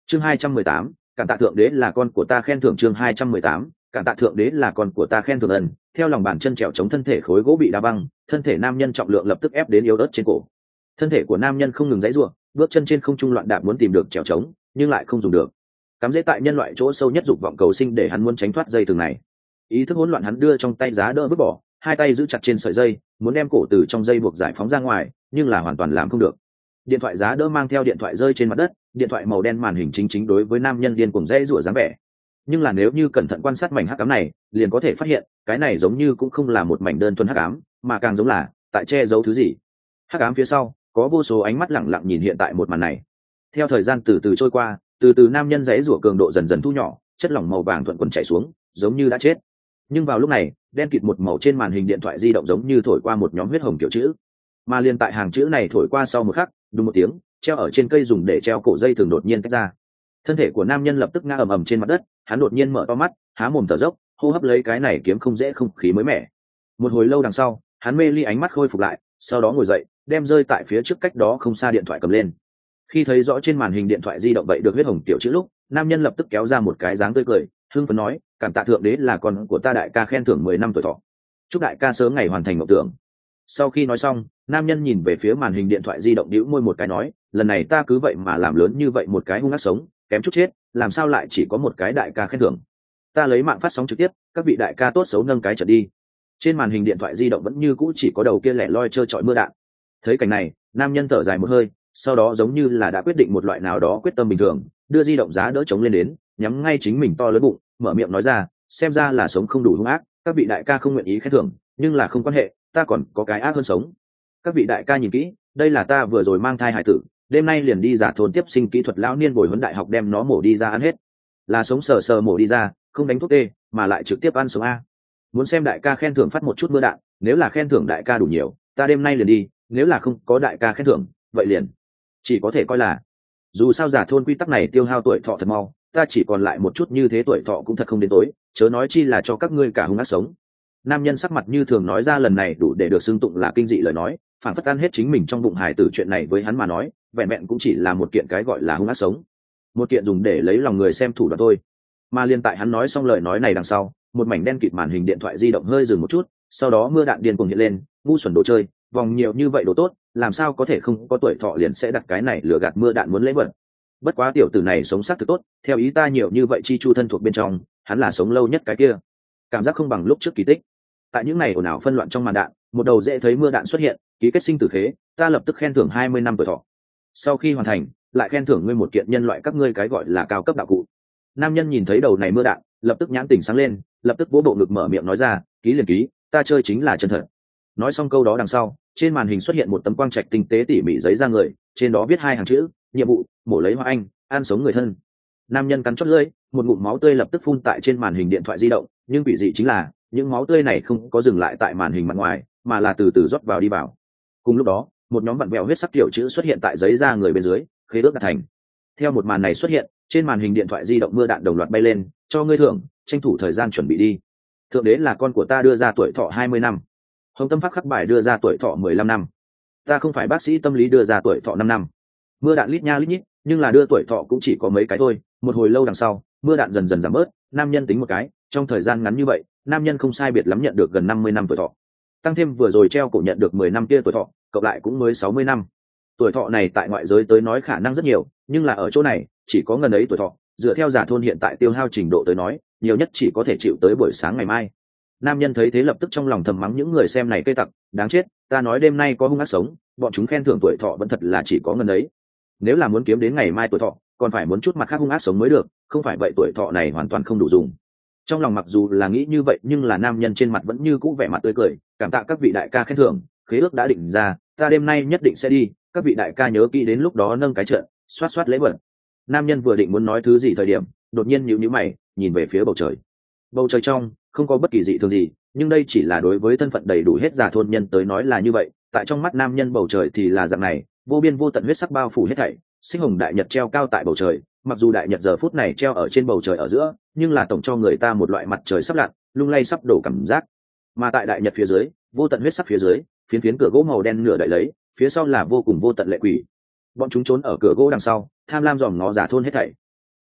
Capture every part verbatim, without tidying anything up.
chương hai trăm mười tám, cảm tạ thượng đế là con của ta khen thưởng. chương hai trăm mười tám, cảm tạ thượng đế là con của ta khen thưởng. Ẩn theo lòng bàn chân trèo chống thân thể khối gỗ bị đá băng, thân thể nam nhân trọng lượng lập tức ép đến yếu ớt trên cổ. Thân thể của nam nhân không ngừng giãy giụa, bước chân trên không trung loạn đạp muốn tìm được trèo chống, nhưng lại không dùng được. Cắm dễ tại nhân loại chỗ sâu nhất dục vọng cầu sinh để hắn muốn tránh thoát dây thừng này. Ý thức hỗn loạn, hắn đưa trong tay giá đỡ vứt bỏ, hai tay giữ chặt trên sợi dây, muốn đem cổ từ trong dây buộc giải phóng ra ngoài, nhưng là hoàn toàn làm không được. Điện thoại giá đỡ mang theo điện thoại rơi trên mặt đất, điện thoại màu đen màn hình chính chính đối với nam nhân điên cuồng dãy rủa dáng vẻ. Nhưng là nếu như cẩn thận quan sát mảnh hắc ám này, liền có thể phát hiện, cái này giống như cũng không là một mảnh đơn thuần hắc ám, mà càng giống là tại che giấu thứ gì. Hắc ám phía sau, có vô số ánh mắt lẳng lặng nhìn hiện tại một màn này. Theo thời gian từ từ trôi qua, từ từ nam nhân dãy rủa cường độ dần dần thu nhỏ, chất lỏng màu vàng thuận quần chảy xuống, giống như đã chết. Nhưng vào lúc này, đen kịt một màu trên màn hình điện thoại di động giống như thổi qua một nhóm huyết hồng kiểu chữ. Mà liền tại hàng chữ này thổi qua sau một khắc, đùng một tiếng, treo ở trên cây dùng để treo cổ dây thường đột nhiên tách ra. Thân thể của nam nhân lập tức ngã ầm ầm trên mặt đất, hắn đột nhiên mở to mắt, há mồm thở dốc, hô hấp lấy cái này kiếm không dễ không khí mới mẻ. Một hồi lâu đằng sau, hắn mê ly ánh mắt khôi phục lại, sau đó ngồi dậy, đem rơi tại phía trước cách đó không xa điện thoại cầm lên. Khi thấy rõ trên màn hình điện thoại di động vậy được huyết hồng tiểu chữ lúc, nam nhân lập tức kéo ra một cái dáng tươi cười, hưng phấn nói, cảm tạ thượng đế là con của ta, đại ca khen thưởng mười năm tuổi thọ, chúc đại ca sớm ngày hoàn thành mộng tưởng. Sau khi nói xong, nam nhân nhìn về phía màn hình điện thoại di động, đĩu môi một cái nói, lần này ta cứ vậy mà làm lớn như vậy một cái hung ác sống, kém chút chết, làm sao lại chỉ có một cái đại ca khen thưởng. Ta lấy mạng phát sóng trực tiếp, các vị đại ca tốt xấu nâng cái trận đi. Trên màn hình điện thoại di động vẫn như cũ chỉ có đầu kia lẻ loi trơ trọi mưa đạn. Thấy cảnh này, nam nhân thở dài một hơi, sau đó giống như là đã quyết định một loại nào đó quyết tâm bình thường, đưa di động giá đỡ chống lên đến, nhắm ngay chính mình to lớn bụng, mở miệng nói ra, xem ra là sống không đủ hung ác, các vị đại ca không nguyện ý khen thưởng, nhưng là không quan hệ, ta còn có cái ác hơn sống. Các vị đại ca nhìn kỹ, đây là ta vừa rồi mang thai hải tử, đêm nay liền đi giả thôn tiếp sinh kỹ thuật lão niên bồi huấn đại học đem nó mổ đi ra ăn hết, là sống sờ sờ mổ đi ra, không đánh thuốc tê, mà lại trực tiếp ăn sống a. Muốn xem đại ca khen thưởng phát một chút mưa đạn, nếu là khen thưởng đại ca đủ nhiều, ta đêm nay liền đi, nếu là không có đại ca khen thưởng, vậy liền chỉ có thể coi là, dù sao giả thôn quy tắc này tiêu hao tuổi thọ thật mau, ta chỉ còn lại một chút như thế tuổi thọ cũng thật không đến tối, chớ nói chi là cho các ngươi cả hung ác sống. Nam nhân sắc mặt như thường nói ra lần này đủ để được xưng tụng là kinh dị lời nói, phản phất ăn hết chính mình trong bụng hài tử, chuyện này với hắn mà nói, vẹn vẹn cũng chỉ là một kiện cái gọi là hung ác sống, một kiện dùng để lấy lòng người xem thủ đoạn thôi. Mà liên tại hắn nói xong lời nói này đằng sau, một mảnh đen kịt màn hình điện thoại di động hơi dừng một chút, sau đó mưa đạn điên cuồng hiện lên, ngu xuẩn đồ chơi, vòng nhiều như vậy đồ tốt, làm sao có thể không có tuổi thọ liền sẽ đặt cái này lừa gạt mưa đạn muốn lấy vật. Bất quá tiểu tử này sống sát thực tốt, theo ý ta nhiều như vậy chi chu thân thuộc bên trong, hắn là sống lâu nhất cái kia, cảm giác không bằng lúc trước kỳ tích. Tại những ngày ồn ào phân loạn trong màn đạn, một đầu dễ thấy mưa đạn xuất hiện, ký kết sinh tử khế, ta lập tức khen thưởng hai mươi năm tuổi thọ. Sau khi hoàn thành, lại khen thưởng ngươi một kiện nhân loại các ngươi cái gọi là cao cấp đạo cụ. Nam nhân nhìn thấy đầu này mưa đạn, lập tức nhãn tỉnh sáng lên, lập tức vỗ bộ ngực mở miệng nói ra, ký liền ký, ta chơi chính là chân thật. Nói xong câu đó đằng sau, trên màn hình xuất hiện một tấm quang trạch tinh tế tỉ mỉ giấy da người, trên đó viết hai hàng chữ, nhiệm vụ, mổ lấy Hoa Anh, ăn sống người thân. Nam nhân cắn chót lưỡi, một ngụm máu tươi lập tức phun tại trên màn hình điện thoại di động, nhưng quỷ dị chính là, những máu tươi này không có dừng lại tại màn hình mặt ngoài, mà là từ từ rót vào đi vào. Cùng lúc đó, một nhóm vặn vẹo huyết sắc kiểu chữ xuất hiện tại giấy da người bên dưới, khế ước đạt thành. Theo một màn này xuất hiện, trên màn hình điện thoại di động mưa đạn đồng loạt bay lên, cho ngươi thưởng, tranh thủ thời gian chuẩn bị đi. Thượng đế là con của ta đưa ra tuổi thọ hai mươi năm. Hồng Tâm Pháp khắc bài đưa ra tuổi thọ mười lăm năm. Ta không phải bác sĩ tâm lý đưa ra tuổi thọ năm năm. Mưa đạn lít nha lít nhít, nhưng là đưa tuổi thọ cũng chỉ có mấy cái thôi. Một hồi lâu đằng sau, mưa đạn dần dần giảm bớt, nam nhân tính một cái, trong thời gian ngắn như vậy, nam nhân không sai biệt lắm nhận được gần năm mươi năm tuổi thọ. Tăng thêm vừa rồi treo cổ nhận được mười năm kia tuổi thọ, cộng lại cũng mới sáu mươi năm. Tuổi thọ này tại ngoại giới tới nói khả năng rất nhiều, nhưng là ở chỗ này, chỉ có ngần ấy tuổi thọ, dựa theo giả thôn hiện tại tiêu hao trình độ tới nói, nhiều nhất chỉ có thể chịu tới buổi sáng ngày mai. Nam nhân thấy thế lập tức trong lòng thầm mắng những người xem này cây tặc, đáng chết, ta nói đêm nay có hung ác sống, bọn chúng khen thưởng tuổi thọ vẫn thật là chỉ có ngần ấy. Nếu là muốn kiếm đến ngày mai tuổi thọ, còn phải muốn chút mặt khác hung ác sống mới được, không phải vậy tuổi thọ này hoàn toàn không đủ dùng. Trong lòng mặc dù là nghĩ như vậy, nhưng là nam nhân trên mặt vẫn như cũ vẻ mặt tươi cười, cảm tạ các vị đại ca khen thưởng, khế ước đã định ra, ta đêm nay nhất định sẽ đi, các vị đại ca nhớ kỹ đến lúc đó nâng cái trận, xoát xoát lễ vật. Nam nhân vừa định muốn nói thứ gì thời điểm, đột nhiên nhíu nhíu mày, nhìn về phía bầu trời. Bầu trời trong không có bất kỳ dị thường gì, nhưng đây chỉ là đối với thân phận đầy đủ hết giả thôn nhân tới nói là như vậy, tại trong mắt nam nhân bầu trời thì là dạng này, vô biên vô tận huyết sắc bao phủ hết thảy, sinh hồng đại nhật treo cao tại bầu trời, mặc dù đại nhật giờ phút này treo ở trên bầu trời ở giữa, nhưng là tổng cho người ta một loại mặt trời sắp lặn, lung lay sắp đổ cảm giác. Mà tại đại nhật phía dưới, vô tận huyết sắc phía dưới, phiến phiến cửa gỗ màu đen nửa đậy lấy, phía sau là vô cùng vô tận lệ quỷ. Bọn chúng trốn ở cửa gỗ đằng sau, tham lam dòm ngó giả thôn hết thảy.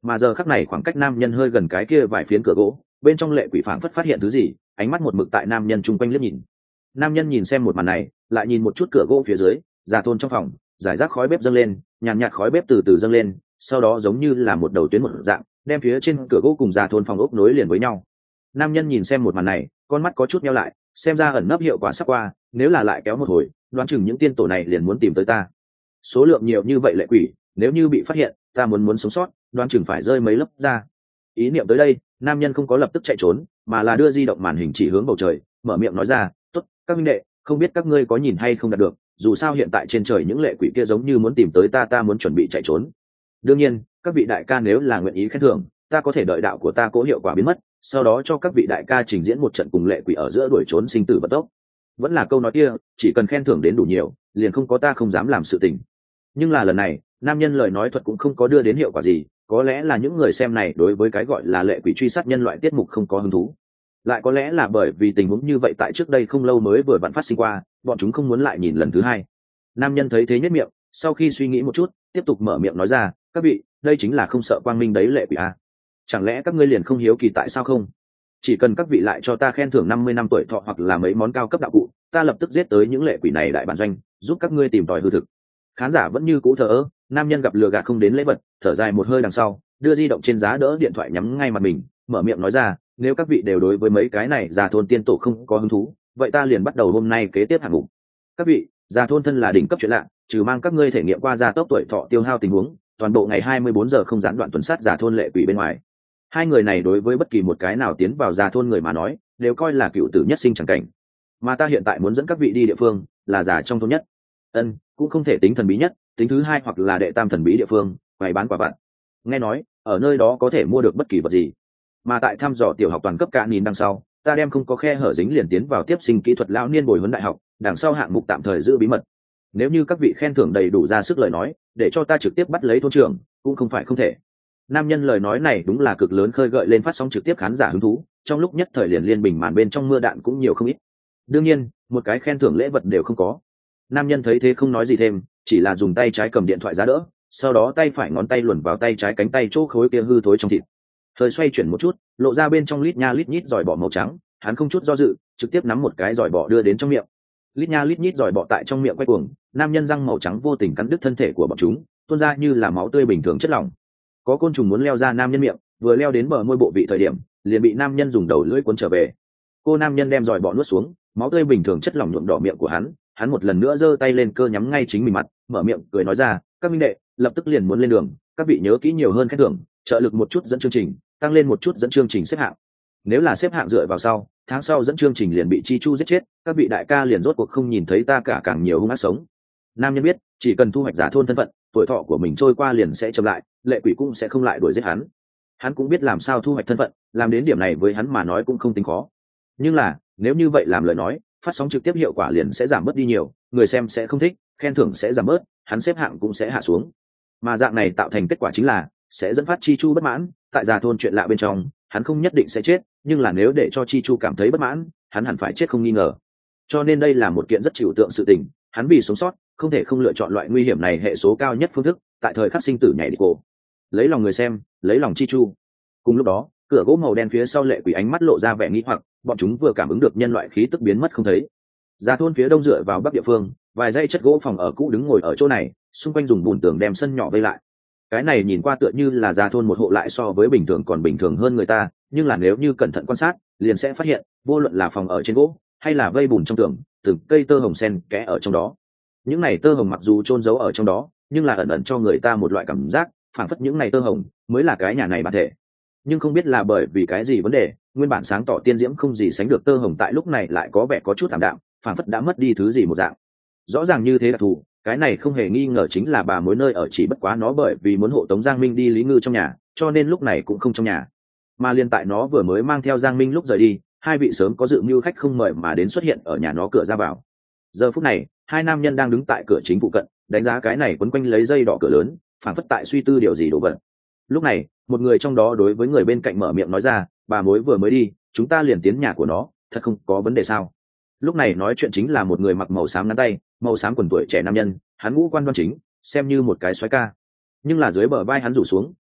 mà giờ khắc này khoảng cách nam nhân hơi gần cái kia vài phiến cửa gỗ, bên trong lệ quỷ phảng phất phát hiện thứ gì, ánh mắt một mực tại nam nhân chung quanh liếc nhìn. Nam nhân nhìn xem một màn này, lại nhìn một chút cửa gỗ phía dưới, già thôn trong phòng, giải rác khói bếp dâng lên, nhàn nhạt khói bếp từ từ dâng lên, sau đó giống như là một đầu tuyến một dạng, đem phía trên cửa gỗ cùng già thôn phòng ốc nối liền với nhau. Nam nhân nhìn xem một màn này, con mắt có chút nheo lại, xem ra ẩn nấp hiệu quả sắp qua, nếu là lại kéo một hồi, đoán chừng những tiên tổ này liền muốn tìm tới ta. Số lượng nhiều như vậy lệ quỷ, nếu như bị phát hiện, ta muốn muốn sống sót, đoán chừng phải rơi mấy lớp ra. Ý niệm tới đây, nam nhân không có lập tức chạy trốn, mà là đưa di động màn hình chỉ hướng bầu trời, mở miệng nói ra, tốt, các minh đệ, không biết các ngươi có nhìn hay không đạt được, dù sao hiện tại trên trời những lệ quỷ kia giống như muốn tìm tới ta, ta muốn chuẩn bị chạy trốn. Đương nhiên, các vị đại ca nếu là nguyện ý khen thưởng, ta có thể đợi đạo của ta cố hiệu quả biến mất, sau đó cho các vị đại ca trình diễn một trận cùng lệ quỷ ở giữa đuổi trốn sinh tử vận tốc. Vẫn là câu nói kia, chỉ cần khen thưởng đến đủ nhiều, liền không có ta không dám làm sự tình. Nhưng là lần này, nam nhân lời nói thuật cũng không có đưa đến hiệu quả gì, có lẽ là những người xem này đối với cái gọi là lệ quỷ truy sát nhân loại tiết mục không có hứng thú, lại có lẽ là bởi vì tình huống như vậy tại trước đây không lâu mới vừa vặn phát sinh qua, bọn chúng không muốn lại nhìn lần thứ hai. Nam nhân thấy thế nhất miệng, sau khi suy nghĩ một chút, tiếp tục mở miệng nói ra, các vị, đây chính là không sợ quang minh đấy lệ quỷ à? Chẳng lẽ các ngươi liền không hiếu kỳ tại sao không? Chỉ cần các vị lại cho ta khen thưởng năm mươi năm tuổi thọ hoặc là mấy món cao cấp đạo cụ, ta lập tức giết tới những lệ quỷ này đại bản doanh, giúp các ngươi tìm tòi hư thực. Khán giả vẫn như cũ thờ ơ, nam nhân gặp lừa gạt không đến lễ vật, thở dài một hơi đằng sau, đưa di động trên giá đỡ điện thoại nhắm ngay mặt mình, mở miệng nói ra, nếu các vị đều đối với mấy cái này già thôn tiên tổ không có hứng thú, vậy ta liền bắt đầu hôm nay kế tiếp hạng mục. Các vị, già thôn thân là đỉnh cấp chuyện lạ, trừ mang các ngươi thể nghiệm qua gia tốc tuổi thọ tiêu hao tình huống, toàn bộ ngày hai mươi bốn giờ không gián đoạn tuần sát già thôn lệ quỷ bên ngoài. Hai người này đối với bất kỳ một cái nào tiến vào già thôn người mà nói, đều coi là cựu tử nhất sinh chẳng cảnh. Mà ta hiện tại muốn dẫn các vị đi địa phương, là già trong thôn nhất. Ân, cũng không thể tính thần bí nhất, tính thứ hai hoặc là đệ tam thần bí địa phương, bày bán quả vặt. Nghe nói, ở nơi đó có thể mua được bất kỳ vật gì. Mà tại thăm dò tiểu học toàn cấp cả nghìn đằng sau, ta đem không có khe hở dính liền tiến vào tiếp sinh kỹ thuật lão niên bồi huấn đại học, đằng sau hạng mục tạm thời giữ bí mật. Nếu như các vị khen thưởng đầy đủ ra sức lời nói, để cho ta trực tiếp bắt lấy thôn trưởng, cũng không phải không thể. Nam nhân lời nói này đúng là cực lớn khơi gợi lên phát sóng trực tiếp khán giả hứng thú, trong lúc nhất thời liền liên bình màn bên trong mưa đạn cũng nhiều không ít. Đương nhiên, một cái khen thưởng lễ vật đều không có. Nam nhân thấy thế không nói gì thêm, chỉ là dùng tay trái cầm điện thoại giá đỡ, sau đó tay phải ngón tay luồn vào tay trái cánh tay chỗ khối kia hư thối trong thịt. Hơi xoay chuyển một chút, lộ ra bên trong lít nha lít nhít giỏi bọ màu trắng, hắn không chút do dự, trực tiếp nắm một cái giỏi bọ đưa đến trong miệng. Lít nha lít nhít giỏi bọ tại trong miệng quay cuồng, nam nhân răng màu trắng vô tình cắn đứt thân thể của bọn chúng, tuôn ra như là máu tươi bình thường chất lỏng. Có côn trùng muốn leo ra nam nhân miệng, vừa leo đến bờ môi bộ vị thời điểm, liền bị nam nhân dùng đầu lưỡi cuốn trở về. Cô nam nhân đem giỏi bọ nuốt xuống, máu tươi bình thường chất lỏng nhuộm đỏ miệng của hắn, hắn một lần nữa giơ tay lên cơ nhắm ngay chính mình mặt, mở miệng cười nói ra, các minh đệ, lập tức liền muốn lên đường, các vị nhớ kỹ nhiều hơn khen thưởng, trợ lực một chút dẫn chương trình, tăng lên một chút dẫn chương trình xếp hạng. Nếu là xếp hạng dựa vào sau, tháng sau dẫn chương trình liền bị chi chu giết chết, các vị đại ca liền rốt cuộc không nhìn thấy ta cả càng nhiều hung ác sống. Nam nhân biết, chỉ cần thu hoạch giả thôn thân phận, tuổi thọ của mình trôi qua liền sẽ chậm lại, lệ quỷ cũng sẽ không lại đuổi giết hắn. Hắn cũng biết làm sao thu hoạch thân phận, làm đến điểm này với hắn mà nói cũng không tính khó. Nhưng là, nếu như vậy làm lời nói, phát sóng trực tiếp hiệu quả liền sẽ giảm bớt đi nhiều, người xem sẽ không thích, khen thưởng sẽ giảm bớt, hắn xếp hạng cũng sẽ hạ xuống. Mà dạng này tạo thành kết quả chính là sẽ dẫn phát chi chu bất mãn, tại già thôn chuyện lạ bên trong, hắn không nhất định sẽ chết, nhưng là nếu để cho chi chu cảm thấy bất mãn, hắn hẳn phải chết không nghi ngờ. Cho nên đây là một kiện rất trừu tượng sự tình, hắn vì sống sót, không thể không lựa chọn loại nguy hiểm này hệ số cao nhất phương thức, tại thời khắc sinh tử nhảy đi cổ, lấy lòng người xem, lấy lòng chi chu. Cùng lúc đó, cửa gỗ màu đen phía sau lệ quỷ ánh mắt lộ ra vẻ nghi hoặc, bọn chúng vừa cảm ứng được nhân loại khí tức biến mất không thấy. Già thôn phía đông dựa vào bắc địa phương, vài dãy chất gỗ phòng ở cũ đứng ngồi ở chỗ này, xung quanh dùng bùn tường đem sân nhỏ vây lại. Cái này nhìn qua tựa như là già thôn một hộ lại so với bình thường còn bình thường hơn người ta, nhưng là nếu như cẩn thận quan sát, liền sẽ phát hiện, vô luận là phòng ở trên gỗ, hay là vây bùn trong tường, từng cây tơ hồng sen kẽ ở trong đó. Những này tơ hồng mặc dù chôn giấu ở trong đó, nhưng là ẩn ẩn cho người ta một loại cảm giác, phản phất những này tơ hồng mới là cái nhà này bản thể. Nhưng không biết là bởi vì cái gì vấn đề, nguyên bản sáng tỏ tiên diễm không gì sánh được tơ hồng tại lúc này lại có vẻ có chút thảm đạm, phản phất đã mất đi thứ gì một dạng. Rõ ràng như thế đặc thù, cái này không hề nghi ngờ chính là bà mối nơi ở, chỉ bất quá nó bởi vì muốn hộ tống Giang Minh đi Lý Ngư trong nhà, cho nên lúc này cũng không trong nhà. Mà liên tại nó vừa mới mang theo Giang Minh lúc rời đi, hai vị sớm có dự mưu khách không mời mà đến xuất hiện ở nhà nó cửa ra vào. Giờ phút này, hai nam nhân đang đứng tại cửa chính phụ cận, đánh giá cái này quấn quanh lấy dây đỏ cửa lớn, phản phất tại suy tư điều gì đồ vật. Lúc này, một người trong đó đối với người bên cạnh mở miệng nói ra, bà mối vừa mới đi, chúng ta liền tiến nhà của nó, thật không có vấn đề sao? Lúc này nói chuyện chính là một người mặc màu xám ngắn tay, màu xám quần tuổi trẻ nam nhân, hắn ngũ quan đoan chính, xem như một cái soái ca. Nhưng là dưới bờ vai hắn rủ xuống,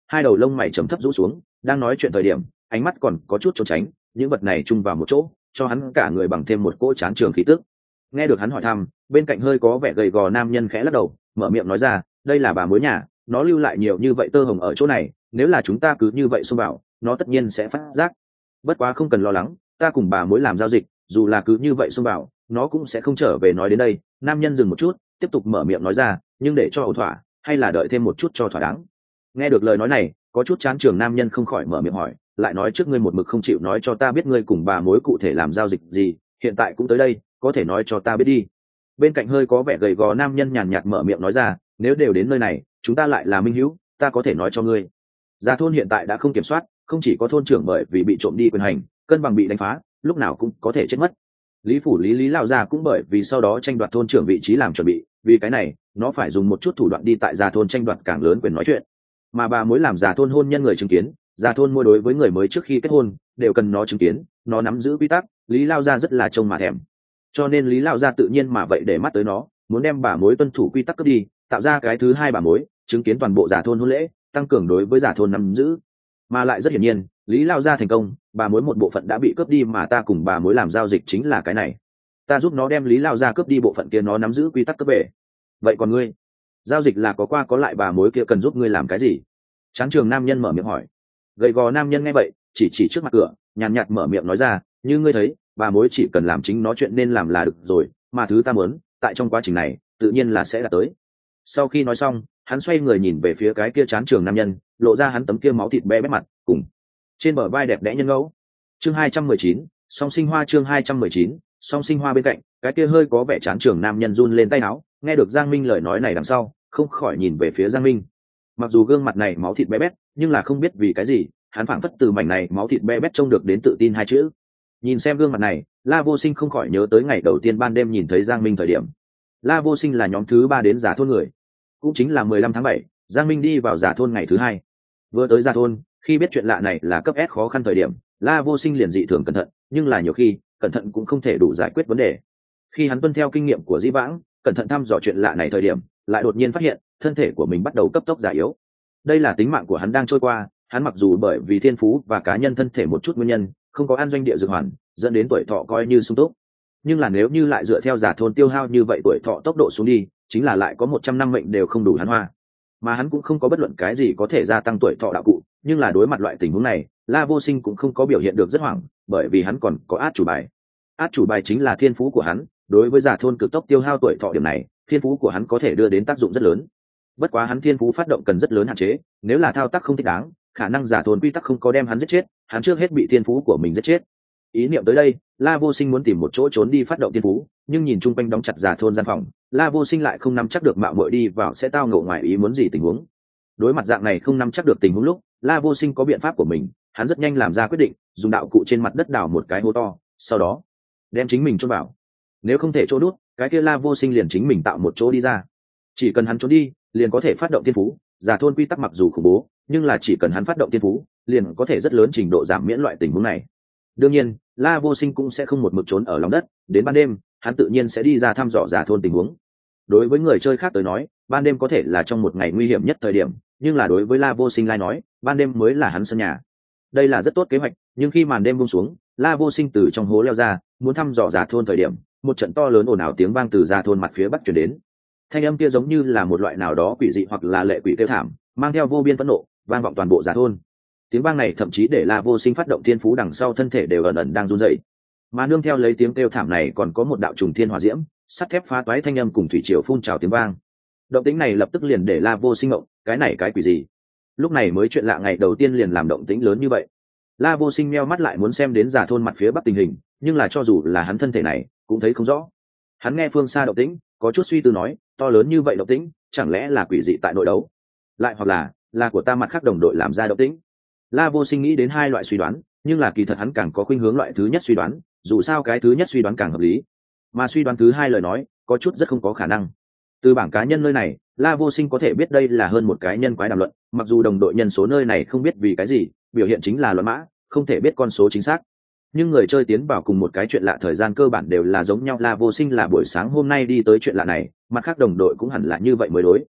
hai đầu lông mày chấm thấp rũ xuống, đang nói chuyện thời điểm ánh mắt còn có chút trốn tránh, những vật này chung vào một chỗ cho hắn cả người bằng thêm một cỗ chán trường khí tức. Nghe được hắn hỏi thăm, bên cạnh hơi có vẻ gầy gò nam nhân khẽ lắc đầu, mở miệng nói ra, đây là bà mối nhà, nó lưu lại nhiều như vậy tơ hồng ở chỗ này, nếu là chúng ta cứ như vậy xông vào, nó tất nhiên sẽ phát giác. Bất quá không cần lo lắng, ta cùng bà mối làm giao dịch, dù là cứ như vậy xông vào, nó cũng sẽ không trở về. Nói đến đây, nam nhân dừng một chút, tiếp tục mở miệng nói ra, nhưng để cho ổn thỏa, hay là đợi thêm một chút cho thỏa đáng. Nghe được lời nói này, có chút chán trường nam nhân không khỏi mở miệng hỏi, lại nói trước ngươi một mực không chịu nói cho ta biết ngươi cùng bà mối cụ thể làm giao dịch gì, hiện tại cũng tới đây, có thể nói cho ta biết đi. Bên cạnh hơi có vẻ gầy gò nam nhân nhàn nhạt mở miệng nói ra, nếu đều đến nơi này, chúng ta lại là minh hữu, ta có thể nói cho ngươi. Già thôn hiện tại đã không kiểm soát, không chỉ có thôn trưởng bởi vì bị trộm đi quyền hành, cân bằng bị đánh phá, lúc nào cũng có thể chết mất. Lý phủ lý lý lao gia cũng bởi vì sau đó tranh đoạt thôn trưởng vị trí làm chuẩn bị, vì cái này nó phải dùng một chút thủ đoạn đi tại già thôn tranh đoạt càng lớn quyền nói chuyện. Mà bà mối làm già thôn hôn nhân người chứng kiến, già thôn mua đối với người mới trước khi kết hôn đều cần nó chứng kiến, nó nắm giữ quy tắc, lý lao gia rất là trông mà thèm. Cho nên lý lao gia tự nhiên mà vậy để mắt tới nó, muốn đem bà mối tuân thủ quy tắc cướp đi, tạo ra cái thứ hai bà mối chứng kiến toàn bộ già thôn hôn lễ, tăng cường đối với già thôn nắm giữ. Mà lại rất hiển nhiên, lý lao gia thành công, bà mối một bộ phận đã bị cướp đi, mà ta cùng bà mối làm giao dịch chính là cái này, ta giúp nó đem lý lao gia cướp đi bộ phận kia, nó nắm giữ quy tắc cướp về. Vậy còn ngươi, giao dịch là có qua có lại, bà mối kia cần giúp ngươi làm cái gì? Chán trường nam nhân mở miệng hỏi. Gầy gò nam nhân nghe vậy chỉ chỉ trước mặt cửa, nhàn nhạt mở miệng nói ra, như ngươi thấy, bà mối chỉ cần làm chính nó chuyện nên làm là được rồi, mà thứ ta muốn tại trong quá trình này tự nhiên là sẽ đạt tới. Sau khi nói xong, hắn xoay người nhìn về phía cái kia chán trường nam nhân, lộ ra hắn tấm kia máu thịt bé bét mặt cùng trên bờ vai đẹp đẽ nhân ngẫu. Chương hai trăm mười chín, song sinh hoa. Chương hai trăm mười chín, song sinh hoa. Bên cạnh cái kia hơi có vẻ chán trường nam nhân run lên tay áo, nghe được Giang Minh lời nói này đằng sau, không khỏi nhìn về phía Giang Minh. Mặc dù gương mặt này máu thịt bé bét, nhưng là không biết vì cái gì, hắn phảng phất từ mảnh này máu thịt bé bét trông được đến tự tin hai chữ. Nhìn xem gương mặt này, La Vô Sinh không khỏi nhớ tới ngày đầu tiên ban đêm nhìn thấy Giang Minh thời điểm. La Vô Sinh là nhóm thứ ba đến Giả thôn người, cũng chính là mười lăm tháng bảy, Giang Minh đi vào Giả thôn ngày thứ hai. Vừa tới Giả thôn, khi biết chuyện lạ này là cấp S khó khăn thời điểm, La Vô Sinh liền dị thường cẩn thận, nhưng là nhiều khi cẩn thận cũng không thể đủ giải quyết vấn đề. Khi hắn tuân theo kinh nghiệm của Dĩ Vãng, cẩn thận thăm dò chuyện lạ này thời điểm, lại đột nhiên phát hiện thân thể của mình bắt đầu cấp tốc già yếu. Đây là tính mạng của hắn đang trôi qua. Hắn mặc dù bởi vì thiên phú và cá nhân thân thể một chút nguyên nhân, không có an doanh địa dược hoàn, dẫn đến tuổi thọ coi như sung túc, nhưng là nếu như lại dựa theo Giả thôn tiêu hao như vậy, tuổi thọ tốc độ xuống đi, chính là lại có một trăm năm mệnh đều không đủ hắn hoa. Mà hắn cũng không có bất luận cái gì có thể gia tăng tuổi thọ đạo cụ, nhưng là đối mặt loại tình huống này, La Vô Sinh cũng không có biểu hiện được rất hoảng, bởi vì hắn còn có át chủ bài. Át chủ bài chính là thiên phú của hắn, đối với Giả thôn cực tốc tiêu hao tuổi thọ điểm này, thiên phú của hắn có thể đưa đến tác dụng rất lớn. Bất quá hắn thiên phú phát động cần rất lớn hạn chế, nếu là thao tác không thích đáng, khả năng Giả thôn quy tắc không có đem hắn giết chết, hắn trước hết bị thiên phú của mình giết chết. Ý niệm tới đây, La Vô Sinh muốn tìm một chỗ trốn đi phát động thiên phú, nhưng nhìn chung quanh đóng chặt Giả thôn gian phòng, La Vô Sinh lại không nắm chắc được mạo muội đi vào sẽ tao ngộ ngoài ý muốn gì tình huống. Đối mặt dạng này không nắm chắc được tình huống lúc, La Vô Sinh có biện pháp của mình, hắn rất nhanh làm ra quyết định, dùng đạo cụ trên mặt đất đào một cái hố to, sau đó đem chính mình chôn vào. Nếu không thể chỗ đút, cái kia La Vô Sinh liền chính mình tạo một chỗ đi ra. Chỉ cần hắn trốn đi, liền có thể phát động thiên phú. Giả thôn quy tắc mặc dù khủng bố, nhưng là chỉ cần hắn phát động thiên phú, liền có thể rất lớn trình độ giảm miễn loại tình huống này. Đương nhiên, La Vô Sinh cũng sẽ không một mực trốn ở lòng đất, đến ban đêm, hắn tự nhiên sẽ đi ra thăm dò Giả thôn tình huống. Đối với người chơi khác tới nói, ban đêm có thể là trong một ngày nguy hiểm nhất thời điểm, nhưng là đối với La Vô Sinh lai nói, ban đêm mới là hắn sân nhà. Đây là rất tốt kế hoạch, nhưng khi màn đêm buông xuống, La Vô Sinh từ trong hố leo ra, muốn thăm dò Giả thôn thời điểm, một trận to lớn ồn ào tiếng vang từ Giả thôn mặt phía bắc truyền đến. Thanh âm kia giống như là một loại nào đó quỷ dị hoặc là lệ quỷ kêu thảm, mang theo vô biên phẫn nộ, vang vọng toàn bộ Giả thôn. Tiếng vang này thậm chí để La Vô Sinh phát động thiên phú đằng sau thân thể đều ẩn ẩn đang run rẩy. Mà nương theo lấy tiếng kêu thảm này còn có một đạo trùng thiên hỏa diễm, sắt thép phá toái thanh âm cùng thủy triều phun trào tiếng vang. Động tĩnh này lập tức liền để La Vô Sinh ngộng, cái này cái quỷ gì? Lúc này mới chuyện lạ ngày đầu tiên liền làm động tĩnh lớn như vậy. La Vô Sinh meo mắt lại muốn xem đến Giả thôn mặt phía bắc tình hình, nhưng là cho dù là hắn thân thể này cũng thấy không rõ. Hắn nghe phương xa động tĩnh, có chút suy tư nói, to lớn như vậy động tĩnh, chẳng lẽ là quỷ dị tại nội đấu, lại hoặc là là của ta mặt khác đồng đội làm ra động tĩnh. La Vô Sinh nghĩ đến hai loại suy đoán, nhưng là kỳ thật hắn càng có khuynh hướng loại thứ nhất suy đoán, dù sao cái thứ nhất suy đoán càng hợp lý, mà suy đoán thứ hai lời nói có chút rất không có khả năng. Từ bảng cá nhân nơi này, La Vô Sinh có thể biết đây là hơn một cái nhân quái đàm luận, mặc dù đồng đội nhân số nơi này không biết vì cái gì, biểu hiện chính là luận mã, không thể biết con số chính xác, nhưng người chơi tiến vào cùng một cái chuyện lạ thời gian cơ bản đều là giống nhau. La Vô Sinh là buổi sáng hôm nay đi tới chuyện lạ này, mặt khác đồng đội cũng hẳn là như vậy mới đối.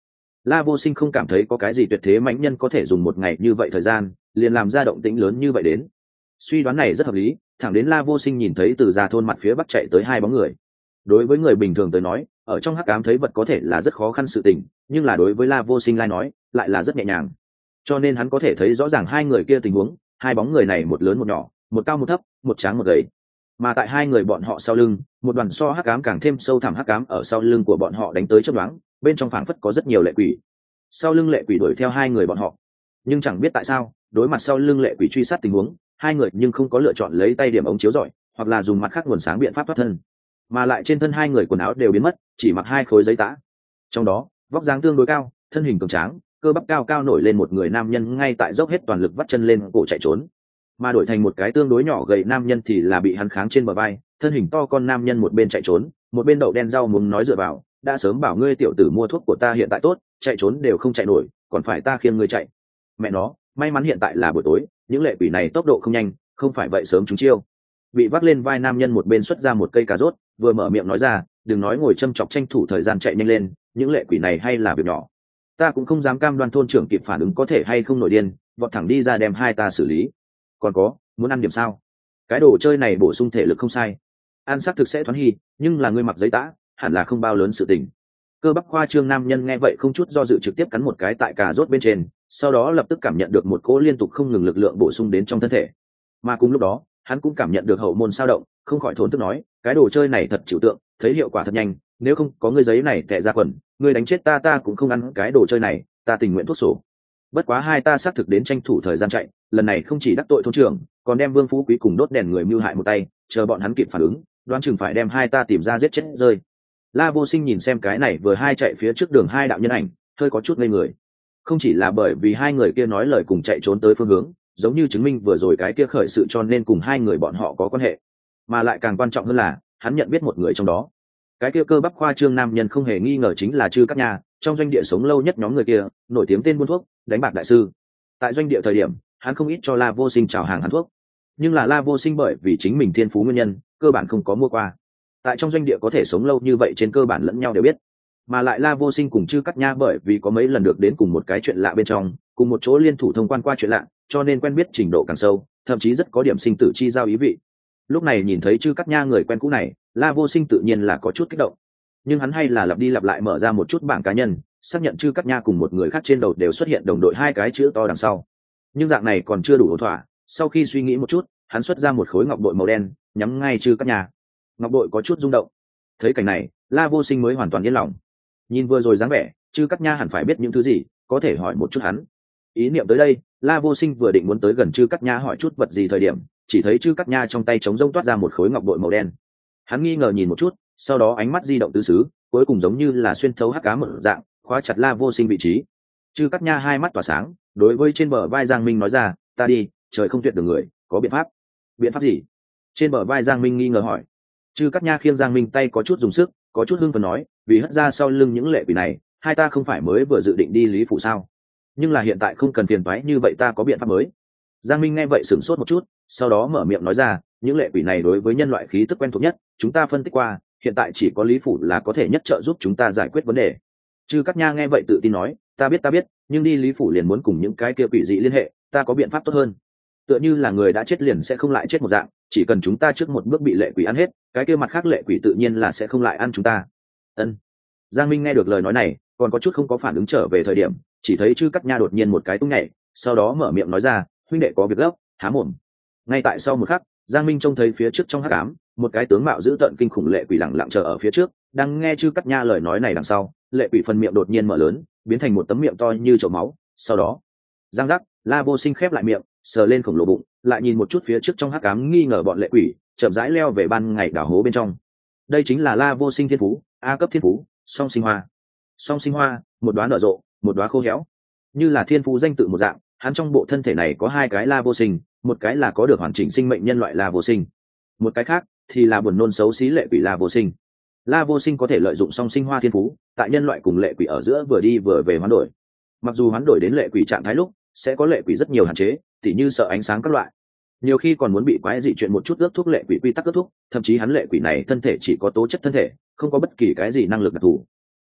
La Vô Sinh không cảm thấy có cái gì tuyệt thế mãnh nhân có thể dùng một ngày như vậy thời gian liền làm ra động tĩnh lớn như vậy đến. Suy đoán này rất hợp lý, thẳng đến La Vô Sinh nhìn thấy từ ra thôn mặt phía bắc chạy tới hai bóng người. Đối với người bình thường tới nói, ở trong hắc ám thấy vật có thể là rất khó khăn sự tình, nhưng là đối với La Vô Sinh lai nói, lại là rất nhẹ nhàng. Cho nên hắn có thể thấy rõ ràng hai người kia tình huống, hai bóng người này một lớn một nhỏ, một cao một thấp, một tráng một gầy. Mà tại hai người bọn họ sau lưng, một đoàn so hắc ám càng thêm sâu thẳm hắc ám ở sau lưng của bọn họ đánh tới chớp nhoáng, bên trong phảng phất có rất nhiều lệ quỷ. Sau lưng lệ quỷ đuổi theo hai người bọn họ, nhưng chẳng biết tại sao, đối mặt sau lưng lệ quỷ truy sát tình huống, hai người nhưng không có lựa chọn lấy tay điểm ống chiếu rọi, hoặc là dùng mặt khác nguồn sáng biện pháp thoát thân, mà lại trên thân hai người quần áo đều biến mất, chỉ mặc hai khối giấy tã. Trong đó, vóc dáng tương đối cao, thân hình cường tráng, cơ bắp cao cao nổi lên một người nam nhân ngay tại dốc hết toàn lực vắt chân lên cổ chạy trốn, mà đổi thành một cái tương đối nhỏ gầy nam nhân thì là bị hắn kháng trên bờ vai, thân hình to con nam nhân một bên chạy trốn, một bên đậu đen rau muống nói dựa vào, đã sớm bảo ngươi tiểu tử mua thuốc của ta hiện tại tốt, chạy trốn đều không chạy nổi, còn phải ta khiêng ngươi chạy. Mẹ nó, may mắn hiện tại là buổi tối, những lệ quỷ này tốc độ không nhanh, không phải vậy sớm chúng chiêu. Bị vác lên vai nam nhân một bên xuất ra một cây cà rốt, vừa mở miệng nói ra, đừng nói ngồi châm chọc tranh thủ thời gian chạy nhanh lên, những lệ quỷ này hay là việc nhỏ, ta cũng không dám cam đoan thôn trưởng kịp phản ứng có thể hay không nổi điên, vọt thẳng đi ra đem hai ta xử lý. Còn có, muốn ăn điểm sao? Cái đồ chơi này bổ sung thể lực không sai, ăn xác thực sẽ thoáng hy, nhưng là ngươi mặc giấy tã, hẳn là không bao lớn sự tình. Cơ bắp khoa trương nam nhân nghe vậy không chút do dự trực tiếp cắn một cái tại cà rốt bên trên, sau đó lập tức cảm nhận được một cỗ liên tục không ngừng lực lượng bổ sung đến trong thân thể. Mà cùng lúc đó, hắn cũng cảm nhận được hậu môn sao động, không khỏi thốn tức nói, cái đồ chơi này thật chịu tượng, thấy hiệu quả thật nhanh, nếu không có ngươi giấy này tệ ra quần, ngươi đánh chết ta ta cũng không ăn cái đồ chơi này, ta tình nguyện thuốc sổ. Bất quá hai ta xác thực đến tranh thủ thời gian chạy, lần này không chỉ đắc tội thôn trưởng, còn đem Vương Phú Quý cùng đốt đèn người mưu hại một tay, chờ bọn hắn kịp phản ứng, đoán chừng phải đem hai ta tìm ra giết chết rơi. La Vô Sinh nhìn xem cái này vừa hai chạy phía trước đường hai đạo nhân ảnh, hơi có chút ngây người. Không chỉ là bởi vì hai người kia nói lời cùng chạy trốn tới phương hướng, giống như chứng minh vừa rồi cái kia khởi sự cho nên cùng hai người bọn họ có quan hệ, mà lại càng quan trọng hơn là hắn nhận biết một người trong đó. Cái kia cơ bắp khoa trương nam nhân không hề nghi ngờ chính là Trư Cát Nha, trong doanh địa sống lâu nhất nhóm người kia, nổi tiếng tên buôn thuốc, đánh bạc đại sư. Tại doanh địa thời điểm, hắn không ít cho La Vô Sinh chào hàng hắn thuốc, nhưng là La Vô Sinh bởi vì chính mình thiên phú nguyên nhân, cơ bản không có mua qua. Tại trong doanh địa có thể sống lâu như vậy trên cơ bản lẫn nhau đều biết, mà lại La Vô Sinh cùng Trư Cát Nha bởi vì có mấy lần được đến cùng một cái chuyện lạ bên trong, cùng một chỗ liên thủ thông quan qua chuyện lạ, cho nên quen biết trình độ càng sâu, thậm chí rất có điểm sinh tử chi giao ý vị. Lúc này nhìn thấy Trư Cát Nha người quen cũ này, La Vô Sinh tự nhiên là có chút kích động, nhưng hắn hay là lặp đi lặp lại mở ra một chút bảng cá nhân, xác nhận Trư Cát Nha cùng một người khác trên đầu đều xuất hiện đồng đội hai cái chữ to đằng sau. Nhưng dạng này còn chưa đủ ổn thỏa, sau khi suy nghĩ một chút, hắn xuất ra một khối ngọc bội màu đen, nhắm ngay Trư Cát Nha. Ngọc bội có chút rung động. Thấy cảnh này, La Vô Sinh mới hoàn toàn yên lòng. Nhìn vừa rồi dáng vẻ, Trư Cát Nha hẳn phải biết những thứ gì, có thể hỏi một chút hắn. Ý niệm tới đây, La Vô Sinh vừa định muốn tới gần Trư Cát Nha hỏi chút vật gì thời điểm, chỉ thấy Trư Cát Nha trong tay trống rỗng toát ra một khối ngọc bội màu đen. Hắn nghi ngờ nhìn một chút, sau đó ánh mắt di động tứ xứ, cuối cùng giống như là xuyên thấu hắc ám một dạng, khóa chặt La Vô Sinh vị trí. Trư Cát Nha hai mắt tỏa sáng, đối với trên bờ vai Giang Minh nói ra, ta đi, trời không tuyệt đường người, có biện pháp. Biện pháp gì? Trên bờ vai Giang Minh nghi ngờ hỏi. Trư Cát Nha khiêng Giang Minh tay có chút dùng sức, có chút hưng phấn nói, vì hất ra sau lưng những lệ quỷ này, hai ta không phải mới vừa dự định đi Lý Phủ sao? Nhưng là hiện tại không cần phiền toái như vậy, ta có biện pháp mới. Giang Minh nghe vậy sửng sốt một chút, sau đó mở miệng nói ra, những lệ quỷ này đối với nhân loại khí tức quen thuộc nhất, chúng ta phân tích qua, hiện tại chỉ có Lý Phủ là có thể nhất trợ giúp chúng ta giải quyết vấn đề. Trư Cát Nha nghe vậy tự tin nói, ta biết ta biết, nhưng đi Lý Phủ liền muốn cùng những cái kia quỷ dị liên hệ, ta có biện pháp tốt hơn. Tựa như là người đã chết liền sẽ không lại chết một dạng, chỉ cần chúng ta trước một bước bị lệ quỷ ăn hết, cái kia mặt khác lệ quỷ tự nhiên là sẽ không lại ăn chúng ta. Ân. Giang Minh nghe được lời nói này, còn có chút không có phản ứng trở về thời điểm, chỉ thấy Trư Cát Nha đột nhiên một cái tung nhảy, sau đó mở miệng nói ra, huynh đệ có việc gấp, há mồm. Ngay tại sau một khắc, Giang Minh trông thấy phía trước trong hắc ám, một cái tướng mạo dữ tợn kinh khủng lệ quỷ lặng lặng chờ ở phía trước, đang nghe Trư Cát Nha lời nói này đằng sau, lệ quỷ phần miệng đột nhiên mở lớn, biến thành một tấm miệng to như chậu máu, sau đó, giang giác, La Vô Sinh khép lại miệng, sờ lên khổng lồ bụng, lại nhìn một chút phía trước trong hắc ám nghi ngờ bọn lệ quỷ, chậm rãi leo về ban ngày đảo hố bên trong. Đây chính là La Vô Sinh thiên phú, A cấp thiên phú, song sinh hoa. Song sinh hoa, một đóa nở rộ, một đóa khô héo. Như là thiên phú danh tự một dạng, hắn trong bộ thân thể này có hai cái La Vô Sinh, một cái là có được hoàn chỉnh sinh mệnh nhân loại La Vô Sinh, một cái khác thì là buồn nôn xấu xí lệ quỷ La Vô Sinh. La Vô Sinh có thể lợi dụng song sinh hoa thiên phú, tại nhân loại cùng lệ quỷ ở giữa vừa đi vừa về hoán đổi. Mặc dù hoán đổi đến lệ quỷ trạng thái lúc, sẽ có lệ quỷ rất nhiều hạn chế, tỉ như sợ ánh sáng các loại. Nhiều khi còn muốn bị quái dị chuyện một chút ước thúc lệ quỷ quy tắc ước thúc, thậm chí hắn lệ quỷ này thân thể chỉ có tố chất thân thể, không có bất kỳ cái gì năng lực đặc thù.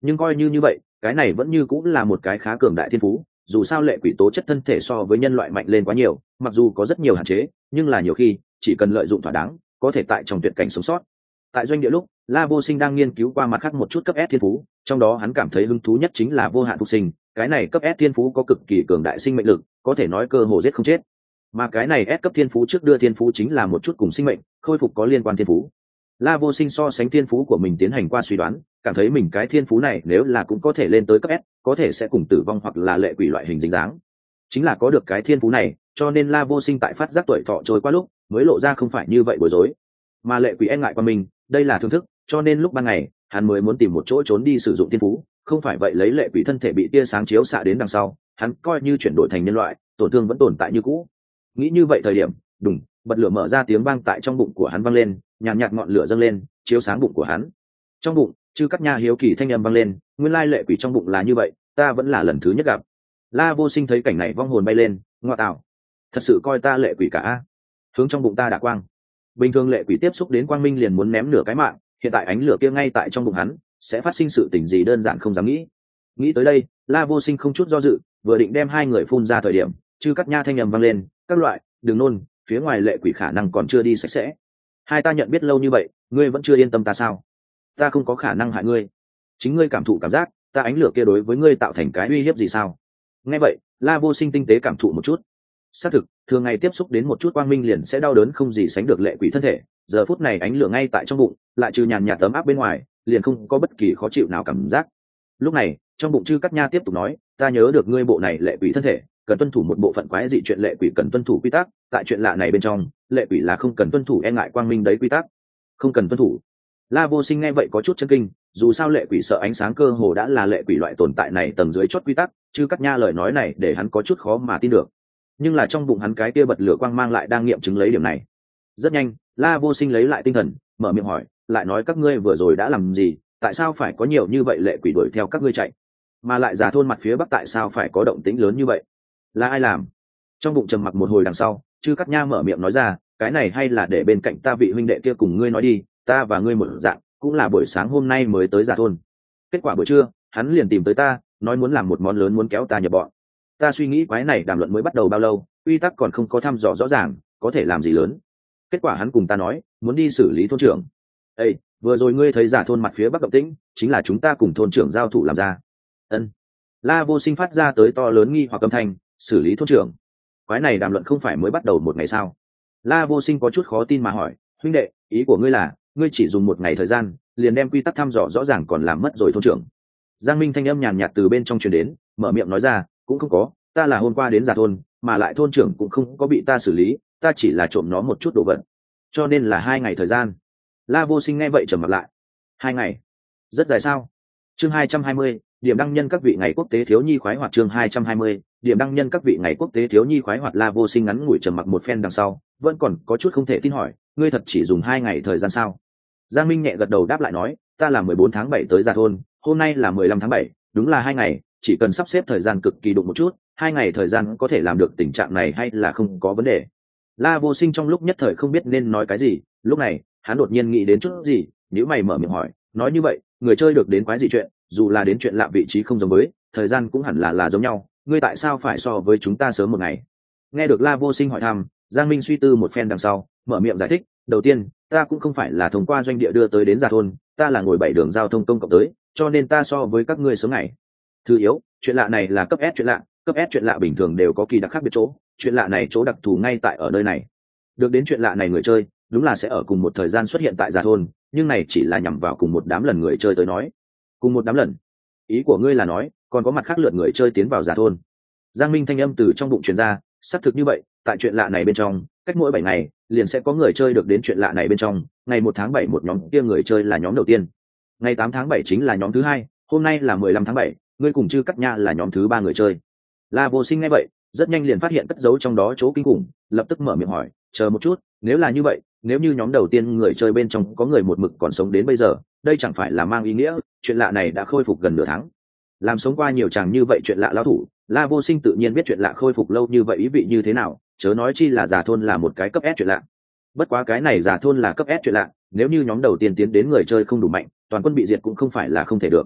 nhưng coi như như vậy cái này vẫn như cũng là một cái khá cường đại thiên phú, dù sao lệ quỷ tố chất thân thể so với nhân loại mạnh lên quá nhiều, mặc dù có rất nhiều hạn chế nhưng là nhiều khi chỉ cần lợi dụng thỏa đáng có thể tại trong tuyệt cảnh sống sót. Tại doanh địa lúc La Vô Sinh đang nghiên cứu qua mặt khác một chút cấp S thiên phú, trong đó hắn cảm thấy hứng thú nhất chính là vô hạn phục sinh. Cái này cấp S thiên phú có cực kỳ cường đại sinh mệnh lực, có thể nói cơ hồ giết không chết. Mà cái này S cấp thiên phú trước đưa thiên phú chính là một chút cùng sinh mệnh khôi phục có liên quan thiên phú. La Vô Sinh so sánh thiên phú của mình tiến hành qua suy đoán, cảm thấy mình cái thiên phú này nếu là cũng có thể lên tới cấp S, có thể sẽ cùng tử vong hoặc là lệ quỷ loại hình dính dáng. Chính là có được cái thiên phú này, cho nên La Vô Sinh tại phát giác tuổi thọ trôi qua lúc, mới lộ ra không phải như vậy bối rối. Mà lệ quỷ e ngại qua mình, đây là thưởng thức, cho nên lúc ban ngày, hắn mới muốn tìm một chỗ trốn đi sử dụng thiên phú, không phải vậy lấy lệ quỷ thân thể bị tia sáng chiếu xạ đến đằng sau, hắn coi như chuyển đổi thành nhân loại, tổn thương vẫn tồn tại như cũ. Nghĩ như vậy thời điểm, đùng, bật lửa mở ra tiếng vang tại trong bụng của hắn vang lên, nhàn nhạt, nhạt ngọn lửa dâng lên, chiếu sáng bụng của hắn. Trong bụng, Chư Cắt Nha hiếu kỳ thanh âm vang lên, nguyên lai lệ quỷ trong bụng là như vậy, ta vẫn là lần thứ nhất gặp. La Vô Sinh thấy cảnh này vong hồn bay lên, ngoa tạo, thật sự coi ta lệ quỷ cả a. Hướng trong bụng ta đã quang. Bình thường lệ quỷ tiếp xúc đến quang minh liền muốn ném nửa cái mạng, hiện tại ánh lửa kia ngay tại trong bụng hắn, sẽ phát sinh sự tình gì đơn giản không dám nghĩ. Nghĩ tới đây, La Vô Sinh không chút do dự, vừa định đem hai người phun ra thời điểm, Chư Cắt Nha thanh âm vang lên, các loại, đừng nôn, phía ngoài lệ quỷ khả năng còn chưa đi sạch sẽ. Hai ta nhận biết lâu như vậy, ngươi vẫn chưa yên tâm ta sao? Ta không có khả năng hại ngươi, chính ngươi cảm thụ cảm giác, ta ánh lửa kia đối với ngươi tạo thành cái uy hiếp gì sao? Nghe vậy, La Vô Sinh tinh tế cảm thụ một chút. Xác thực, thường ngày tiếp xúc đến một chút quang minh liền sẽ đau đớn không gì sánh được lệ quỷ thân thể, giờ phút này ánh lửa ngay tại trong bụng, lại trừ nhàn nhạt tấm áp bên ngoài, liền không có bất kỳ khó chịu nào cảm giác. Lúc này, trong bụng Chư Cắt Nha tiếp tục nói, ta nhớ được ngươi bộ này lệ quỷ thân thể, cần tuân thủ một bộ phận quái dị chuyện lệ quỷ cần tuân thủ quy tắc, tại chuyện lạ này bên trong, lệ quỷ là không cần tuân thủ e ngại quang minh đấy quy tắc, không cần tuân thủ. La Vô Sinh nghe vậy có chút chấn kinh, dù sao lệ quỷ sợ ánh sáng cơ hồ đã là lệ quỷ loại tồn tại này tầng dưới chót quy tắc, Chư Cắt Nha lời nói này để hắn có chút khó mà tin được. Nhưng là trong bụng hắn cái kia bật lửa quang mang lại đang nghiệm chứng lấy điểm này. Rất nhanh, La Vô Sinh lấy lại tinh thần, mở miệng hỏi, lại nói các ngươi vừa rồi đã làm gì, tại sao phải có nhiều như vậy lệ quỷ đuổi theo các ngươi chạy, mà lại già thôn mặt phía bắc tại sao phải có động tĩnh lớn như vậy, là ai làm? Trong bụng trầm mặc một hồi đằng sau, Chư Cắt Nha mở miệng nói ra, cái này hay là để bên cạnh ta vị huynh đệ kia cùng ngươi nói đi, ta và ngươi một dạng, cũng là buổi sáng hôm nay mới tới già thôn. Kết quả buổi trưa, hắn liền tìm tới ta, nói muốn làm một món lớn muốn kéo ta nhập bọn. Ta suy nghĩ quái này đàm luận mới bắt đầu bao lâu, quy tắc còn không có thăm dò rõ ràng, có thể làm gì lớn. Kết quả hắn cùng ta nói, muốn đi xử lý thôn trưởng. Ê, vừa rồi ngươi thấy giả thôn mặt phía bắc động tĩnh, chính là chúng ta cùng thôn trưởng giao thủ làm ra. Ân. La Vô Sinh phát ra tới to lớn nghi hoặc âm thanh, xử lý thôn trưởng. Quái này đàm luận không phải mới bắt đầu một ngày sao? La Vô Sinh có chút khó tin mà hỏi, huynh đệ, ý của ngươi là, ngươi chỉ dùng một ngày thời gian, liền đem quy tắc thăm dò rõ ràng còn làm mất rồi thôn trưởng. Giang Minh thanh âm nhàn nhạt từ bên trong truyền đến, mở miệng nói ra, cũng không có, ta là hôm qua đến giả thôn, mà lại thôn trưởng cũng không có bị ta xử lý, ta chỉ là trộm nó một chút đồ vật, cho nên là hai ngày thời gian. La Vô Sinh nghe vậy trầm mặt lại. Hai ngày, rất dài sao? Chương hai trăm hai mươi, điểm đăng nhân các vị ngày quốc tế thiếu nhi khoái hoạt. Chương hai trăm hai mươi, điểm đăng nhân các vị ngày quốc tế thiếu nhi khoái hoạt. La Vô Sinh ngắn ngủi trầm mặc một phen đằng sau, vẫn còn có chút không thể tin hỏi, ngươi thật chỉ dùng hai ngày thời gian sao? Giang Minh nhẹ gật đầu đáp lại nói, ta là mười bốn tháng bảy tới giả thôn, hôm nay là mười lăm tháng bảy, đúng là hai ngày, chỉ cần sắp xếp thời gian cực kỳ đụng một chút, hai ngày thời gian có thể làm được tình trạng này hay là không có vấn đề. La Vô Sinh trong lúc nhất thời không biết nên nói cái gì, lúc này hắn đột nhiên nghĩ đến chút gì, nếu mày mở miệng hỏi, nói như vậy, người chơi được đến quái gì chuyện, dù là đến chuyện lạ vị trí không giống với, thời gian cũng hẳn là là giống nhau, ngươi tại sao phải so với chúng ta sớm một ngày? Nghe được La Vô Sinh hỏi thăm, Giang Minh suy tư một phen đằng sau, mở miệng giải thích, đầu tiên, ta cũng không phải là thông qua doanh địa đưa tới đến giả thôn, ta là ngồi bảy đường giao thông công cộng tới, cho nên ta so với các ngươi sớm ngày. Thứ yếu, chuyện lạ này là cấp S chuyện lạ, cấp S chuyện lạ bình thường đều có kỳ đặc khác biệt chỗ, chuyện lạ này chỗ đặc thù ngay tại ở nơi này. Được đến chuyện lạ này người chơi, đúng là sẽ ở cùng một thời gian xuất hiện tại giả thôn, nhưng này chỉ là nhằm vào cùng một đám lần người chơi tới nói. Cùng một đám lần? Ý của ngươi là nói, còn có mặt khác lượt người chơi tiến vào giả thôn? Giang Minh thanh âm từ trong bụng truyền ra, xác thực như vậy, tại chuyện lạ này bên trong, cách mỗi bảy ngày, liền sẽ có người chơi được đến chuyện lạ này bên trong, ngày một tháng bảy một nhóm kia người chơi là nhóm đầu tiên. Ngày tám tháng bảy chính là nhóm thứ hai, hôm nay là mười lăm tháng bảy, ngươi cùng Chư Cắt Nha là nhóm thứ ba người chơi. La Vô Sinh nghe vậy, rất nhanh liền phát hiện cất giấu trong đó chỗ kinh khủng, lập tức mở miệng hỏi, chờ một chút, nếu là như vậy, nếu như nhóm đầu tiên người chơi bên trong có người một mực còn sống đến bây giờ, đây chẳng phải là mang ý nghĩa chuyện lạ này đã khôi phục gần nửa tháng. Làm sống qua nhiều chàng như vậy chuyện lạ lão thủ, La Vô Sinh tự nhiên biết chuyện lạ khôi phục lâu như vậy ý vị như thế nào, chớ nói chi là giả thôn là một cái cấp S chuyện lạ. Bất quá cái này giả thôn là cấp S chuyện lạ, nếu như nhóm đầu tiên tiến đến người chơi không đủ mạnh, toàn quân bị diệt cũng không phải là không thể được.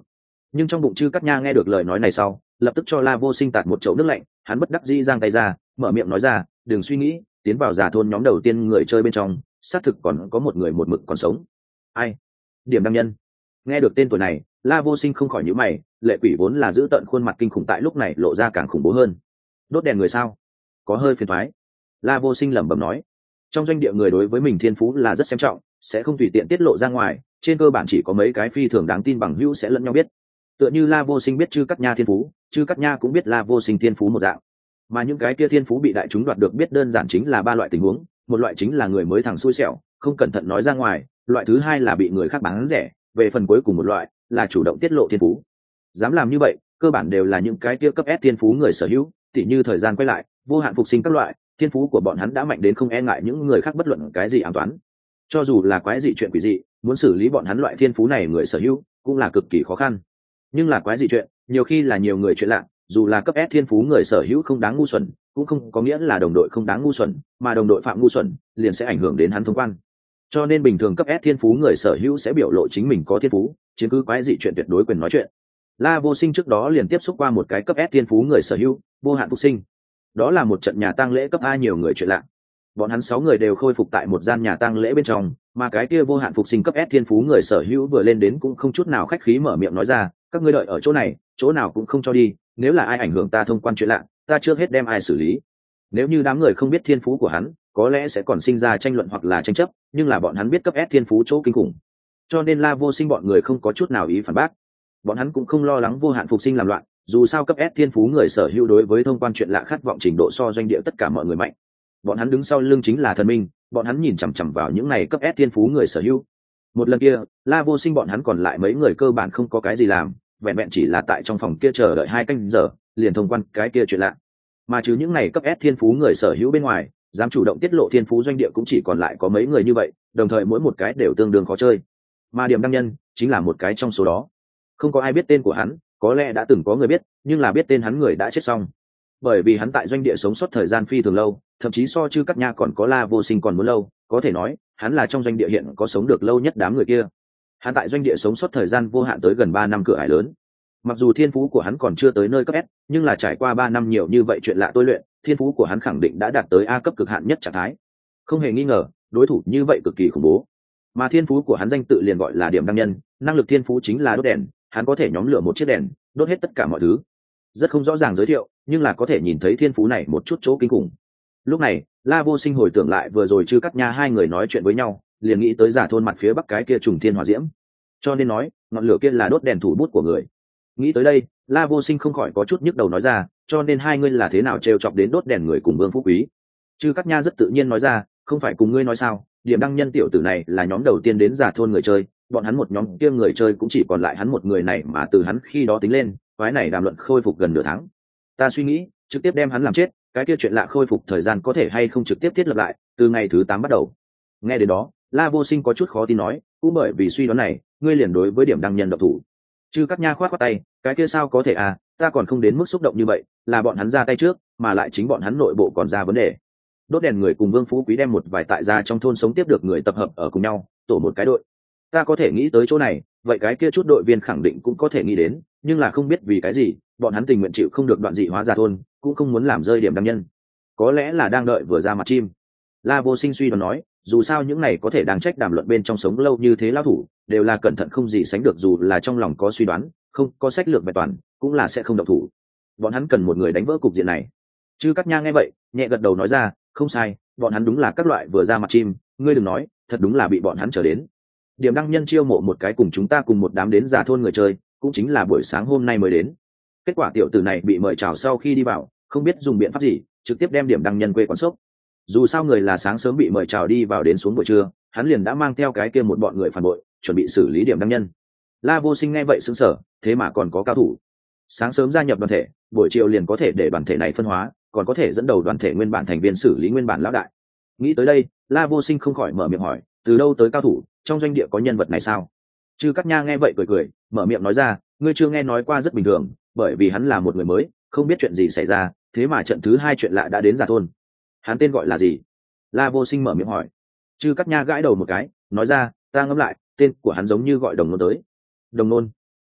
Nhưng trong bụng chư cắt nha nghe được lời nói này sau, lập tức cho La Vô Sinh tạt một chậu nước lạnh. Hắn bất đắc dĩ giang tay ra, mở miệng nói ra, đừng suy nghĩ, tiến vào giả thôn nhóm đầu tiên người chơi bên trong xác thực còn có một người một mực còn sống. Ai? Điểm đăng nhân. Nghe được tên tuổi này, La Vô Sinh không khỏi nhíu mày, lệ quỷ vốn là giữ tận khuôn mặt kinh khủng tại lúc này lộ ra càng khủng bố hơn. Đốt đèn người sao? Có hơi phiền toái. La Vô Sinh lẩm bẩm nói. Trong doanh địa người đối với mình thiên phú là rất xem trọng, sẽ không tùy tiện tiết lộ ra ngoài, trên cơ bản chỉ có mấy cái phi thường đáng tin bằng hữu sẽ lẫn nhau biết. Tựa như La Vô Sinh biết chư cắt nha thiên phú, chư cắt nha cũng biết La Vô Sinh thiên phú một dạng. Mà những cái kia thiên phú bị đại chúng đoạt được biết đơn giản chính là ba loại tình huống, một loại chính là người mới thằng xui xẻo, không cẩn thận nói ra ngoài, loại thứ hai là bị người khác bán rẻ, về phần cuối cùng một loại là chủ động tiết lộ thiên phú. Dám làm như vậy, cơ bản đều là những cái kia cấp S thiên phú người sở hữu, tỉ như thời gian quay lại, vô hạn phục sinh các loại, thiên phú của bọn hắn đã mạnh đến không e ngại những người khác bất luận cái gì ám toán. Cho dù là quái dị chuyện quỷ dị, muốn xử lý bọn hắn loại thiên phú này người sở hữu cũng là cực kỳ khó khăn. Nhưng là quái dị chuyện, nhiều khi là nhiều người chuyện lạ, dù là cấp S thiên phú người sở hữu không đáng ngu xuẩn, cũng không có nghĩa là đồng đội không đáng ngu xuẩn, mà đồng đội phạm ngu xuẩn liền sẽ ảnh hưởng đến hắn thông quan. Cho nên bình thường cấp S thiên phú người sở hữu sẽ biểu lộ chính mình có thiên phú, chứ cứ quái dị chuyện tuyệt đối quyền nói chuyện. La Vô Sinh trước đó liền tiếp xúc qua một cái cấp S thiên phú người sở hữu, vô hạn phục sinh. Đó là một trận nhà tang lễ cấp A nhiều người chuyện lạ. Bọn hắn sáu người đều khôi phục tại một gian nhà tang lễ bên trong, mà cái kia vô hạn phục sinh cấp S thiên phú người sở hữu vừa lên đến cũng không chút nào khách khí mở miệng nói ra, các ngươi đợi ở chỗ này, chỗ nào cũng không cho đi, nếu là ai ảnh hưởng ta thông quan chuyện lạ, ta trước hết đem ai xử lý. Nếu như đám người không biết thiên phú của hắn, có lẽ sẽ còn sinh ra tranh luận hoặc là tranh chấp, nhưng là bọn hắn biết cấp S thiên phú chỗ kinh khủng, cho nên La Vô Sinh bọn người không có chút nào ý phản bác. Bọn hắn cũng không lo lắng vô hạn phục sinh làm loạn, dù sao cấp S thiên phú người sở hữu đối với thông quan chuyện lạ khát vọng trình độ so doanh địa tất cả mọi người mạnh. Bọn hắn đứng sau lưng chính là thần minh, bọn hắn nhìn chằm chằm vào những này cấp S thiên phú người sở hữu. Một lần kia, La Vô Sinh bọn hắn còn lại mấy người cơ bản không có cái gì làm, vẹn vẹn chỉ là tại trong phòng kia chờ đợi hai canh giờ, liền thông quan cái kia chuyện lạ. Mà trừ những này cấp S thiên phú người sở hữu bên ngoài, dám chủ động tiết lộ thiên phú doanh địa cũng chỉ còn lại có mấy người như vậy, đồng thời mỗi một cái đều tương đương khó chơi. Mà điểm đăng nhân chính là một cái trong số đó. Không có ai biết tên của hắn, có lẽ đã từng có người biết, nhưng là biết tên hắn người đã chết xong. Bởi vì hắn tại doanh địa sống sót thời gian phi thường lâu, thậm chí so chư cắt nha còn có La Vô Sinh còn muốn lâu, có thể nói hắn là trong doanh địa hiện có sống được lâu nhất đám người kia. Hắn tại doanh địa sống sót thời gian vô hạn tới gần ba năm cửa ải lớn. Mặc dù thiên phú của hắn còn chưa tới nơi cấp S, nhưng là trải qua ba năm nhiều như vậy chuyện lạ tôi luyện, thiên phú của hắn khẳng định đã đạt tới A cấp cực hạn nhất trạng thái. Không hề nghi ngờ, đối thủ như vậy cực kỳ khủng bố. Mà thiên phú của hắn danh tự liền gọi là điểm đăng nhân, năng lực thiên phú chính là đốt đèn, hắn có thể nhóm lửa một chiếc đèn, đốt hết tất cả mọi thứ. Rất không rõ ràng giới thiệu, nhưng là có thể nhìn thấy thiên phú này một chút chỗ kinh khủng. Lúc này, La Vô Sinh hồi tưởng lại vừa rồi chư cắt nha hai người nói chuyện với nhau, liền nghĩ tới giả thôn mặt phía bắc cái kia trùng thiên hỏa diễm. Cho nên nói, ngọn lửa kia là đốt đèn thủ bút của người. Nghĩ tới đây, La Vô Sinh không khỏi có chút nhức đầu nói ra, cho nên hai ngươi là thế nào trêu chọc đến đốt đèn người cùng Vương Phú Quý? Chư cắt nha rất tự nhiên nói ra, không phải cùng ngươi nói sao, điểm đăng nhân tiểu tử này là nhóm đầu tiên đến giả thôn người chơi, bọn hắn một nhóm kia người chơi cũng chỉ còn lại hắn một người này, mà từ hắn khi đó tính lên, quái này đàm luận khôi phục gần nửa tháng. Ta suy nghĩ, trực tiếp đem hắn làm chết, cái kia chuyện lạ khôi phục thời gian có thể hay không trực tiếp thiết lập lại, từ ngày thứ tám bắt đầu. Nghe đến đó, La Vô Sinh có chút khó tin nói, cũng bởi vì suy đoán này, ngươi liền đối với điểm đăng nhân độc thủ. Chư cắt nha khoát khoát tay, cái kia sao có thể à, ta còn không đến mức xúc động như vậy, là bọn hắn ra tay trước, mà lại chính bọn hắn nội bộ còn ra vấn đề. Đốt đèn người cùng Vương Phú Quý đem một vài tại gia trong thôn sống tiếp được người tập hợp ở cùng nhau, tổ một cái đội. Ta có thể nghĩ tới chỗ này, vậy cái kia chút đội viên khẳng định cũng có thể nghĩ đến, nhưng là không biết vì cái gì, bọn hắn tình nguyện chịu không được đoạn dị hóa ra thôn, cũng không muốn làm rơi điểm đăng nhân. Có lẽ là đang đợi vừa ra mặt chim. La Vô Sinh suy đoán nói, dù sao những này có thể đang trách đàm luận bên trong sống lâu như thế lao thủ, đều là cẩn thận không gì sánh được, dù là trong lòng có suy đoán, không có sách lược vẹn toàn, cũng là sẽ không động thủ. Bọn hắn cần một người đánh vỡ cục diện này. Chư Cát Nha nghe vậy, nhẹ gật đầu nói ra, không sai, bọn hắn đúng là các loại vừa ra mặt chim, ngươi đừng nói, thật đúng là bị bọn hắn trở đến. Điểm đăng nhân chiêu mộ một cái cùng chúng ta cùng một đám đến giả thôn người chơi, cũng chính là buổi sáng hôm nay mới đến. Kết quả tiểu tử này bị mời chào sau khi đi vào, không biết dùng biện pháp gì, trực tiếp đem điểm đăng nhân quê quán sốc. Dù sao người là sáng sớm bị mời chào đi vào đến xuống buổi trưa, hắn liền đã mang theo cái kia một bọn người phản bội, chuẩn bị xử lý điểm đăng nhân. La Vô Sinh nghe vậy sững sờ, thế mà còn có cao thủ. Sáng sớm gia nhập đoàn thể, buổi chiều liền có thể để đoàn thể này phân hóa, còn có thể dẫn đầu đoàn thể nguyên bản thành viên xử lý nguyên bản lão đại. Nghĩ tới đây, La Vô Sinh không khỏi mở miệng hỏi, từ đâu tới cao thủ, trong doanh địa có nhân vật này sao? Chư Cát Nha nghe vậy cười cười, mở miệng nói ra, ngươi chưa nghe nói qua rất bình thường, bởi vì hắn là một người mới, không biết chuyện gì xảy ra, thế mà trận thứ hai chuyện lạ đã đến giả thôn. Hắn tên gọi là gì? La Vô Sinh mở miệng hỏi. Chư Cát Nha gãi đầu một cái, nói ra, ta ngẫm lại, tên của hắn giống như gọi Đồng Nôn tới. Đồng Nôn?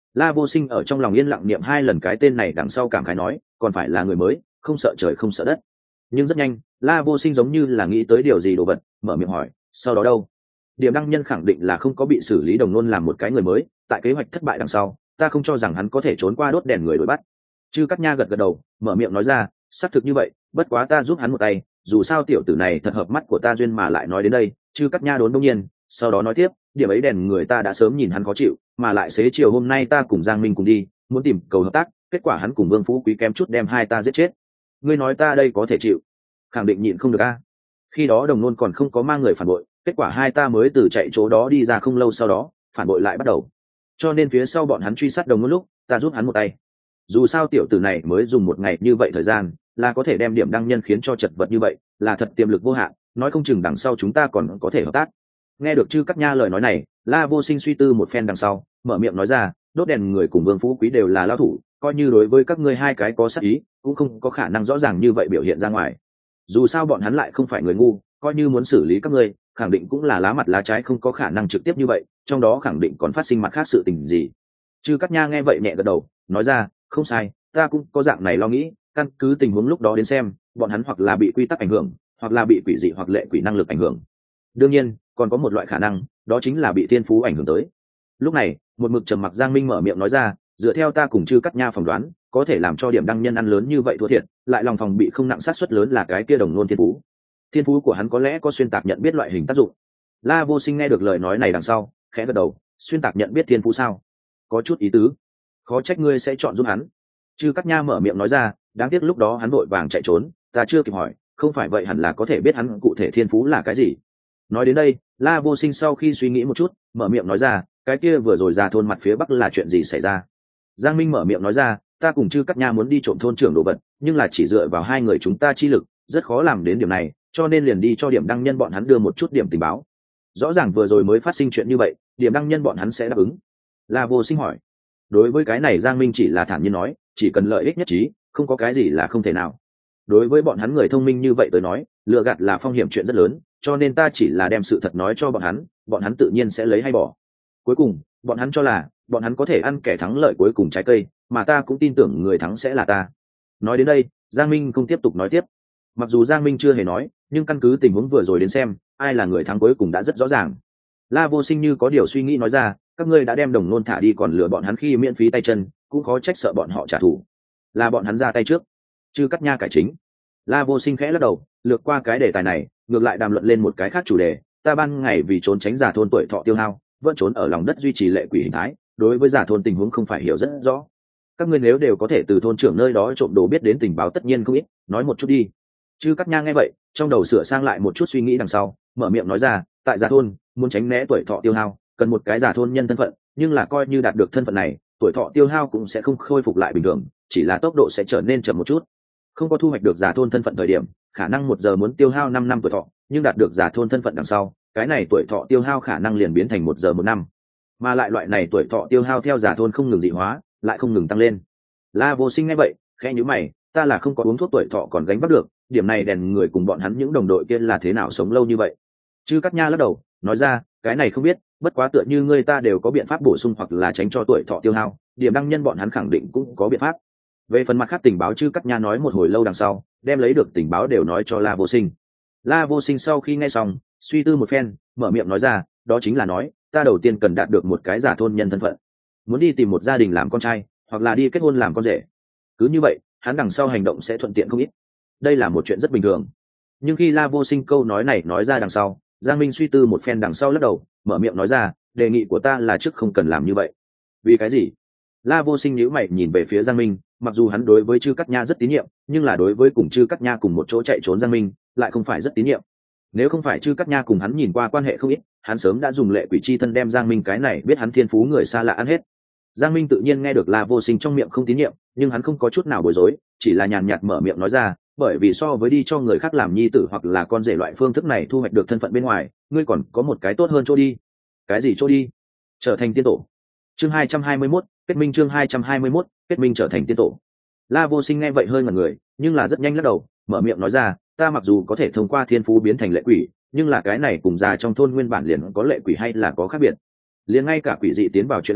La Vô Sinh ở trong lòng yên lặng niệm hai lần cái tên này, đằng sau cảm khái nói, còn phải là người mới, không sợ trời không sợ đất. Nhưng rất nhanh, La Vô Sinh giống như là nghĩ tới điều gì đồ vật, mở miệng hỏi, sau đó đâu? Điểm đăng nhân khẳng định là không có bị xử lý đồng nôn làm một cái người mới, tại kế hoạch thất bại đằng sau, ta không cho rằng hắn có thể trốn qua đốt đèn người đuổi bắt. Chư Cát Nha gật gật đầu, mở miệng nói ra, xác thực như vậy, bất quá ta giúp hắn một tay, dù sao tiểu tử này thật hợp mắt của ta duyên. Mà lại nói đến đây, Chư Cát Nha đốn đông nhiên, sau đó nói tiếp, điểm ấy đèn người ta đã sớm nhìn hắn khó chịu, mà lại xế chiều hôm nay ta cùng Giang Minh cùng đi, muốn tìm cầu hợp tác, kết quả hắn cùng Vương Phú Quý kém chút đem hai ta giết chết. Ngươi nói ta đây có thể chịu? Khẳng định nhịn không được a. Khi đó đồng nôn còn không có mang người phản bội, kết quả hai ta mới từ chạy chỗ đó đi ra không lâu sau đó, phản bội lại bắt đầu. Cho nên phía sau bọn hắn truy sát đồng nôn lúc, ta giúp hắn một tay. Dù sao tiểu tử này mới dùng một ngày như vậy thời gian, là có thể đem điểm đăng nhân khiến cho chật vật như vậy, là thật tiềm lực vô hạn, nói không chừng đằng sau chúng ta còn có thể hợp tác. Nghe được Chư Cát Nha lời nói này, La Vô Sinh suy tư một phen đằng sau, mở miệng nói ra, đốt đèn người cùng Vương Phú Quý đều là lao thủ, coi như đối với các ngươi hai cái có sát ý, cũng không có khả năng rõ ràng như vậy biểu hiện ra ngoài. Dù sao bọn hắn lại không phải người ngu, coi như muốn xử lý các ngươi, khẳng định cũng là lá mặt lá trái, không có khả năng trực tiếp như vậy, trong đó khẳng định còn phát sinh mặt khác sự tình gì. Chư Cát Nha nghe vậy nhẹ gật đầu, nói ra, không sai, ta cũng có dạng này lo nghĩ, căn cứ tình huống lúc đó đến xem, bọn hắn hoặc là bị quy tắc ảnh hưởng, hoặc là bị quỷ dị hoặc lệ quỷ năng lực ảnh hưởng. Đương nhiên, còn có một loại khả năng, đó chính là bị thiên phú ảnh hưởng tới. Lúc này, một mực trầm mặc Giang Minh mở miệng nói ra, dựa theo ta cùng Chư Cát Nha phỏng đoán, có thể làm cho điểm đăng nhân ăn lớn như vậy thua thiệt, lại lòng phòng bị không nặng, sát suất lớn là cái kia đồng nôn thiên phú. Thiên phú của hắn có lẽ có xuyên tạc nhận biết loại hình tác dụng. La Vô Sinh nghe được lời nói này đằng sau, khẽ gật đầu, xuyên tạc nhận biết thiên phú sao? Có chút ý tứ. Khó trách ngươi sẽ chọn giúp hắn. Chư Cát Nha mở miệng nói ra, đáng tiếc lúc đó hắn vội vàng chạy trốn, ta chưa kịp hỏi, không phải vậy hẳn là có thể biết hắn cụ thể thiên phú là cái gì. Nói đến đây, La Vô Sinh sau khi suy nghĩ một chút, mở miệng nói ra, cái kia vừa rồi ra thôn mặt phía bắc là chuyện gì xảy ra? Giang Minh mở miệng nói ra, ta cùng Chư Cát Nha muốn đi trộm thôn trưởng đồ vật, nhưng là chỉ dựa vào hai người chúng ta chi lực, rất khó làm đến điểm này, cho nên liền đi cho điểm đăng nhân bọn hắn đưa một chút điểm tình báo. Rõ ràng vừa rồi mới phát sinh chuyện như vậy, điểm đăng nhân bọn hắn sẽ đáp ứng. La Vô Sinh hỏi. Đối với cái này Giang Minh chỉ là thản nhiên nói, chỉ cần lợi ích nhất trí, không có cái gì là không thể nào. Đối với bọn hắn người thông minh như vậy tới nói, lừa gạt là phong hiểm chuyện rất lớn, cho nên ta chỉ là đem sự thật nói cho bọn hắn, bọn hắn tự nhiên sẽ lấy hay bỏ. Cuối cùng, bọn hắn cho là bọn hắn có thể ăn kẻ thắng lợi cuối cùng trái cây, mà ta cũng tin tưởng người thắng sẽ là ta. Nói đến đây, Giang Minh không tiếp tục nói tiếp. Mặc dù Giang Minh chưa hề nói, nhưng căn cứ tình huống vừa rồi đến xem, ai là người thắng cuối cùng đã rất rõ ràng. La Vô Sinh như có điều suy nghĩ nói ra, các ngươi đã đem đồng nôn thả đi còn lừa bọn hắn khi miễn phí tay chân, cũng khó trách sợ bọn họ trả thù. Là bọn hắn ra tay trước. Chư Cát Nha cải chính. La Vô Sinh khẽ lắc đầu, lược qua cái đề tài này, ngược lại đàm luận lên một cái khác chủ đề. Ta ban ngày vì trốn tránh giả thôn tuổi thọ tiêu hao, vẫn trốn ở lòng đất duy trì lệ quỷ hình thái, đối với giả thôn tình huống không phải hiểu rất rõ. Các ngươi nếu đều có thể từ thôn trưởng nơi đó trộm đồ biết đến tình báo tất nhiên không ít, nói một chút đi. Chư Cát Nha nghe vậy, trong đầu sửa sang lại một chút suy nghĩ đằng sau, mở miệng nói ra, tại giả thôn, muốn tránh né tuổi thọ tiêu hao, cần một cái giả thôn nhân thân phận, nhưng là coi như đạt được thân phận này, tuổi thọ tiêu hao cũng sẽ không khôi phục lại bình thường, chỉ là tốc độ sẽ trở nên chậm một chút. Không có thu hoạch được giả thôn thân phận thời điểm, khả năng một giờ muốn tiêu hao năm năm tuổi thọ, nhưng đạt được giả thôn thân phận đằng sau, cái này tuổi thọ tiêu hao khả năng liền biến thành một giờ một năm. Mà lại loại này tuổi thọ tiêu hao theo giả thôn không ngừng dị hóa, lại không ngừng tăng lên. La Vô Sinh nghe vậy, khẽ nhíu mày, ta là không có uống thuốc tuổi thọ còn gánh vác được, điểm này đèn người cùng bọn hắn những đồng đội kia là thế nào sống lâu như vậy? Chư Cát Nha lắc đầu, nói ra, cái này không biết, bất quá tựa như ngươi ta đều có biện pháp bổ sung hoặc là tránh cho tuổi thọ tiêu hao, điểm đăng nhân bọn hắn khẳng định cũng có biện pháp. Về phần mặt khác tình báo, Chư Cát Nha nói một hồi lâu đằng sau, đem lấy được tình báo đều nói cho La Vô Sinh. La Vô Sinh sau khi nghe xong, suy tư một phen, mở miệng nói ra, đó chính là nói, ta đầu tiên cần đạt được một cái giả thôn nhân thân phận, muốn đi tìm một gia đình làm con trai, hoặc là đi kết hôn làm con rể. Cứ như vậy, hắn đằng sau hành động sẽ thuận tiện không ít. Đây là một chuyện rất bình thường. Nhưng khi La Vô Sinh câu nói này nói ra đằng sau, Giang Minh suy tư một phen đằng sau lắc đầu, mở miệng nói ra, đề nghị của ta là trước không cần làm như vậy. Vì cái gì? La Vô Sinh nhíu mày nhìn về phía Giang Minh, mặc dù hắn đối với Chư Cát Nha rất tín nhiệm, nhưng là đối với cùng Chư Cát Nha cùng một chỗ chạy trốn Giang Minh, lại không phải rất tín nhiệm. Nếu không phải Chư Cát Nha cùng hắn nhìn qua quan hệ không ít, hắn sớm đã dùng lệ quỷ chi thân đem Giang Minh cái này biết hắn thiên phú người xa lạ ăn hết. Giang Minh tự nhiên nghe được La Vô Sinh trong miệng không tín nhiệm, nhưng hắn không có chút nào bối rối, chỉ là nhàn nhạt mở miệng nói ra, bởi vì so với đi cho người khác làm nhi tử hoặc là con rể loại phương thức này thu hoạch được thân phận bên ngoài, ngươi còn có một cái tốt hơn chỗ đi. Cái gì chỗ đi? Trở thành tiên tổ. Chương hai trăm hai mươi mốt, kết minh. Chương hai trăm hai mươi mốt, kết minh trở thành tiên tổ. La Vô Sinh nghe vậy hơi ngẩn người, nhưng là rất nhanh lắc đầu, mở miệng nói ra, ta mặc dù có thể thông qua thiên phú biến thành lệ quỷ, nhưng là cái này cùng già trong thôn nguyên bản liền có lệ quỷ hay là có khác biệt. Liền ngay cả quỷ dị tiến vào chuyện lạ,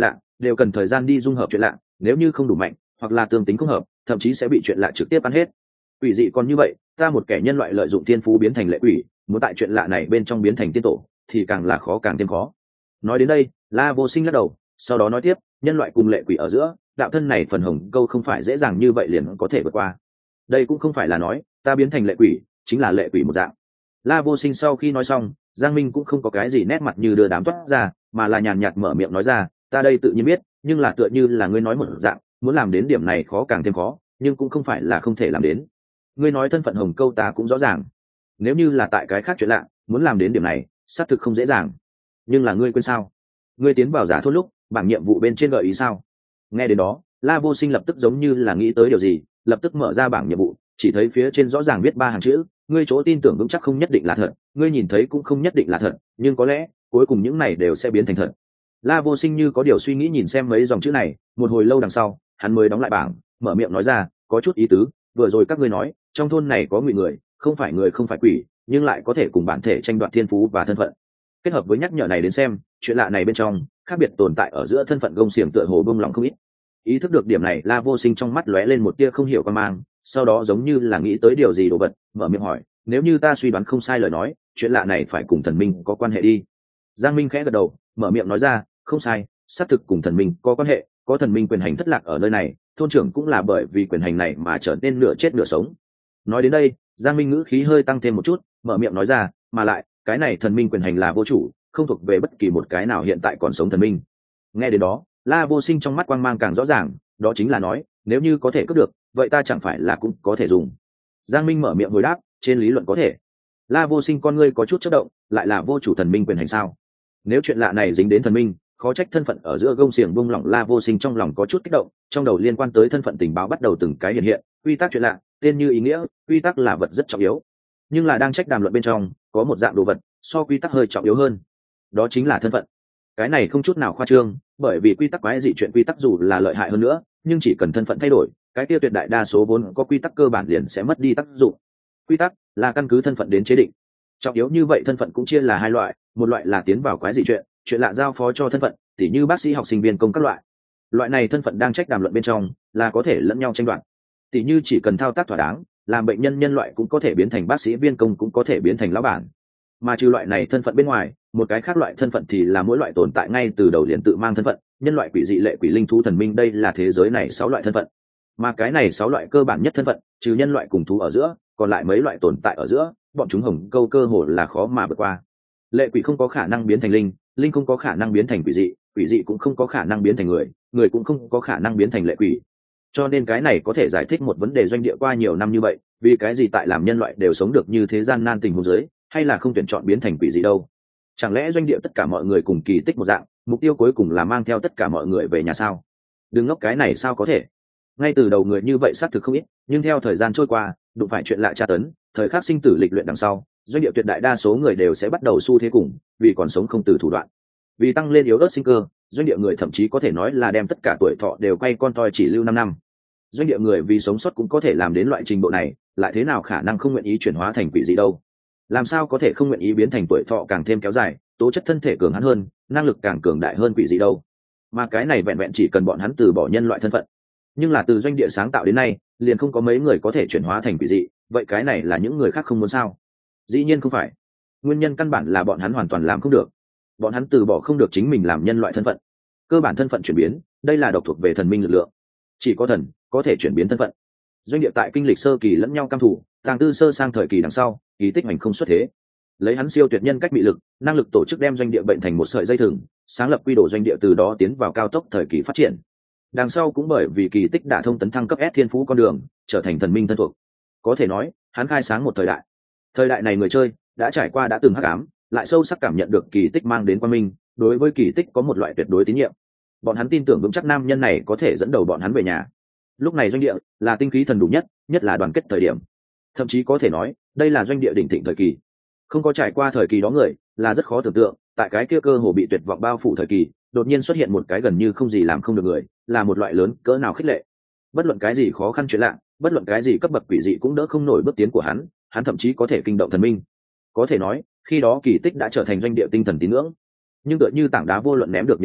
đều cần thời gian đi dung hợp chuyện lạ, nếu như không đủ mạnh hoặc là tương tính không hợp, thậm chí sẽ bị chuyện lạ trực tiếp ăn hết. Quỷ dị còn như vậy, ta một kẻ nhân loại lợi dụng thiên phú biến thành lệ quỷ, muốn tại chuyện lạ này bên trong biến thành tiên tổ thì càng là khó càng thêm khó. Nói đến đây, La Vô Sinh lắc đầu, sau đó nói tiếp, nhân loại cùng lệ quỷ ở giữa đạo thân này phần hồng câu không phải dễ dàng như vậy liền có thể vượt qua. Đây cũng không phải là nói ta biến thành lệ quỷ chính là lệ quỷ một dạng. La Vô Sinh sau khi nói xong, Giang Minh cũng không có cái gì nét mặt như đưa đám toát ra, mà là nhàn nhạt mở miệng nói ra, ta đây tự nhiên biết, nhưng là tựa như là ngươi nói một dạng, muốn làm đến điểm này khó càng thêm khó, nhưng cũng không phải là không thể làm đến. Ngươi nói thân phận hồng câu ta cũng rõ ràng, nếu như là tại cái khác chuyện lạ, muốn làm đến điểm này xác thực không dễ dàng. Nhưng là ngươi quên sao? Ngươi tiến vào giả thôn lúc bảng nhiệm vụ bên trên gợi ý sao? Nghe đến đó, La Vô Sinh lập tức giống như là nghĩ tới điều gì, lập tức mở ra bảng nhiệm vụ, chỉ thấy phía trên rõ ràng viết ba hàng chữ, ngươi chỗ tin tưởng vững chắc không nhất định là thật, ngươi nhìn thấy cũng không nhất định là thật, nhưng có lẽ cuối cùng những này đều sẽ biến thành thật. La Vô Sinh như có điều suy nghĩ nhìn xem mấy dòng chữ này, một hồi lâu đằng sau hắn mới đóng lại bảng, mở miệng nói ra, có chút ý tứ, vừa rồi các ngươi nói trong thôn này có ngụy người, không phải người không phải quỷ, nhưng lại có thể cùng bản thể tranh đoạt thiên phú và thân phận. Kết hợp với nhắc nhở này đến xem, chuyện lạ này bên trong khác biệt tồn tại ở giữa thân phận gông xiềng tựa hồ bông lòng không ít. Ý thức được điểm này, La Vô Sinh trong mắt lóe lên một tia không hiểu quan mang, sau đó giống như là nghĩ tới điều gì đồ vật, mở miệng hỏi, nếu như ta suy đoán không sai lời nói, chuyện lạ này phải cùng thần minh có quan hệ đi. Giang Minh khẽ gật đầu, mở miệng nói ra, không sai, xác thực cùng thần minh có quan hệ, có thần minh quyền hành thất lạc ở nơi này, thôn trưởng cũng là bởi vì quyền hành này mà trở nên nửa chết nửa sống. Nói đến đây, Giang Minh ngữ khí hơi tăng thêm một chút, mở miệng nói ra, mà lại cái này thần minh quyền hành là vô chủ, không thuộc về bất kỳ một cái nào hiện tại còn sống thần minh. Nghe đến đó, La Vô Sinh trong mắt quang mang càng rõ ràng, đó chính là nói, nếu như có thể cướp được, vậy ta chẳng phải là cũng có thể dùng. Giang Minh mở miệng hồi đáp, trên lý luận có thể. La Vô Sinh con ngươi có chút chớp động, lại là vô chủ thần minh quyền hành sao? Nếu chuyện lạ này dính đến thần minh, khó trách thân phận ở giữa gông xiềng buông lỏng. La Vô Sinh trong lòng có chút kích động, trong đầu liên quan tới thân phận tình báo bắt đầu từng cái hiện hiện, quy tắc chuyện lạ, tên như ý nghĩa, quy tắc là vật rất trọng yếu. Nhưng là đang trách đàm luận bên trong, có một dạng đồ vật so quy tắc hơi trọng yếu hơn, đó chính là thân phận. Cái này không chút nào khoa trương, bởi vì quy tắc quái dị chuyện quy tắc dù là lợi hại hơn nữa, nhưng chỉ cần thân phận thay đổi, cái kia tuyệt đại đa số vốn có quy tắc cơ bản liền sẽ mất đi tác dụng. Quy tắc là căn cứ thân phận đến chế định. Trọng yếu như vậy thân phận cũng chia là hai loại, một loại là tiến vào quái dị chuyện, chuyện lạ giao phó cho thân phận, tỉ như bác sĩ, học sinh, viên công các loại. Loại này thân phận đang trách đàm luận bên trong là có thể lẫn nhau tranh đoạt. Tỉ như chỉ cần thao tác thỏa đáng, làm bệnh nhân nhân loại cũng có thể biến thành bác sĩ, viên công cũng có thể biến thành lão bản. Mà trừ loại này thân phận bên ngoài, một cái khác loại thân phận thì là mỗi loại tồn tại ngay từ đầu liền tự mang thân phận, nhân loại, quỷ dị, lệ quỷ, linh thú, thần minh, đây là thế giới này sáu loại thân phận. Mà cái này sáu loại cơ bản nhất thân phận, trừ nhân loại cùng thú ở giữa, còn lại mấy loại tồn tại ở giữa, bọn chúng hồng câu cơ hồ là khó mà vượt qua. Lệ quỷ không có khả năng biến thành linh, linh không có khả năng biến thành quỷ dị, quỷ dị cũng không có khả năng biến thành người, người cũng không có khả năng biến thành lệ quỷ. Cho nên cái này có thể giải thích một vấn đề doanh địa qua nhiều năm như vậy, vì cái gì tại làm nhân loại đều sống được như thế gian nan tình huống dưới, hay là không tuyển chọn biến thành quỷ dị đâu? Chẳng lẽ doanh địa tất cả mọi người cùng kỳ tích một dạng, mục tiêu cuối cùng là mang theo tất cả mọi người về nhà sao? Đừng ngốc, cái này sao có thể? Ngay từ đầu người như vậy xác thực không ít, nhưng theo thời gian trôi qua, đụng phải chuyện lạ tra tấn, thời khắc sinh tử lịch luyện đằng sau, doanh địa tuyệt đại đa số người đều sẽ bắt đầu xu thế cùng, vì còn sống không từ thủ đoạn. Vì tăng lên yếu ớt sinh cơ, doanh địa người thậm chí có thể nói là đem tất cả tuổi thọ đều quay con toi chỉ lưu năm năm. Doanh địa người vì sống sót cũng có thể làm đến loại trình độ này, lại thế nào khả năng không nguyện ý chuyển hóa thành quỷ dị đâu? Làm sao có thể không nguyện ý biến thành tuổi thọ càng thêm kéo dài, tố chất thân thể cường hắn hơn, năng lực càng cường đại hơn quỷ dị đâu? Mà cái này vẹn vẹn chỉ cần bọn hắn từ bỏ nhân loại thân phận. Nhưng là từ doanh địa sáng tạo đến nay, liền không có mấy người có thể chuyển hóa thành quỷ dị, vậy cái này là những người khác không muốn sao? Dĩ nhiên không phải. Nguyên nhân căn bản là bọn hắn hoàn toàn làm không được. Bọn hắn từ bỏ không được chính mình làm nhân loại thân phận. Cơ bản thân phận chuyển biến, đây là độc thuộc về thần minh lực lượng. Chỉ có thần có thể chuyển biến thân phận. Doanh địa tại kinh lịch sơ kỳ lẫn nhau cam thủ, tàng tư sơ sang thời kỳ đằng sau, kỳ tích hành không xuất thế. Lấy hắn siêu tuyệt nhân cách bị lực, năng lực tổ chức đem doanh địa bệnh thành một sợi dây thừng, sáng lập quy đồ doanh địa, từ đó tiến vào cao tốc thời kỳ phát triển. Đằng sau cũng bởi vì kỳ tích đả thông tấn thăng cấp S thiên phú con đường, trở thành thần minh thân thuộc. Có thể nói, hắn khai sáng một thời đại. Thời đại này người chơi đã trải qua đã từng hắc ám, lại sâu sắc cảm nhận được kỳ tích mang đến quang minh, đối với kỳ tích có một loại tuyệt đối tín nhiệm. Bọn hắn tin tưởng vững chắc nam nhân này có thể dẫn đầu bọn hắn về nhà. Lúc này doanh địa là tinh khí thần đủ nhất, nhất là đoàn kết thời điểm. Thậm chí có thể nói, đây là doanh địa đỉnh thịnh thời kỳ. Không có trải qua thời kỳ đó người, là rất khó tưởng tượng, tại cái kia cơ hồ bị tuyệt vọng bao phủ thời kỳ, đột nhiên xuất hiện một cái gần như không gì làm không được người, là một loại lớn cỡ nào khích lệ. Bất luận cái gì khó khăn chuyện lạ, bất luận cái gì cấp bậc quỷ dị cũng đỡ không nổi bước tiến của hắn, hắn thậm chí có thể kinh động thần minh. Có thể nói, khi đó kỳ tích đã trở thành doanh địa tinh thần tín ngưỡng. Nhưng tựa như tảng đá vô luận ném được nhiều cao,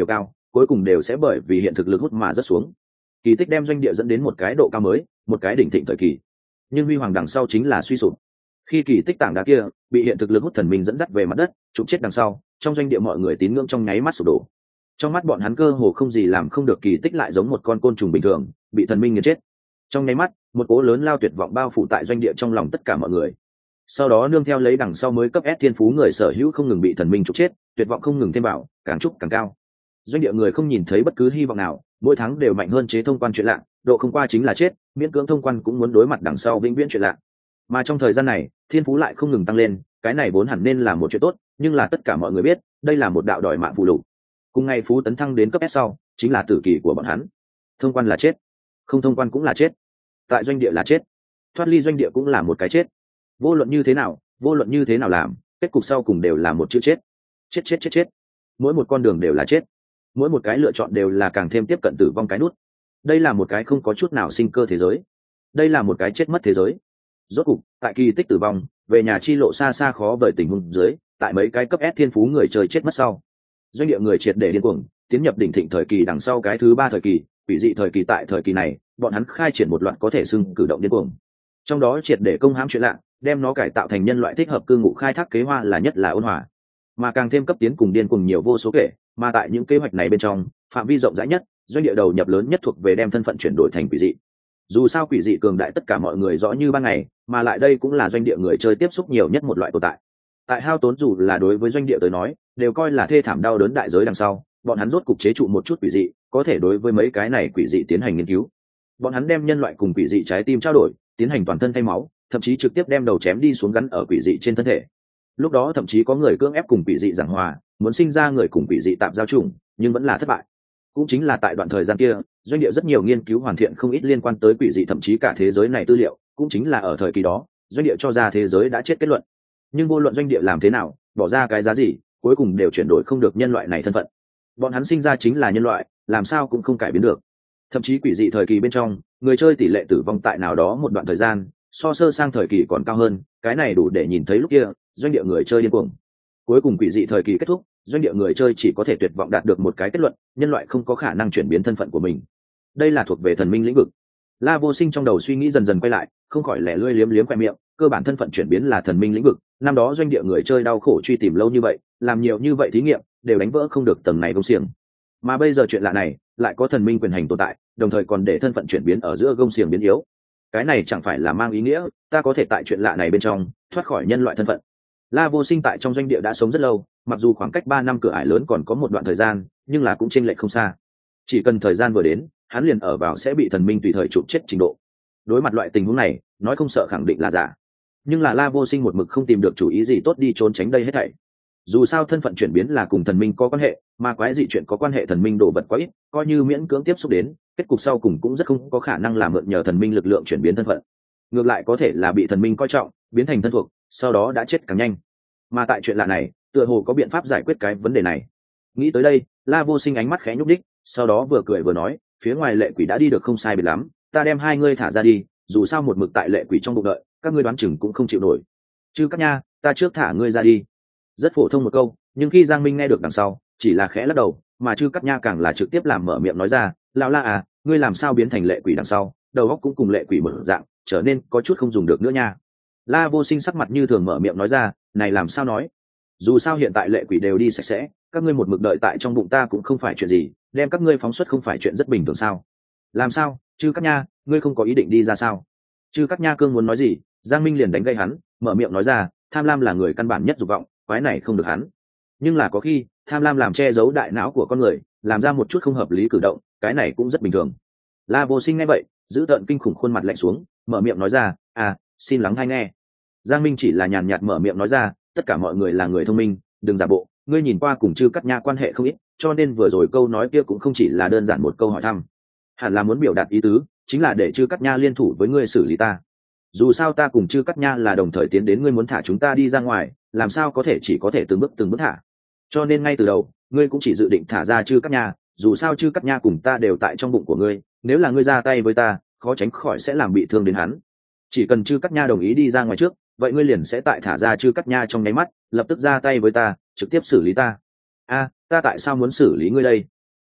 cuối cùng đều sẽ bởi vì hiện thực lực hút mà rất xuống. Kỳ tích đem doanh địa dẫn đến một cái độ cao mới, một cái đỉnh thịnh thời kỳ, nhưng huy hoàng đằng sau chính là suy sụp. Khi kỳ tích tảng đá kia bị hiện thực lực hút thần minh dẫn dắt về mặt đất trục chết đằng sau, trong doanh địa mọi người tín ngưỡng trong nháy mắt sụp đổ. Trong mắt bọn hắn cơ hồ không gì làm không được kỳ tích lại giống một con côn trùng bình thường bị thần minh nghiền chết. Trong nháy mắt một cỗ lớn lao tuyệt vọng bao phủ tại doanh địa trong lòng tất cả mọi người. Sau đó nương theo lấy đằng sau mới cấp S thiên phú người sở hữu không ngừng bị thần minh trục chết, tuyệt vọng không ngừng thêm vào, càng trúc càng cao. Doanh địa người không nhìn thấy bất cứ hy vọng nào, mỗi tháng đều mạnh hơn chế thông quan chuyện lạ, độ không qua chính là chết, miễn cưỡng thông quan cũng muốn đối mặt đằng sau vĩnh viễn chuyện lạ. Mà trong thời gian này thiên phú lại không ngừng tăng lên, cái này vốn hẳn nên là một chuyện tốt, nhưng là tất cả mọi người biết đây là một đạo đòi mạng phụ lục. Cùng ngày phú tấn thăng đến cấp S sau chính là tử kỳ của bọn hắn. Thông quan là chết, không thông quan cũng là chết, tại doanh địa là chết, thoát ly doanh địa cũng là một cái chết. Vô luận như thế nào, vô luận như thế nào làm, kết cục sau cùng đều là một chữ chết. Chết chết chết chết. Mỗi một con đường đều là chết, mỗi một cái lựa chọn đều là càng thêm tiếp cận tử vong cái nút. Đây là một cái không có chút nào sinh cơ thế giới, đây là một cái chết mất thế giới. Rốt cục tại kỳ tích tử vong về nhà chi lộ xa xa khó vời tình huống dưới, tại mấy cái cấp S thiên phú người chơi chết mất sau, doanh địa người triệt để điên cuồng tiến nhập đỉnh thịnh thời kỳ đằng sau cái thứ ba thời kỳ, quỷ dị thời kỳ. Tại thời kỳ này bọn hắn khai triển một loạt có thể xưng cử động điên cuồng, trong đó triệt để công hãm chuyện lạ, đem nó cải tạo thành nhân loại thích hợp cư ngụ khai thác kế hoa là nhất là ôn hòa, mà càng thêm cấp tiến cùng điên cuồng nhiều vô số kể. Mà tại những kế hoạch này bên trong, phạm vi rộng rãi nhất, doanh địa đầu nhập lớn nhất thuộc về đem thân phận chuyển đổi thành quỷ dị. Dù sao quỷ dị cường đại tất cả mọi người rõ như ban ngày, mà lại đây cũng là doanh địa người chơi tiếp xúc nhiều nhất một loại tồn tại. Tại hao tốn dù là đối với doanh địa tới nói đều coi là thê thảm đau đớn đại giới đằng sau, bọn hắn rốt cục chế trụ một chút quỷ dị, có thể đối với mấy cái này quỷ dị tiến hành nghiên cứu. Bọn hắn đem nhân loại cùng quỷ dị trái tim trao đổi, tiến hành toàn thân thay máu, thậm chí trực tiếp đem đầu chém đi xuống gắn ở quỷ dị trên thân thể. Lúc đó thậm chí có người cưỡng ép cùng quỷ dị giảng hòa, muốn sinh ra người cùng quỷ dị tạm giao trùng, nhưng vẫn là thất bại. Cũng chính là tại đoạn thời gian kia, doanh địa rất nhiều nghiên cứu hoàn thiện không ít liên quan tới quỷ dị thậm chí cả thế giới này tư liệu. Cũng chính là ở thời kỳ đó, doanh địa cho ra thế giới đã chết kết luận. Nhưng vô luận doanh địa làm thế nào, bỏ ra cái giá gì, cuối cùng đều chuyển đổi không được nhân loại này thân phận. Bọn hắn sinh ra chính là nhân loại, làm sao cũng không cải biến được. Thậm chí quỷ dị thời kỳ bên trong, người chơi tỷ lệ tử vong tại nào đó một đoạn thời gian so sơ sang thời kỳ còn cao hơn, cái này đủ để nhìn thấy lúc kia doanh địa người chơi điên cuồng. Cuối cùng quỷ dị thời kỳ kết thúc, doanh địa người chơi chỉ có thể tuyệt vọng đạt được một cái kết luận: nhân loại không có khả năng chuyển biến thân phận của mình. Đây là thuộc về thần minh lĩnh vực. La Vô Sinh trong đầu suy nghĩ dần dần quay lại, không khỏi lẻ lươi liếm liếm khoe miệng. Cơ bản thân phận chuyển biến là thần minh lĩnh vực, năm đó doanh địa người chơi đau khổ truy tìm lâu như vậy, làm nhiều như vậy thí nghiệm, đều đánh vỡ không được tầng này gông xiềng. Mà bây giờ chuyện lạ này lại có thần minh quyền hành tồn tại, đồng thời còn để thân phận chuyển biến ở giữa gông xiềng biến yếu. Cái này chẳng phải là mang ý nghĩa ta có thể tại chuyện lạ này bên trong thoát khỏi nhân loại thân phận. La Vô Sinh tại trong doanh địa đã sống rất lâu, mặc dù khoảng cách ba năm cửa ải lớn còn có một đoạn thời gian, nhưng là cũng chênh lệch không xa. Chỉ cần thời gian vừa đến, hắn liền ở vào sẽ bị thần minh tùy thời chụp chết trình độ. Đối mặt loại tình huống này, nói không sợ khẳng định là giả. Nhưng là La Vô Sinh một mực không tìm được chủ ý gì tốt đi trốn tránh đây hết thảy. Dù sao thân phận chuyển biến là cùng thần minh có quan hệ, mà quái dị chuyện có quan hệ thần minh đồ vật quá ít, coi như miễn cưỡng tiếp xúc đến, kết cục sau cùng cũng rất không có khả năng làm mượn nhờ thần minh lực lượng chuyển biến thân phận. Ngược lại có thể là bị thần minh coi trọng, biến thành thân thuộc, sau đó đã chết càng nhanh. Mà tại chuyện lạ này, tựa hồ có biện pháp giải quyết cái vấn đề này. Nghĩ tới đây, La Vô Sinh ánh mắt khẽ nhúc đích, sau đó vừa cười vừa nói, phía ngoài lệ quỷ đã đi được không sai biệt lắm, ta đem hai ngươi thả ra đi, dù sao một mực tại lệ quỷ trong bụng đợi, các ngươi đoán chừng cũng không chịu nổi. Chứ các nha, ta trước thả ngươi ra đi. Rất phổ thông một câu, nhưng khi Giang Minh nghe được đằng sau, chỉ là khẽ lắc đầu, mà Chư Cắt Nha càng là trực tiếp làm mở miệng nói ra, lão La à, ngươi làm sao biến thành lệ quỷ đằng sau, đầu óc cũng cùng lệ quỷ mở dạng, trở nên có chút không dùng được nữa nha. La Vô Sinh sắc mặt như thường mở miệng nói ra, này làm sao nói? Dù sao hiện tại lệ quỷ đều đi sạch sẽ, các ngươi một mực đợi tại trong bụng ta cũng không phải chuyện gì, đem các ngươi phóng xuất không phải chuyện rất bình thường sao? Làm sao, Chư Cắt Nha, ngươi không có ý định đi ra sao? Chư Cắt Nha cương muốn nói gì, Giang Minh liền đánh gây hắn, mở miệng nói ra, tham lam là người căn bản nhất dục vọng, quái này không được hắn. Nhưng là có khi tham lam làm che giấu đại não của con người, làm ra một chút không hợp lý cử động, cái này cũng rất bình thường. La Vô Sinh nghe vậy, giữ tợn kinh khủng khuôn mặt lạnh xuống, mở miệng nói ra, à, xin lắng hay nghe. Giang Minh chỉ là nhàn nhạt mở miệng nói ra, tất cả mọi người là người thông minh, đừng giả bộ, ngươi nhìn qua cùng Chư Cắt Nha quan hệ không ít, cho nên vừa rồi câu nói kia cũng không chỉ là đơn giản một câu hỏi thăm, hẳn là muốn biểu đạt ý tứ, chính là để Chư Cắt Nha liên thủ với ngươi xử lý ta. Dù sao ta cùng Chư Cắt Nha là đồng thời tiến đến, ngươi muốn thả chúng ta đi ra ngoài, làm sao có thể chỉ có thể từng bước từng bước thả. Cho nên ngay từ đầu, ngươi cũng chỉ dự định thả ra Chư Cắt Nha, dù sao Chư Cắt Nha cùng ta đều tại trong bụng của ngươi, nếu là ngươi ra tay với ta, khó tránh khỏi sẽ làm bị thương đến hắn. Chỉ cần Chư Cắt Nha đồng ý đi ra ngoài trước, vậy ngươi liền sẽ tại thả ra Chư Cắt Nha trong nháy mắt, lập tức ra tay với ta, trực tiếp xử lý ta. A, ta tại sao muốn xử lý ngươi đây?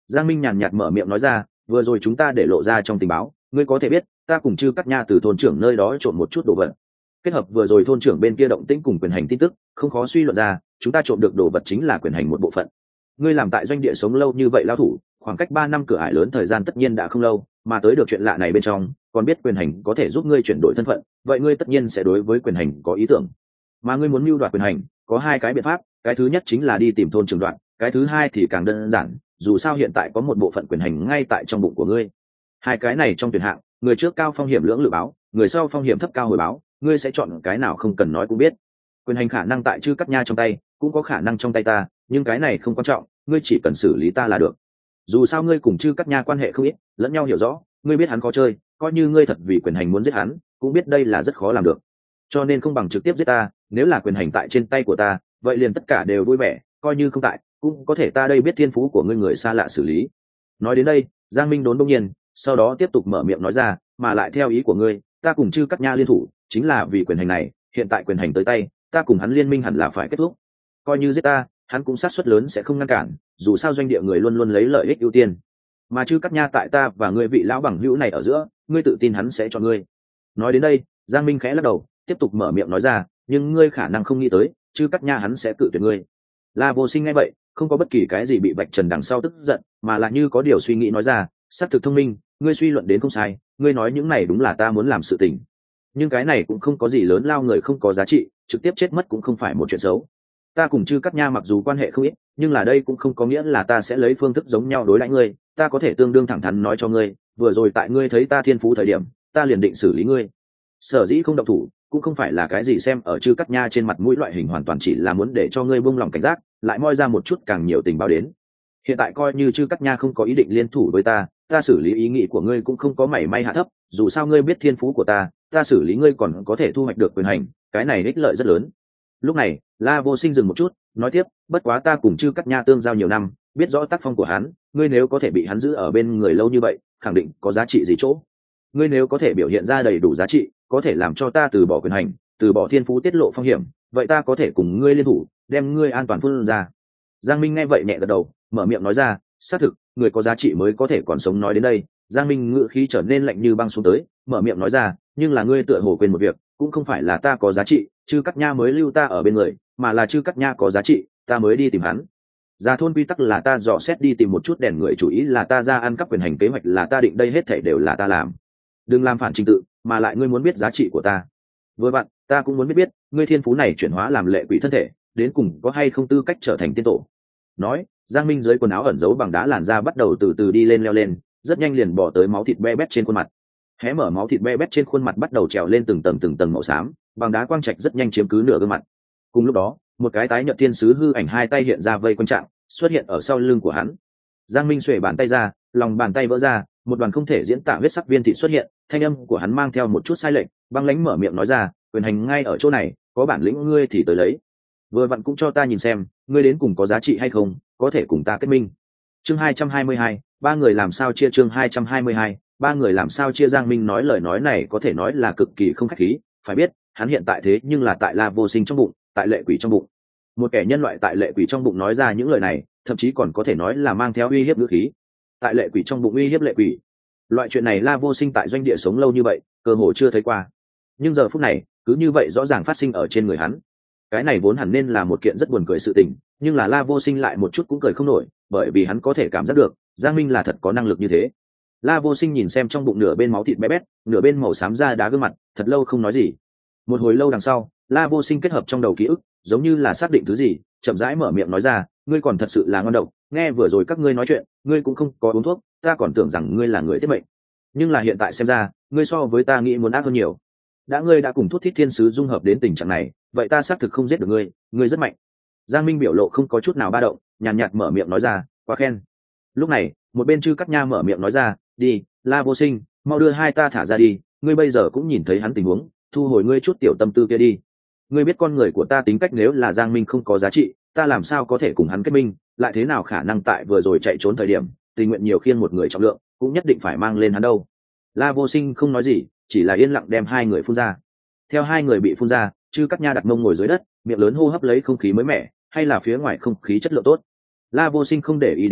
Giang Minh nhàn nhạt mở miệng nói ra, vừa rồi chúng ta để lộ ra trong tình báo, ngươi có thể biết ta cùng Trư Cắt Nha từ thôn trưởng nơi đó trộm một chút đồ vật. Kết hợp vừa rồi thôn trưởng bên kia động tĩnh cùng quyền hành tin tức, không khó suy luận ra chúng ta trộm được đồ vật chính là quyền hành một bộ phận. Ngươi làm tại doanh địa sống lâu như vậy lao thủ, khoảng cách ba năm cửa ải lớn thời gian tất nhiên đã không lâu, mà tới được chuyện lạ này bên trong còn biết quyền hành có thể giúp ngươi chuyển đổi thân phận, vậy ngươi tất nhiên sẽ đối với quyền hành có ý tưởng. Mà ngươi muốn mưu đoạt quyền hành có hai cái biện pháp, cái thứ nhất chính là đi tìm thôn trưởng đoạn, cái thứ hai thì càng đơn giản, dù sao hiện tại có một bộ phận quyền hành ngay tại trong bụng của ngươi. Hai cái này trong tuyển hạng, người trước cao phong hiểm lưỡng lự báo, người sau phong hiểm thấp cao hồi báo, ngươi sẽ chọn cái nào không cần nói cũng biết. Quyền hành khả năng tại Trư Cắt Nha trong tay, cũng có khả năng trong tay ta, nhưng cái này không quan trọng, ngươi chỉ cần xử lý ta là được. Dù sao ngươi cùng Trư Cắt Nha quan hệ không ít, lẫn nhau hiểu rõ, ngươi biết hắn khó chơi, coi như ngươi thật vì quyền hành muốn giết hắn, cũng biết đây là rất khó làm được. Cho nên không bằng trực tiếp giết ta, nếu là quyền hành tại trên tay của ta, vậy liền tất cả đều vui vẻ, coi như không tại, cũng có thể ta đây biết thiên phú của ngươi người xa lạ xử lý. Nói đến đây, Giang Minh đốn đông nhiên, sau đó tiếp tục mở miệng nói ra, mà lại theo ý của ngươi, ta cùng Trư Cắt Nha liên thủ, chính là vì quyền hành này, hiện tại quyền hành tới tay, ta cùng hắn liên minh hẳn là phải kết thúc. Coi như giết ta, hắn cũng sát suất lớn sẽ không ngăn cản, dù sao doanh địa người luôn luôn lấy lợi ích ưu tiên. Mà Trư Cắt Nha tại ta và ngươi vị lão bằng hữu này ở giữa, ngươi tự tin hắn sẽ cho ngươi. Nói đến đây, Giang Minh khẽ lắc đầu, tiếp tục mở miệng nói ra, nhưng ngươi khả năng không nghĩ tới, Trư Cắt Nha hắn sẽ cự tuyệt ngươi. La Vô Sinh nghe vậy, không có bất kỳ cái gì bị vạch trần đằng sau tức giận, mà là như có điều suy nghĩ nói ra, xác thực thông minh, ngươi suy luận đến không sai, ngươi nói những này đúng là ta muốn làm sự tình. Nhưng cái này cũng không có gì lớn lao người không có giá trị, trực tiếp chết mất cũng không phải một chuyện xấu. Ta cùng Trư Cắt Nha mặc dù quan hệ không ít, nhưng là đây cũng không có nghĩa là ta sẽ lấy phương thức giống nhau đối đãi ngươi, ta có thể tương đương thẳng thắn nói cho ngươi, vừa rồi tại ngươi thấy ta thiên phú thời điểm, ta liền định xử lý ngươi. Sở dĩ không động thủ, cũng không phải là cái gì xem ở Trư Cắt Nha trên mặt mũi loại hình, hoàn toàn chỉ là muốn để cho ngươi buông lòng cảnh giác, lại moi ra một chút càng nhiều tình báo đến. Hiện tại coi như Trư Cắt Nha không có ý định liên thủ với ta, ta xử lý ý nghĩ của ngươi cũng không có mảy may hạ thấp, dù sao ngươi biết thiên phú của ta, ta xử lý ngươi còn có thể thu hoạch được quyền hành, cái này ích lợi rất lớn. Lúc này, La Vô Sinh dừng một chút, nói tiếp, bất quá ta cùng Trư Cắt Nha tương giao nhiều năm, biết rõ tác phong của hắn, ngươi nếu có thể bị hắn giữ ở bên người lâu như vậy, khẳng định có giá trị gì chỗ. Ngươi nếu có thể biểu hiện ra đầy đủ giá trị, có thể làm cho ta từ bỏ quyền hành, từ bỏ thiên phú tiết lộ phong hiểm, vậy ta có thể cùng ngươi liên thủ, đem ngươi an toàn phun ra. Giang Minh nghe vậy nhẹ gật đầu, mở miệng nói ra, xác thực, người có giá trị mới có thể còn sống. Nói đến đây, Giang Minh ngữ khí trở nên lạnh như băng xuống tới, mở miệng nói ra, nhưng là ngươi tựa hồ quên một việc, cũng không phải là ta có giá trị, Trư Cắt Nha mới lưu ta ở bên người, mà là Trư Cắt Nha có giá trị, ta mới đi tìm hắn. Ra thôn quy tắc là ta dò xét đi tìm một chút đèn người, chủ ý là ta ra ăn cắp quyền hành, kế hoạch là ta định, đây hết thảy đều là ta làm. Đừng làm phản trình tự, mà lại ngươi muốn biết giá trị của ta. Với bạn, ta cũng muốn biết biết, ngươi thiên phú này chuyển hóa làm lệ quỷ thân thể, đến cùng có hay không tư cách trở thành tiên tổ. Nói, Giang Minh dưới quần áo ẩn giấu bằng đá làn da bắt đầu từ từ đi lên leo lên, rất nhanh liền bỏ tới máu thịt be bét trên khuôn mặt. Hé mở máu thịt be bét trên khuôn mặt bắt đầu trèo lên từng tầng từng tầng màu xám, bằng đá quang trạch rất nhanh chiếm cứ nửa gương mặt. Cùng lúc đó, một cái tái nhợt thiên sứ hư ảnh hai tay hiện ra vây quanh trạng, xuất hiện ở sau lưng của hắn. Giang Minh xuề bàn tay ra, lòng bàn tay vỡ ra, một đoàn không thể diễn tả huyết sắc viên thịt xuất hiện, thanh âm của hắn mang theo một chút sai lệch, băng lãnh mở miệng nói ra, quyền hành ngay ở chỗ này, có bản lĩnh ngươi thì tới lấy. Vừa vặn cũng cho ta nhìn xem, ngươi đến cùng có giá trị hay không, có thể cùng ta kết minh. Chương hai trăm hai mươi hai, ba người làm sao chia. Chương hai trăm hai mươi hai, ba người làm sao chia. Giang Minh nói lời nói này có thể nói là cực kỳ không khách khí, phải biết, hắn hiện tại thế nhưng là tại La Vô Sinh trong bụng, tại lệ quỷ trong bụng. Một kẻ nhân loại tại lệ quỷ trong bụng nói ra những lời này, thậm chí còn có thể nói là mang theo uy hiếp ngữ khí. Tại lệ quỷ trong bụng uy hiếp lệ quỷ. Loại chuyện này La Vô Sinh tại doanh địa sống lâu như vậy, cơ hồ chưa thấy qua. Nhưng giờ phút này, cứ như vậy rõ ràng phát sinh ở trên người hắn. Cái này vốn hẳn nên là một kiện rất buồn cười sự tình, nhưng là La Vô Sinh lại một chút cũng cười không nổi, bởi vì hắn có thể cảm giác được, Giang Minh là thật có năng lực như thế. La Vô Sinh nhìn xem trong bụng nửa bên máu thịt bé bét, nửa bên màu xám da đá gương mặt, thật lâu không nói gì. Một hồi lâu đằng sau, La Vô Sinh kết hợp trong đầu ký ức, giống như là xác định thứ gì, chậm rãi mở miệng nói ra, ngươi còn thật sự là ngon độc, nghe vừa rồi các ngươi nói chuyện, ngươi cũng không có uống thuốc, ta còn tưởng rằng ngươi là người tiết mệnh. Nhưng là hiện tại xem ra, ngươi so với ta nghĩ muốn ác hơn nhiều. Đã ngươi đã cùng thuốc thiết thiên sứ dung hợp đến tình trạng này, vậy ta xác thực không giết được ngươi, ngươi rất mạnh. Giang Minh biểu lộ không có chút nào ba động, nhàn nhạt mở miệng nói ra, quá khen. Lúc này, một bên Trư Cắt Nha mở miệng nói ra, đi, La Vô Sinh, mau đưa hai ta thả ra đi, ngươi bây giờ cũng nhìn thấy hắn tình huống, thu hồi ngươi chút tiểu tâm tư kia đi. Ngươi biết con người của ta tính cách, nếu là Giang Minh không có giá trị, ta làm sao có thể cùng hắn kết minh, lại thế nào khả năng tại vừa rồi chạy trốn thời điểm, tình nguyện nhiều khiên một người trọng lượng, cũng nhất định phải mang lên hắn đâu. La Vô Sinh không nói gì, chỉ là yên lặng đem hai người phun ra. Theo hai người bị phun ra, Trư Cắt Nha đặt mông ngồi dưới đất, miệng lớn hô hấp lấy không khí mới mẻ, hay là phía ngoài không khí chất lượng tốt. La Vô Sinh không để ý đến hắn,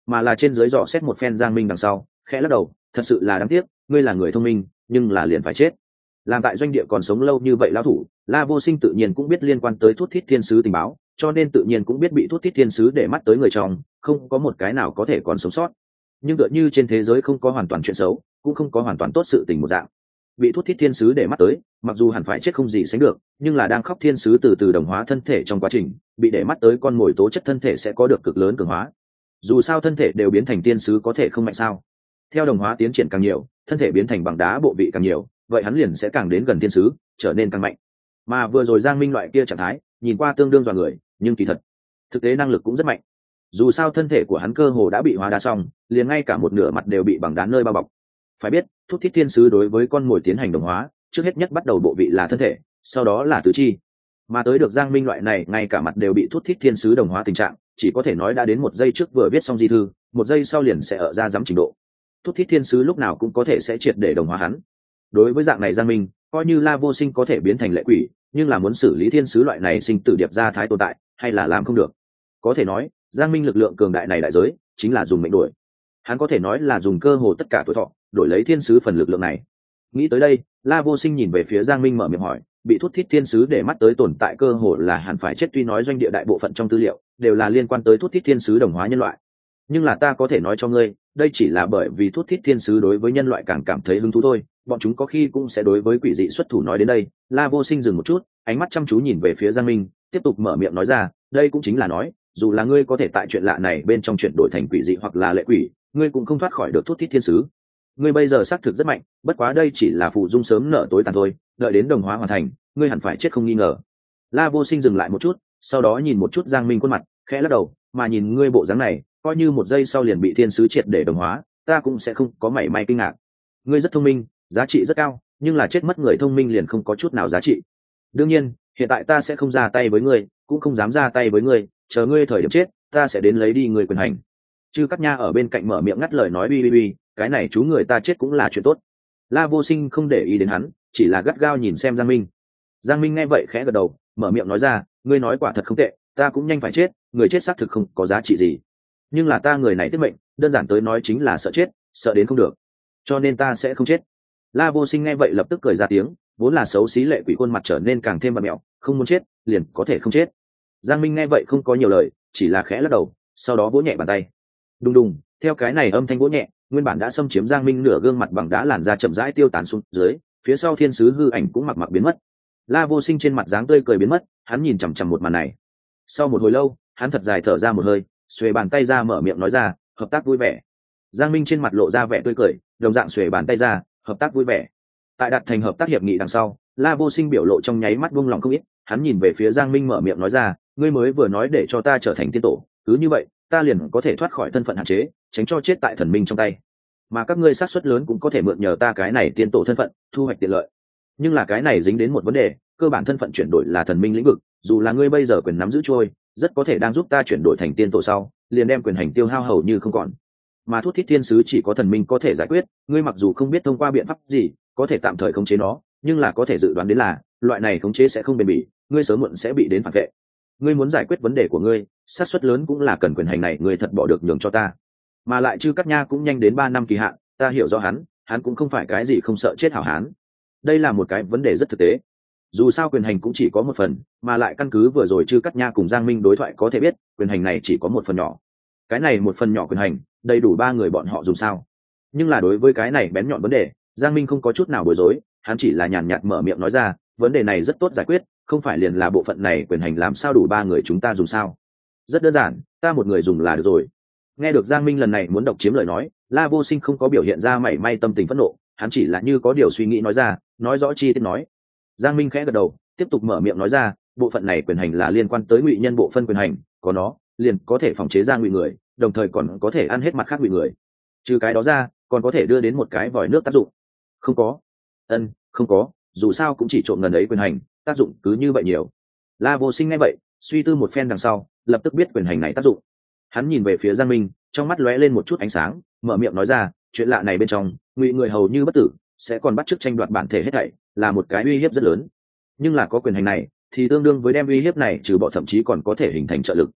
mà là trên dưới dò xét một phen Giang Minh đằng sau khẽ lắc đầu, thật sự là đáng tiếc, ngươi là người thông minh nhưng là liền phải chết. Làm tại doanh địa còn sống lâu như vậy lão thủ, La Vô Sinh tự nhiên cũng biết liên quan tới Thút Thít Thiên Sứ tình báo, cho nên tự nhiên cũng biết bị Thút Thít Thiên Sứ để mắt tới người trong không có một cái nào có thể còn sống sót. Nhưng tựa như trên thế giới không có hoàn toàn chuyện xấu, cũng không có hoàn toàn tốt sự tình một dạng. Bị Thút Thít Thiên Sứ để mắt tới, mặc dù hẳn phải chết không gì sánh được, nhưng là đang khóc thiên sứ từ từ đồng hóa thân thể trong quá trình bị để mắt tới con mồi tố chất thân thể sẽ có được cực lớn cường hóa. Dù sao thân thể đều biến thành thiên sứ có thể không mạnh sao? Theo đồng hóa tiến triển càng nhiều, thân thể biến thành bằng đá bộ vị càng nhiều, vậy hắn liền sẽ càng đến gần thiên sứ, trở nên càng mạnh. Mà vừa rồi Giang Minh loại kia trạng thái nhìn qua tương đương dọa người, nhưng kỳ thật thực tế năng lực cũng rất mạnh. Dù sao thân thể của hắn cơ hồ đã bị hóa đá xong, liền ngay cả một nửa mặt đều bị bằng đá nơi bao bọc. Phải biết Thút Thít Thiên Sứ đối với con mồi tiến hành đồng hóa, trước hết nhất bắt đầu bộ vị là thân thể, sau đó là tứ chi. Mà tới được Giang Minh loại này ngay cả mặt đều bị Thút Thít Thiên Sứ đồng hóa tình trạng, chỉ có thể nói đã đến một giây trước vừa viết xong di thư, một giây sau liền sẽ ở ra dám trình độ. Thút Thít Thiên Sứ lúc nào cũng có thể sẽ triệt để đồng hóa hắn. Đối với dạng này Giang Minh, coi như La Vô Sinh có thể biến thành lệ quỷ, nhưng là muốn xử lý thiên sứ loại này sinh tử điệp ra thái tồn tại, hay là làm không được. Có thể nói, Giang Minh lực lượng cường đại này đại giới, chính là dùng mệnh đổi. Hắn có thể nói là dùng cơ hồ tất cả tuổi thọ, đổi lấy thiên sứ phần lực lượng này. Nghĩ tới đây, La Vô Sinh nhìn về phía Giang Minh mở miệng hỏi, bị Thút Thít Thiên Sứ để mắt tới tồn tại cơ hồ là hẳn phải chết, tuy nói doanh địa đại bộ phận trong tư liệu đều là liên quan tới Thút Thít Thiên Sứ đồng hóa nhân loại, nhưng là ta có thể nói cho ngươi, đây chỉ là bởi vì Thút Thít Thiên Sứ đối với nhân loại càng cảm thấy hứng thú thôi, bọn chúng có khi cũng sẽ đối với quỷ dị xuất thủ. Nói đến đây, La Vô Sinh dừng một chút, ánh mắt chăm chú nhìn về phía Giang Minh, tiếp tục mở miệng nói ra, đây cũng chính là nói, dù là ngươi có thể tại chuyện lạ này bên trong chuyển đổi thành quỷ dị hoặc là lệ quỷ, ngươi cũng không thoát khỏi được Thút Thít Thiên Sứ. Ngươi bây giờ xác thực rất mạnh, bất quá đây chỉ là phụ dung sớm nở tối tàn thôi, đợi đến đồng hóa hoàn thành, ngươi hẳn phải chết không nghi ngờ. La Vô Sinh dừng lại một chút, sau đó nhìn một chút Giang Minh khuôn mặt, khẽ lắc đầu, mà nhìn ngươi bộ dáng này, coi như một giây sau liền bị thiên sứ triệt để đồng hóa, ta cũng sẽ không có mảy may kinh ngạc. Ngươi rất thông minh, giá trị rất cao, nhưng là chết mất người thông minh liền không có chút nào giá trị. Đương nhiên, hiện tại ta sẽ không ra tay với ngươi, cũng không dám ra tay với ngươi, chờ ngươi thời điểm chết, ta sẽ đến lấy đi người quyền hành. Chư Cát Nha ở bên cạnh mở miệng ngắt lời nói, uy uy uy, cái này chú người ta chết cũng là chuyện tốt. La Vô Sinh không để ý đến hắn, chỉ là gắt gao nhìn xem Giang Minh. Giang Minh nghe vậy khẽ gật đầu, mở miệng nói ra, ngươi nói quả thật không tệ, ta cũng nhanh phải chết, người chết xác thực không có giá trị gì, nhưng là ta người này tiết mệnh, đơn giản tới nói chính là sợ chết, sợ đến không được, cho nên ta sẽ không chết. La Vô Sinh nghe vậy lập tức cười ra tiếng, vốn là xấu xí lệ quỷ khuôn mặt trở nên càng thêm bặm mẹo, không muốn chết liền có thể không chết. Giang Minh nghe vậy không có nhiều lời, chỉ là khẽ lắc đầu, sau đó vỗ nhẹ bàn tay. Đùng đùng, theo cái này âm thanh vỗ nhẹ, nguyên bản đã xâm chiếm Giang Minh nửa gương mặt bằng đá làn da chậm rãi tiêu tán xuống dưới, phía sau thiên sứ hư ảnh cũng mặc mặc biến mất. La Vô Sinh trên mặt dáng tươi cười biến mất, hắn nhìn chằm chằm một màn này. Sau một hồi lâu, hắn thật dài thở ra một hơi, xuề bàn tay ra mở miệng nói ra, hợp tác vui vẻ. Giang Minh trên mặt lộ ra vẻ tươi cười, đồng dạng xuề bàn tay ra, hợp tác vui vẻ. Tại đạt thành hợp tác hiệp nghị đằng sau, La Vô Sinh biểu lộ trong nháy mắt buông lòng không ít, hắn nhìn về phía Giang Minh mở miệng nói ra, ngươi mới vừa nói để cho ta trở thành tiên tổ, cứ như vậy, ta liền có thể thoát khỏi thân phận hạn chế, tránh cho chết tại thần minh trong tay. Mà các ngươi sát suất lớn cũng có thể mượn nhờ ta cái này tiên tổ thân phận, thu hoạch tiện lợi. Nhưng là cái này dính đến một vấn đề, cơ bản thân phận chuyển đổi là thần minh lĩnh vực, dù là ngươi bây giờ quyền nắm giữ trôi, rất có thể đang giúp ta chuyển đổi thành tiên tổ sau, liền đem quyền hành tiêu hao hầu như không còn. Mà Thút Thít Thiên Sứ chỉ có thần minh có thể giải quyết, ngươi mặc dù không biết thông qua biện pháp gì có thể tạm thời khống chế nó, nhưng là có thể dự đoán đến là loại này khống chế sẽ không bền bỉ, ngươi sớm muộn sẽ bị đến phản vệ. Ngươi muốn giải quyết vấn đề của ngươi, xác suất lớn cũng là cần quyền hành này ngươi thật bỏ được nhường cho ta. Mà lại Chư Cát Nha cũng nhanh đến ba năm kỳ hạn, ta hiểu rõ hắn, hắn cũng không phải cái gì không sợ chết hảo hán. Đây là một cái vấn đề rất thực tế. Dù sao quyền hành cũng chỉ có một phần, mà lại căn cứ vừa rồi Chư Cát Nha cùng Giang Minh đối thoại có thể biết, quyền hành này chỉ có một phần nhỏ. Cái này một phần nhỏ quyền hành, đầy đủ ba người bọn họ dùng sao? Nhưng là đối với cái này bén nhọn vấn đề, Giang Minh không có chút nào bối rối, hắn chỉ là nhàn nhạt mở miệng nói ra, vấn đề này rất tốt giải quyết, không phải liền là bộ phận này quyền hành làm sao đủ ba người chúng ta dùng sao? Rất đơn giản, ta một người dùng là được rồi. Nghe được Giang Minh lần này muốn độc chiếm lời nói, La Vô Sinh không có biểu hiện ra mảy may tâm tình phẫn nộ, hắn chỉ là như có điều suy nghĩ nói ra, nói rõ chi tiết nói. Giang Minh khẽ gật đầu, tiếp tục mở miệng nói ra, bộ phận này quyền hành là liên quan tới ngụy nhân bộ phân quyền hành, có nó liền có thể phòng chế ra ngụy người, đồng thời còn có thể ăn hết mặt khác ngụy người. Trừ cái đó ra, còn có thể đưa đến một cái vòi nước tác dụng. Không có. Ân, không có, dù sao cũng chỉ trộm ngần ấy quyền hành, tác dụng cứ như vậy nhiều. La Vô Sinh nghe vậy, suy tư một phen đằng sau, lập tức biết quyền hành này tác dụng. Hắn nhìn về phía Giang Minh, trong mắt lóe lên một chút ánh sáng, mở miệng nói ra, chuyện lạ này bên trong, ngụy người hầu như bất tử, sẽ còn bắt chước tranh đoạt bản thể hết thảy, là một cái uy hiếp rất lớn. Nhưng là có quyền hành này, thì tương đương với đem uy hiếp này trừ bỏ, thậm chí còn có thể hình thành trợ lực.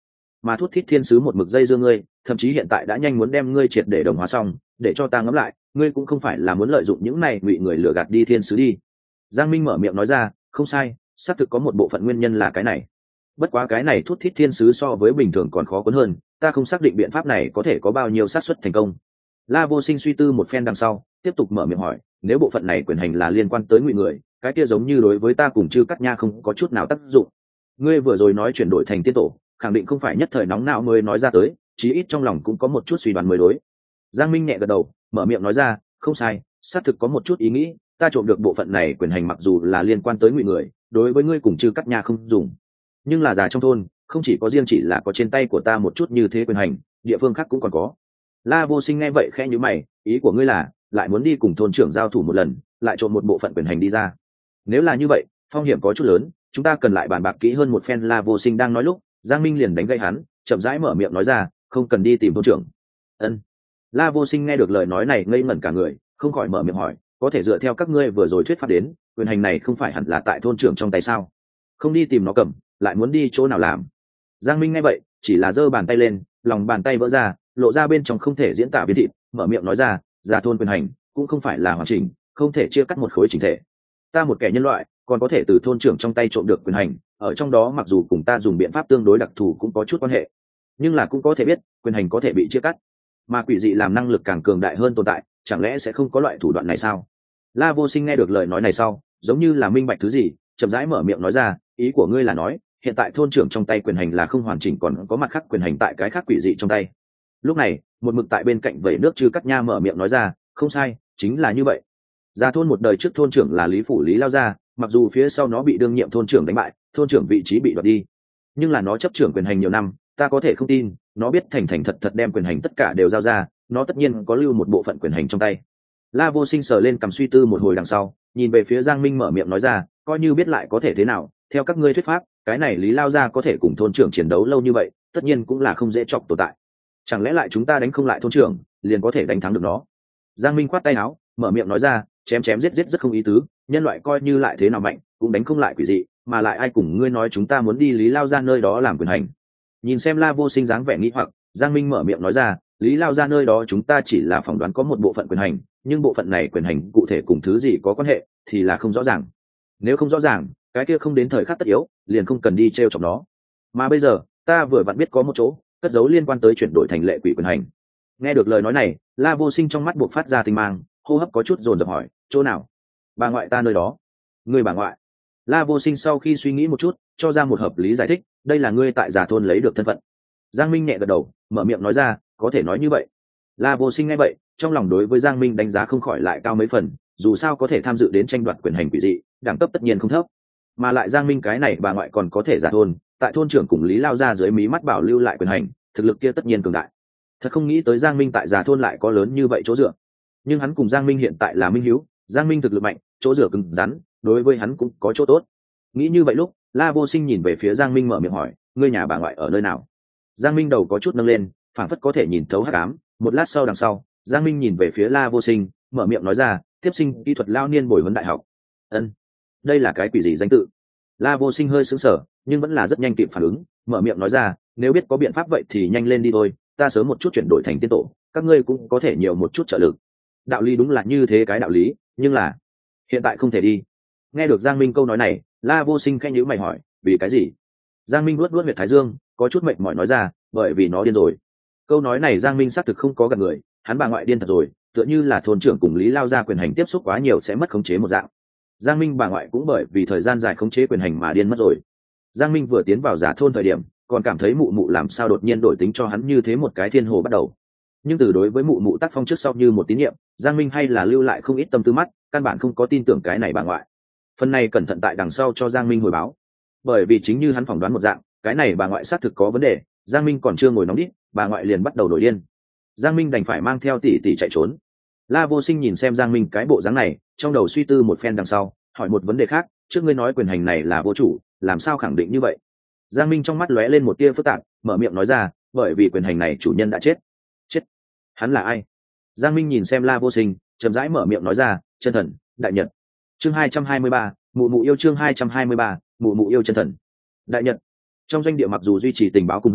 mà thuốc thiết thiên sứ một mực dây dưa ngươi, thậm chí hiện tại đã nhanh muốn đem ngươi triệt để đồng hóa xong. Để cho ta ngẫm lại, ngươi cũng không phải là muốn lợi dụng những này ngụy người lừa gạt đi thiên sứ đi. Giang Minh mở miệng nói ra, không sai, xác thực có một bộ phận nguyên nhân là cái này. Bất quá cái này thuốc thiết thiên sứ so với bình thường còn khó cuốn hơn, ta không xác định biện pháp này có thể có bao nhiêu xác suất thành công. La Vô Sinh suy tư một phen đằng sau, tiếp tục mở miệng hỏi, nếu bộ phận này quyền hành là liên quan tới ngụy người, cái kia giống như đối với ta cùng Chư Cắt Nha không có chút nào tác dụng. Ngươi vừa rồi nói chuyển đổi thành tiên tổ, khẳng định không phải nhất thời nóng não mới nói ra tới, chí ít trong lòng cũng có một chút suy đoán mới đối. Giang Minh nhẹ gật đầu, mở miệng nói ra, không sai, xác thực có một chút ý nghĩ, ta trộm được bộ phận này quyền hành mặc dù là liên quan tới ngụy người, đối với ngươi cùng Chư Cắt Nha không dùng, nhưng là già trong thôn không chỉ có riêng chỉ là có trên tay của ta một chút như thế quyền hành, địa phương khác cũng còn có. La Vô Sinh nghe vậy khẽ nhíu mày, ý của ngươi là lại muốn đi cùng thôn trưởng giao thủ một lần, lại trộm một bộ phận quyền hành đi ra. Nếu là như vậy, phong hiểm có chút lớn, chúng ta cần lại bàn bạc kỹ hơn một phen. La Vô Sinh đang nói lúc, Giang Minh liền đánh gây hắn, chậm rãi mở miệng nói ra, không cần đi tìm thôn trưởng. Ân. La Vô Sinh nghe được lời nói này ngây ngẩn cả người, không khỏi mở miệng hỏi, có thể dựa theo các ngươi vừa rồi thuyết pháp đến, quyền hành này không phải hẳn là tại thôn trưởng trong tay sao? Không đi tìm nó cầm, lại muốn đi chỗ nào làm? Giang Minh nghe vậy, chỉ là giơ bàn tay lên, lòng bàn tay vỡ ra, lộ ra bên trong không thể diễn tả biến thịt, mở miệng nói ra, giả thôn quyền hành cũng không phải là hoàn chỉnh, không thể chia cắt một khối chỉnh thể. Ta một kẻ nhân loại, còn có thể từ thôn trưởng trong tay trộm được quyền hành, ở trong đó mặc dù cùng ta dùng biện pháp tương đối đặc thù cũng có chút quan hệ, nhưng là cũng có thể biết quyền hành có thể bị chia cắt, mà quỷ dị làm năng lực càng cường đại hơn tồn tại, chẳng lẽ sẽ không có loại thủ đoạn này sao? La Vô Sinh nghe được lời nói này sau, giống như là minh bạch thứ gì, chậm rãi mở miệng nói ra, ý của ngươi là nói hiện tại thôn trưởng trong tay quyền hành là không hoàn chỉnh, còn có mặt khác quyền hành tại cái khác quỷ dị trong tay. Lúc này một mực tại bên cạnh vẩy nước Chư Cắt Nha mở miệng nói ra, không sai, chính là như vậy. Già thôn một đời trước thôn trưởng là Lý Phủ Lý Lao Gia, mặc dù phía sau nó bị đương nhiệm thôn trưởng đánh bại, thôn trưởng vị trí bị đoạt đi, nhưng là nó chấp trưởng quyền hành nhiều năm, ta có thể không tin nó biết thành thành thật thật đem quyền hành tất cả đều giao ra, nó tất nhiên có lưu một bộ phận quyền hành trong tay. La Vô Sinh sờ lên cầm suy tư một hồi đằng sau, nhìn về phía Giang Minh mở miệng nói ra, coi như biết lại có thể thế nào, theo các ngươi thuyết pháp, cái này Lý Lao Gia có thể cùng thôn trưởng chiến đấu lâu như vậy, tất nhiên cũng là không dễ chọc tồn tại. Chẳng lẽ lại chúng ta đánh không lại thôn trưởng, liền có thể đánh thắng được nó? Giang Minh khoát tay áo, mở miệng nói ra, chém chém giết giết rất không ý tứ, nhân loại coi như lại thế nào mạnh, cũng đánh không lại quỷ dị, mà lại ai cùng ngươi nói chúng ta muốn đi Lý Lao Gia nơi đó làm quyền hành? Nhìn xem La Vô Sinh dáng vẻ nghĩ hoặc, Giang Minh mở miệng nói ra, Lý Lao Gia nơi đó chúng ta chỉ là phỏng đoán có một bộ phận quyền hành, nhưng bộ phận này quyền hành cụ thể cùng thứ gì có quan hệ thì là không rõ ràng. Nếu không rõ ràng, cái kia không đến thời khắc tất yếu, liền không cần đi treo chọc nó. Mà bây giờ, ta vừa vặn biết có một chỗ cất giấu liên quan tới chuyển đổi thành lệ quỷ quyền hành. Nghe được lời nói này, La Vô Sinh trong mắt buộc phát ra tinh mang, hô hấp có chút dồn dập hỏi, chỗ nào? Bà ngoại ta nơi đó. Người bà ngoại? La Vô Sinh sau khi suy nghĩ một chút, cho ra một hợp lý giải thích, đây là ngươi tại Già thôn lấy được thân phận. Giang Minh nhẹ gật đầu, mở miệng nói ra, có thể nói như vậy. La Vô Sinh nghe vậy, trong lòng đối với Giang Minh đánh giá không khỏi lại cao mấy phần, dù sao có thể tham dự đến tranh đoạt quyền hành quỷ dị, đẳng cấp tất nhiên không thấp, mà lại Giang Minh cái này bà ngoại còn có thể Già thôn, tại thôn trưởng cùng Lý Lao Gia dưới mí mắt bảo lưu lại quyền hành, thực lực kia tất nhiên cường đại. Thật không nghĩ tới Giang Minh tại Già thôn lại có lớn như vậy chỗ dựa, nhưng hắn cùng Giang Minh hiện tại là minh hữu, Giang Minh thực lực mạnh, chỗ dựa cứng rắn, đối với hắn cũng có chỗ tốt. Nghĩ như vậy lúc, La Vô Sinh nhìn về phía Giang Minh mở miệng hỏi, ngươi nhà bà ngoại ở nơi nào? Giang Minh đầu có chút nâng lên, phảng phất có thể nhìn thấu hắc ám. Một lát sau đằng sau, Giang Minh nhìn về phía La Vô Sinh, mở miệng nói ra, tiếp sinh kỹ thuật lao niên bồi huấn đại học. Ân, đây là cái quỷ gì danh tự? La Vô Sinh hơi sững sờ, nhưng vẫn là rất nhanh kịp phản ứng, mở miệng nói ra, nếu biết có biện pháp vậy thì nhanh lên đi thôi, ta sớm một chút chuyển đổi thành tiên tổ, các ngươi cũng có thể nhiều một chút trợ lực. Đạo lý đúng là như thế cái đạo lý, nhưng là hiện tại không thể đi. Nghe được Giang Minh câu nói này, La Vô Sinh khẽ nhíu mày hỏi, vì cái gì? Giang Minh luốt luốt huyệt thái dương, có chút mệt mỏi nói ra, bởi vì nó điên rồi. Câu nói này Giang Minh xác thực không có gạt người, hắn bà ngoại điên thật rồi, tựa như là thôn trưởng cùng Lý Lao Gia quyền hành tiếp xúc quá nhiều sẽ mất khống chế một dạng. Giang Minh bà ngoại cũng bởi vì thời gian dài khống chế quyền hành mà điên mất rồi. Giang Minh vừa tiến vào Giả thôn thời điểm, còn cảm thấy mụ mụ làm sao đột nhiên đổi tính cho hắn như thế một cái thiên hồ bắt đầu. Nhưng từ đối với mụ mụ tác phong trước sau như một tín nhiệm, Giang Minh hay là lưu lại không ít tâm tư mắt, căn bản không có tin tưởng cái này bà ngoại. Phần này cẩn thận tại đằng sau cho Giang Minh hồi báo, bởi vì chính như hắn phỏng đoán một dạng, cái này bà ngoại xác thực có vấn đề. Giang Minh còn chưa ngồi nóng đít, bà ngoại liền bắt đầu nổi điên. Giang Minh đành phải mang theo tỷ tỷ chạy trốn. La Vô Sinh nhìn xem Giang Minh cái bộ dáng này, trong đầu suy tư một phen đằng sau, hỏi một vấn đề khác, trước ngươi nói quyền hành này là vô chủ, làm sao khẳng định như vậy? Giang Minh trong mắt lóe lên một tia phức tạp, mở miệng nói ra, bởi vì quyền hành này chủ nhân đã chết. Chết? Hắn là ai? Giang Minh nhìn xem La Vô Sinh, chậm rãi mở miệng nói ra, chân thần, đại nhật. Chương hai trăm hai mươi ba, mụ mụ yêu. Chương hai trăm hai mươi ba, mụ mụ yêu chân thần, đại nhật. Trong doanh địa mặc dù duy trì tình báo cùng hưởng,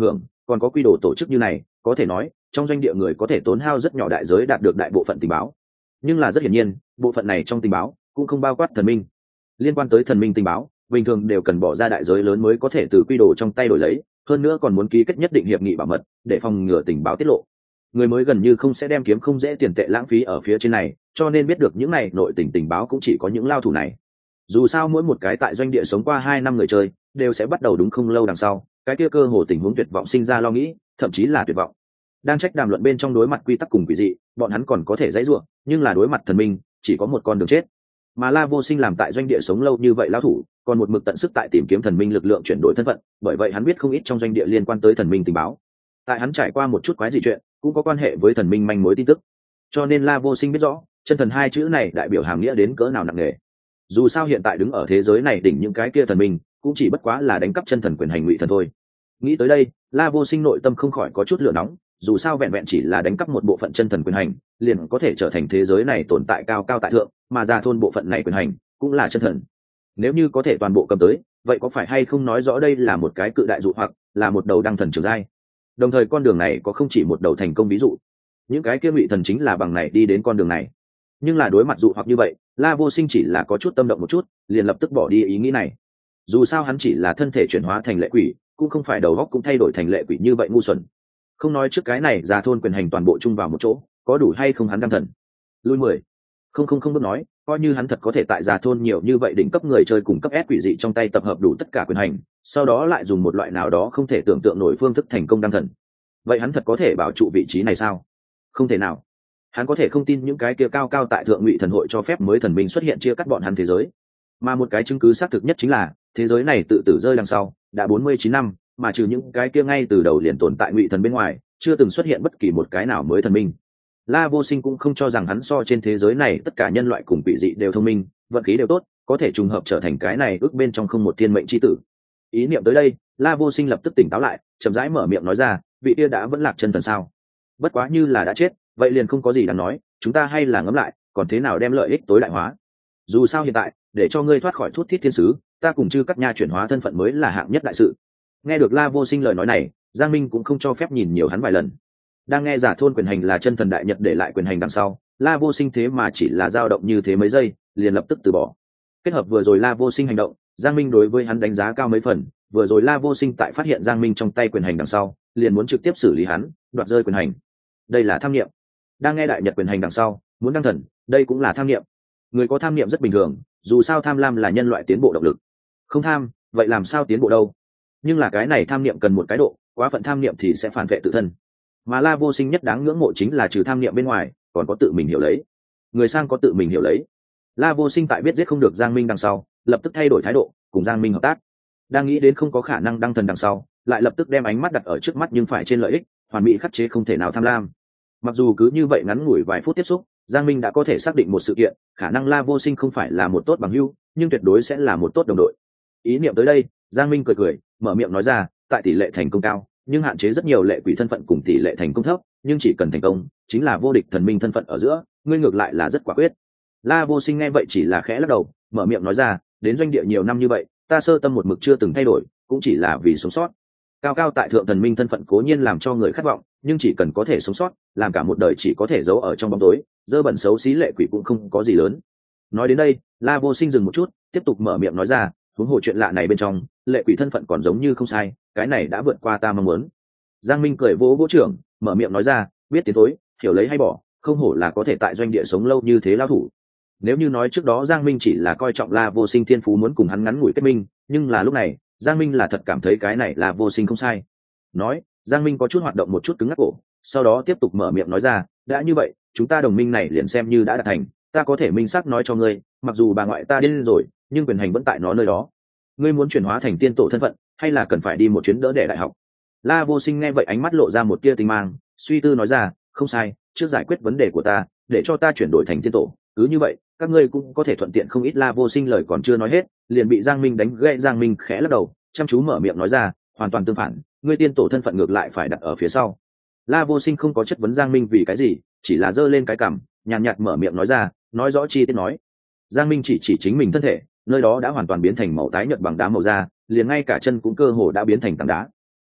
còn có quy đồ tổ chức như này, có thể nói trong doanh địa người có thể tốn hao rất nhỏ đại giới đạt được đại bộ phận tình báo. Nhưng là rất hiển nhiên bộ phận này trong tình báo cũng không bao quát thần minh. Liên quan tới thần minh tình báo bình thường đều cần bỏ ra đại giới lớn mới có thể từ quy đồ trong tay đổi lấy, hơn nữa còn muốn ký kết nhất định hiệp nghị bảo mật để phòng ngừa tình báo tiết lộ. Người mới gần như không sẽ đem kiếm không dễ tiền tệ lãng phí ở phía trên này, cho nên biết được những này nội tình tình báo cũng chỉ có những lao thủ này. Dù sao mỗi một cái tại doanh địa sống qua hai năm người chơi đều sẽ bắt đầu đúng không lâu đằng sau cái kia cơ hồ tình huống tuyệt vọng sinh ra lo nghĩ, thậm chí là tuyệt vọng. Đang trách đàm luận bên trong đối mặt quy tắc cùng quỷ dị, bọn hắn còn có thể dãy ruộng, nhưng là đối mặt thần minh chỉ có một con đường chết. Mà La Vô Sinh làm tại doanh địa sống lâu như vậy lão thủ, còn một mực tận sức tại tìm kiếm thần minh lực lượng chuyển đổi thân phận, bởi vậy hắn biết không ít trong doanh địa liên quan tới thần minh tình báo. Tại hắn trải qua một chút quái dị chuyện, cũng có quan hệ với thần minh manh mối tin tức. Cho nên La Vô Sinh biết rõ, chân thần hai chữ này đại biểu hàm nghĩa đến cỡ nào nặng nề. Dù sao hiện tại đứng ở thế giới này đỉnh những cái kia thần minh, cũng chỉ bất quá là đánh cắp chân thần quyền hành ngụy thần thôi. Nghĩ tới đây, La Vô Sinh nội tâm không khỏi có chút lửa nóng, dù sao vẹn vẹn chỉ là đánh cắp một bộ phận chân thần quyền hành, liền có thể trở thành thế giới này tồn tại cao cao tại thượng, mà Già Thôn bộ phận này quyền hành cũng là chân thần. Nếu như có thể toàn bộ cầm tới, vậy có phải hay không nói rõ đây là một cái cự đại dụ hoặc là một đầu đăng thần trường giai? Đồng thời con đường này có không chỉ một đầu thành công ví dụ, những cái kia ngụy thần chính là bằng này đi đến con đường này. Nhưng là đối mặt dụ hoặc như vậy, La Vô Sinh chỉ là có chút tâm động một chút, liền lập tức bỏ đi ý nghĩ này. Dù sao hắn chỉ là thân thể chuyển hóa thành lệ quỷ, cũng không phải đầu óc cũng thay đổi thành lệ quỷ như vậy ngu xuẩn. Không nói trước cái này Già Thôn quyền hành toàn bộ chung vào một chỗ, có đủ hay không hắn đăng thần. Lui mười. Không không không bước nói, coi như hắn thật có thể tại Già Thôn nhiều như vậy đỉnh cấp người chơi cùng cấp S quỷ dị trong tay tập hợp đủ tất cả quyền hành, sau đó lại dùng một loại nào đó không thể tưởng tượng nổi phương thức thành công đăng thần. Vậy hắn thật có thể bảo trụ vị trí này sao? Không thể nào. Hắn có thể không tin những cái kia cao cao tại thượng ngụy thần hội cho phép mới thần minh xuất hiện chia cắt bọn hắn thế giới. Mà một cái chứng cứ xác thực nhất chính là thế giới này tự tử rơi đằng sau đã bốn mươi chín năm, mà trừ những cái kia ngay từ đầu liền tồn tại ngụy thần bên ngoài, chưa từng xuất hiện bất kỳ một cái nào mới thần minh. La Vô Sinh cũng không cho rằng hắn so trên thế giới này tất cả nhân loại cùng quỷ dị đều thông minh, vận khí đều tốt, có thể trùng hợp trở thành cái này ước bên trong không một thiên mệnh chi tử. Ý niệm tới đây, La Vô Sinh lập tức tỉnh táo lại, chậm rãi mở miệng nói ra, vị kia đã vẫn lạc chân thần sao? Bất quá như là đã chết, vậy liền không có gì đáng nói, chúng ta hay là ngẫm lại, còn thế nào đem lợi ích tối đại hóa. Dù sao hiện tại, để cho ngươi thoát khỏi thút thiết thiên sứ, ta cùng chư cắt nha chuyển hóa thân phận mới là hạng nhất đại sự. Nghe được La Vô Sinh lời nói này, Giang Minh cũng không cho phép nhìn nhiều hắn vài lần. Đang nghe Giả Thôn quyền hành là chân thần đại nhật để lại quyền hành đằng sau, La Vô Sinh thế mà chỉ là dao động như thế mấy giây, liền lập tức từ bỏ. Kết hợp vừa rồi La Vô Sinh hành động, Giang Minh đối với hắn đánh giá cao mấy phần, vừa rồi La Vô Sinh tại phát hiện Giang Minh trong tay quyền hành đằng sau, liền muốn trực tiếp xử lý hắn, đoạt rơi quyền hành. Đây là tham niệm. Đang nghe đại nhật quyền hành đằng sau, muốn đăng thần, đây cũng là tham niệm. Người có tham niệm rất bình thường, dù sao tham lam là nhân loại tiến bộ động lực. Không tham, vậy làm sao tiến bộ đâu? Nhưng là cái này tham niệm cần một cái độ, quá phận tham niệm thì sẽ phản vệ tự thân. Mà La Vô Sinh nhất đáng ngưỡng mộ chính là trừ tham niệm bên ngoài, còn có tự mình hiểu lấy. Người sang có tự mình hiểu lấy. La Vô Sinh tại biết giết không được Giang Minh đằng sau, lập tức thay đổi thái độ, cùng Giang Minh hợp tác. Đang nghĩ đến không có khả năng đăng thần đằng sau, lại lập tức đem ánh mắt đặt ở trước mắt nhưng phải trên lợi ích, hoàn mỹ khắc chế không thể nào tham lam. Mặc dù cứ như vậy ngắn ngủi vài phút tiếp xúc, Giang Minh đã có thể xác định một sự kiện, khả năng La Vô Sinh không phải là một tốt bằng hữu, nhưng tuyệt đối sẽ là một tốt đồng đội. Ý niệm tới đây, Giang Minh cười cười, mở miệng nói ra, tại tỷ lệ thành công cao, nhưng hạn chế rất nhiều lệ quỷ thân phận cùng tỷ lệ thành công thấp, nhưng chỉ cần thành công, chính là vô địch thần minh thân phận ở giữa, ngươi ngược lại là rất quả quyết. La Vô Sinh nghe vậy chỉ là khẽ lắc đầu, mở miệng nói ra, đến doanh địa nhiều năm như vậy, ta sơ tâm một mực chưa từng thay đổi, cũng chỉ là vì sống sót. Cao cao tại thượng thần minh thân phận cố nhiên làm cho người khát vọng, nhưng chỉ cần có thể sống sót, làm cả một đời chỉ có thể giấu ở trong bóng tối, dơ bẩn xấu xí lệ quỷ cũng không có gì lớn. Nói đến đây, La Vô Sinh dừng một chút, tiếp tục mở miệng nói ra, huống hồ chuyện lạ này bên trong, lệ quỷ thân phận còn giống như không sai, cái này đã vượt qua ta mong muốn. Giang Minh cười vỗ vỗ trưởng, mở miệng nói ra, biết tiến tối, hiểu lấy hay bỏ, không hổ là có thể tại doanh địa sống lâu như thế lao thủ. Nếu như nói trước đó Giang Minh chỉ là coi trọng La Vô Sinh thiên phú muốn cùng hắn ngắn ngủi kết minh, nhưng là lúc này, Giang Minh là thật cảm thấy cái này là Vô Sinh không sai. Nói, Giang Minh có chút hoạt động một chút cứng ngắc cổ, sau đó tiếp tục mở miệng nói ra, đã như vậy, chúng ta đồng minh này liền xem như đã đạt thành, ta có thể minh xác nói cho ngươi, mặc dù bà ngoại ta điên rồi, nhưng quyền hành vẫn tại nó nơi đó. Ngươi muốn chuyển hóa thành tiên tổ thân phận, hay là cần phải đi một chuyến đỡ để đại học? La Vô Sinh nghe vậy ánh mắt lộ ra một tia tinh mang, suy tư nói ra, không sai, trước giải quyết vấn đề của ta, để cho ta chuyển đổi thành tiên tổ, cứ như vậy, các ngươi cũng có thể thuận tiện không ít. La Vô Sinh lời còn chưa nói hết, liền bị Giang Minh đánh gãy. Giang Minh khẽ lắc đầu, chăm chú mở miệng nói ra, hoàn toàn tương phản, ngươi tiên tổ thân phận ngược lại phải đặt ở phía sau. La Vô Sinh không có chất vấn Giang Minh vì cái gì, chỉ là giơ lên cái cằm, nhàn nhạt mở miệng nói ra, nói rõ chi tiết nói. Giang Minh chỉ chỉ chính mình thân thể, nơi đó đã hoàn toàn biến thành màu tái nhợt bằng đá màu da, liền ngay cả chân cũng cơ hồ đã biến thành tảng đá.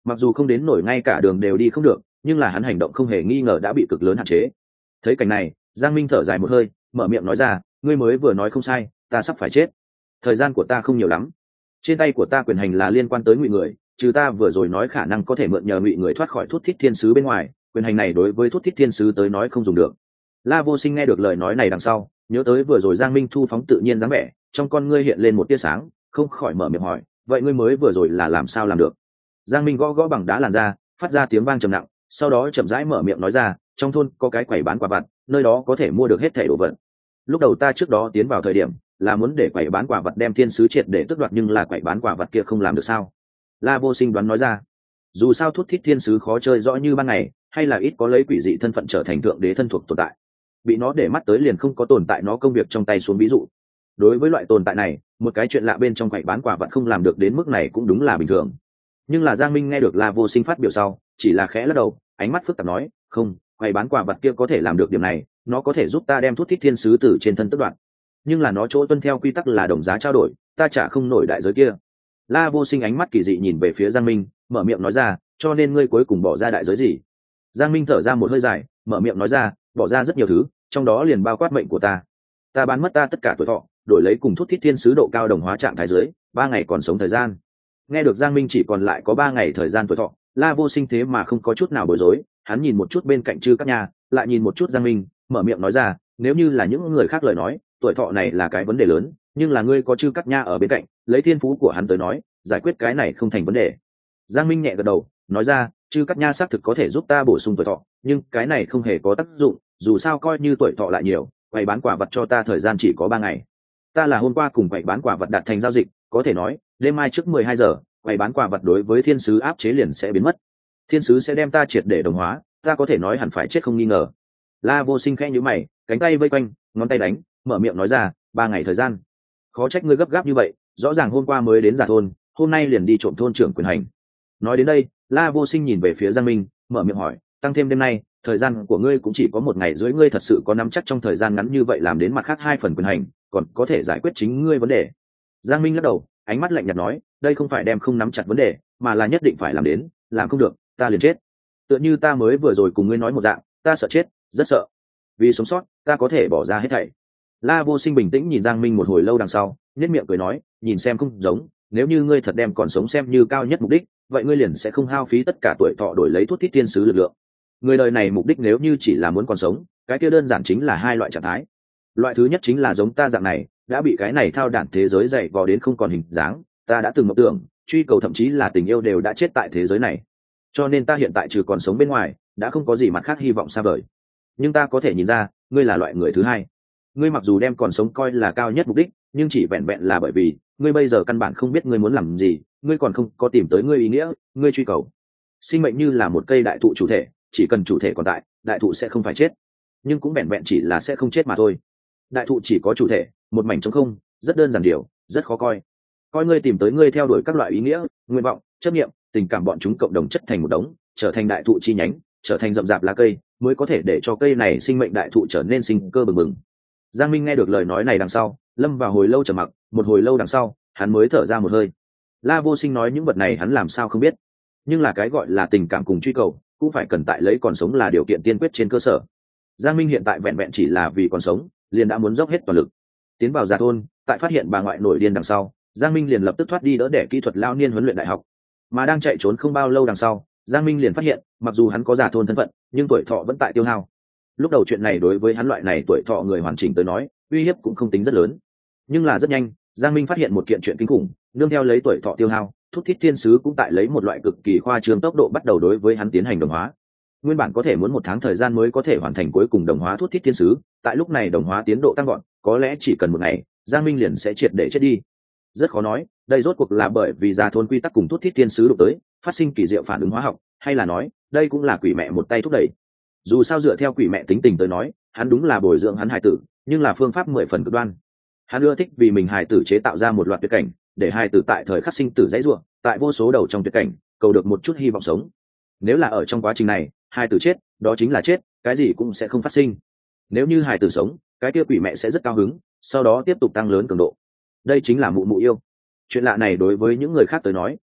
mặc dù không đến nổi ngay cả đường đều đi không được, nhưng là hắn hành động không hề nghi ngờ đã bị cực lớn hạn chế. Thấy cảnh này, Giang Minh thở dài một hơi, mở miệng nói ra, ngươi mới vừa nói không sai, ta sắp phải chết. Thời gian của ta không nhiều lắm, trên tay của ta quyền hành là liên quan tới Ngụy người, trừ ta vừa rồi nói khả năng có thể mượn nhờ Ngụy người thoát khỏi Thút Thít Thiên Sứ bên ngoài, quyền hành này đối với Thút Thít Thiên Sứ tới nói không dùng được. La Vô Sinh nghe được lời nói này đằng sau, nhớ tới vừa rồi Giang Minh thu phóng tự nhiên dáng vẻ, trong con ngươi hiện lên một tia sáng, không khỏi mở miệng hỏi, vậy ngươi mới vừa rồi là làm sao làm được? Giang Minh gõ gõ bằng đá làn ra, phát ra tiếng vang trầm nặng, sau đó chậm rãi mở miệng nói ra, trong thôn có cái quầy bán quà vặt, nơi đó có thể mua được hết thảy đồ vật. Lúc đầu ta trước đó tiến vào thời điểm là muốn để quầy bán quà vật đem thiên sứ triệt để tước đoạt, nhưng là quầy bán quà vật kia không làm được sao? La Vô Sinh đoán nói ra. Dù sao Thút Thít Thiên Sứ khó chơi rõ như ban ngày, hay là ít có lấy quỷ dị thân phận trở thành thượng đế thân thuộc tồn tại, bị nó để mắt tới liền không có tồn tại nó công việc trong tay xuống ví dụ. Đối với loại tồn tại này, một cái chuyện lạ bên trong quầy bán quà vật không làm được đến mức này cũng đúng là bình thường. Nhưng là Giang Minh nghe được La Vô Sinh phát biểu sau, chỉ là khẽ lắc đầu, ánh mắt phức tạp nói, không, quầy bán quà vật kia có thể làm được điểm này, nó có thể giúp ta đem Thút Thít Thiên Sứ từ trên thân tước đoạt, nhưng là nó chỗ tuân theo quy tắc là đồng giá trao đổi, ta trả không nổi đại giới kia. La Vô Sinh ánh mắt kỳ dị nhìn về phía Giang Minh, mở miệng nói ra, cho nên ngươi cuối cùng bỏ ra đại giới gì? Giang Minh thở ra một hơi dài, mở miệng nói ra, bỏ ra rất nhiều thứ, trong đó liền bao quát mệnh của ta. Ta bán mất ta tất cả tuổi thọ, đổi lấy cùng Thút Thít Thiên Sứ độ cao đồng hóa trạng thái dưới ba ngày còn sống thời gian. Nghe được Giang Minh chỉ còn lại có ba ngày thời gian tuổi thọ, La Vô Sinh thế mà không có chút nào bối rối, hắn nhìn một chút bên cạnh Trư Cát Nha, lại nhìn một chút Giang Minh, mở miệng nói ra, nếu như là những người khác lời nói, tuổi thọ này là cái vấn đề lớn, nhưng là ngươi có Trư Cát Nha ở bên cạnh, lấy thiên phú của hắn tới nói, giải quyết cái này không thành vấn đề. Giang Minh nhẹ gật đầu, nói ra, Trư Cát Nha xác thực có thể giúp ta bổ sung tuổi thọ, nhưng cái này không hề có tác dụng, dù sao coi như tuổi thọ lại nhiều, quầy bán quả vật cho ta thời gian chỉ có ba ngày. Ta là hôm qua cùng quầy bán quả vật đạt thành giao dịch, có thể nói, đêm mai trước mười hai giờ, quầy bán quả vật đối với thiên sứ áp chế liền sẽ biến mất. Thiên sứ sẽ đem ta triệt để đồng hóa, ta có thể nói hẳn phải chết không nghi ngờ. La Vô Sinh khẽ nhíu mày, cánh tay vây quanh, ngón tay đánh, mở miệng nói ra, ba ngày thời gian. Khó trách ngươi gấp gáp như vậy, rõ ràng hôm qua mới đến giả thôn, hôm nay liền đi trộm thôn trưởng quyền hành. Nói đến đây, La Vô Sinh nhìn về phía Giang Minh, mở miệng hỏi, tăng thêm đêm nay, thời gian của ngươi cũng chỉ có một ngày rưỡi, ngươi thật sự có nắm chắc trong thời gian ngắn như vậy làm đến mặt khác hai phần quyền hành, còn có thể giải quyết chính ngươi vấn đề? Giang Minh lắc đầu, ánh mắt lạnh nhạt nói, đây không phải đem không nắm chặt vấn đề, mà là nhất định phải làm đến, làm không được, ta liền chết. Tựa như ta mới vừa rồi cùng ngươi nói một dạng, ta sợ chết, rất sợ. Vì sống sót, ta có thể bỏ ra hết thảy. La Vô Sinh bình tĩnh nhìn Giang Minh một hồi lâu đằng sau, nhếch miệng cười nói, nhìn xem không giống, nếu như ngươi thật đem còn sống xem như cao nhất mục đích, vậy ngươi liền sẽ không hao phí tất cả tuổi thọ đổi lấy Thút Thít Thiên Sứ lực lượng. Người đời này mục đích nếu như chỉ là muốn còn sống, cái kia đơn giản chính là hai loại trạng thái. Loại thứ nhất chính là giống ta dạng này, đã bị cái này thao đản thế giới dày vò đến không còn hình dáng, ta đã từng mộng tưởng, truy cầu thậm chí là tình yêu đều đã chết tại thế giới này. Cho nên ta hiện tại trừ còn sống bên ngoài, đã không có gì mặt khác hy vọng xa vời. Nhưng ta có thể nhìn ra, ngươi là loại người thứ hai. Ngươi mặc dù đem còn sống coi là cao nhất mục đích, nhưng chỉ vẹn vẹn là bởi vì ngươi bây giờ căn bản không biết ngươi muốn làm gì, ngươi còn không có tìm tới ngươi ý nghĩa, ngươi truy cầu. Sinh mệnh như là một cây đại thụ chủ thể, chỉ cần chủ thể còn tại, đại thụ sẽ không phải chết, nhưng cũng vẹn vẹn chỉ là sẽ không chết mà thôi. Đại thụ chỉ có chủ thể, một mảnh trống không, rất đơn giản điều, rất khó coi. Coi ngươi tìm tới ngươi theo đuổi các loại ý nghĩa, nguyện vọng, chấp niệm, tình cảm bọn chúng cộng đồng chất thành một đống, trở thành đại thụ chi nhánh, trở thành rậm rạp lá cây, mới có thể để cho cây này sinh mệnh đại thụ trở nên sinh cơ bừng bừng. Giang Minh nghe được lời nói này đằng sau, lâm vào hồi lâu trầm mặc, một hồi lâu đằng sau, hắn mới thở ra một hơi. La Vô Sinh nói những vật này hắn làm sao không biết, nhưng là cái gọi là tình cảm cùng truy cầu, cũng phải cần tại lấy còn sống là điều kiện tiên quyết trên cơ sở. Giang Minh hiện tại vẹn vẹn chỉ là vì còn sống, liền đã muốn dốc hết toàn lực. Tiến vào Già thôn, tại phát hiện bà ngoại nổi điên đằng sau, Giang Minh liền lập tức thoát đi đỡ đẻ kỹ thuật lao niên huấn luyện đại học. Mà đang chạy trốn không bao lâu đằng sau, Giang Minh liền phát hiện, mặc dù hắn có Già thôn thân phận, nhưng tuổi thọ vẫn tại tiêu hao. Lúc đầu chuyện này đối với hắn loại này tuổi thọ người hoàn chỉnh tới nói, uy hiếp cũng không tính rất lớn. Nhưng là rất nhanh, Giang Minh phát hiện một kiện chuyện kinh khủng, nương theo lấy tuổi thọ tiêu hao, Thút Thít Thiên Sứ cũng tại lấy một loại cực kỳ khoa trương tốc độ bắt đầu đối với hắn tiến hành đồng hóa. Nguyên bản có thể muốn một tháng thời gian mới có thể hoàn thành cuối cùng đồng hóa Thút Thít Thiên Sứ, tại lúc này đồng hóa tiến độ tăng gọn, có lẽ chỉ cần một ngày, Giang Minh liền sẽ triệt để chết đi. Rất khó nói, đây rốt cuộc là bởi vì Già thôn quy tắc cùng Thút Thít Thiên Sứ đụng tới, phát sinh kỳ diệu phản ứng hóa học, hay là nói, đây cũng là quỷ mẹ một tay thúc đẩy. Dù sao dựa theo quỷ mẹ tính tình tới nói, hắn đúng là bồi dưỡng hắn hài tử, nhưng là phương pháp mười phần cực đoan. Hắn ưa thích vì mình hài tử chế tạo ra một loạt tuyệt cảnh, để hài tử tại thời khắc sinh tử dãy rủa, tại vô số đầu trong tuyệt cảnh, cầu được một chút hy vọng sống. Nếu là ở trong quá trình này, hài tử chết, đó chính là chết, cái gì cũng sẽ không phát sinh. Nếu như hài tử sống, cái kia quỷ mẹ sẽ rất cao hứng, sau đó tiếp tục tăng lớn cường độ. Đây chính là mụ mụ yêu. Chuyện lạ này đối với những người khác tới nói,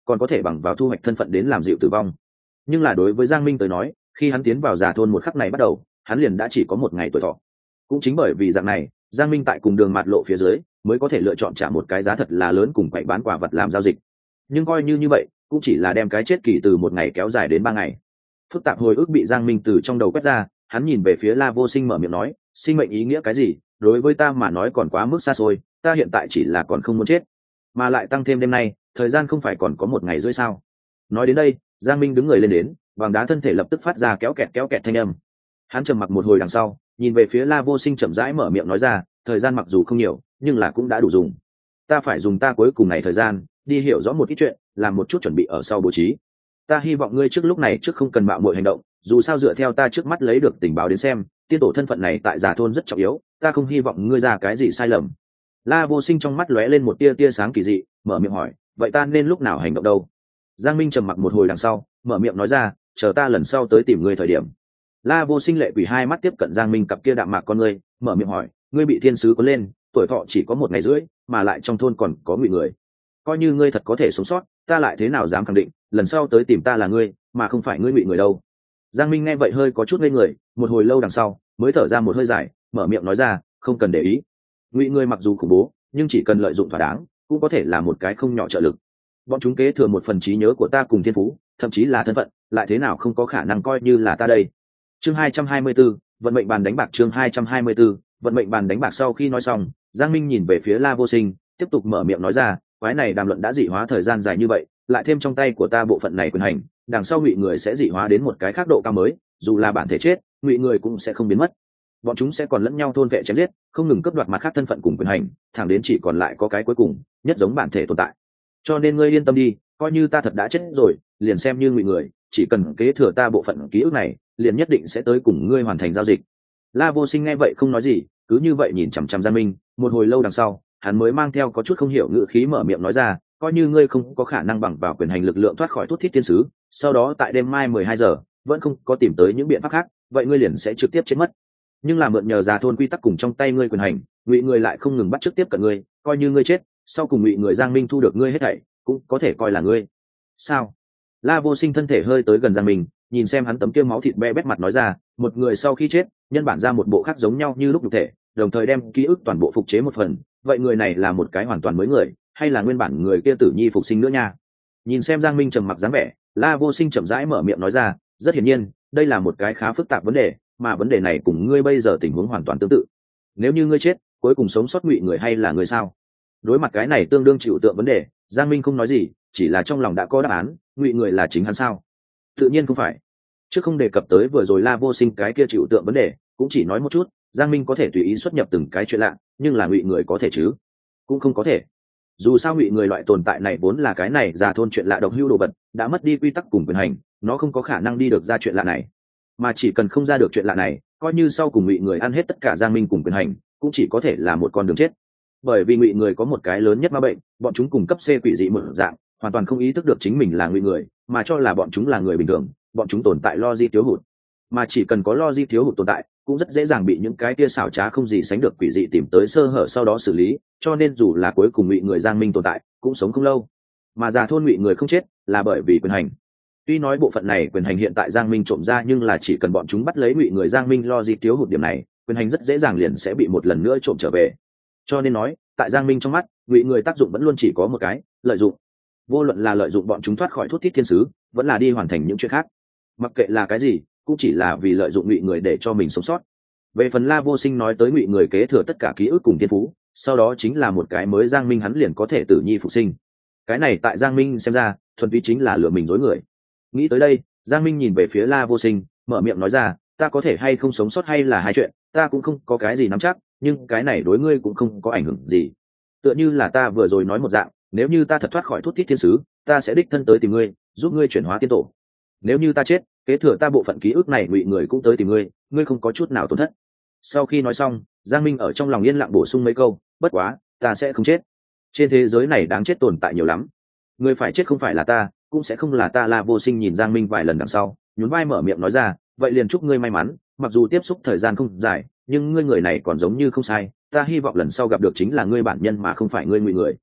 còn có thể bằng vào thu hoạch thân phận đến làm dịu tử vong. Nhưng là đối với Giang Minh tới nói, khi hắn tiến vào già thôn một khắc này bắt đầu, hắn liền đã chỉ có một ngày tuổi thọ. Cũng chính bởi vì dạng này, Giang Minh tại cùng đường mạt lộ phía dưới mới có thể lựa chọn trả một cái giá thật là lớn cùng quậy bán quả vật làm giao dịch. Nhưng coi như như vậy, cũng chỉ là đem cái chết kỳ từ một ngày kéo dài đến ba ngày. Phức tạp hồi ức bị Giang Minh từ trong đầu quét ra, hắn nhìn về phía La Vô Sinh mở miệng nói, sinh mệnh ý nghĩa cái gì, đối với ta mà nói còn quá mức xa xôi, ta hiện tại chỉ là còn không muốn chết, mà lại tăng thêm đêm nay, thời gian không phải còn có một ngày rưỡi sao? Nói đến đây, Giang Minh đứng người lên đến, vàng đá thân thể lập tức phát ra kéo kẹt kéo kẹt thanh âm. Hắn trầm mặc một hồi đằng sau, nhìn về phía La Vô Sinh chậm rãi mở miệng nói ra, thời gian mặc dù không nhiều, nhưng là cũng đã đủ dùng. Ta phải dùng ta cuối cùng này thời gian, đi hiểu rõ một ít chuyện, làm một chút chuẩn bị ở sau bố trí. Ta hy vọng ngươi trước lúc này trước không cần mạo muội hành động, dù sao dựa theo ta trước mắt lấy được tình báo đến xem, tiên tổ thân phận này tại Già thôn rất trọng yếu, ta không hy vọng ngươi ra cái gì sai lầm. La Vô Sinh trong mắt lóe lên một tia tia sáng kỳ dị, mở miệng hỏi, vậy ta nên lúc nào hành động đâu? Giang Minh trầm mặc một hồi đằng sau, mở miệng nói ra, chờ ta lần sau tới tìm ngươi thời điểm. La Vô Sinh lệ quỷ hai mắt tiếp cận Giang Minh cặp kia đạm mạc con ngươi, mở miệng hỏi, ngươi bị thiên sứ cuốn lên, tuổi thọ chỉ có một ngày rưỡi, mà lại trong thôn còn có ngụy người, coi như ngươi thật có thể sống sót, ta lại thế nào dám khẳng định lần sau tới tìm ta là ngươi mà không phải ngươi ngụy người đâu. Giang Minh nghe vậy hơi có chút ngây người, một hồi lâu đằng sau mới thở ra một hơi dài, mở miệng nói ra, không cần để ý, ngụy người mặc dù khủng bố nhưng chỉ cần lợi dụng thỏa đáng cũng có thể là một cái không nhỏ trợ lực. Bọn chúng kế thừa một phần trí nhớ của ta cùng thiên phú, thậm chí là thân phận, lại thế nào không có khả năng coi như là ta đây. Chương hai trăm hai mươi 224, vận mệnh bàn đánh bạc. Chương hai trăm hai mươi 224, vận mệnh bàn đánh bạc. Sau khi nói xong, Giang Minh nhìn về phía La Vô Sinh, tiếp tục mở miệng nói ra, quái này đàm luận đã dị hóa thời gian dài như vậy, lại thêm trong tay của ta bộ phận này quyền hành, đằng sau ngụy người sẽ dị hóa đến một cái khác độ cao mới, dù là bản thể chết, ngụy người cũng sẽ không biến mất. Bọn chúng sẽ còn lẫn nhau thôn vệ chém giết, không ngừng cướp đoạt mặt khác thân phận cùng quyền hành, thẳng đến chỉ còn lại có cái cuối cùng, nhất giống bản thể tồn tại. Cho nên ngươi yên tâm đi, coi như ta thật đã chết rồi, liền xem như ngụy người, chỉ cần kế thừa ta bộ phận ký ức này, liền nhất định sẽ tới cùng ngươi hoàn thành giao dịch. La Vô Sinh nghe vậy không nói gì, cứ như vậy nhìn chằm chằm Giang Minh, một hồi lâu đằng sau, hắn mới mang theo có chút không hiểu ngữ khí mở miệng nói ra, coi như ngươi không có khả năng bằng vào quyền hành lực lượng thoát khỏi Thút Thít thiên sứ, sau đó tại đêm mai mười hai giờ vẫn không có tìm tới những biện pháp khác, vậy ngươi liền sẽ trực tiếp chết mất. Nhưng là mượn nhờ Già thôn quy tắc cùng trong tay ngươi quyền hành, ngụy người lại không ngừng bắt trực tiếp cận ngươi, coi như ngươi chết, sau cùng ngụy người Giang Minh thu được ngươi hết thảy, cũng có thể coi là ngươi. Sao? La Vô Sinh thân thể hơi tới gần Giang Minh, nhìn xem hắn tấm kia máu thịt be bét mặt nói ra, một người sau khi chết, nhân bản ra một bộ khác giống nhau như lúc nhục thể, đồng thời đem ký ức toàn bộ phục chế một phần, vậy người này là một cái hoàn toàn mới người, hay là nguyên bản người kia tử nhi phục sinh nữa nha? Nhìn xem Giang Minh trầm mặc dáng vẻ, La Vô Sinh chậm rãi mở miệng nói ra, rất hiển nhiên, đây là một cái khá phức tạp vấn đề, mà vấn đề này cùng ngươi bây giờ tình huống hoàn toàn tương tự. Nếu như ngươi chết, cuối cùng sống sót ngụy người hay là người sao? Đối mặt cái này tương đương chịu tượng vấn đề, Giang Minh không nói gì, chỉ là trong lòng đã có đáp án, ngụy người là chính hắn sao? Tự nhiên không phải. Trước không đề cập tới vừa rồi La Vô Sinh cái kia chịu tượng vấn đề, cũng chỉ nói một chút, Giang Minh có thể tùy ý xuất nhập từng cái chuyện lạ, nhưng là ngụy người có thể chứ? Cũng không có thể. Dù sao ngụy người loại tồn tại này vốn là cái này Già thôn chuyện lạ độc hưu đồ vật, đã mất đi quy tắc cùng quyền hành, nó không có khả năng đi được ra chuyện lạ này. Mà chỉ cần không ra được chuyện lạ này, coi như sau cùng ngụy người ăn hết tất cả Giang Minh cùng quyền hành, cũng chỉ có thể là một con đường chết. Bởi vì ngụy người có một cái lớn nhất ma bệnh, bọn chúng cùng cấp C quỷ dị một dạng, hoàn toàn không ý thức được chính mình là ngụy người, mà cho là bọn chúng là người bình thường, bọn chúng tồn tại logic thiếu hụt. Mà chỉ cần có logic thiếu hụt tồn tại, cũng rất dễ dàng bị những cái tia xảo trá không gì sánh được quỷ dị tìm tới sơ hở sau đó xử lý, cho nên dù là cuối cùng ngụy người Giang Minh tồn tại, cũng sống không lâu. Mà Già thôn ngụy người không chết, là bởi vì quyền hành. Tuy nói bộ phận này quyền hành hiện tại Giang Minh trộm ra, nhưng là chỉ cần bọn chúng bắt lấy ngụy người Giang Minh logic thiếu hụt điểm này, quyền hành rất dễ dàng liền sẽ bị một lần nữa trộm trở về. Cho nên nói, tại Giang Minh trong mắt, ngụy người tác dụng vẫn luôn chỉ có một cái, lợi dụng. Vô luận là lợi dụng bọn chúng thoát khỏi Thút Thít thiên sứ, vẫn là đi hoàn thành những chuyện khác, mặc kệ là cái gì, cũng chỉ là vì lợi dụng ngụy người để cho mình sống sót. Về phần La Vô Sinh nói tới ngụy người kế thừa tất cả ký ức cùng thiên phú, sau đó chính là một cái mới Giang Minh hắn liền có thể tử nhi phục sinh. Cái này tại Giang Minh xem ra, thuần túy chính là lừa mình dối người. Nghĩ tới đây, Giang Minh nhìn về phía La Vô Sinh, mở miệng nói ra, ta có thể hay không sống sót hay là hai chuyện, ta cũng không có cái gì nắm chắc, nhưng cái này đối ngươi cũng không có ảnh hưởng gì. Tựa như là ta vừa rồi nói một dạng, nếu như ta thật thoát khỏi Thút Thít thiên sứ, ta sẽ đích thân tới tìm ngươi, giúp ngươi chuyển hóa tiên tổ. Nếu như ta chết, kế thừa ta bộ phận ký ức này ngụy người cũng tới tìm ngươi, ngươi không có chút nào tổn thất. Sau khi nói xong, Giang Minh ở trong lòng yên lặng bổ sung mấy câu, bất quá, ta sẽ không chết. Trên thế giới này đáng chết tồn tại nhiều lắm, người phải chết không phải là ta, cũng sẽ không là ta. La Vô Sinh nhìn Giang Minh vài lần đằng sau, nhún vai mở miệng nói ra, vậy liền chúc ngươi may mắn, mặc dù tiếp xúc thời gian không dài, nhưng ngươi người này còn giống như không sai, ta hy vọng lần sau gặp được chính là ngươi bản nhân mà không phải ngươi ngụy người.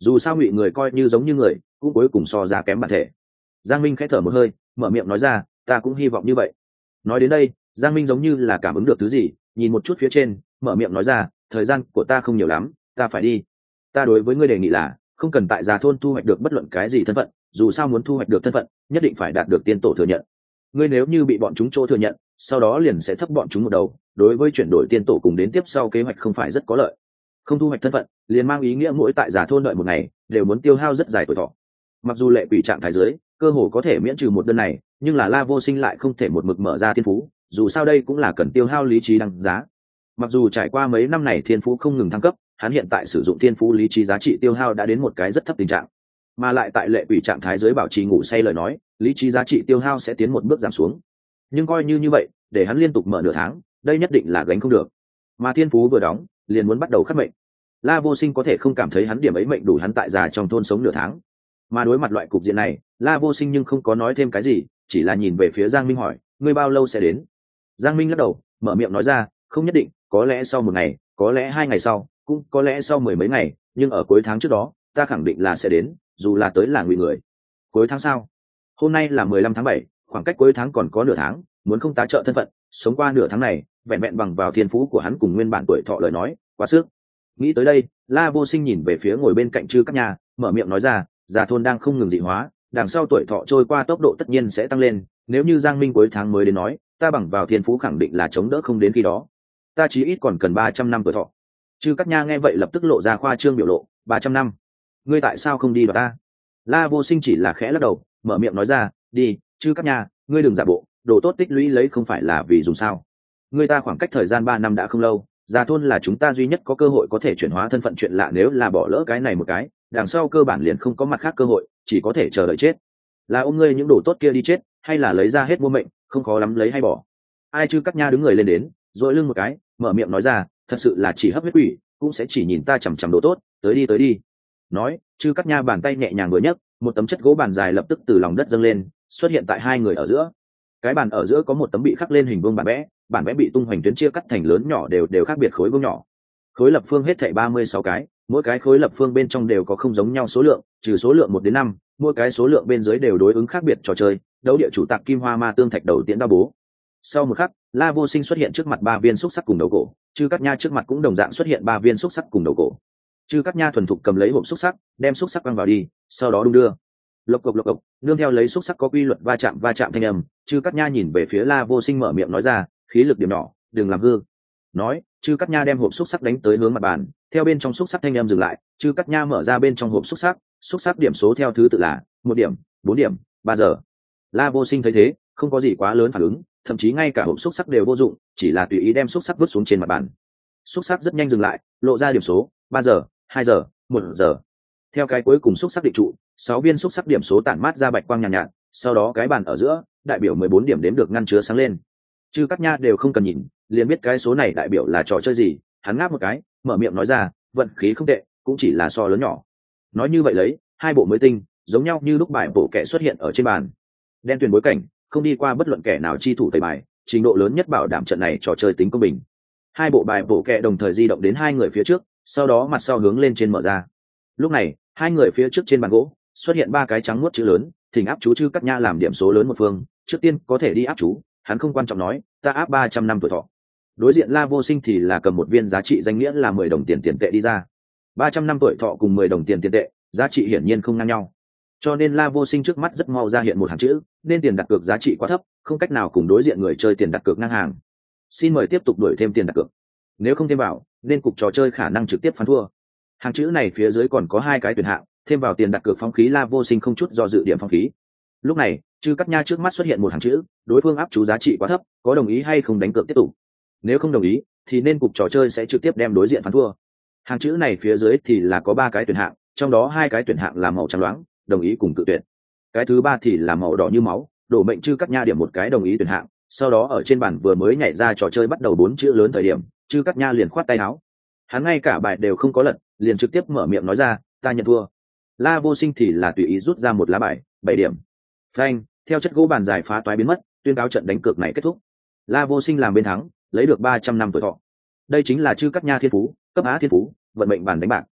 dù sao ngụy người coi như giống như người cũng cuối cùng so ra kém bản thể. Giang Minh khẽ thở một hơi, mở miệng nói ra, ta cũng hy vọng như vậy. Nói đến đây, Giang Minh giống như là cảm ứng được thứ gì, nhìn một chút phía trên, mở miệng nói ra, thời gian của ta không nhiều lắm, ta phải đi. Ta đối với ngươi đề nghị là không cần tại Già Thôn thu hoạch được bất luận cái gì thân phận, dù sao muốn thu hoạch được thân phận nhất định phải đạt được tiên tổ thừa nhận. Ngươi nếu như bị bọn chúng chỗ thừa nhận, sau đó liền sẽ thấp bọn chúng một đầu, đối với chuyển đổi tiên tổ cùng đến tiếp sau kế hoạch không phải rất có lợi. Không thu hoạch thân phận liền mang ý nghĩa mỗi tại Già Thôn đợi một ngày đều muốn tiêu hao rất dài tuổi thọ. Mặc dù lệ quỷ trạng thái dưới cơ hồ có thể miễn trừ một đơn này, nhưng là La Vô Sinh lại không thể một mực mở ra thiên phú, dù sao đây cũng là cần tiêu hao lý trí đăng giá. Mặc dù trải qua mấy năm này thiên phú không ngừng thăng cấp, hắn hiện tại sử dụng thiên phú lý trí giá trị tiêu hao đã đến một cái rất thấp tình trạng, mà lại tại lệ quỷ trạng thái dưới bảo trì ngủ say lời nói, lý trí giá trị tiêu hao sẽ tiến một bước giảm xuống. Nhưng coi như như vậy, để hắn liên tục mở nửa tháng, đây nhất định là gánh không được. Mà thiên phú vừa đóng, liền muốn bắt đầu khắc mệnh. La Vô Sinh có thể không cảm thấy hắn điểm ấy mệnh đủ hắn tại Già trong thôn sống nửa tháng. Mà đối mặt loại cục diện này, La Vô Sinh nhưng không có nói thêm cái gì, chỉ là nhìn về phía Giang Minh hỏi, ngươi bao lâu sẽ đến? Giang Minh lắc đầu, mở miệng nói ra, không nhất định, có lẽ sau một ngày, có lẽ hai ngày sau, cũng có lẽ sau mười mấy ngày, nhưng ở cuối tháng trước đó, ta khẳng định là sẽ đến, dù là tới là ngụy người. Cuối tháng sau? Hôm nay là mười lăm tháng bảy, khoảng cách cuối tháng còn có nửa tháng, muốn không tá trợ thân phận, sống qua nửa tháng này, vẹn vẹn bằng vào thiên phú của hắn cùng nguyên bản tuổi thọ lời nói, quá sức. Nghĩ tới đây, La Vô Sinh nhìn về phía ngồi bên cạnh Trư Cát Nha, mở miệng nói ra, Già Thôn đang không ngừng dị hóa, đằng sau tuổi thọ trôi qua tốc độ tất nhiên sẽ tăng lên, nếu như Giang Minh cuối tháng mới đến nói, ta bằng vào thiên phú khẳng định là chống đỡ không đến khi đó. Ta chí ít còn cần ba trăm năm tuổi thọ. Trư Cát Nha nghe vậy lập tức lộ ra khoa trương biểu lộ, ba trăm năm? Ngươi tại sao không đi đoạt ta? La Vô Sinh chỉ là khẽ lắc đầu, mở miệng nói ra, đi, Trư Cát Nha, ngươi đừng giả bộ, đồ tốt tích lũy lấy không phải là vì dùng sao? Ngươi ta khoảng cách thời gian ba năm đã không lâu, Già Thôn là chúng ta duy nhất có cơ hội có thể chuyển hóa thân phận, chuyện lạ nếu là bỏ lỡ cái này một cái, đằng sau cơ bản liền không có mặt khác cơ hội, chỉ có thể chờ đợi chết. Là ôm ngươi những đồ tốt kia đi chết, hay là lấy ra hết mua mệnh, không khó lắm lấy hay bỏ. Ai Trư Cát Nha đứng người lên đến, rồi lưng một cái, mở miệng nói ra, thật sự là chỉ hấp huyết quỷ, cũng sẽ chỉ nhìn ta chằm chằm đồ tốt, tới đi tới đi. Nói, Trư Cát Nha bàn tay nhẹ nhàng vừa nhấc, một tấm chất gỗ bàn dài lập tức từ lòng đất dâng lên, xuất hiện tại hai người ở giữa. Cái bàn ở giữa có một tấm bị khắc lên hình vuông bản vẽ, bản vẽ bị tung hoành tuyến chia cắt thành lớn nhỏ đều đều khác biệt khối vuông nhỏ. Khối lập phương hết thảy ba mươi sáu cái, mỗi cái khối lập phương bên trong đều có không giống nhau số lượng, trừ số lượng một đến năm, mỗi cái số lượng bên dưới đều đối ứng khác biệt trò chơi, đấu địa chủ tạc kim hoa ma tương thạch đầu tiễn đao bố. Sau một khắc, La Vô Sinh xuất hiện trước mặt ba viên xúc sắc cùng đầu cổ, Trư Cát Nha trước mặt cũng đồng dạng xuất hiện ba viên xúc sắc cùng đầu cổ. Trư Cát Nha thuần thục cầm lấy hộp xúc sắc, đem xúc sắc quăng vào đi, sau đó đung đưa. Lộc cộc lộc cộc, nương theo lấy xúc sắc có quy luật va chạm va chạm thanh âm, Trư Cát Nha nhìn về phía La Vô Sinh mở miệng nói ra, khí lực điểm nhỏ, đừng làm hư. Nói, Trư Cát Nha đem hộp xúc sắc đánh tới hướng mặt bàn, theo bên trong xúc sắc thanh âm dừng lại, Trư Cát Nha mở ra bên trong hộp xúc sắc, xúc sắc điểm số theo thứ tự là một điểm, bốn điểm, ba giờ. La Vô Sinh thấy thế, không có gì quá lớn phản ứng, thậm chí ngay cả hộp xúc sắc đều vô dụng, chỉ là tùy ý đem xúc sắc vứt xuống trên mặt bàn. Xúc sắc rất nhanh dừng lại, lộ ra điểm số ba giờ, hai giờ, một giờ. Theo cái cuối cùng xúc sắc định trụ, sáu viên xúc sắc điểm số tản mát ra bạch quang nhàn nhạt, nhạt, sau đó cái bàn ở giữa, đại biểu mười bốn điểm đếm được ngăn chứa sáng lên. Trư Cát Nha đều không cần nhìn, liền biết cái số này đại biểu là trò chơi gì, hắn ngáp một cái, mở miệng nói ra, vận khí không tệ, cũng chỉ là so lớn nhỏ. Nói như vậy lấy, hai bộ mới tinh, giống nhau như lúc bài bộ kẻ xuất hiện ở trên bàn. Đen tuyền bối cảnh, không đi qua bất luận kẻ nào chi thủ tẩy bài, trình độ lớn nhất bảo đảm trận này trò chơi tính công bình. Hai bộ bài bộ kẻ đồng thời di động đến hai người phía trước, sau đó mặt sau hướng lên trên mở ra. Lúc này, hai người phía trước trên bàn gỗ xuất hiện ba cái trắng muốt chữ lớn, thỉnh áp chú Trư Cát Nha làm điểm số lớn một phương, trước tiên có thể đi áp chú. Hắn không quan trọng nói, ta áp ba trăm năm tuổi thọ. Đối diện La Vô Sinh thì là cầm một viên giá trị danh nghĩa là mười đồng tiền tiền tệ đi ra. ba trăm năm tuổi thọ cùng mười đồng tiền tiền tệ, giá trị hiển nhiên không ngang nhau. Cho nên La Vô Sinh trước mắt rất mau ra hiện một hàng chữ, nên tiền đặt cược giá trị quá thấp, không cách nào cùng đối diện người chơi tiền đặt cược ngang hàng. Xin mời tiếp tục đuổi thêm tiền đặt cược. Nếu không thêm vào, nên cục trò chơi khả năng trực tiếp phán thua. Hàng chữ này phía dưới còn có hai cái tuyển hạng, thêm vào tiền đặt cược phóng khí. La Vô Sinh không chút do dự điểm phóng khí. Lúc này, Trư Cát Nha trước mắt xuất hiện một hàng chữ, đối phương áp chú giá trị quá thấp, có đồng ý hay không đánh cược tiếp tục. Nếu không đồng ý, thì nên cục trò chơi sẽ trực tiếp đem đối diện phán thua. Hàng chữ này phía dưới thì là có ba cái tuyển hạng, trong đó hai cái tuyển hạng là màu trắng loáng, đồng ý cùng cự tuyệt. Cái thứ ba thì là màu đỏ như máu, đổ mệnh Trư Cát Nha điểm một cái đồng ý tuyển hạng. Sau đó ở trên bàn vừa mới nhảy ra trò chơi bắt đầu bốn chữ lớn thời điểm, Trư Cát Nha liền khoát tay áo. Hắn ngay cả bài đều không có lật, liền trực tiếp mở miệng nói ra, ta nhận thua. La Vô Sinh thì là tùy ý rút ra một lá bài, bảy điểm. Phanh, theo chất gỗ bàn dài phá toái biến mất, tuyên cáo trận đánh cược này kết thúc. La Vô Sinh làm bên thắng, lấy được ba trăm năm tuổi thọ. Đây chính là Trư Cát Nha thiên phú, cấp á thiên phú, vận mệnh bàn đánh bạc.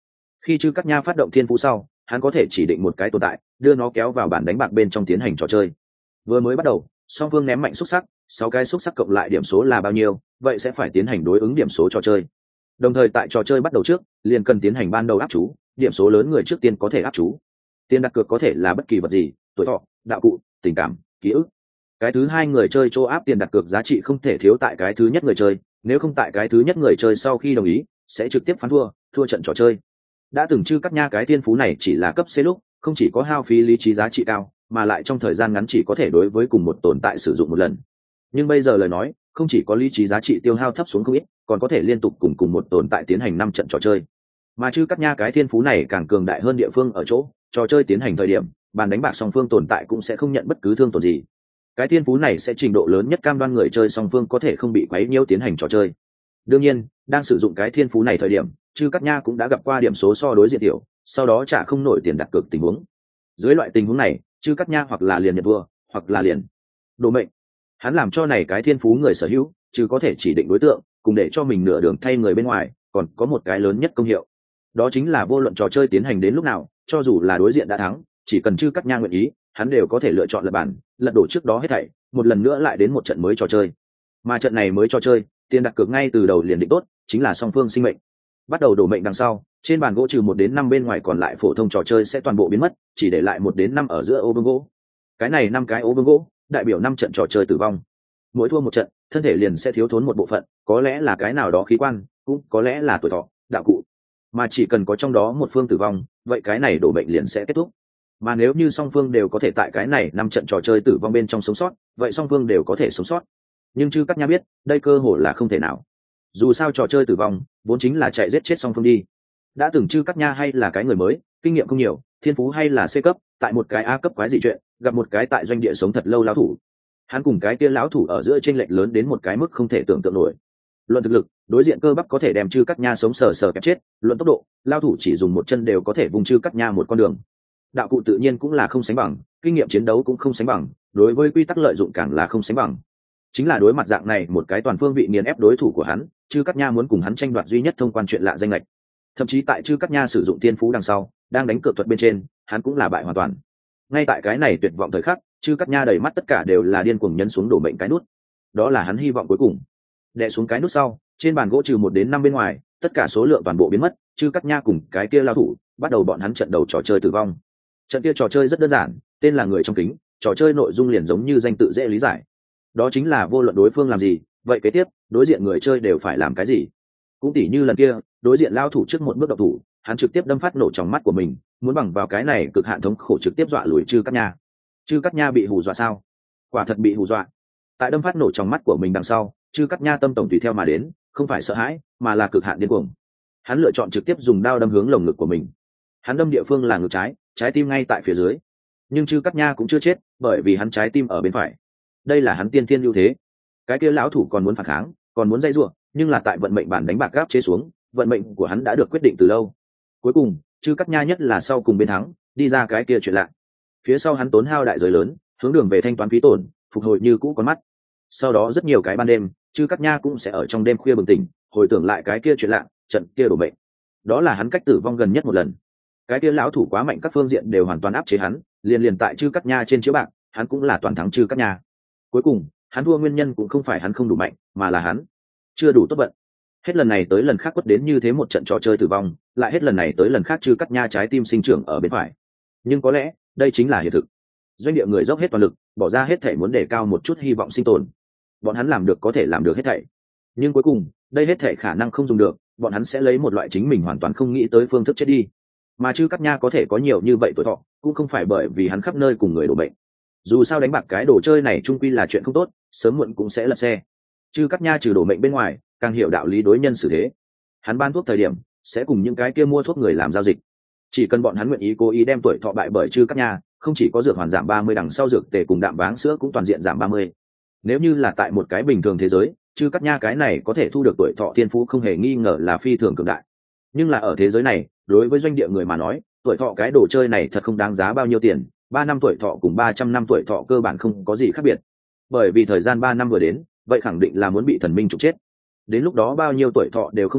Khi Trư Cát Nha phát động thiên phú sau, hắn có thể chỉ định một cái tồn tại, đưa nó kéo vào bản đánh bạc bên trong tiến hành trò chơi. Vừa mới bắt đầu, song phương ném mạnh xúc sắc, sáu cái xúc sắc cộng lại điểm số là bao nhiêu, vậy sẽ phải tiến hành đối ứng điểm số trò chơi. Đồng thời tại trò chơi bắt đầu trước, liền cần tiến hành ban đầu áp chú, điểm số lớn người trước tiên có thể áp chú. Tiền đặt cược có thể là bất kỳ vật gì, tuổi thọ, đạo cụ, tình cảm, ký ức. Cái thứ hai người chơi chỗ áp tiền đặt cược giá trị không thể thiếu tại cái thứ nhất người chơi, nếu không tại cái thứ nhất người chơi sau khi đồng ý, sẽ trực tiếp phán thua, thua trận trò chơi. Đã từng Trư Cát Nha cái thiên phú này chỉ là cấp C lúc, không chỉ có hao phí lý trí giá trị cao, mà lại trong thời gian ngắn chỉ có thể đối với cùng một tồn tại sử dụng một lần. Nhưng bây giờ lời nói, không chỉ có lý trí giá trị tiêu hao thấp xuống không ít, còn có thể liên tục cùng cùng một tồn tại tiến hành năm trận trò chơi. Mà Trư Cát Nha cái thiên phú này càng cường đại hơn địa phương ở chỗ, trò chơi tiến hành thời điểm, bàn đánh bạc song phương tồn tại cũng sẽ không nhận bất cứ thương tổn gì. Cái thiên phú này sẽ trình độ lớn nhất cam đoan người chơi song phương có thể không bị quấy nhiễu tiến hành trò chơi. Đương nhiên, đang sử dụng cái thiên phú này thời điểm, Trư Cát Nha cũng đã gặp qua điểm số so đối diện tiểu, sau đó trả không nổi tiền đặt cược tình huống. Dưới loại tình huống này, Trư Cát Nha hoặc là liền nhận thua, hoặc là liền đổ mệnh. Hắn làm cho này cái thiên phú người sở hữu, chứ có thể chỉ định đối tượng, cùng để cho mình nửa đường thay người bên ngoài, còn có một cái lớn nhất công hiệu. Đó chính là vô luận trò chơi tiến hành đến lúc nào, cho dù là đối diện đã thắng, chỉ cần Trư Cát Nha nguyện ý, hắn đều có thể lựa chọn lật bản, lật đổ trước đó hết thảy, một lần nữa lại đến một trận mới trò chơi. Mà trận này mới trò chơi, tiền đặt cược ngay từ đầu liền định tốt, chính là song phương sinh mệnh. Bắt đầu đổ mệnh đằng sau, trên bàn gỗ trừ một đến năm bên ngoài còn lại phổ thông trò chơi sẽ toàn bộ biến mất, chỉ để lại một đến năm ở giữa ô vương gỗ. Cái này năm cái ô vương gỗ, đại biểu năm trận trò chơi tử vong. Mỗi thua một trận, thân thể liền sẽ thiếu thốn một bộ phận, có lẽ là cái nào đó khí quan, cũng có lẽ là tuổi thọ, đạo cụ. Mà chỉ cần có trong đó một phương tử vong, vậy cái này đổ bệnh liền sẽ kết thúc. Mà nếu như song phương đều có thể tại cái này năm trận trò chơi tử vong bên trong sống sót, vậy song phương đều có thể sống sót. Nhưng Trư Cát Nha biết, đây cơ hội là không thể nào. Dù sao trò chơi tử vong vốn chính là chạy giết chết song phương đi. Đã từng Trư Cát Nha hay là cái người mới, kinh nghiệm không nhiều, thiên phú hay là C cấp, tại một cái A cấp quái dị chuyện, gặp một cái tại doanh địa sống thật lâu lão thủ. Hắn cùng cái kia lão thủ ở giữa chênh lệch lớn đến một cái mức không thể tưởng tượng nổi. Luận thực lực, đối diện cơ bắp có thể đem Trư Cát Nha sống sờ sờ kẹp chết, luận tốc độ, lão thủ chỉ dùng một chân đều có thể vùng Trư Cát Nha một con đường. Đạo cụ tự nhiên cũng là không sánh bằng, kinh nghiệm chiến đấu cũng không sánh bằng, đối với quy tắc lợi dụng càng là không sánh bằng. Chính là đối mặt dạng này một cái toàn phương vị nghiền ép đối thủ của hắn, Trư Cát Nha muốn cùng hắn tranh đoạt duy nhất thông quan chuyện lạ danh lệch. Thậm chí tại Trư Cát Nha sử dụng tiên phú đằng sau, đang đánh cược thuật bên trên, hắn cũng là bại hoàn toàn. Ngay tại cái này tuyệt vọng thời khắc, Trư Cát Nha đầy mắt tất cả đều là điên cuồng nhấn xuống đổ mệnh cái nút. Đó là hắn hy vọng cuối cùng. Đè xuống cái nút sau, trên bàn gỗ trừ một đến năm bên ngoài, tất cả số lượng toàn bộ biến mất, Trư Cát Nha cùng cái kia lao thủ, bắt đầu bọn hắn trận đầu trò chơi tử vong. Trận kia trò chơi rất đơn giản, tên là người trong kính, trò chơi nội dung liền giống như danh tự dễ lý giải. Đó chính là vô luận đối phương làm gì, vậy kế tiếp, đối diện người chơi đều phải làm cái gì. Cũng tỉ như lần kia, đối diện lao thủ trước một bước độc thủ, hắn trực tiếp đâm phát nổ trong mắt của mình, muốn bằng vào cái này cực hạn thống khổ trực tiếp dọa lùi Trư Cát Nha. Trư Cát Nha bị hù dọa sao? Quả thật bị hù dọa. Tại đâm phát nổ trong mắt của mình đằng sau, Trư Cát Nha tâm tổng tùy theo mà đến, không phải sợ hãi, mà là cực hạn điên cuồng. Hắn lựa chọn trực tiếp dùng đao đâm hướng lồng ngực của mình. Hắn đâm địa phương là ngực trái, trái tim ngay tại phía dưới. Nhưng Trư Cát Nha cũng chưa chết, bởi vì hắn trái tim ở bên phải. Đây là hắn tiên thiên ưu thế. Cái kia lão thủ còn muốn phản kháng, còn muốn dây rủa, nhưng là tại vận mệnh bản đánh bạc gáp chế xuống, vận mệnh của hắn đã được quyết định từ lâu. Cuối cùng, Trư Cát Nha nhất là sau cùng bên thắng, đi ra cái kia chuyện lạ. Phía sau hắn tốn hao đại giới lớn, hướng đường về thanh toán phí tổn, phục hồi như cũ con mắt. Sau đó rất nhiều cái ban đêm, Trư Cát Nha cũng sẽ ở trong đêm khuya bừng tỉnh, hồi tưởng lại cái kia chuyện lạ, trận kia đổ bệnh. Đó là hắn cách tử vong gần nhất một lần. Cái kia lão thủ quá mạnh, các phương diện đều hoàn toàn áp chế hắn, liền liền tại Trư Cát Nha trên chiếu bạc, hắn cũng là toàn thắng Trư Cát Nha. Cuối cùng, hắn thua nguyên nhân cũng không phải hắn không đủ mạnh, mà là hắn chưa đủ tốt vận. Hết lần này tới lần khác quất đến như thế một trận trò chơi tử vong, lại hết lần này tới lần khác Trư Cát Nha trái tim sinh trưởng ở bên phải. Nhưng có lẽ, đây chính là hiện thực. Doanh địa người dốc hết toàn lực, bỏ ra hết thảy muốn đề cao một chút hy vọng sinh tồn. Bọn hắn làm được có thể làm được hết thảy. Nhưng cuối cùng, đây hết thảy khả năng không dùng được, bọn hắn sẽ lấy một loại chính mình hoàn toàn không nghĩ tới phương thức chết đi. Mà Trư Cát Nha có thể có nhiều như vậy tuổi thọ, cũng không phải bởi vì hắn khắp nơi cùng người đổ bệnh. Dù sao đánh bạc cái đồ chơi này chung quy là chuyện không tốt, sớm muộn cũng sẽ lật xe. Trư Cát Nha trừ đổ mệnh bên ngoài, càng hiểu đạo lý đối nhân xử thế. Hắn ban thuốc thời điểm, sẽ cùng những cái kia mua thuốc người làm giao dịch. Chỉ cần bọn hắn nguyện ý cố ý đem tuổi thọ bại bởi Trư Cát Nha, không chỉ có dược hoàn giảm ba mươi đằng sau dược tề cùng đạm váng sữa cũng toàn diện giảm ba mươi. Nếu như là tại một cái bình thường thế giới, Trư Cát Nha cái này có thể thu được tuổi thọ thiên phú không hề nghi ngờ là phi thường cường đại. Nhưng là ở thế giới này, đối với doanh địa người mà nói, tuổi thọ cái đồ chơi này thật không đáng giá bao nhiêu tiền, ba năm tuổi thọ cùng ba trăm năm tuổi thọ cơ bản không có gì khác biệt. Bởi vì thời gian ba năm vừa đến, vậy khẳng định là muốn bị thần minh trục chết. Đến lúc đó bao nhiêu tuổi thọ đều không dùng,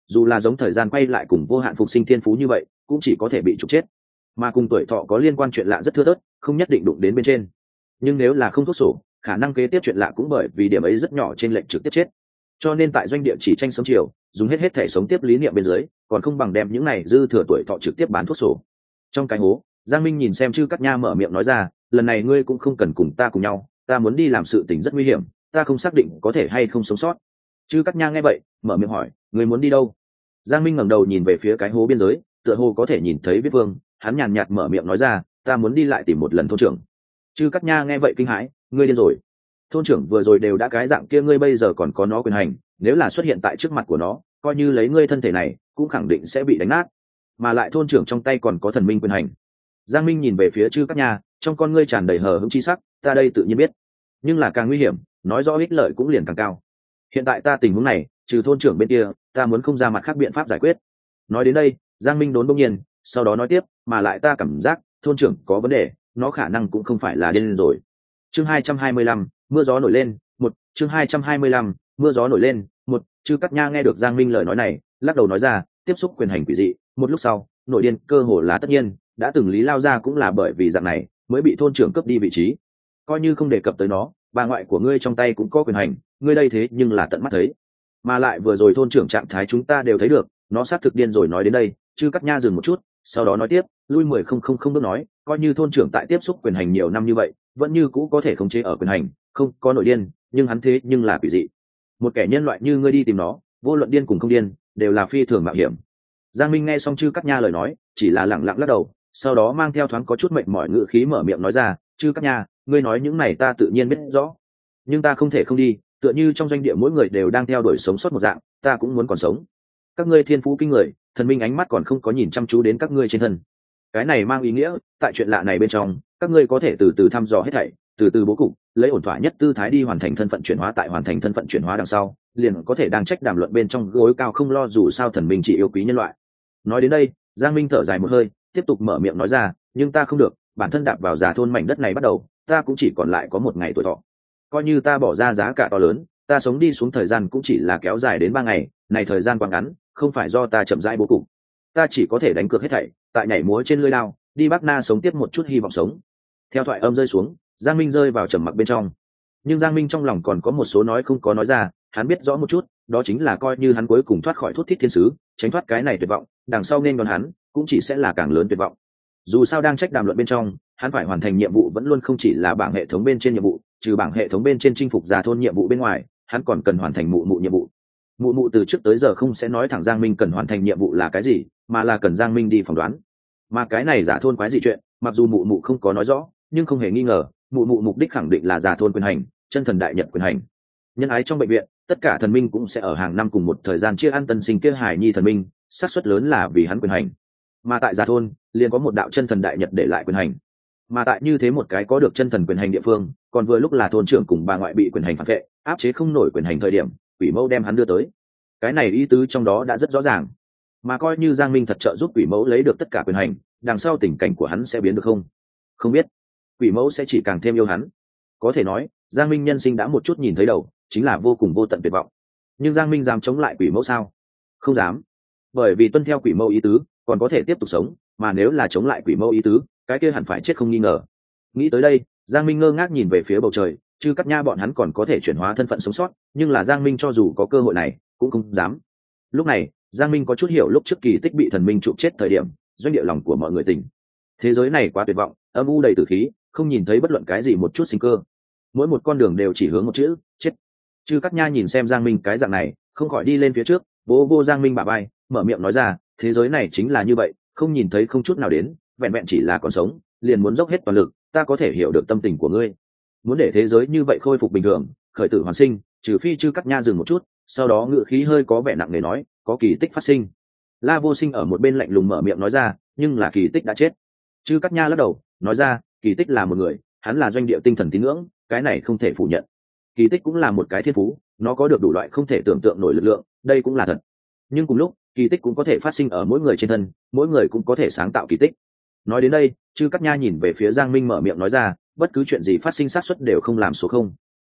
dù là giống thời gian quay lại cùng vô hạn phục sinh thiên phú như vậy cũng chỉ có thể bị trục chết, mà cùng tuổi thọ có liên quan chuyện lạ rất thưa thớt, không nhất định đụng đến bên trên. Nhưng nếu là không thuốc sổ, khả năng kế tiếp chuyện lạ cũng bởi vì điểm ấy rất nhỏ trên lệnh trực tiếp chết. Cho nên tại doanh địa chỉ tranh sống chiều, dùng hết hết thể sống tiếp lý niệm bên dưới, còn không bằng đem những này dư thừa tuổi thọ trực tiếp bán thuốc sổ. Trong cái hố, Giang Minh nhìn xem Chư Cát Nha mở miệng nói ra, lần này ngươi cũng không cần cùng ta cùng nhau, ta muốn đi làm sự tình rất nguy hiểm, ta không xác định có thể hay không sống sót. Chư Cát Nha nghe vậy, mở miệng hỏi, ngươi muốn đi đâu? Giang Minh ngẩng đầu nhìn về phía cái hố biên giới, tựa hồ có thể nhìn thấy Viết Vương, hắn nhàn nhạt mở miệng nói ra, ta muốn đi lại tìm một lần thôn trưởng. Chư Cát Nha nghe vậy kinh hãi, ngươi điên rồi? Thôn trưởng vừa rồi đều đã cái dạng kia, ngươi bây giờ còn có nó quyền hành, nếu là xuất hiện tại trước mặt của nó, coi như lấy ngươi thân thể này cũng khẳng định sẽ bị đánh nát, mà lại thôn trưởng trong tay còn có thần minh quyền hành. Giang Minh nhìn về phía Chư Cát Nha, trong con ngươi tràn đầy hờ hững chi sắc, ta đây tự nhiên biết, nhưng là càng nguy hiểm, nói rõ ích lợi cũng liền càng cao. Hiện tại ta tình huống này, trừ thôn trưởng bên kia, ta muốn không ra mặt khác biện pháp giải quyết. Nói đến đây, Giang Minh đốn bỗng nhiên, sau đó nói tiếp, mà lại ta cảm giác thôn trưởng có vấn đề, nó khả năng cũng không phải là điên rồi. Chương hai trăm hai mươi lăm, mưa gió nổi lên, một, chương hai trăm hai mươi lăm, mưa gió nổi lên, một. Chư Cát Nha nghe được Giang Minh lời nói này, lắc đầu nói ra, tiếp xúc quyền hành quỷ dị, một lúc sau, nội điên cơ hồ là tất nhiên, đã từng Lý Lao ra cũng là bởi vì dạng này, mới bị thôn trưởng cướp đi vị trí. Coi như không đề cập tới nó, bà ngoại của ngươi trong tay cũng có quyền hành, ngươi đây thế nhưng là tận mắt thấy. Mà lại vừa rồi thôn trưởng trạng thái chúng ta đều thấy được, nó xác thực điên rồi. Nói đến đây, Chư Cát Nha dừng một chút, sau đó nói tiếp, lui mười không không không bước nói, coi như thôn trưởng tại tiếp xúc quyền hành nhiều năm như vậy, vẫn như cũ có thể khống chế ở quyền hành, không có nội điên, nhưng hắn thế nhưng là quỷ dị. Một kẻ nhân loại như ngươi đi tìm nó, vô luận điên cùng không điên, đều là phi thường mạo hiểm. Giang Minh nghe xong Chư Cát Nha lời nói, chỉ là lẳng lặng lắc đầu, sau đó mang theo thoáng có chút mệt mỏi ngữ khí mở miệng nói ra, Chư Cát Nha, ngươi nói những này ta tự nhiên biết rõ, nhưng ta không thể không đi, tựa như trong doanh địa mỗi người đều đang theo đuổi sống sót một dạng, ta cũng muốn còn sống. Các ngươi thiên phú kinh người, thần minh ánh mắt còn không có nhìn chăm chú đến các ngươi trên thân. Cái này mang ý nghĩa, tại chuyện lạ này bên trong, các ngươi có thể từ từ thăm dò hết thảy, từ từ bố cục, lấy ổn thỏa nhất tư thái đi hoàn thành thân phận chuyển hóa, tại hoàn thành thân phận chuyển hóa đằng sau, liền có thể đang trách đàm luận bên trong gối cao không lo, dù sao thần minh chỉ yêu quý nhân loại. Nói đến đây, Giang Minh thở dài một hơi, tiếp tục mở miệng nói ra, nhưng ta không được, bản thân đạp vào già thôn mảnh đất này bắt đầu, ta cũng chỉ còn lại có một ngày tuổi thọ. Coi như ta bỏ ra giá cả to lớn, ta sống đi xuống thời gian cũng chỉ là kéo dài đến ba ngày, này thời gian quá ngắn, không phải do ta chậm rãi bố cục, ta chỉ có thể đánh cược hết thảy, tại nhảy múa trên lưỡi đao, đi Bắc Na sống tiếp một chút hy vọng sống. Theo thoại âm rơi xuống, Giang Minh rơi vào trầm mặc bên trong. Nhưng Giang Minh trong lòng còn có một số nói không có nói ra, hắn biết rõ một chút, đó chính là coi như hắn cuối cùng thoát khỏi thút thít thiên sứ, tránh thoát cái này tuyệt vọng, đằng sau nên còn hắn, cũng chỉ sẽ là càng lớn tuyệt vọng. Dù sao đang trách đàm luận bên trong, hắn phải hoàn thành nhiệm vụ vẫn luôn không chỉ là bảng hệ thống bên trên nhiệm vụ, trừ bảng hệ thống bên trên chinh phục già thôn nhiệm vụ bên ngoài, hắn còn cần hoàn thành mụ mụ nhiệm vụ. Mụ mụ từ trước tới giờ không sẽ nói thẳng Giang Minh cần hoàn thành nhiệm vụ là cái gì, mà là cần Giang Minh đi phỏng đoán. Mà cái này giả thôn quái gì chuyện, mặc dù mụ mụ không có nói rõ, nhưng không hề nghi ngờ, mụ mụ mục đích khẳng định là giả thôn quyền hành, chân thần đại nhật quyền hành. Nhân ái trong bệnh viện, tất cả thần minh cũng sẽ ở hàng năm cùng một thời gian chia ăn tân sinh kia hài nhi thần minh, xác suất lớn là vì hắn quyền hành. Mà tại giả thôn, liền có một đạo chân thần đại nhật để lại quyền hành. Mà tại như thế một cái có được chân thần quyền hành địa phương, còn vừa lúc là thôn trưởng cùng bà ngoại bị quyền hành phản vệ, áp chế không nổi quyền hành thời điểm, quỷ mẫu đem hắn đưa tới. Cái này ý tứ trong đó đã rất rõ ràng. Mà coi như Giang Minh thật trợ giúp quỷ mẫu lấy được tất cả quyền hành, đằng sau tình cảnh của hắn sẽ biến được không? Không biết. Quỷ mẫu sẽ chỉ càng thêm yêu hắn. Có thể nói, Giang Minh nhân sinh đã một chút nhìn thấy đầu, chính là vô cùng vô tận tuyệt vọng. Nhưng Giang Minh dám chống lại quỷ mẫu sao? Không dám. Bởi vì tuân theo quỷ mẫu ý tứ, còn có thể tiếp tục sống, mà nếu là chống lại quỷ mẫu ý tứ, cái kia hẳn phải chết không nghi ngờ. Nghĩ tới đây, Giang Minh ngơ ngác nhìn về phía bầu trời, Chư Cát Nha bọn hắn còn có thể chuyển hóa thân phận sống sót, nhưng là Giang Minh cho dù có cơ hội này, cũng không dám. Lúc này, Giang Minh có chút hiểu lúc trước kỳ tích bị thần minh chụp chết thời điểm, doanh địa lòng của mọi người tỉnh. Thế giới này quá tuyệt vọng, âm u đầy tử khí, không nhìn thấy bất luận cái gì một chút sinh cơ. Mỗi một con đường đều chỉ hướng một chữ, chết. Chư Cát Nha nhìn xem Giang Minh cái dạng này, không khỏi đi lên phía trước, vô vô Giang Minh bả vai, mở miệng nói ra, thế giới này chính là như vậy, không nhìn thấy không chút nào đến, vẹn vẹn chỉ là còn sống, liền muốn dốc hết toàn lực, ta có thể hiểu được tâm tình của ngươi. Muốn để thế giới như vậy khôi phục bình thường, khởi tử hoàn sinh, trừ phi Chư Cát Nha dừng một chút, sau đó ngựa khí hơi có vẻ nặng nề nói, có kỳ tích phát sinh. La Vô Sinh ở một bên lạnh lùng mở miệng nói ra, nhưng là kỳ tích đã chết. Chư Cát Nha lắc đầu, nói ra, kỳ tích là một người, hắn là doanh địa tinh thần tín ngưỡng, cái này không thể phủ nhận. Kỳ tích cũng là một cái thiên phú, nó có được đủ loại không thể tưởng tượng nổi lực lượng, đây cũng là thật. Nhưng cùng lúc, kỳ tích cũng có thể phát sinh ở mỗi người trên thân, mỗi người cũng có thể sáng tạo kỳ tích. Nói đến đây, Chư Cát Nha nhìn về phía Giang Minh mở miệng nói ra, bất cứ chuyện gì phát sinh xác suất đều không làm số không.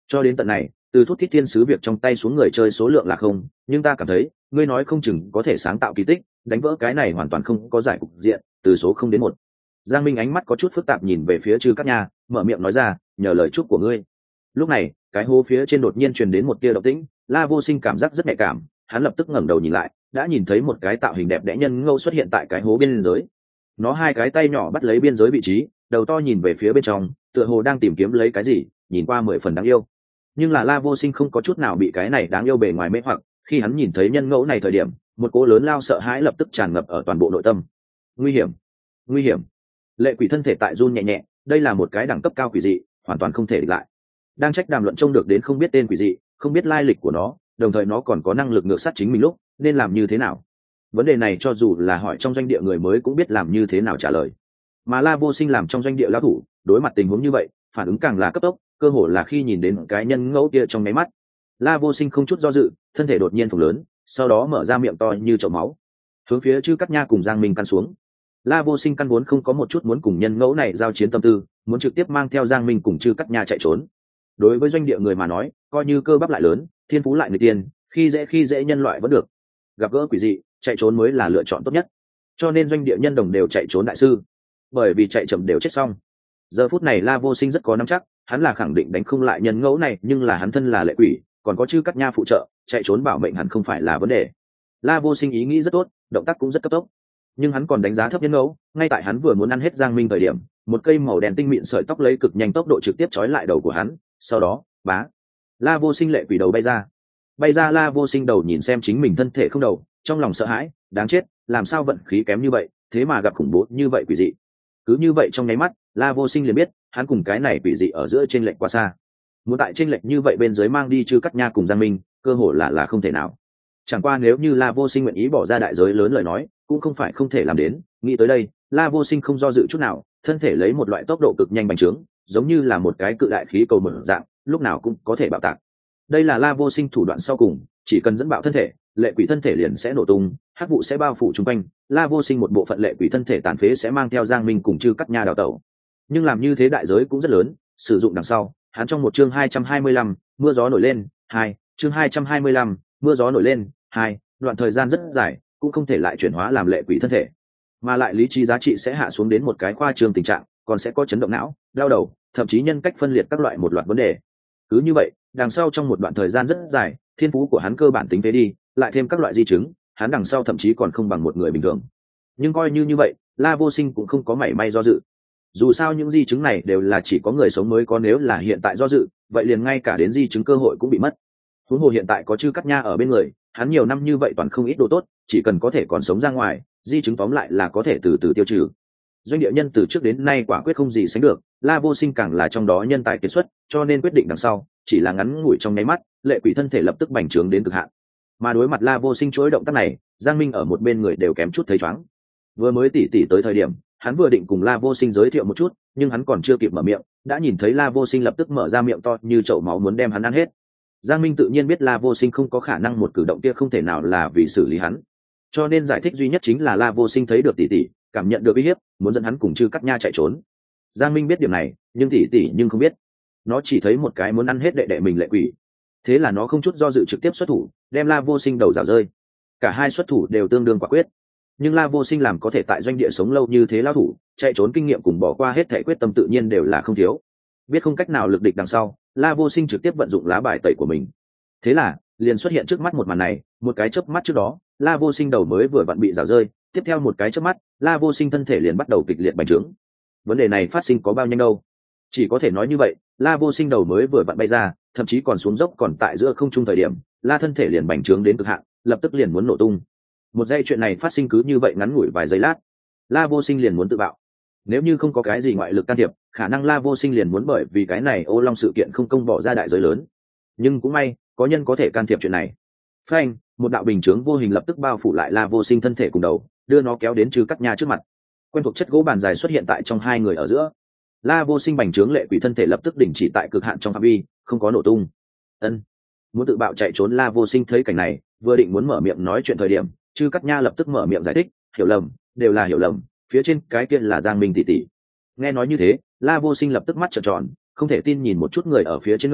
Cho đến tận này, từ thút thít thiên sứ việc trong tay xuống người chơi số lượng là không, nhưng ta cảm thấy ngươi nói không chừng có thể sáng tạo kỳ tích, đánh vỡ cái này hoàn toàn không có giải cục diện, từ số không đến một. Giang Minh ánh mắt có chút phức tạp nhìn về phía Trư Cát Nha, mở miệng nói ra, nhờ lời chúc của ngươi. Lúc này, cái hố phía trên đột nhiên truyền đến một tia động tĩnh, La Vô Sinh cảm giác rất nhạy cảm, hắn lập tức ngẩng đầu nhìn lại, đã nhìn thấy một cái tạo hình đẹp đẽ nhân ngâu xuất hiện tại cái hố biên giới. Nó hai cái tay nhỏ bắt lấy biên giới vị trí, đầu to nhìn về phía bên trong, tựa hồ đang tìm kiếm lấy cái gì, nhìn qua mười phần đáng yêu. Nhưng là La Vô Sinh không có chút nào bị cái này đáng yêu bề ngoài mê hoặc, khi hắn nhìn thấy nhân ngẫu này thời điểm, một cỗ lớn lao sợ hãi lập tức tràn ngập ở toàn bộ nội tâm. Nguy hiểm, nguy hiểm. Lệ quỷ thân thể tại run nhẹ nhẹ, đây là một cái đẳng cấp cao quỷ dị, hoàn toàn không thể địch lại. Đang trách đàm luận trông được đến không biết tên quỷ dị, không biết lai lịch của nó, đồng thời nó còn có năng lực ngược sát chính mình lúc, nên làm như thế nào? Vấn đề này cho dù là hỏi trong doanh địa người mới cũng biết làm như thế nào trả lời. Mà La Vô Sinh làm trong doanh địa lão thủ, đối mặt tình huống như vậy, phản ứng càng là cấp tốc, cơ hồ là khi nhìn đến cái nhân ngẫu kia trong máy mắt, La Vô Sinh không chút do dự, thân thể đột nhiên phồng lớn, sau đó mở ra miệng to như chậu máu, hướng phía Trư Cát Nha cùng Giang Minh căn xuống. La Vô Sinh căn vốn không có một chút muốn cùng nhân ngẫu này giao chiến tâm tư, muốn trực tiếp mang theo Giang Minh cùng Trư Cát Nha chạy trốn. Đối với doanh địa người mà nói, coi như cơ bắp lại lớn, thiên phú lại người tiên, khi dễ khi dễ nhân loại vẫn được. Gặp gỡ quỷ dị, chạy trốn mới là lựa chọn tốt nhất. Cho nên doanh địa nhân đồng đều chạy trốn đại sư, bởi vì chạy chậm đều chết xong. Giờ phút này La Vô Sinh rất có nắm chắc, hắn là khẳng định đánh không lại nhân ngẫu này, nhưng là hắn thân là lệ quỷ, còn có Trư Cát Nha phụ trợ, chạy trốn bảo mệnh hẳn không phải là vấn đề. La Vô Sinh ý nghĩ rất tốt, động tác cũng rất cấp tốc, nhưng hắn còn đánh giá thấp nhân ngẫu. Ngay tại hắn vừa muốn ăn hết Giang Minh thời điểm, một cây màu đen tinh mịn sợi tóc lấy cực nhanh tốc độ trực tiếp trói lại đầu của hắn, sau đó bá, La Vô Sinh lệ quỷ đầu bay ra. Bay ra La Vô Sinh đầu nhìn xem chính mình thân thể không đầu, trong lòng sợ hãi, đáng chết, làm sao vận khí kém như vậy, thế mà gặp khủng bố như vậy quỷ dị. Cứ như vậy trong nháy mắt, La Vô Sinh liền biết, hắn cùng cái này quỷ dị ở giữa chênh lệch quá xa. Muốn tại chênh lệch như vậy bên dưới mang đi Trư Cát Nha cùng Giang Minh, cơ hội là là không thể nào. Chẳng qua nếu như La Vô Sinh nguyện ý bỏ ra đại giới lớn lời nói, cũng không phải không thể làm đến. Nghĩ tới đây, La Vô Sinh không do dự chút nào, thân thể lấy một loại tốc độ cực nhanh bành trướng, giống như là một cái cự đại khí cầu mở dạng, lúc nào cũng có thể bạo tạc. Đây là La Vô Sinh thủ đoạn sau cùng, chỉ cần dẫn bạo thân thể, lệ quỷ thân thể liền sẽ nổ tung, hắc vụ sẽ bao phủ chung quanh, La Vô Sinh một bộ phận lệ quỷ thân thể tàn phế sẽ mang theo Giang Minh cùng Trư Cát Nha đào tẩu. Nhưng làm như thế đại giới cũng rất lớn, sử dụng đằng sau, hắn trong một chương hai trăm hai mươi lăm, mưa gió nổi lên, hai, chương hai trăm hai mươi lăm, mưa gió nổi lên, hai, đoạn thời gian rất dài, cũng không thể lại chuyển hóa làm lệ quỷ thân thể, mà lại lý trí giá trị sẽ hạ xuống đến một cái khoa trương tình trạng, còn sẽ có chấn động não, đau đầu, thậm chí nhân cách phân liệt các loại một loạt vấn đề. Cứ như vậy, đằng sau trong một đoạn thời gian rất dài, thiên phú của hắn cơ bản tính phế đi, lại thêm các loại di chứng, hắn đằng sau thậm chí còn không bằng một người bình thường. Nhưng coi như như vậy, La Vô Sinh cũng không có mảy may do dự. Dù sao những di chứng này đều là chỉ có người sống mới có, nếu là hiện tại do dự, vậy liền ngay cả đến di chứng cơ hội cũng bị mất. Huống hồ hiện tại có Trư Cát Nha ở bên người, hắn nhiều năm như vậy toàn không ít đồ tốt, chỉ cần có thể còn sống ra ngoài, di chứng tóm lại là có thể từ từ tiêu trừ. Doanh địa nhân từ trước đến nay quả quyết không gì sánh được, La Vô Sinh càng là trong đó nhân tài kiệt xuất, cho nên quyết định đằng sau chỉ là ngắn ngủi trong nháy mắt, lệ quỷ thân thể lập tức bành trướng đến cực hạn. Mà đối mặt La Vô Sinh chuỗi động tác này, Giang Minh ở một bên người đều kém chút thấy choáng. Vừa mới tỉ tỉ tới thời điểm, hắn vừa định cùng La Vô Sinh giới thiệu một chút, nhưng hắn còn chưa kịp mở miệng, đã nhìn thấy La Vô Sinh lập tức mở ra miệng to như chậu máu muốn đem hắn ăn hết. Giang Minh tự nhiên biết La Vô Sinh không có khả năng một cử động kia không thể nào là vì xử lý hắn, cho nên giải thích duy nhất chính là La Vô Sinh thấy được tỷ tỷ, cảm nhận được uy hiếp, muốn dẫn hắn cùng Trư Cát Nha chạy trốn. Giang Minh biết điểm này, nhưng tỷ tỷ nhưng không biết. Nó chỉ thấy một cái muốn ăn hết đệ đệ mình lệ quỷ, thế là nó không chút do dự trực tiếp xuất thủ, đem La Vô Sinh đầu rào rơi. Cả hai xuất thủ đều tương đương quả quyết, nhưng La Vô Sinh làm có thể tại doanh địa sống lâu như thế lao thủ, chạy trốn kinh nghiệm cùng bỏ qua hết thể quyết tâm tự nhiên đều là không thiếu. Biết không cách nào lực địch đằng sau, La Vô Sinh trực tiếp vận dụng lá bài tẩy của mình. Thế là liền xuất hiện trước mắt một màn này, một cái chớp mắt trước đó, La Vô Sinh đầu mới vừa vặn bị rào rơi, tiếp theo một cái chớp mắt, La Vô Sinh thân thể liền bắt đầu kịch liệt bành trướng. Vấn đề này phát sinh có bao nhanh đâu? Chỉ có thể nói như vậy, La Vô Sinh đầu mới vừa vặn bay ra, thậm chí còn xuống dốc còn tại giữa không trung thời điểm, La thân thể liền bành trướng đến cực hạn, lập tức liền muốn nổ tung. Một giây chuyện này phát sinh cứ như vậy ngắn ngủi vài giây lát, La Vô Sinh liền muốn tự bạo. Nếu như không có cái gì ngoại lực can thiệp, khả năng La Vô Sinh liền muốn bởi vì cái này ô long sự kiện không công bỏ ra đại giới lớn. Nhưng cũng may, có nhân có thể can thiệp chuyện này. Phanh, một đạo bình chướng vô hình lập tức bao phủ lại La Vô Sinh thân thể cùng đầu, đưa nó kéo đến Trư Cát Nha trước mặt. Quen thuộc chất gỗ bàn dài xuất hiện tại trong hai người ở giữa. La Vô Sinh bành trướng lệ quỷ thân thể lập tức đình chỉ tại cực hạn trong phạm vi, không có nổ tung. Ân, muốn tự bạo chạy trốn. La Vô Sinh thấy cảnh này, vừa định muốn mở miệng nói chuyện thời điểm, Trư Cát Nha lập tức mở miệng giải thích, hiểu lầm, đều là hiểu lầm, phía trên cái kia là Giang Minh tỷ tỷ. Nghe nói như thế, La Vô Sinh lập tức mắt trợn tròn, không thể tin nhìn một chút người ở phía trên ngẫu,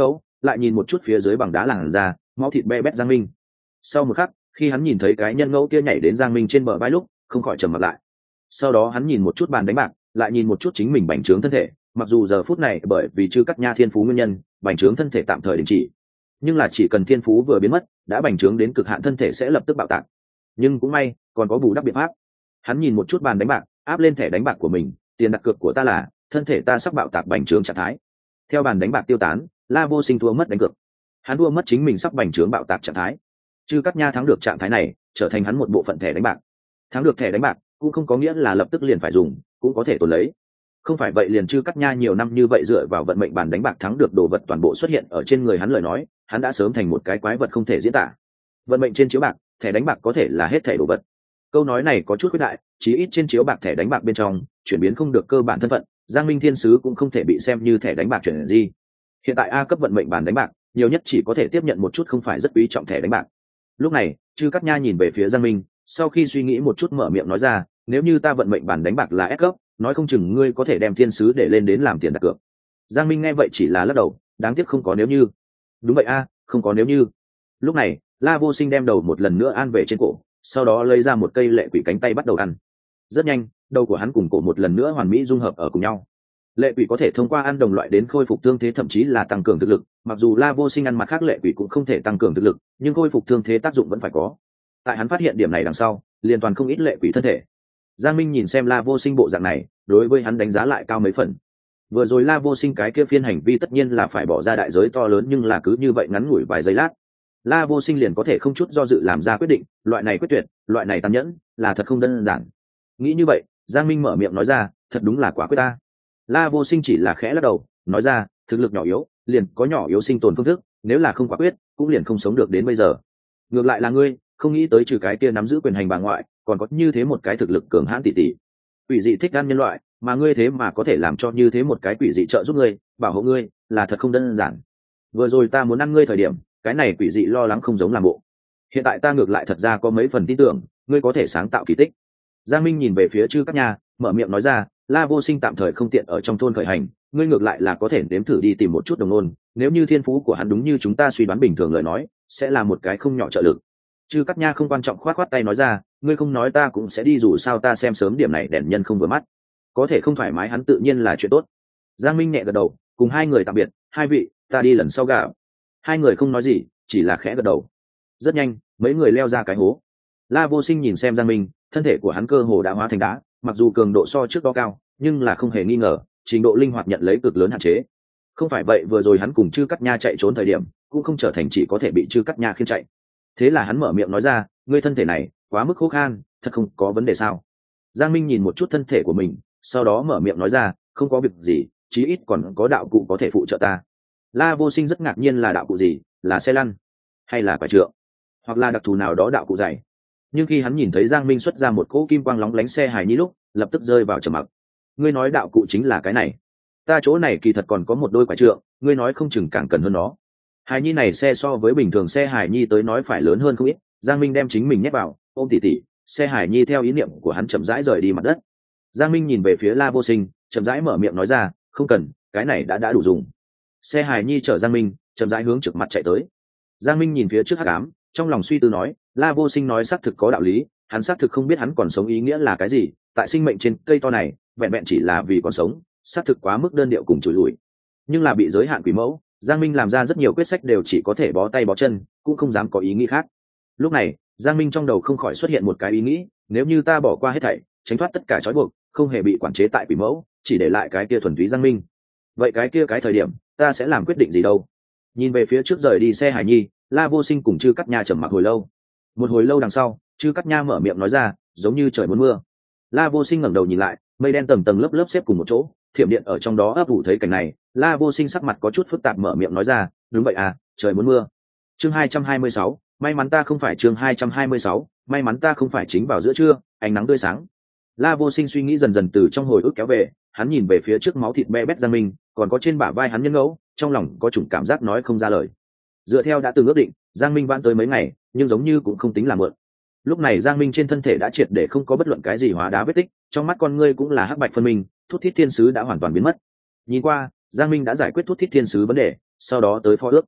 lại nhìn một chút phía dưới bằng đá làn da máu thịt be bét Giang Minh. Sau một khắc, khi hắn nhìn thấy cái nhân ngẫu kia nhảy đến Giang Minh trên bờ vai lúc, không khỏi trầm mặt lại. Sau đó hắn nhìn một chút bàn đánh bạc, lại nhìn một chút chính mình bành trướng thân thể, mặc dù giờ phút này bởi vì Trư Cắt Nha thiên phú nguyên nhân, bành trướng thân thể tạm thời đình chỉ, nhưng là chỉ cần thiên phú vừa biến mất, đã bành trướng đến cực hạn thân thể sẽ lập tức bạo tạc. Nhưng cũng may, còn có bù đắp biện pháp. Hắn nhìn một chút bàn đánh bạc, áp lên thẻ đánh bạc của mình, tiền đặt cược của ta là thân thể ta sắp bạo tạc bành trướng trạng thái. Theo bàn đánh bạc tiêu tán, La Vô Sinh thua mất đánh cược. Hắn thua mất chính mình sắp bành trướng bạo tạc trạng thái. Trư Cắt Nha thắng được trạng thái này, trở thành hắn một bộ phận thẻ đánh bạc. Thắng được thẻ đánh bạc cũng không có nghĩa là lập tức liền phải dùng, cũng có thể tồn lấy. Không phải vậy liền Trư Cắt Nha nhiều năm như vậy dựa vào vận mệnh bàn đánh bạc thắng được đồ vật toàn bộ xuất hiện ở trên người hắn lời nói, hắn đã sớm thành một cái quái vật không thể diễn tả. Vận mệnh trên chiếu bạc, thẻ đánh bạc có thể là hết thẻ đồ vật. Câu nói này có chút khuyết đại, chí ít trên chiếu bạc thẻ đánh bạc bên trong chuyển biến không được cơ bản thân phận, Giang Minh Thiên Sứ cũng không thể bị xem như thẻ đánh bạc chuyển gì. Hiện tại A cấp vận mệnh bàn đánh bạc, nhiều nhất chỉ có thể tiếp nhận một chút không phải rất quý trọng thẻ đánh bạc. Lúc này, Trư Cắt Nha nhìn về phía Giang Minh, sau khi suy nghĩ một chút mở miệng nói ra, nếu như ta vận mệnh bàn đánh bạc là S cấp, nói không chừng ngươi có thể đem Thiên Sứ để lên đến làm tiền đặt cược. Giang Minh nghe vậy chỉ là lắc đầu, đáng tiếc không có nếu như. Đúng vậy a, không có nếu như. Lúc này, La Vô Sinh đem đầu một lần nữa an về trên cổ, sau đó lấy ra một cây lệ quỷ cánh tay bắt đầu ăn. Rất nhanh, đầu của hắn cùng cổ một lần nữa hoàn mỹ dung hợp ở cùng nhau. Lệ quỷ có thể thông qua ăn đồng loại đến khôi phục thương thế, thậm chí là tăng cường thực lực, mặc dù La Vô Sinh ăn mặt khác lệ quỷ cũng không thể tăng cường thực lực, nhưng khôi phục thương thế tác dụng vẫn phải có. Tại hắn phát hiện điểm này đằng sau, liên toàn không ít lệ quỷ thân thể. Giang Minh nhìn xem La Vô Sinh bộ dạng này, đối với hắn đánh giá lại cao mấy phần. Vừa rồi La Vô Sinh cái kia phiên hành vi tất nhiên là phải bỏ ra đại giới to lớn, nhưng là cứ như vậy ngắn ngủi vài giây lát, La Vô Sinh liền có thể không chút do dự làm ra quyết định, loại này quyết tuyệt, loại này tàn nhẫn, là thật không đơn giản. Nghĩ như vậy, Giang Minh mở miệng nói ra, thật đúng là quả quyết ta. La Vô Sinh chỉ là khẽ lắc đầu, nói ra, thực lực nhỏ yếu, liền có nhỏ yếu sinh tồn phương thức, nếu là không quả quyết, cũng liền không sống được đến bây giờ. Ngược lại là ngươi, không nghĩ tới trừ cái kia nắm giữ quyền hành bà ngoại, còn có như thế một cái thực lực cường hãn tỷ tỷ. Quỷ dị thích ăn nhân loại, mà ngươi thế mà có thể làm cho như thế một cái quỷ dị trợ giúp ngươi, bảo hộ ngươi, là thật không đơn giản. Vừa rồi ta muốn ăn ngươi thời điểm, cái này quỷ dị lo lắng không giống làm bộ. Hiện tại ta ngược lại thật ra có mấy phần tin tưởng, ngươi có thể sáng tạo kỳ tích. Giang Minh nhìn về phía Trư Cắt Nha, mở miệng nói ra, La Vô Sinh tạm thời không tiện ở trong thôn khởi hành, ngươi ngược lại là có thể nếm thử đi tìm một chút đồng ôn, nếu như thiên phú của hắn đúng như chúng ta suy đoán bình thường lời nói, sẽ là một cái không nhỏ trợ lực. Trư Cắt Nha không quan trọng khoát khoát tay nói ra, ngươi không nói ta cũng sẽ đi, dù sao ta xem sớm điểm này đèn nhân không vừa mắt, có thể không thoải mái hắn tự nhiên là chuyện tốt. Giang Minh nhẹ gật đầu, cùng hai người tạm biệt, hai vị, ta đi lần sau gặp. Hai người không nói gì, chỉ là khẽ gật đầu. Rất nhanh, mấy người leo ra cái hố. La Vô Sinh nhìn xem Giang Minh, thân thể của hắn cơ hồ đã hóa thành đá, mặc dù cường độ so trước đó cao, nhưng là không hề nghi ngờ, trình độ linh hoạt nhận lấy cực lớn hạn chế. Không phải vậy vừa rồi hắn cùng Trư Cắt Nha chạy trốn thời điểm, cũng không trở thành chỉ có thể bị Trư Cắt Nha khiêng chạy. Thế là hắn mở miệng nói ra, ngươi thân thể này quá mức khô khan, thật không có vấn đề sao? Giang Minh nhìn một chút thân thể của mình, sau đó mở miệng nói ra, không có việc gì, chí ít còn có đạo cụ có thể phụ trợ ta. La Vô Sinh rất ngạc nhiên, là đạo cụ gì, là xe lăn hay là quả trượng, hoặc là đặc thù nào đó đạo cụ dày. Nhưng khi hắn nhìn thấy Giang Minh xuất ra một cỗ kim quang lóng lánh xe hài nhi lúc, lập tức rơi vào trầm mặc. Ngươi nói đạo cụ chính là cái này? Ta chỗ này kỳ thật còn có một đôi quả trượng, ngươi nói không chừng càng cần hơn nó. Hài nhi này xe so với bình thường xe hài nhi tới nói phải lớn hơn không ít. Giang Minh đem chính mình nhét vào, ôm tỉ tỉ, xe hài nhi theo ý niệm của hắn chậm rãi rời đi mặt đất. Giang Minh nhìn về phía La Vô Sinh, chậm rãi mở miệng nói ra, không cần, cái này đã đã đủ dùng. Xe hài nhi chở Giang Minh chậm rãi hướng trước mặt chạy tới. Giang Minh nhìn phía trước hắc ám, trong lòng suy tư nói, La Vô Sinh nói xác thực có đạo lý, hắn xác thực không biết hắn còn sống ý nghĩa là cái gì, tại sinh mệnh trên cây to này, vẹn vẹn chỉ là vì còn sống, xác thực quá mức đơn điệu cùng chùi lủi. Nhưng là bị giới hạn quỷ mẫu, Giang Minh làm ra rất nhiều quyết sách đều chỉ có thể bó tay bó chân, cũng không dám có ý nghĩ khác. Lúc này, Giang Minh trong đầu không khỏi xuất hiện một cái ý nghĩ, nếu như ta bỏ qua hết thảy, tránh thoát tất cả trói buộc, không hề bị quản chế tại quỷ mẫu, chỉ để lại cái kia thuần túy Giang Minh, vậy cái kia cái thời điểm ta sẽ làm quyết định gì đâu? Nhìn về phía trước rời đi xe hải nhi, La Vô Sinh cùng Trư Cắt Nha trầm mặc hồi lâu. Một hồi lâu đằng sau, Trư Cắt Nha mở miệng nói ra, giống như trời muốn mưa. La Vô Sinh ngẩng đầu nhìn lại, mây đen tầng tầng lớp lớp xếp cùng một chỗ, thiểm điện ở trong đó ấp ủ. Thấy cảnh này, La Vô Sinh sắc mặt có chút phức tạp, mở miệng nói ra, đúng vậy à, trời muốn mưa. Chương hai trăm hai mươi sáu, may mắn ta không phải chương hai trăm hai mươi sáu, may mắn ta không phải chính vào giữa trưa, ánh nắng tươi sáng. La Vô Sinh suy nghĩ dần dần từ trong hồi ức kéo về, hắn nhìn về phía trước máu thịt be bét Giang Minh, còn có trên bả vai hắn nhân ngẫu, trong lòng có chủng cảm giác nói không ra lời. Dựa theo đã từng ước định, Giang Minh vãn tới mấy ngày, nhưng giống như cũng không tính là mượn. Lúc này Giang Minh trên thân thể đã triệt để không có bất luận cái gì hóa đá vết tích, trong mắt con ngươi cũng là hắc bạch phân minh, Thút Thít Thiên Sứ đã hoàn toàn biến mất. Nhìn qua, Giang Minh đã giải quyết Thút Thít Thiên Sứ vấn đề, sau đó tới phó ước.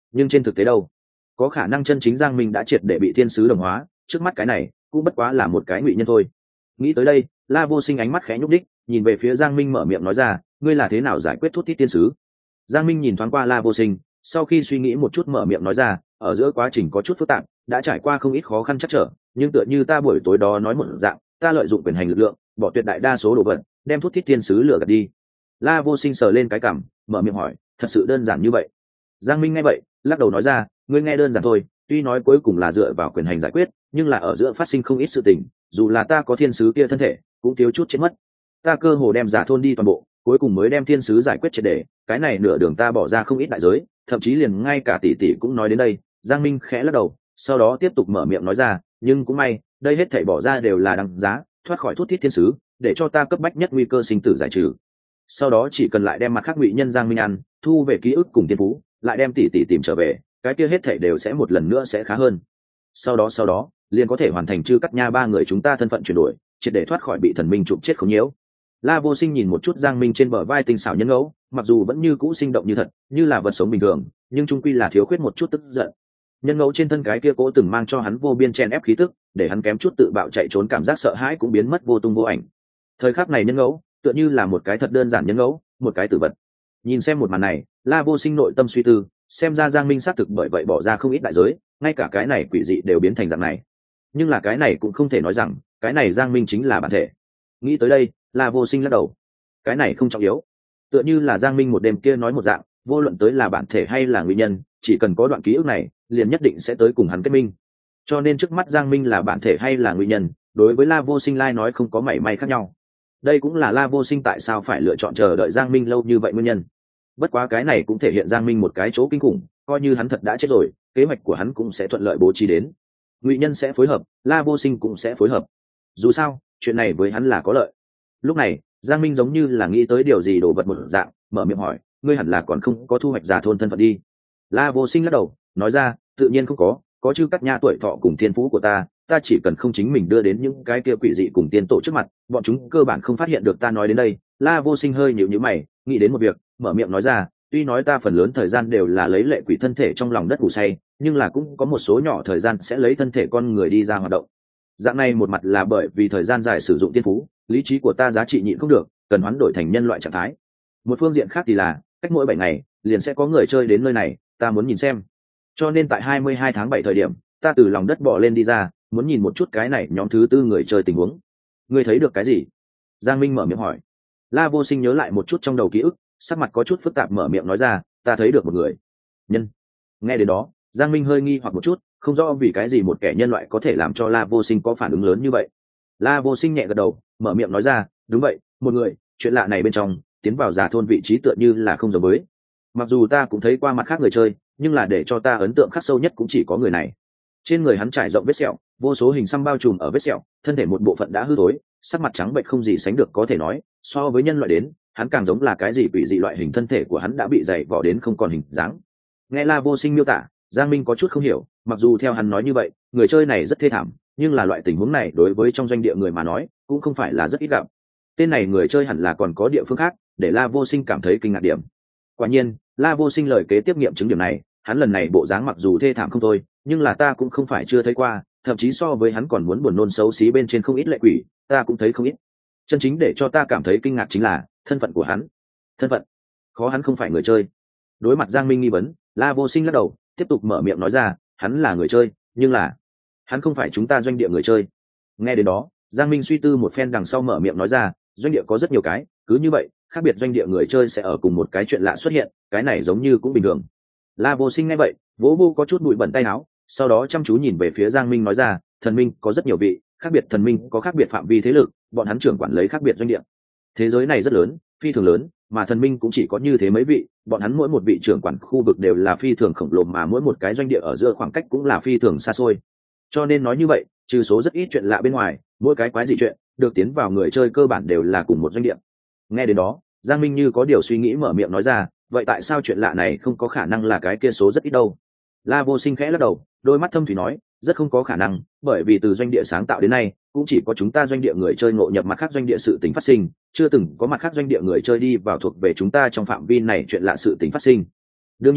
nhưng trên thực tế đâu, có khả năng chân chính Giang Minh đã triệt để bị thiên sứ đồng hóa, trước mắt cái này cũng bất quá là một cái ngụy nhân thôi. Nghĩ tới đây, La Vô Sinh ánh mắt khẽ nhúc đích, nhìn về phía Giang Minh mở miệng nói ra, ngươi là thế nào giải quyết thút thít thiên sứ? Giang Minh nhìn thoáng qua La Vô Sinh, sau khi suy nghĩ một chút mở miệng nói ra, ở giữa quá trình có chút phức tạp, đã trải qua không ít khó khăn chắc trở, nhưng tựa như ta buổi tối đó nói một dạng, ta lợi dụng quyền hành lực lượng, bỏ tuyệt đại đa số đồ vật, đem thút thít thiên sứ lừa gạt đi. La Vô Sinh sờ lên cái cằm, mở miệng hỏi, thật sự đơn giản như vậy? Giang Minh nghe vậy, lắc đầu nói ra, ngươi nghe đơn giản thôi, tuy nói cuối cùng là dựa vào quyền hành giải quyết, nhưng là ở giữa phát sinh không ít sự tình, dù là ta có thiên sứ kia thân thể, cũng thiếu chút chết mất. Ta cơ hồ đem giả thôn đi toàn bộ, cuối cùng mới đem thiên sứ giải quyết triệt để, cái này nửa đường ta bỏ ra không ít đại giới, thậm chí liền ngay cả tỷ tỷ cũng nói đến đây. Giang Minh khẽ lắc đầu, sau đó tiếp tục mở miệng nói ra, nhưng cũng may, đây hết thảy bỏ ra đều là đằng giá, thoát khỏi thút thít thiên sứ, để cho ta cấp bách nhất nguy cơ sinh tử giải trừ. Sau đó chỉ cần lại đem mặt khác ngụy nhân Giang Minh ăn, thu về ký ức cùng thiên phú, lại đem tỷ tỷ tìm trở về, cái kia hết thảy đều sẽ một lần nữa sẽ khá hơn. Sau đó sau đó, liền có thể hoàn thành chư cắt nha ba người chúng ta thân phận chuyển đổi, triệt để thoát khỏi bị thần minh chụp chết khốn nhiễu. La Vô Sinh nhìn một chút Giang Minh trên bờ vai tinh xảo nhân ngẫu, mặc dù vẫn như cũ sinh động như thật, như là vật sống bình thường, nhưng trung quy là thiếu khuyết một chút tức giận. Nhân ngẫu trên thân cái kia cố từng mang cho hắn vô biên chen ép khí tức, để hắn kém chút tự bạo chạy trốn, cảm giác sợ hãi cũng biến mất vô tung vô ảnh. Thời khắc này nhân ngẫu, tựa như là một cái thật đơn giản nhân ngẫu, một cái tử vật. Nhìn xem một màn này, La Vô Sinh nội tâm suy tư, xem ra Giang Minh xác thực bởi vậy bỏ ra không ít đại giới, ngay cả cái này quỷ dị đều biến thành dạng này. Nhưng là cái này cũng không thể nói rằng cái này Giang Minh chính là bản thể. Nghĩ tới đây, La Vô Sinh lắc đầu, cái này không trọng yếu. Tựa như là Giang Minh một đêm kia nói một dạng, vô luận tới là bản thể hay là nguyên nhân, chỉ cần có đoạn ký ức này, liền nhất định sẽ tới cùng hắn kết minh. Cho nên trước mắt Giang Minh là bản thể hay là nguyên nhân, đối với La Vô Sinh lai nói không có mảy may khác nhau. Đây cũng là La Vô Sinh tại sao phải lựa chọn chờ đợi Giang Minh lâu như vậy nguyên nhân. Bất quá cái này cũng thể hiện Giang Minh một cái chỗ kinh khủng, coi như hắn thật đã chết rồi, kế hoạch của hắn cũng sẽ thuận lợi bố trí đến. Ngụy nhân sẽ phối hợp, La Vô Sinh cũng sẽ phối hợp. Dù sao, chuyện này với hắn là có lợi. Lúc này, Giang Minh giống như là nghĩ tới điều gì đồ vật một dạng, mở miệng hỏi, ngươi hẳn là còn không có thu hoạch giả thôn thân phận đi. La Vô Sinh lắc đầu, nói ra, tự nhiên không có, có chư cắt nha tuổi thọ cùng thiên phú của ta, ta chỉ cần không chính mình đưa đến những cái kia quỷ dị cùng tiên tổ trước mặt, bọn chúng cơ bản không phát hiện được ta nói đến đây. La Vô Sinh hơi nhíu nhíu mày, nghĩ đến một việc, mở miệng nói ra, tuy nói ta phần lớn thời gian đều là lấy lệ quỷ thân thể trong lòng đất ngủ say, nhưng là cũng có một số nhỏ thời gian sẽ lấy thân thể con người đi ra hoạt động. Dạng này một mặt là bởi vì thời gian dài sử dụng tiên phú, lý trí của ta giá trị nhịn không được, cần hoán đổi thành nhân loại trạng thái. Một phương diện khác thì là, cách mỗi bảy ngày, liền sẽ có người chơi đến nơi này, ta muốn nhìn xem. Cho nên tại hai mươi hai tháng bảy thời điểm, ta từ lòng đất bò lên đi ra, muốn nhìn một chút cái này nhóm thứ tư người chơi tình huống. Ngươi thấy được cái gì? Giang Minh mở miệng hỏi. La Vô Sinh nhớ lại một chút trong đầu ký ức, sắc mặt có chút phức tạp mở miệng nói ra, ta thấy được một người nhân. Nghe đến đó, Giang Minh hơi nghi hoặc một chút, không rõ vì cái gì một kẻ nhân loại có thể làm cho La Vô Sinh có phản ứng lớn như vậy. La Vô Sinh nhẹ gật đầu, mở miệng nói ra, đúng vậy, một người, chuyện lạ này bên trong, tiến vào giả thôn vị trí tựa như là không giống với. Mặc dù ta cũng thấy qua mặt khác người chơi, nhưng là để cho ta ấn tượng khắc sâu nhất cũng chỉ có người này. Trên người hắn trải rộng vết sẹo, vô số hình xăm bao trùm ở vết sẹo, thân thể một bộ phận đã hư thối, sắc mặt trắng bệch không gì sánh được, có thể nói, so với nhân loại đến, hắn càng giống là cái gì quỷ dị loại hình, thân thể của hắn đã bị dày vò đến không còn hình dáng. Nghe La Vô Sinh miêu tả, Giang Minh có chút không hiểu, mặc dù theo hắn nói như vậy, người chơi này rất thê thảm, nhưng là loại tình huống này đối với trong doanh địa người mà nói, cũng không phải là rất ít gặp. Tên này người chơi hẳn là còn có địa phương khác, để La Vô Sinh cảm thấy kinh ngạc điểm. Quả nhiên, La Vô Sinh lời kế tiếp nghiệm chứng điểm này, hắn lần này bộ dáng mặc dù thê thảm không thôi, nhưng là ta cũng không phải chưa thấy qua, thậm chí so với hắn còn muốn buồn nôn xấu xí bên trên không ít lệ quỷ, ta cũng thấy không ít. Chân chính để cho ta cảm thấy kinh ngạc chính là thân phận của hắn. Thân phận? Khó hắn không phải người chơi. Đối mặt Giang Minh nghi vấn, La Vô Sinh lắc đầu, tiếp tục mở miệng nói ra, hắn là người chơi, nhưng là hắn không phải chúng ta doanh địa người chơi. Nghe đến đó, Giang Minh suy tư một phen đằng sau mở miệng nói ra, doanh địa có rất nhiều cái, cứ như vậy, khác biệt doanh địa người chơi sẽ ở cùng một cái chuyện lạ xuất hiện, cái này giống như cũng bình thường. La Vô Sinh nghe vậy, vỗ vô có chút bụi bẩn tay áo, sau đó chăm chú nhìn về phía Giang Minh nói ra, thần minh có rất nhiều vị, khác biệt thần minh có khác biệt phạm vi thế lực, bọn hắn trưởng quản lấy khác biệt doanh địa. Thế giới này rất lớn, phi thường lớn, mà thần minh cũng chỉ có như thế mấy vị, bọn hắn mỗi một vị trưởng quản khu vực đều là phi thường khổng lồ, mà mỗi một cái doanh địa ở giữa khoảng cách cũng là phi thường xa xôi. Cho nên nói như vậy, trừ số rất ít chuyện lạ bên ngoài, mỗi cái quái dị chuyện được tiến vào người chơi cơ bản đều là cùng một doanh địa. Nghe đến đó, Giang Minh như có điều suy nghĩ mở miệng nói ra, vậy tại sao chuyện lạ này không có khả năng là cái kia số rất ít đâu? La Vô Sinh khẽ lắc đầu, đôi mắt thâm thủy nói, rất không có khả năng, bởi vì từ doanh địa sáng tạo đến nay, cũng chỉ có chúng ta doanh địa người chơi ngộ nhập mặt khác doanh địa sự tình phát sinh, chưa từng có mặt khác doanh địa người chơi đi vào thuộc về chúng ta trong phạm vi này chuyện lạ sự tình phát sinh. Đương nhiên,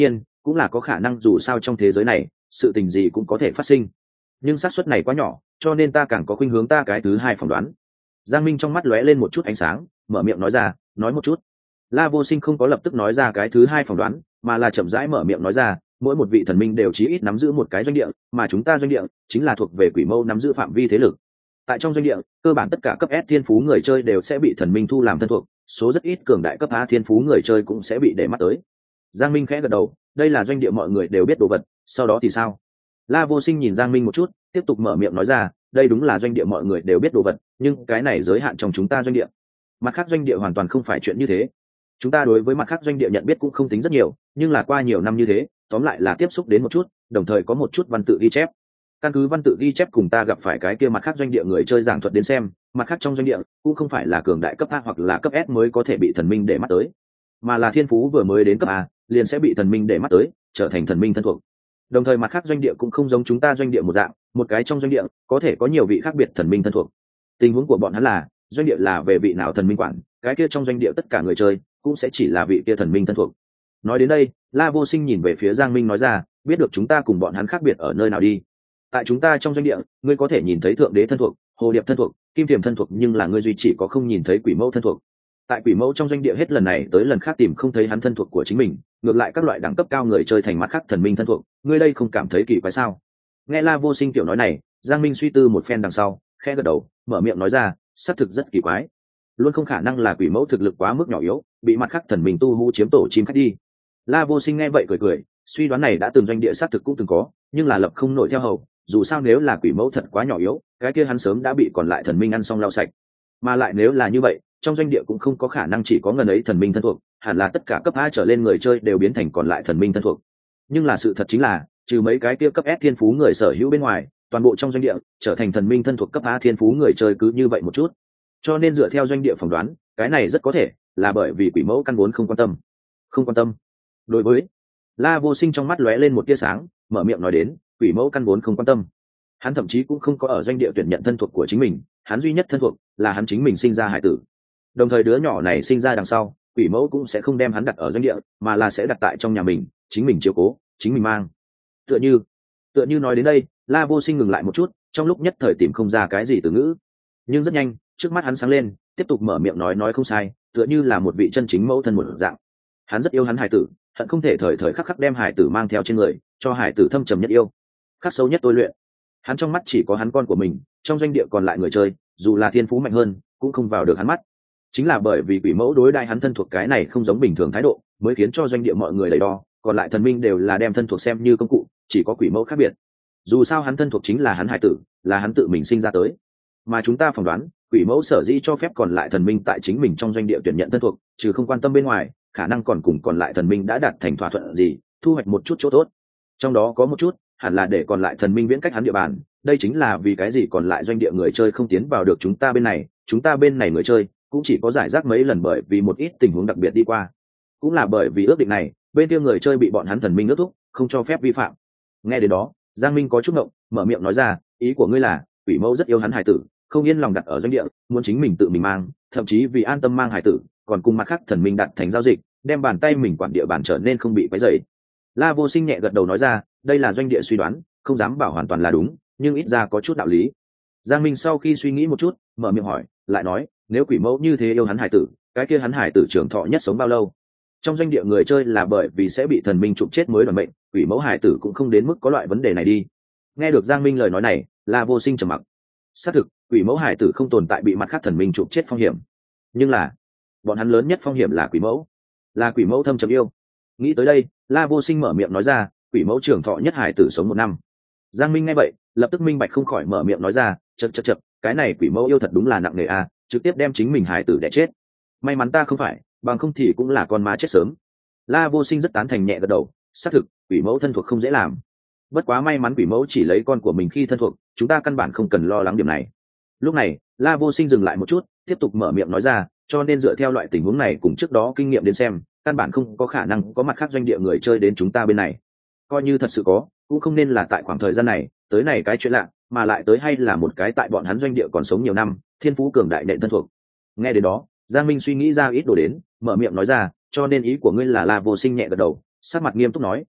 cũng là có khả năng, dù sao trong thế giới này sự tình gì cũng có thể phát sinh, nhưng xác suất này quá nhỏ, cho nên ta càng có khuynh hướng ta cái thứ hai phỏng đoán. Giang Minh trong mắt lóe lên một chút ánh sáng, mở miệng nói ra, nói một chút. La Vô Sinh không có lập tức nói ra cái thứ hai phỏng đoán, mà là chậm rãi mở miệng nói ra, mỗi một vị thần minh đều chí ít nắm giữ một cái doanh địa, mà chúng ta doanh địa chính là thuộc về quỷ mâu nắm giữ phạm vi thế lực. Tại trong doanh địa, cơ bản tất cả cấp S thiên phú người chơi đều sẽ bị thần minh thu làm thân thuộc, số rất ít cường đại cấp A thiên phú người chơi cũng sẽ bị để mắt tới. Giang Minh khẽ gật đầu, đây là doanh địa mọi người đều biết đồ vật, sau đó thì sao? La Vô Sinh nhìn Giang Minh một chút, tiếp tục mở miệng nói ra, đây đúng là doanh địa mọi người đều biết đồ vật, nhưng cái này giới hạn trong chúng ta doanh địa. Mặt khác doanh địa hoàn toàn không phải chuyện như thế. Chúng ta đối với mặt khác doanh địa nhận biết cũng không tính rất nhiều, nhưng là qua nhiều năm như thế, tóm lại là tiếp xúc đến một chút, đồng thời có một chút văn tự ghi chép. Căn cứ văn tự ghi chép cùng ta gặp phải cái kia mặt khác doanh địa người chơi giảng thuật đến xem, mặt khác trong doanh địa cũng không phải là cường đại cấp A hoặc là cấp S mới có thể bị thần minh để mắt tới, mà là thiên phú vừa mới đến cấp A liền sẽ bị thần minh để mắt tới, trở thành thần minh thân thuộc. Đồng thời mặt khác doanh địa cũng không giống chúng ta doanh địa một dạng, một cái trong doanh địa có thể có nhiều vị khác biệt thần minh thân thuộc. Tình huống của bọn hắn là doanh địa là về vị nào thần minh quản, cái kia trong doanh địa tất cả người chơi cũng sẽ chỉ là vị kia thần minh thân thuộc. Nói đến đây, La Vô Sinh nhìn về phía Giang Minh nói ra, biết được chúng ta cùng bọn hắn khác biệt ở nơi nào đi. Tại chúng ta trong doanh địa, ngươi có thể nhìn thấy thượng đế thân thuộc, hồ điệp thân thuộc, kim thiềm thân thuộc, nhưng là ngươi duy chỉ có không nhìn thấy quỷ mẫu thân thuộc. Tại quỷ mẫu trong doanh địa hết lần này tới lần khác tìm không thấy hắn thân thuộc của chính mình, ngược lại các loại đẳng cấp cao người chơi thành mặt khác thần minh thân thuộc, ngươi đây không cảm thấy kỳ quái sao? Nghe La Vô Sinh kiểu nói này, Giang Minh suy tư một phen đằng sau, khẽ gật đầu, mở miệng nói ra, xác thực rất kỳ quái. Luôn không khả năng là quỷ mẫu thực lực quá mức nhỏ yếu, bị mặt khác thần minh tu hú chiếm tổ chim khách đi. La Vô Sinh nghe vậy cười cười, suy đoán này đã từng doanh địa xác thực cũng từng có, nhưng là lập không nổi theo hầu, dù sao nếu là quỷ mẫu thật quá nhỏ yếu, cái kia hắn sớm đã bị còn lại thần minh ăn xong lau sạch. Mà lại nếu là như vậy, trong doanh địa cũng không có khả năng chỉ có ngần ấy thần minh thân thuộc, hẳn là tất cả cấp A trở lên người chơi đều biến thành còn lại thần minh thân thuộc. Nhưng là sự thật chính là, trừ mấy cái kia cấp S thiên phú người sở hữu bên ngoài, toàn bộ trong doanh địa trở thành thần minh thân thuộc cấp A thiên phú người chơi cứ như vậy một chút. Cho nên dựa theo doanh địa phỏng đoán, cái này rất có thể là bởi vì quỷ mẫu căn vốn không quan tâm. Không quan tâm. Đối với La Vô Sinh trong mắt lóe lên một tia sáng, mở miệng nói đến, quỷ mẫu căn vốn không quan tâm. Hắn thậm chí cũng không có ở doanh địa tuyển nhận thân thuộc của chính mình, hắn duy nhất thân thuộc là hắn chính mình sinh ra hải tử. Đồng thời đứa nhỏ này sinh ra đằng sau, quỷ mẫu cũng sẽ không đem hắn đặt ở doanh địa, mà là sẽ đặt tại trong nhà mình, chính mình chiếu cố, chính mình mang. Tựa như, tựa như nói đến đây, La Vô Sinh ngừng lại một chút, trong lúc nhất thời tìm không ra cái gì từ ngữ. Nhưng rất nhanh, trước mắt hắn sáng lên, tiếp tục mở miệng nói nói không sai, tựa như là một vị chân chính mẫu thân một dạng. Hắn rất yêu hắn hải tử, hận không thể thời thời khắc khắc đem hải tử mang theo trên người, cho hải tử thâm trầm nhất yêu, khắc sâu nhất tôi luyện. Hắn trong mắt chỉ có hắn con của mình, trong doanh địa còn lại người chơi, dù là thiên phú mạnh hơn, cũng không vào được hắn mắt. Chính là bởi vì quỷ mẫu đối đãi hắn thân thuộc cái này không giống bình thường thái độ, mới khiến cho doanh địa mọi người đẩy đo, còn lại thần minh đều là đem thân thuộc xem như công cụ, chỉ có quỷ mẫu khác biệt. Dù sao hắn thân thuộc chính là hắn hải tử, là hắn tự mình sinh ra tới. Mà chúng ta phỏng đoán, quỷ mẫu sở dĩ cho phép còn lại thần minh tại chính mình trong doanh địa tuyển nhận thân thuộc, trừ không quan tâm bên ngoài, khả năng còn cùng còn lại thần minh đã đạt thành thỏa thuận gì, thu hoạch một chút chỗ tốt. Trong đó có một chút, hẳn là để còn lại thần minh viễn cách hắn địa bàn, đây chính là vì cái gì còn lại doanh địa người chơi không tiến vào được chúng ta bên này, chúng ta bên này người chơi cũng chỉ có giải rác mấy lần bởi vì một ít tình huống đặc biệt đi qua. Cũng là bởi vì ước định này, bên kia người chơi bị bọn hắn thần minh ước thúc, không cho phép vi phạm. Nghe đến đó, Giang Minh có chút ngộng, mở miệng nói ra, ý của ngươi là, quỷ mẫu rất yêu hắn hải tử, không yên lòng đặt ở doanh địa, muốn chính mình tự mình mang, thậm chí vì an tâm mang hải tử, còn cùng mặt khác thần minh đặt thành giao dịch, đem bàn tay mình quản địa bàn trở nên không bị quấy rầy. La Vô Sinh nhẹ gật đầu nói ra, đây là doanh địa suy đoán, không dám bảo hoàn toàn là đúng, nhưng ít ra có chút đạo lý. Giang Minh sau khi suy nghĩ một chút, mở miệng hỏi, lại nói, nếu quỷ mẫu như thế yêu hắn hải tử, cái kia hắn hải tử trưởng thọ nhất sống bao lâu? Trong doanh địa người chơi là bởi vì sẽ bị thần minh chụp chết mới đoàn mệnh, quỷ mẫu hải tử cũng không đến mức có loại vấn đề này đi. Nghe được Giang Minh lời nói này, La Vô Sinh trầm mặc. Xác thực, quỷ mẫu hải tử không tồn tại bị mặt khác thần minh chụp chết phong hiểm, nhưng là bọn hắn lớn nhất phong hiểm là quỷ mẫu, là quỷ mẫu thâm trầm yêu. Nghĩ tới đây, La Vô Sinh mở miệng nói ra, quỷ mẫu trưởng thọ nhất hải tử sống một năm. Giang Minh nghe vậy, lập tức minh bạch không khỏi mở miệng nói ra, chật chật chật, cái này quỷ mẫu yêu thật đúng là nặng nề à, trực tiếp đem chính mình hải tử đẻ chết. May mắn ta không phải, bằng không thì cũng là con má chết sớm. La Vô Sinh rất tán thành nhẹ gật đầu, xác thực, quỷ mẫu thân thuộc không dễ làm. Bất quá may mắn quỷ mẫu chỉ lấy con của mình khi thân thuộc, chúng ta căn bản không cần lo lắng điểm này. Lúc này, La Vô Sinh dừng lại một chút, tiếp tục mở miệng nói ra, cho nên dựa theo loại tình huống này cùng trước đó kinh nghiệm đến xem, căn bản không có khả năng có mặt khác doanh địa người chơi đến chúng ta bên này. Coi như thật sự có, cũng không nên là tại khoảng thời gian này, tới này cái chuyện lạ, mà lại tới hay là một cái tại bọn hắn doanh địa còn sống nhiều năm, thiên phú cường đại nện thân thuộc. Nghe đến đó, Giang Minh suy nghĩ ra ít đồ đến, mở miệng nói ra, cho nên ý của ngươi là La Vô Sinh nhẹ gật đầu, sắc mặt nghiêm túc nói,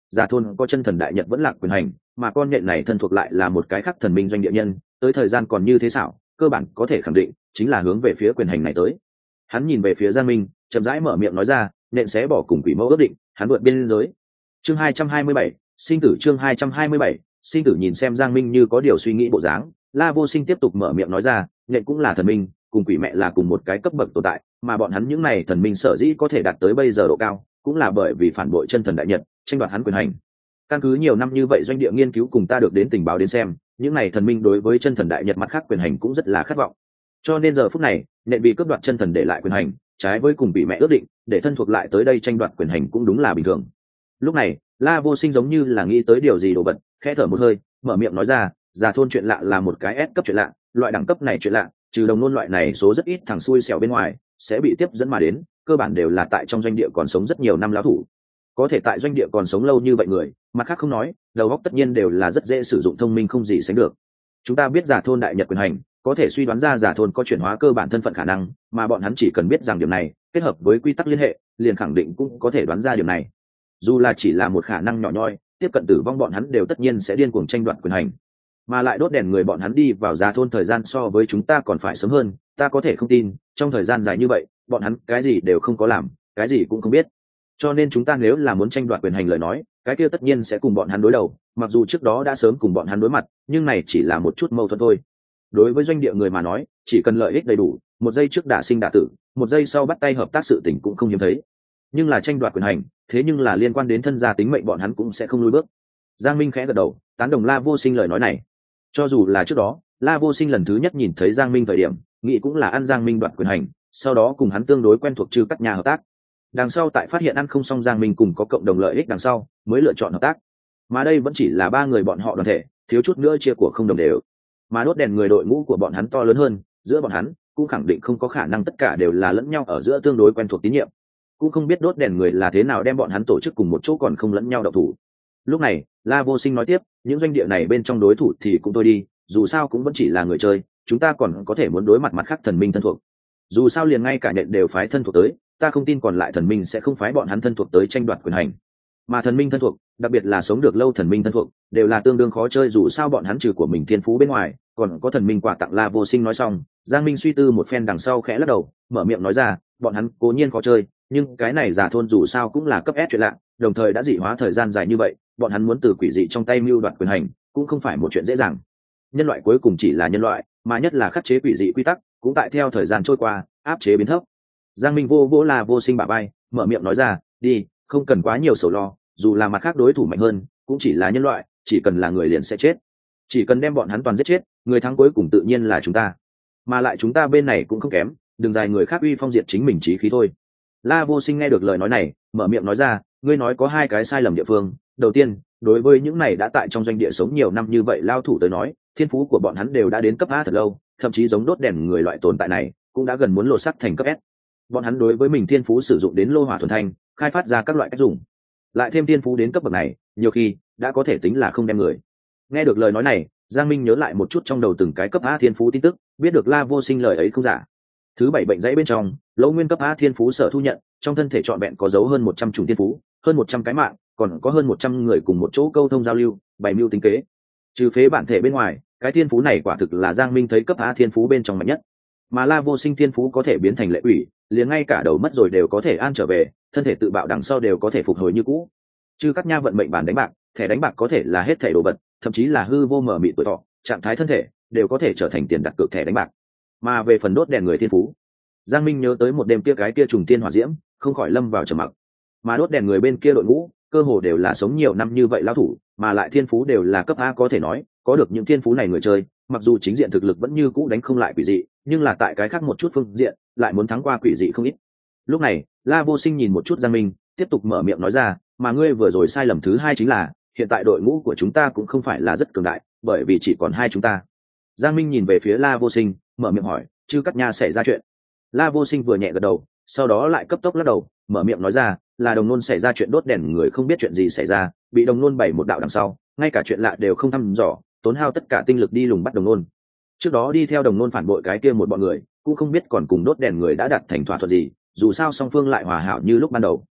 Giả thôn có chân thần đại nhật vẫn lạc quyền hành, mà con nhện này thân thuộc lại là một cái khác thần minh doanh địa nhân, tới thời gian còn như thế xảo, cơ bản có thể khẳng định chính là hướng về phía quyền hành này tới. Hắn nhìn về phía Giang Minh, chậm rãi mở miệng nói ra, nện sẽ bỏ cùng quỷ mẫu ước định, hắn vượt biên giới. Chương hai trăm hai mươi bảy, sinh tử. Chương hai trăm hai mươi bảy, sinh tử. Nhìn xem Giang Minh như có điều suy nghĩ bộ dáng, La Vô Sinh tiếp tục mở miệng nói ra, nện cũng là thần minh, cùng quỷ mẹ là cùng một cái cấp bậc tồn tại, mà bọn hắn những này thần minh sở dĩ có thể đạt tới bây giờ độ cao, cũng là bởi vì phản bội chân thần đại nhật, tranh đoạt hắn quyền hành. Căn cứ nhiều năm như vậy doanh địa nghiên cứu cùng ta được đến tình báo đến xem, những này thần minh đối với chân thần đại nhật mặt khác quyền hành cũng rất là khát vọng. Cho nên giờ phút này, nện bị cướp đoạt chân thần để lại quyền hành, trái với cùng bị mẹ ước định, để thân thuộc lại tới đây tranh đoạt quyền hành cũng đúng là bình thường. Lúc này, La Vô Sinh giống như là nghĩ tới điều gì đồ vật, khẽ thở một hơi, mở miệng nói ra, già thôn chuyện lạ là một cái S cấp chuyện lạ, loại đẳng cấp này chuyện lạ, trừ đồng nôn loại này số rất ít thằng xui xẻo bên ngoài, sẽ bị tiếp dẫn mà đến, cơ bản đều là tại trong doanh địa còn sống rất nhiều năm lão thủ. Có thể tại doanh địa còn sống lâu như vậy người, mặt khác không nói, đầu óc tất nhiên đều là rất dễ sử dụng, thông minh không gì sánh được. Chúng ta biết giả thôn đại nhật quyền hành, có thể suy đoán ra giả thôn có chuyển hóa cơ bản thân phận khả năng, mà bọn hắn chỉ cần biết rằng điểm này, kết hợp với quy tắc liên hệ, liền khẳng định cũng có thể đoán ra điểm này. Dù là chỉ là một khả năng nhỏ nhoi, tiếp cận tử vong bọn hắn đều tất nhiên sẽ điên cuồng tranh đoạt quyền hành. Mà lại đốt đèn người bọn hắn đi vào giả thôn thời gian so với chúng ta còn phải sớm hơn, ta có thể không tin, trong thời gian dài như vậy, bọn hắn cái gì đều không có làm, cái gì cũng không biết. Cho nên chúng ta nếu là muốn tranh đoạt quyền hành lời nói, cái kia tất nhiên sẽ cùng bọn hắn đối đầu, mặc dù trước đó đã sớm cùng bọn hắn đối mặt, nhưng này chỉ là một chút mâu thuẫn thôi. Đối với doanh địa người mà nói, chỉ cần lợi ích đầy đủ, một giây trước đả sinh đả tử, một giây sau bắt tay hợp tác sự tình cũng không hiếm thấy. Nhưng là tranh đoạt quyền hành, thế nhưng là liên quan đến thân gia tính mệnh, bọn hắn cũng sẽ không lùi bước. Giang Minh khẽ gật đầu, tán đồng La Vô Sinh lời nói này. Cho dù là trước đó, La Vô Sinh lần thứ nhất nhìn thấy Giang Minh thời điểm, nghĩ cũng là ăn Giang Minh đoạt quyền hành, sau đó cùng hắn tương đối quen thuộc Trư Cắt Nha hợp tác. Đằng sau tại phát hiện ăn không xong Giang Minh cùng có cộng đồng lợi ích đằng sau, mới lựa chọn hợp tác. Mà đây vẫn chỉ là ba người bọn họ đoàn thể, thiếu chút nữa chia của không đồng đều. Mà đốt đèn người đội ngũ của bọn hắn to lớn hơn, giữa bọn hắn cũng khẳng định không có khả năng tất cả đều là lẫn nhau ở giữa tương đối quen thuộc tín nhiệm. Cũng không biết đốt đèn người là thế nào đem bọn hắn tổ chức cùng một chỗ còn không lẫn nhau độc thủ. Lúc này, La Vô Sinh nói tiếp, những doanh địa này bên trong đối thủ thì cũng thôi đi, dù sao cũng vẫn chỉ là người chơi, chúng ta còn có thể muốn đối mặt mặt khác thần minh thân thuộc. Dù sao liền ngay cả nhện đều phái thân thuộc tới, ta không tin còn lại thần minh sẽ không phái bọn hắn thân thuộc tới tranh đoạt quyền hành. Mà thần minh thân thuộc, đặc biệt là sống được lâu thần minh thân thuộc, đều là tương đương khó chơi, dù sao bọn hắn trừ của mình thiên phú bên ngoài, còn có thần minh quà tặng. La Vô Sinh nói xong, Giang Minh suy tư một phen đằng sau khẽ lắc đầu, mở miệng nói ra, bọn hắn cố nhiên khó chơi, nhưng cái này giả thôn dù sao cũng là cấp S chuyện lạ, đồng thời đã dị hóa thời gian dài như vậy, bọn hắn muốn từ quỷ dị trong tay mưu đoạt quyền hành, cũng không phải một chuyện dễ dàng. Nhân loại cuối cùng chỉ là nhân loại, mà nhất là khắc chế quỷ dị quy tắc, cũng tại theo thời gian trôi qua, áp chế biến thấp. Giang Minh vô vỗ La Vô Sinh bả vai, mở miệng nói ra, đi, không cần quá nhiều sầu lo, dù là mặt khác đối thủ mạnh hơn, cũng chỉ là nhân loại, chỉ cần là người liền sẽ chết. Chỉ cần đem bọn hắn toàn giết chết, người thắng cuối cùng tự nhiên là chúng ta. Mà lại chúng ta bên này cũng không kém, đừng dài người khác uy phong diệt chính mình chí khí thôi. La Vô Sinh nghe được lời nói này, mở miệng nói ra, ngươi nói có hai cái sai lầm địa phương. Đầu tiên, đối với những này đã tại trong doanh địa sống nhiều năm như vậy lao thủ tới nói, thiên phú của bọn hắn đều đã đến cấp A thật lâu, thậm chí giống đốt đèn người loại tồn tại này, cũng đã gần muốn lột xác thành cấp S. Bọn hắn đối với mình thiên phú sử dụng đến lô hỏa thuần thanh, khai phát ra các loại cách dùng, lại thêm thiên phú đến cấp bậc này, nhiều khi đã có thể tính là không đem người. Nghe được lời nói này, Giang Minh nhớ lại một chút trong đầu từng cái cấp A thiên phú tin tức, biết được La Vô Sinh lời ấy không giả. Thứ bảy bệnh dãy bên trong, Lỗ Nguyên cấp A thiên phú sở thu nhận, trong thân thể trọn vẹn có dấu hơn một trăm chủng thiên phú, hơn một trăm cái mạng, còn có hơn một trăm người cùng một chỗ câu thông giao lưu, bày mưu tính kế. Trừ phế bản thể bên ngoài, cái thiên phú này quả thực là Giang Minh thấy cấp A thiên phú bên trong mạnh nhất. Mà La Vô Sinh thiên phú có thể biến thành lệ quỷ, liền ngay cả đầu mất rồi đều có thể an trở về, thân thể tự bạo đằng sau đều có thể phục hồi như cũ. Chứ các nha vận mệnh bản đánh bạc, thẻ đánh bạc có thể là hết thẻ đồ vật, thậm chí là hư vô mở mịt tuổi thọ, trạng thái thân thể đều có thể trở thành tiền đặt cược thẻ đánh bạc. Mà về phần đốt đèn người thiên phú, Giang Minh nhớ tới một đêm kia cái kia trùng tiên hỏa diễm, không khỏi lâm vào trầm mặc. Mà đốt đèn người bên kia đội ngũ, cơ hồ đều là sống nhiều năm như vậy lão thủ, mà lại thiên phú đều là cấp A, có thể nói, có được những thiên phú này người chơi, mặc dù chính diện thực lực vẫn như cũ đánh không lại quỷ dị, nhưng là tại cái khác một chút phương diện, lại muốn thắng qua quỷ dị không ít. Lúc này, La Vô Sinh nhìn một chút Giang Minh, tiếp tục mở miệng nói ra, mà ngươi vừa rồi sai lầm thứ hai chính là, hiện tại đội ngũ của chúng ta cũng không phải là rất cường đại, bởi vì chỉ còn hai chúng ta. Giang Minh nhìn về phía La Vô Sinh, mở miệng hỏi, Chư Cắt Nha xảy ra chuyện? La Vô Sinh vừa nhẹ gật đầu, sau đó lại cấp tốc lắc đầu, mở miệng nói ra, là đồng nôn xảy ra chuyện, đốt đèn người không biết chuyện gì xảy ra, bị đồng nôn bày một đạo đằng sau, ngay cả chuyện lạ đều không thăm dò, tốn hao tất cả tinh lực đi lùng bắt đồng nôn. Trước đó đi theo đồng nôn phản bội cái kia một bọn người, cũng không biết còn cùng đốt đèn người đã đặt thành thỏa thuận gì, dù sao song phương lại hòa hảo như lúc ban đầu.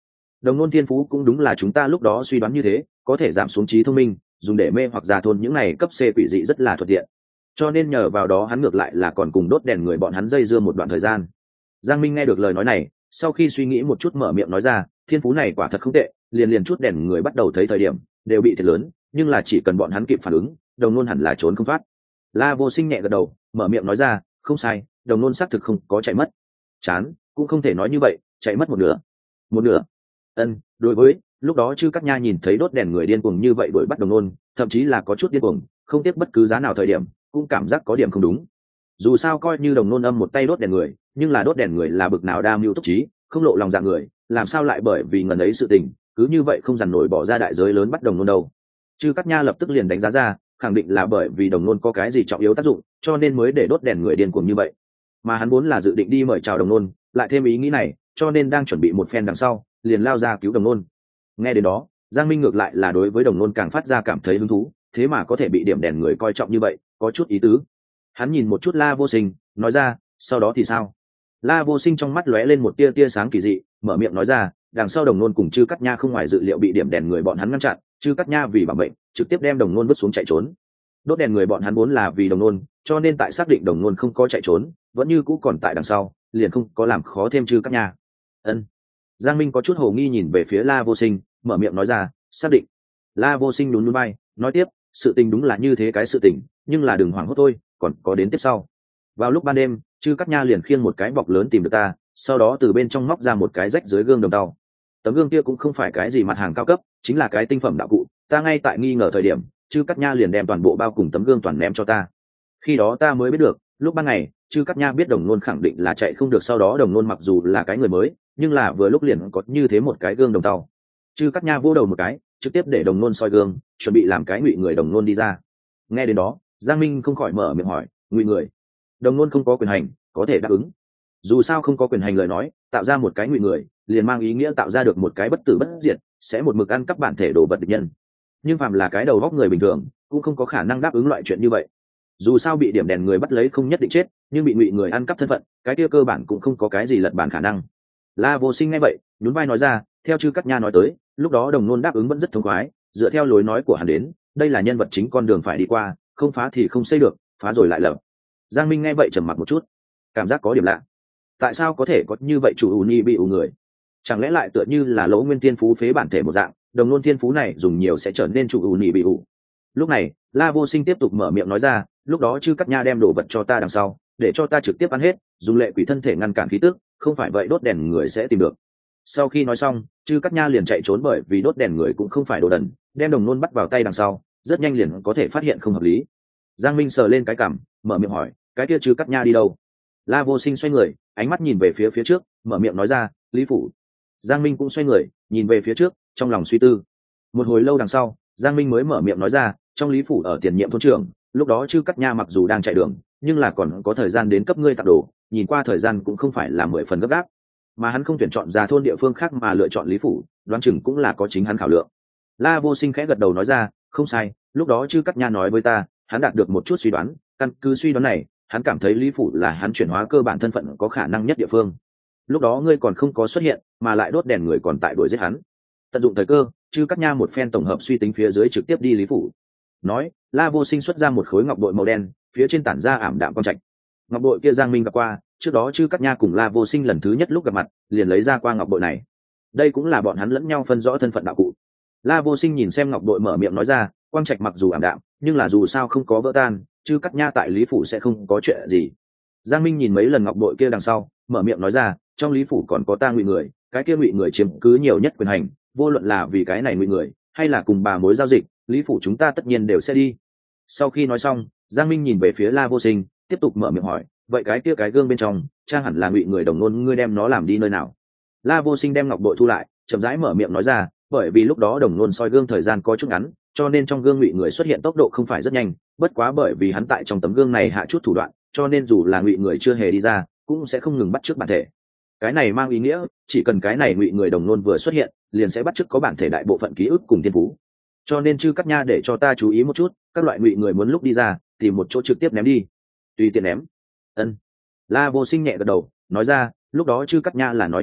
Đồng nôn thiên phú cũng đúng là chúng ta lúc đó suy đoán như thế, có thể giảm xuống trí thông minh, dùng để mê hoặc già thôn những này cấp C quỷ dị rất là thuận tiện. Cho nên nhờ vào đó hắn ngược lại là còn cùng đốt đèn người bọn hắn dây dưa một đoạn thời gian. Giang Minh nghe được lời nói này, sau khi suy nghĩ một chút mở miệng nói ra, thiên phú này quả thật không tệ, liền liền chút đèn người bắt đầu thấy thời điểm đều bị thiệt lớn, nhưng là chỉ cần bọn hắn kịp phản ứng, đồng nôn hẳn là trốn không thoát. La Vô Sinh nhẹ gật đầu, mở miệng nói ra, không sai, đồng nôn xác thực không có chạy mất. Chán, cũng không thể nói như vậy, chạy mất một nửa. Một nửa? Ân, đối với, lúc đó Chư Cát Nha nhìn thấy đốt đèn người điên cuồng như vậy đuổi bắt đồng nôn, thậm chí là có chút điên cuồng, không tiếc bất cứ giá nào thời điểm, cũng cảm giác có điểm không đúng. Dù sao coi như đồng nôn âm một tay đốt đèn người, nhưng là đốt đèn người là bực nào đa mưu túc trí, không lộ lòng dạ người, làm sao lại bởi vì ngần ấy sự tình, cứ như vậy không dằn nổi bỏ ra đại giới lớn bắt đồng nôn đâu. Chư Cát Nha lập tức liền đánh giá ra, khẳng định là bởi vì đồng nôn có cái gì trọng yếu tác dụng, cho nên mới để đốt đèn người điên cuồng như vậy. Mà hắn vốn là dự định đi mời chào đồng nôn, lại thêm ý nghĩ này, cho nên đang chuẩn bị một phen đằng sau, liền lao ra cứu đồng nôn. Nghe đến đó, Giang Minh ngược lại là đối với đồng nôn càng phát ra cảm thấy hứng thú, thế mà có thể bị điểm đèn người coi trọng như vậy, có chút ý tứ. Hắn nhìn một chút La Vô Sinh, nói ra, sau đó thì sao? La Vô Sinh trong mắt lóe lên một tia tia sáng kỳ dị, mở miệng nói ra, đằng sau đồng nôn cùng Chư Cát Nha không ngoài dự liệu bị điểm đèn người bọn hắn ngăn chặn, Chư Cát Nha vì bảo mệnh, trực tiếp đem đồng nôn vứt xuống chạy trốn. Đốt đèn người bọn hắn vốn là vì đồng nôn, cho nên tại xác định đồng nôn không có chạy trốn, vẫn như cũ còn tại đằng sau, liền không có làm khó thêm Chư Cát Nha. Ân. Giang Minh có chút hồ nghi nhìn về phía La Vô Sinh, mở miệng nói ra, xác định. La Vô Sinh nhún nhún vai, nói tiếp, sự tình đúng là như thế cái sự tình, nhưng là đừng hoảng hốt thôi, còn có đến tiếp sau. Vào lúc ban đêm, Chư Cát Nha liền khiêng một cái bọc lớn tìm được ta, sau đó từ bên trong móc ra một cái rách dưới gương đồng tàu. Tấm gương kia cũng không phải cái gì mặt hàng cao cấp, chính là cái tinh phẩm đạo cụ. Ta ngay tại nghi ngờ thời điểm, Chư Cát Nha liền đem toàn bộ bao cùng tấm gương toàn ném cho ta. Khi đó ta mới biết được, lúc ban ngày, Chư Cát Nha biết đồng nôn khẳng định là chạy không được, sau đó đồng nôn mặc dù là cái người mới, nhưng là vừa lúc liền có như thế một cái gương đồng tàu. Chư Cát Nha vô đầu một cái, trực tiếp để đồng nôn soi gương, chuẩn bị làm cái ngụy người đồng nôn đi ra. Nghe đến đó, Giang Minh không khỏi mở miệng hỏi, ngụy người? Đồng nôn không có quyền hành, có thể đáp ứng. Dù sao không có quyền hành lời nói, tạo ra một cái ngụy người, liền mang ý nghĩa tạo ra được một cái bất tử bất diệt, sẽ một mực ăn cắp bản thể đồ vật địch nhân. Nhưng phàm là cái đầu góc người bình thường, cũng không có khả năng đáp ứng loại chuyện như vậy. Dù sao bị điểm đèn người bắt lấy không nhất định chết, nhưng bị ngụy người ăn cắp thân phận, cái kia cơ bản cũng không có cái gì lật bản khả năng. La Vô Sinh nghe vậy, nhún vai nói ra, theo Chư Cát Nha nói tới, lúc đó đồng nôn đáp ứng vẫn rất thống khoái, dựa theo lối nói của hắn đến, đây là nhân vật chính con đường phải đi qua, không phá thì không xây được, phá rồi lại lập. Giang Minh nghe vậy trầm mặc một chút, cảm giác có điểm lạ. Tại sao có thể có như vậy chủ ủ nhi bị ủ người? Chẳng lẽ lại tựa như là Lỗ Nguyên Thiên Phú phế bản thể một dạng, đồng nôn thiên phú này dùng nhiều sẽ trở nên chủ ủ nhi bị ủ. Lúc này, La Vô Sinh tiếp tục mở miệng nói ra, lúc đó Chư Cát Nha đem đồ vật cho ta đằng sau, để cho ta trực tiếp ăn hết, dùng lệ quỷ thân thể ngăn cản khí tức, không phải vậy đốt đèn người sẽ tìm được. Sau khi nói xong, Chư Cát Nha liền chạy trốn, bởi vì đốt đèn người cũng không phải đồ đần, đem đồng nôn bắt vào tay đằng sau, rất nhanh liền có thể phát hiện không hợp lý. Giang Minh sờ lên cái cằm, mở miệng hỏi, cái kia Chư Cát Nha đi đâu? La Vô Sinh xoay người, ánh mắt nhìn về phía phía trước, mở miệng nói ra, Lý phủ. Giang Minh cũng xoay người, nhìn về phía trước, trong lòng suy tư. Một hồi lâu đằng sau, Giang Minh mới mở miệng nói ra, trong Lý phủ ở tiền nhiệm thôn trưởng, lúc đó Chư Cát Nha mặc dù đang chạy đường, nhưng là còn có thời gian đến cấp ngươi tặng đồ, nhìn qua thời gian cũng không phải là mười phần gấp gáp, mà hắn không tuyển chọn ra thôn địa phương khác mà lựa chọn Lý phủ, đoán chừng cũng là có chính hắn khảo lượng. La Vô Sinh khẽ gật đầu nói ra, không sai, lúc đó Chư Cát Nha nói với ta, hắn đạt được một chút suy đoán, căn cứ suy đoán này, hắn cảm thấy Lý phủ là hắn chuyển hóa cơ bản thân phận có khả năng nhất địa phương. Lúc đó ngươi còn không có xuất hiện, mà lại đốt đèn người còn tại đuổi giết hắn. Tận dụng thời cơ, Chư Cát Nha một phen tổng hợp suy tính phía dưới trực tiếp đi Lý phủ. Nói, La Vô Sinh xuất ra một khối ngọc bội màu đen, phía trên tản ra ảm đạm quang trạch. Ngọc bội kia Giang Minh gặp qua, trước đó Chư Cát Nha cùng La Vô Sinh lần thứ nhất lúc gặp mặt, liền lấy ra qua ngọc bội này. Đây cũng là bọn hắn lẫn nhau phân rõ thân phận đạo cụ. La Vô Sinh nhìn xem ngọc bội mở miệng nói ra, quang trạch mặc dù ảm đạm, nhưng là dù sao không có vỡ tan, Chư Cát Nha tại Lý phủ sẽ không có chuyện gì. Giang Minh nhìn mấy lần ngọc bội kia đằng sau, mở miệng nói ra, trong Lý phủ còn có ta ngụy người, cái kia ngụy người chiếm cứ nhiều nhất quyền hành, vô luận là vì cái này ngụy người, hay là cùng bà mối giao dịch, Lý phủ chúng ta tất nhiên đều sẽ đi. Sau khi nói xong, Giang Minh nhìn về phía La Vô Sinh, tiếp tục mở miệng hỏi, vậy cái kia cái gương bên trong, trang hẳn là ngụy người đồng nôn, ngươi đem nó làm đi nơi nào? La Vô Sinh đem ngọc bội thu lại, chậm rãi mở miệng nói ra, bởi vì lúc đó đồng nôn soi gương thời gian có chút ngắn, cho nên trong gương ngụy người xuất hiện tốc độ không phải rất nhanh, bất quá bởi vì hắn tại trong tấm gương này hạ chút thủ đoạn, cho nên dù là ngụy người chưa hề đi ra, cũng sẽ không ngừng bắt chước bản thể. Cái này mang ý nghĩa, chỉ cần cái này ngụy người đồng nôn vừa xuất hiện, liền sẽ bắt chước có bản thể đại bộ phận ký ức cùng thiên phú. Cho nên Chư Cát Nha để cho ta chú ý một chút, các loại ngụy người muốn lúc đi ra, tìm một chỗ trực tiếp ném đi, tùy tiện ném. Ân. La Vô Sinh nhẹ gật đầu, nói ra, lúc đó Chư Cát Nha là nói như vậy,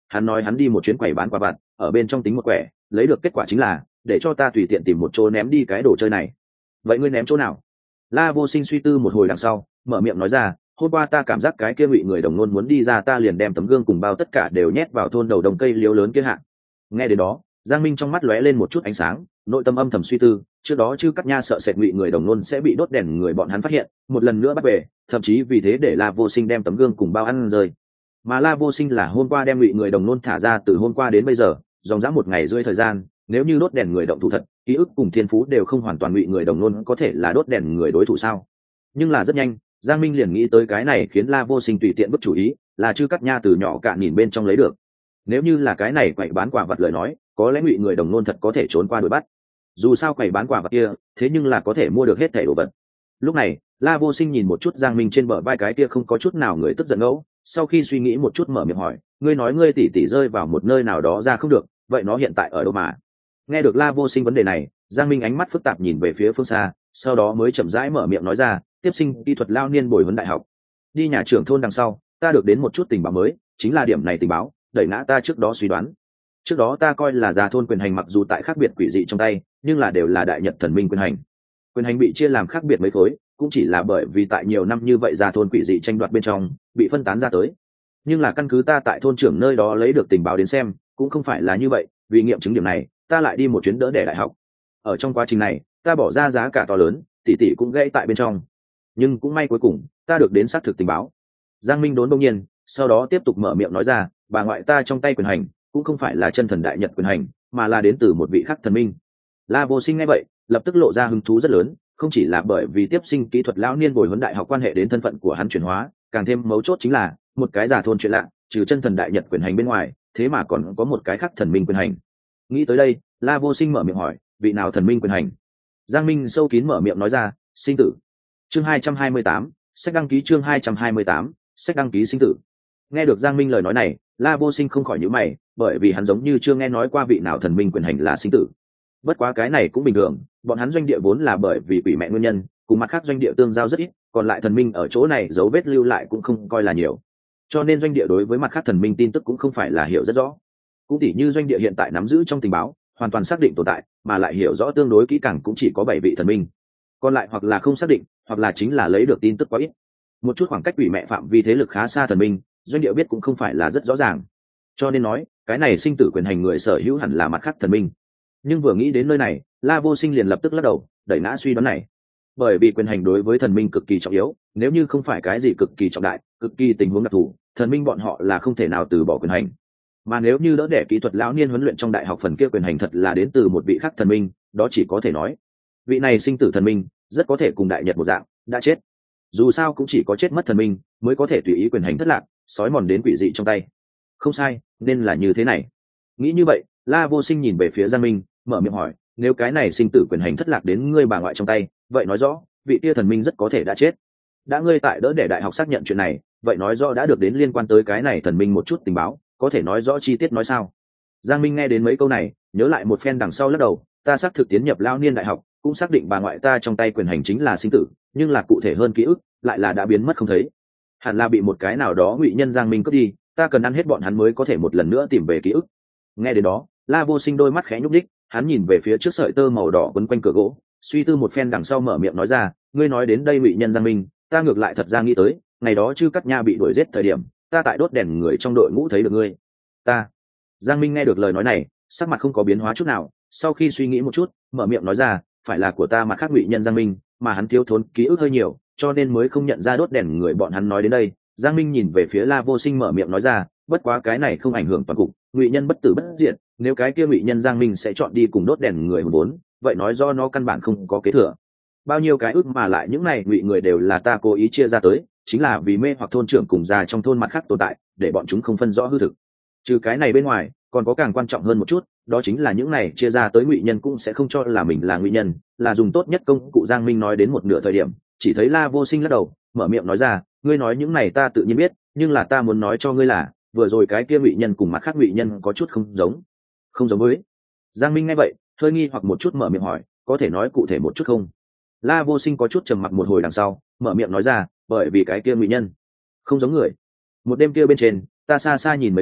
hắn nói hắn đi một chuyến quầy bán quà vặt, ở bên trong tính một quẻ, lấy được kết quả chính là để cho ta tùy tiện tìm một chỗ ném đi cái đồ chơi này. Vậy ngươi ném chỗ nào? La Vô Sinh suy tư một hồi đằng sau, mở miệng nói ra, hôm qua ta cảm giác cái kia Ngụy người đồng nôn muốn đi ra, ta liền đem tấm gương cùng bao tất cả đều nhét vào thôn đầu đồng cây liễu lớn kia hạ. Nghe đến đó, Giang Minh trong mắt lóe lên một chút ánh sáng, nội tâm âm thầm suy tư, trước đó Chư Cắt Nha sợ sệt Ngụy người đồng nôn sẽ bị đốt đèn người bọn hắn phát hiện, một lần nữa bắt về, thậm chí vì thế để La Vô Sinh đem tấm gương cùng bao ăn rơi. Mà La Vô Sinh là hôm qua đem Ngụy người đồng nôn thả ra, từ hôm qua đến bây giờ, dòng dã một ngày rưỡi thời gian, nếu như đốt đèn người động thủ thật, ký ức cùng thiên phú đều không hoàn toàn, Ngụy người đồng nôn có thể là đốt đèn người đối thủ sao? Nhưng là rất nhanh, Giang Minh liền nghĩ tới cái này khiến La Vô Sinh tùy tiện bức chủ ý, là Chư Cắt Nha từ nhỏ cạn nhìn bên trong lấy được. Nếu như là cái này quậy bán quả vật lời nói, có lẽ Ngụy người đồng nôn thật có thể trốn qua đuổi bắt. Dù sao quậy bán quả vật kia, thế nhưng là có thể mua được hết thảy đồ vật. Lúc này, La Vô Sinh nhìn một chút Giang Minh trên bờ vai cái kia không có chút nào người tức giận ngẫu, sau khi suy nghĩ một chút mở miệng hỏi, ngươi nói ngươi tỷ tỷ rơi vào một nơi nào đó ra không được, vậy nó hiện tại ở đâu mà? Nghe được La Vô Sinh vấn đề này, Giang Minh ánh mắt phức tạp nhìn về phía phương xa, sau đó mới chậm rãi mở miệng nói ra, tiếp sinh kỹ thuật lao niên bồi huấn đại học. Đi nhà trưởng thôn đằng sau, ta được đến một chút tình báo mới, chính là điểm này tình báo đẩy ngã ta trước đó suy đoán. Trước đó ta coi là già thôn quyền hành mặc dù tại khác biệt quỷ dị trong tay, nhưng là đều là đại nhật thần minh quyền hành. Quyền hành bị chia làm khác biệt mấy khối, cũng chỉ là bởi vì tại nhiều năm như vậy già thôn quỷ dị tranh đoạt bên trong bị phân tán ra tới. Nhưng là căn cứ ta tại thôn trưởng nơi đó lấy được tình báo đến xem, cũng không phải là như vậy, vì nghiệm chứng điểm này, ta lại đi một chuyến đỡ đẻ đại học. Ở trong quá trình này, ta bỏ ra giá cả to lớn, tỷ tỷ cũng gãy tại bên trong. Nhưng cũng may cuối cùng, ta được đến xác thực tình báo. Giang Minh đốn bỗng nhiên, sau đó tiếp tục mở miệng nói ra, bà ngoại ta trong tay quyền hành, cũng không phải là chân thần đại nhật quyền hành, mà là đến từ một vị khác thần minh. La Vô Sinh nghe vậy, lập tức lộ ra hứng thú rất lớn, không chỉ là bởi vì tiếp sinh kỹ thuật lão niên bồi huấn đại học quan hệ đến thân phận của hắn chuyển hóa, càng thêm mấu chốt chính là một cái giả thôn chuyện lạ, trừ chân thần đại nhật quyền hành bên ngoài, thế mà còn có một cái khác thần minh quyền hành. Nghĩ tới đây, La Vô Sinh mở miệng hỏi, vị nào thần minh quyền hành? Giang Minh sâu kín mở miệng nói ra, sinh tử. Chương hai trăm hai mươi tám, sách đăng ký chương hai trăm hai mươi tám, sách đăng ký sinh tử. Nghe được Giang Minh lời nói này, La Vô Sinh không khỏi nhíu mày, bởi vì hắn giống như chưa nghe nói qua vị nào thần minh quyền hành là sinh tử. Bất quá cái này cũng bình thường, bọn hắn doanh địa vốn là bởi vì quỷ mẹ nguyên nhân, cùng mặt khác doanh địa tương giao rất ít, còn lại thần minh ở chỗ này dấu vết lưu lại cũng không coi là nhiều. Cho nên doanh địa đối với mặt khác thần minh tin tức cũng không phải là hiểu rất rõ. Cũng tỉ như doanh địa hiện tại nắm giữ trong tình báo, hoàn toàn xác định tồn tại, mà lại hiểu rõ tương đối kỹ càng cũng chỉ có bảy vị thần minh. Còn lại hoặc là không xác định, hoặc là chính là lấy được tin tức quá ít. Một chút khoảng cách quỷ mẹ phạm vi thế lực khá xa thần minh, doanh địa biết cũng không phải là rất rõ ràng. Cho nên nói, cái này sinh tử quyền hành người sở hữu hẳn là mặt khác thần minh. Nhưng vừa nghĩ đến nơi này, La Vô Sinh liền lập tức lắc đầu, đẩy ngã suy đoán này. Bởi vì quyền hành đối với thần minh cực kỳ trọng yếu, nếu như không phải cái gì cực kỳ trọng đại, cực kỳ tình huống đặc thù, thần minh bọn họ là không thể nào từ bỏ quyền hành. Mà nếu như đỡ đẻ kỹ thuật lão niên huấn luyện trong đại học phần kia quyền hành thật là đến từ một vị khác thần minh, đó chỉ có thể nói, vị này sinh tử thần minh rất có thể cùng đại nhật một dạng, đã chết. Dù sao cũng chỉ có chết mất thần minh mới có thể tùy ý quyền hành thất lạc, sói mòn đến quỷ dị trong tay. Không sai, nên là như thế này. Nghĩ như vậy, La Vô Sinh nhìn về phía Giang Minh, mở miệng hỏi, nếu cái này sinh tử quyền hành thất lạc đến ngươi bà ngoại trong tay, vậy nói rõ vị kia thần minh rất có thể đã chết. Đã ngươi tại đỡ để đại học xác nhận chuyện này, vậy nói rõ đã được đến liên quan tới cái này thần minh một chút tình báo, có thể nói rõ chi tiết nói sao? Giang Minh nghe đến mấy câu này, nhớ lại một phen đằng sau lắc đầu, ta xác thực tiến nhập lao niên đại học, cũng xác định bà ngoại ta trong tay quyền hành chính là sinh tử, nhưng là cụ thể hơn ký ức lại là đã biến mất không thấy. Hẳn là bị một cái nào đó ngụy nhân Giang Minh cướp đi, ta cần ăn hết bọn hắn mới có thể một lần nữa tìm về ký ức. Nghe đến đó, La Vô Sinh đôi mắt khẽ nhúc đích, hắn nhìn về phía trước sợi tơ màu đỏ quấn quanh cửa gỗ, suy tư một phen đằng sau mở miệng nói ra, ngươi nói đến đây ngụy nhân Giang Minh, ta ngược lại thật ra nghĩ tới, ngày đó Chư Cắt Nha bị đuổi giết thời điểm, ta tại đốt đèn người trong đội ngũ thấy được ngươi. Ta. Giang Minh nghe được lời nói này, sắc mặt không có biến hóa chút nào, sau khi suy nghĩ một chút, mở miệng nói ra, phải là của ta mà khác ngụy nhân Giang Minh, mà hắn thiếu thốn ký ức hơi nhiều, cho nên mới không nhận ra đốt đèn người bọn hắn nói đến đây. Giang Minh nhìn về phía La Vô Sinh mở miệng nói ra, bất quá cái này không ảnh hưởng toàn cục, ngụy nhân bất tử bất diệt, nếu cái kia ngụy nhân Giang Minh sẽ chọn đi cùng đốt đèn người hồn vốn, vậy nói do nó căn bản không có kế thừa. Bao nhiêu cái ức mà lại những này ngụy người đều là ta cố ý chia ra tới, chính là vì mê hoặc thôn trưởng cùng già trong thôn mặt khác tồn tại, để bọn chúng không phân rõ hư thực. Trừ cái này bên ngoài, còn có càng quan trọng hơn một chút, đó chính là những này chia ra tới ngụy nhân cũng sẽ không cho là mình là ngụy nhân, là dùng tốt nhất công cụ. Giang Minh nói đến một nửa thời điểm, chỉ thấy La Vô Sinh lắc đầu, mở miệng nói ra, ngươi nói những này ta tự nhiên biết, nhưng là ta muốn nói cho ngươi là, vừa rồi cái kia ngụy nhân cùng mặt khác ngụy nhân có chút không giống. Không giống với? Giang Minh nghe vậy, hơi nghi hoặc một chút mở miệng hỏi, có thể nói cụ thể một chút không? La Vô Sinh có chút trầm mặc một hồi đằng sau, mở miệng nói ra, bởi vì cái kia ngụy nhân không giống người. Một đêm kia bên trên, ta xa xa nhìn mấy lần,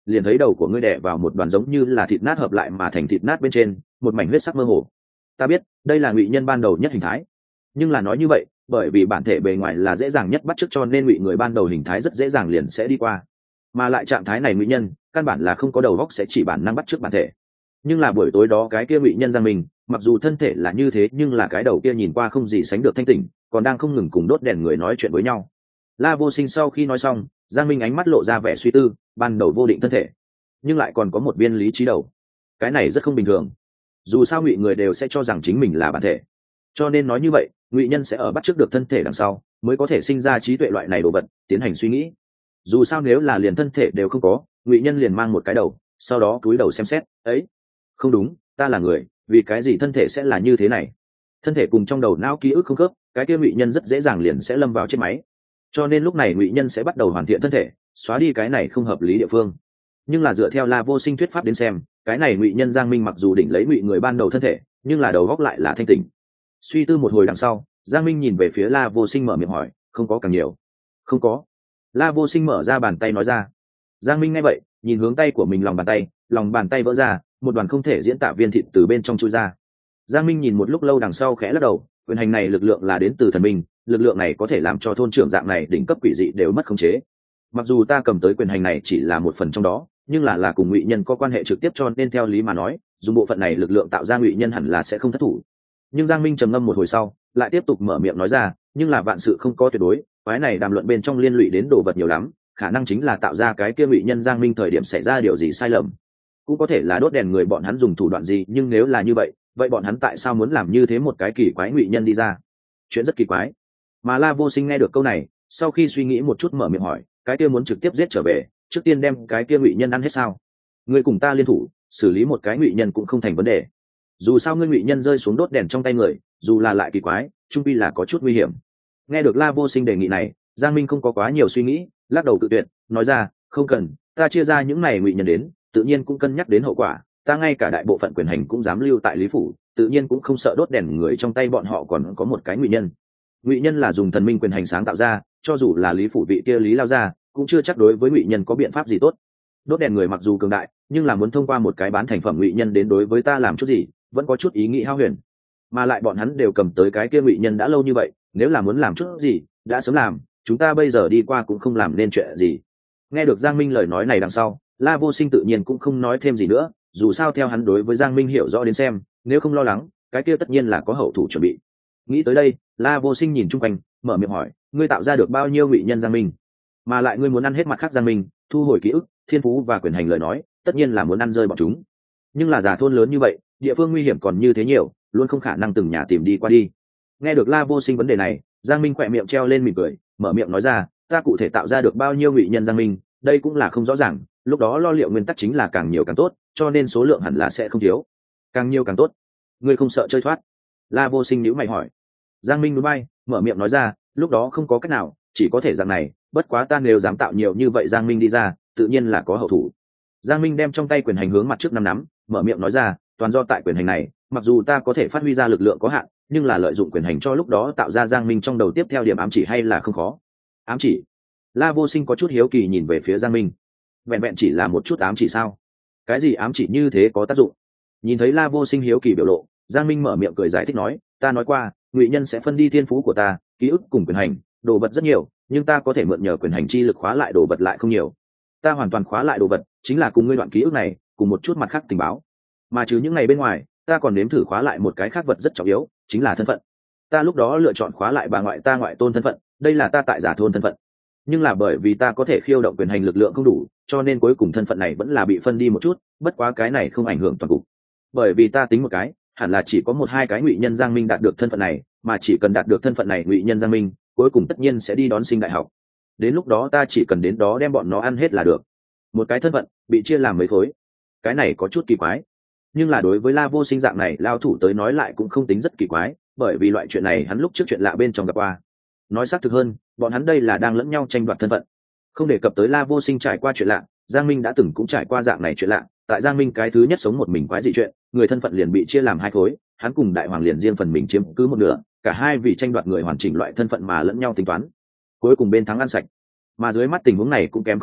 liền thấy đầu của ngươi đè vào một đoàn giống như là thịt nát hợp lại mà thành thịt nát bên trên một mảnh huyết sắc mơ hồ. Ta biết đây là ngụy nhân ban đầu nhất hình thái, nhưng là nói như vậy bởi vì bản thể bề ngoài là dễ dàng nhất bắt chước, cho nên ngụy người ban đầu hình thái rất dễ dàng liền sẽ đi qua, mà lại trạng thái này ngụy nhân căn bản là không có đầu góc, sẽ chỉ bản năng bắt chước bản thể. Nhưng là buổi tối đó cái kia ngụy nhân Giang Minh, mặc dù thân thể là như thế nhưng là cái đầu kia nhìn qua không gì sánh được thanh tỉnh, còn đang không ngừng cùng đốt đèn người nói chuyện với nhau. La Vô Sinh sau khi nói xong, Giang Minh ánh mắt lộ ra vẻ suy tư, ban đầu vô định thân thể nhưng lại còn có một viên lý trí đầu, cái này rất không bình thường. Dù sao ngụy người đều sẽ cho rằng chính mình là bản thể, cho nên nói như vậy ngụy nhân sẽ ở bắt chước được thân thể đằng sau mới có thể sinh ra trí tuệ loại này đồ vật tiến hành suy nghĩ. Dù sao nếu là liền thân thể đều không có, ngụy nhân liền mang một cái đầu, sau đó cúi đầu xem xét, ấy không đúng, ta là người, vì cái gì thân thể sẽ là như thế này? Thân thể cùng trong đầu não ký ức không khớp, cái kia ngụy nhân rất dễ dàng liền sẽ lâm vào chết máy. Cho nên lúc này ngụy nhân sẽ bắt đầu hoàn thiện thân thể, xóa đi cái này không hợp lý địa phương. Nhưng là dựa theo La Vô Sinh thuyết pháp đến xem, cái này ngụy nhân Giang Minh mặc dù đỉnh lấy ngụy người ban đầu thân thể, nhưng là đầu góc lại là thanh tỉnh. Suy tư một hồi đằng sau, Giang Minh nhìn về phía La Vô Sinh mở miệng hỏi, không có càng nhiều? Không có. La Vô Sinh mở ra bàn tay nói ra. Giang Minh nghe vậy, nhìn hướng tay của mình, lòng bàn tay, lòng bàn tay vỡ ra, một đoàn không thể diễn tả viên thịt từ bên trong chui ra. Giang Minh nhìn một lúc lâu đằng sau khẽ lắc đầu, quyền hành này lực lượng là đến từ thần minh, lực lượng này có thể làm cho thôn trưởng dạng này đỉnh cấp quỷ dị đều mất khống chế. Mặc dù ta cầm tới quyền hành này chỉ là một phần trong đó, nhưng là là cùng ngụy nhân có quan hệ trực tiếp, cho nên theo lý mà nói, dùng bộ phận này lực lượng tạo ra ngụy nhân hẳn là sẽ không thất thủ. Nhưng Giang Minh trầm ngâm một hồi sau, lại tiếp tục mở miệng nói ra, nhưng là vạn sự không có tuyệt đối, cái này đàm luận bên trong liên lụy đến đồ vật nhiều lắm, khả năng chính là tạo ra cái kia ngụy nhân Giang Minh thời điểm xảy ra điều gì sai lầm, cũng có thể là đốt đèn người bọn hắn dùng thủ đoạn gì, nhưng nếu là như vậy, vậy bọn hắn tại sao muốn làm như thế một cái kỳ quái ngụy nhân đi ra? Chuyện rất kỳ quái. Mà La Vô Sinh nghe được câu này, sau khi suy nghĩ một chút mở miệng hỏi, cái kia muốn trực tiếp giết trở về, trước tiên đem cái kia ngụy nhân ăn hết sao? Ngươi cùng ta liên thủ, xử lý một cái ngụy nhân cũng không thành vấn đề. Dù sao ngươi ngụy nhân rơi xuống đốt đèn trong tay người, dù là lại kỳ quái, chung quy là có chút nguy hiểm. Nghe được La Vô Sinh đề nghị này, Giang Minh không có quá nhiều suy nghĩ, lắc đầu cự tuyệt, nói ra, không cần, ta chia ra những này ngụy nhân đến, tự nhiên cũng cân nhắc đến hậu quả, ta ngay cả đại bộ phận quyền hành cũng dám lưu tại Lý phủ, tự nhiên cũng không sợ đốt đèn người trong tay bọn họ còn có một cái ngụy nhân. Ngụy nhân là dùng thần minh quyền hành sáng tạo ra, cho dù là Lý phủ vị kia Lý lao ra, cũng chưa chắc đối với ngụy nhân có biện pháp gì tốt. Đốt đèn người mặc dù cường đại, nhưng là muốn thông qua một cái bán thành phẩm ngụy nhân đến đối với ta làm chút gì, vẫn có chút ý nghĩ hao huyền. Mà lại bọn hắn đều cầm tới cái kia ngụy nhân đã lâu như vậy, nếu là muốn làm chút gì, đã sớm làm, chúng ta bây giờ đi qua cũng không làm nên chuyện gì. Nghe được Giang Minh lời nói này đằng sau, La Vô Sinh tự nhiên cũng không nói thêm gì nữa, dù sao theo hắn đối với Giang Minh hiểu rõ đến xem, nếu không lo lắng, cái kia tất nhiên là có hậu thủ chuẩn bị. Nghĩ tới đây, La Vô Sinh nhìn chung quanh, mở miệng hỏi, ngươi tạo ra được bao nhiêu ngụy nhân Giang Minh? Mà lại ngươi muốn ăn hết mặt khác Giang Minh, thu hồi ký ức, thiên phú và quyền hành lời nói, tất nhiên là muốn ăn rơi bọn chúng. Nhưng là giả thôn lớn như vậy, địa phương nguy hiểm còn như thế nhiều, luôn không khả năng từng nhà tìm đi qua đi. Nghe được La Vô Sinh vấn đề này, Giang Minh khỏe miệng treo lên mỉm cười, mở miệng nói ra, ta cụ thể tạo ra được bao nhiêu ngụy nhân Giang Minh, đây cũng là không rõ ràng, lúc đó lo liệu nguyên tắc chính là càng nhiều càng tốt, cho nên số lượng hẳn là sẽ không thiếu, càng nhiều càng tốt. Ngươi không sợ chơi thoát? La Vô Sinh nhíu mày hỏi. Giang Minh núi bay, mở miệng nói ra, lúc đó không có cách nào, chỉ có thể dạng này, bất quá ta nếu dám tạo nhiều như vậy Giang Minh đi ra, tự nhiên là có hậu thủ. Giang Minh đem trong tay quyền hành hướng mặt trước năm nắm, mở miệng nói ra, toàn do tại quyền hành này, mặc dù ta có thể phát huy ra lực lượng có hạn, nhưng là lợi dụng quyền hành cho lúc đó tạo ra Giang Minh trong đầu tiếp theo điểm ám chỉ hay là không khó. Ám chỉ? La Vô Sinh có chút hiếu kỳ nhìn về phía Giang Minh. Vẹn vẹn chỉ là một chút ám chỉ sao? Cái gì ám chỉ như thế có tác dụng? Nhìn thấy La Vô Sinh hiếu kỳ biểu lộ, Giang Minh mở miệng cười giải thích nói, ta nói qua, ngụy nhân sẽ phân đi thiên phú của ta, ký ức cùng quyền hành, đồ vật rất nhiều, nhưng ta có thể mượn nhờ quyền hành chi lực khóa lại đồ vật lại không nhiều. Ta hoàn toàn khóa lại đồ vật, chính là cùng ngươi đoạn ký ức này, cùng một chút mặt khác tình báo. Mà trừ những ngày bên ngoài, ta còn nếm thử khóa lại một cái khác vật rất trọng yếu, chính là thân phận. Ta lúc đó lựa chọn khóa lại bà ngoại ta ngoại tôn thân phận, đây là ta tại giả thôn thân phận. Nhưng là bởi vì ta có thể khiêu động quyền hành lực lượng không đủ, cho nên cuối cùng thân phận này vẫn là bị phân đi một chút, bất quá cái này không ảnh hưởng toàn cục. Bởi vì ta tính một cái, hẳn là chỉ có một hai cái ngụy nhân Giang Minh đạt được thân phận này, mà chỉ cần đạt được thân phận này ngụy nhân Giang Minh, cuối cùng tất nhiên sẽ đi đón sinh đại học. Đến lúc đó ta chỉ cần đến đó đem bọn nó ăn hết là được. Một cái thân phận bị chia làm mấy khối, cái này có chút kỳ quái. Nhưng là đối với La Vô Sinh dạng này lao thủ tới nói lại cũng không tính rất kỳ quái, bởi vì loại chuyện này hắn lúc trước chuyện lạ bên trong gặp qua. Nói xác thực hơn, bọn hắn đây là đang lẫn nhau tranh đoạt thân phận. Không đề cập tới La Vô Sinh trải qua chuyện lạ, Giang Minh đã từng cũng trải qua dạng này chuyện lạ. Tại Giang Minh cái thứ nhất sống một mình quái dị chuyện, người thân phận liền bị chia làm hai khối, hắn cùng đại hoàng liền riêng phần mình chiếm cứ một nửa, cả hai vì tranh đoạt người hoàn chỉnh loại thân phận mà lẫn nhau tính toán, cuối cùng bên thắng ăn sạch. Mà dưới mắt tình huống này cũng kém không nhiều,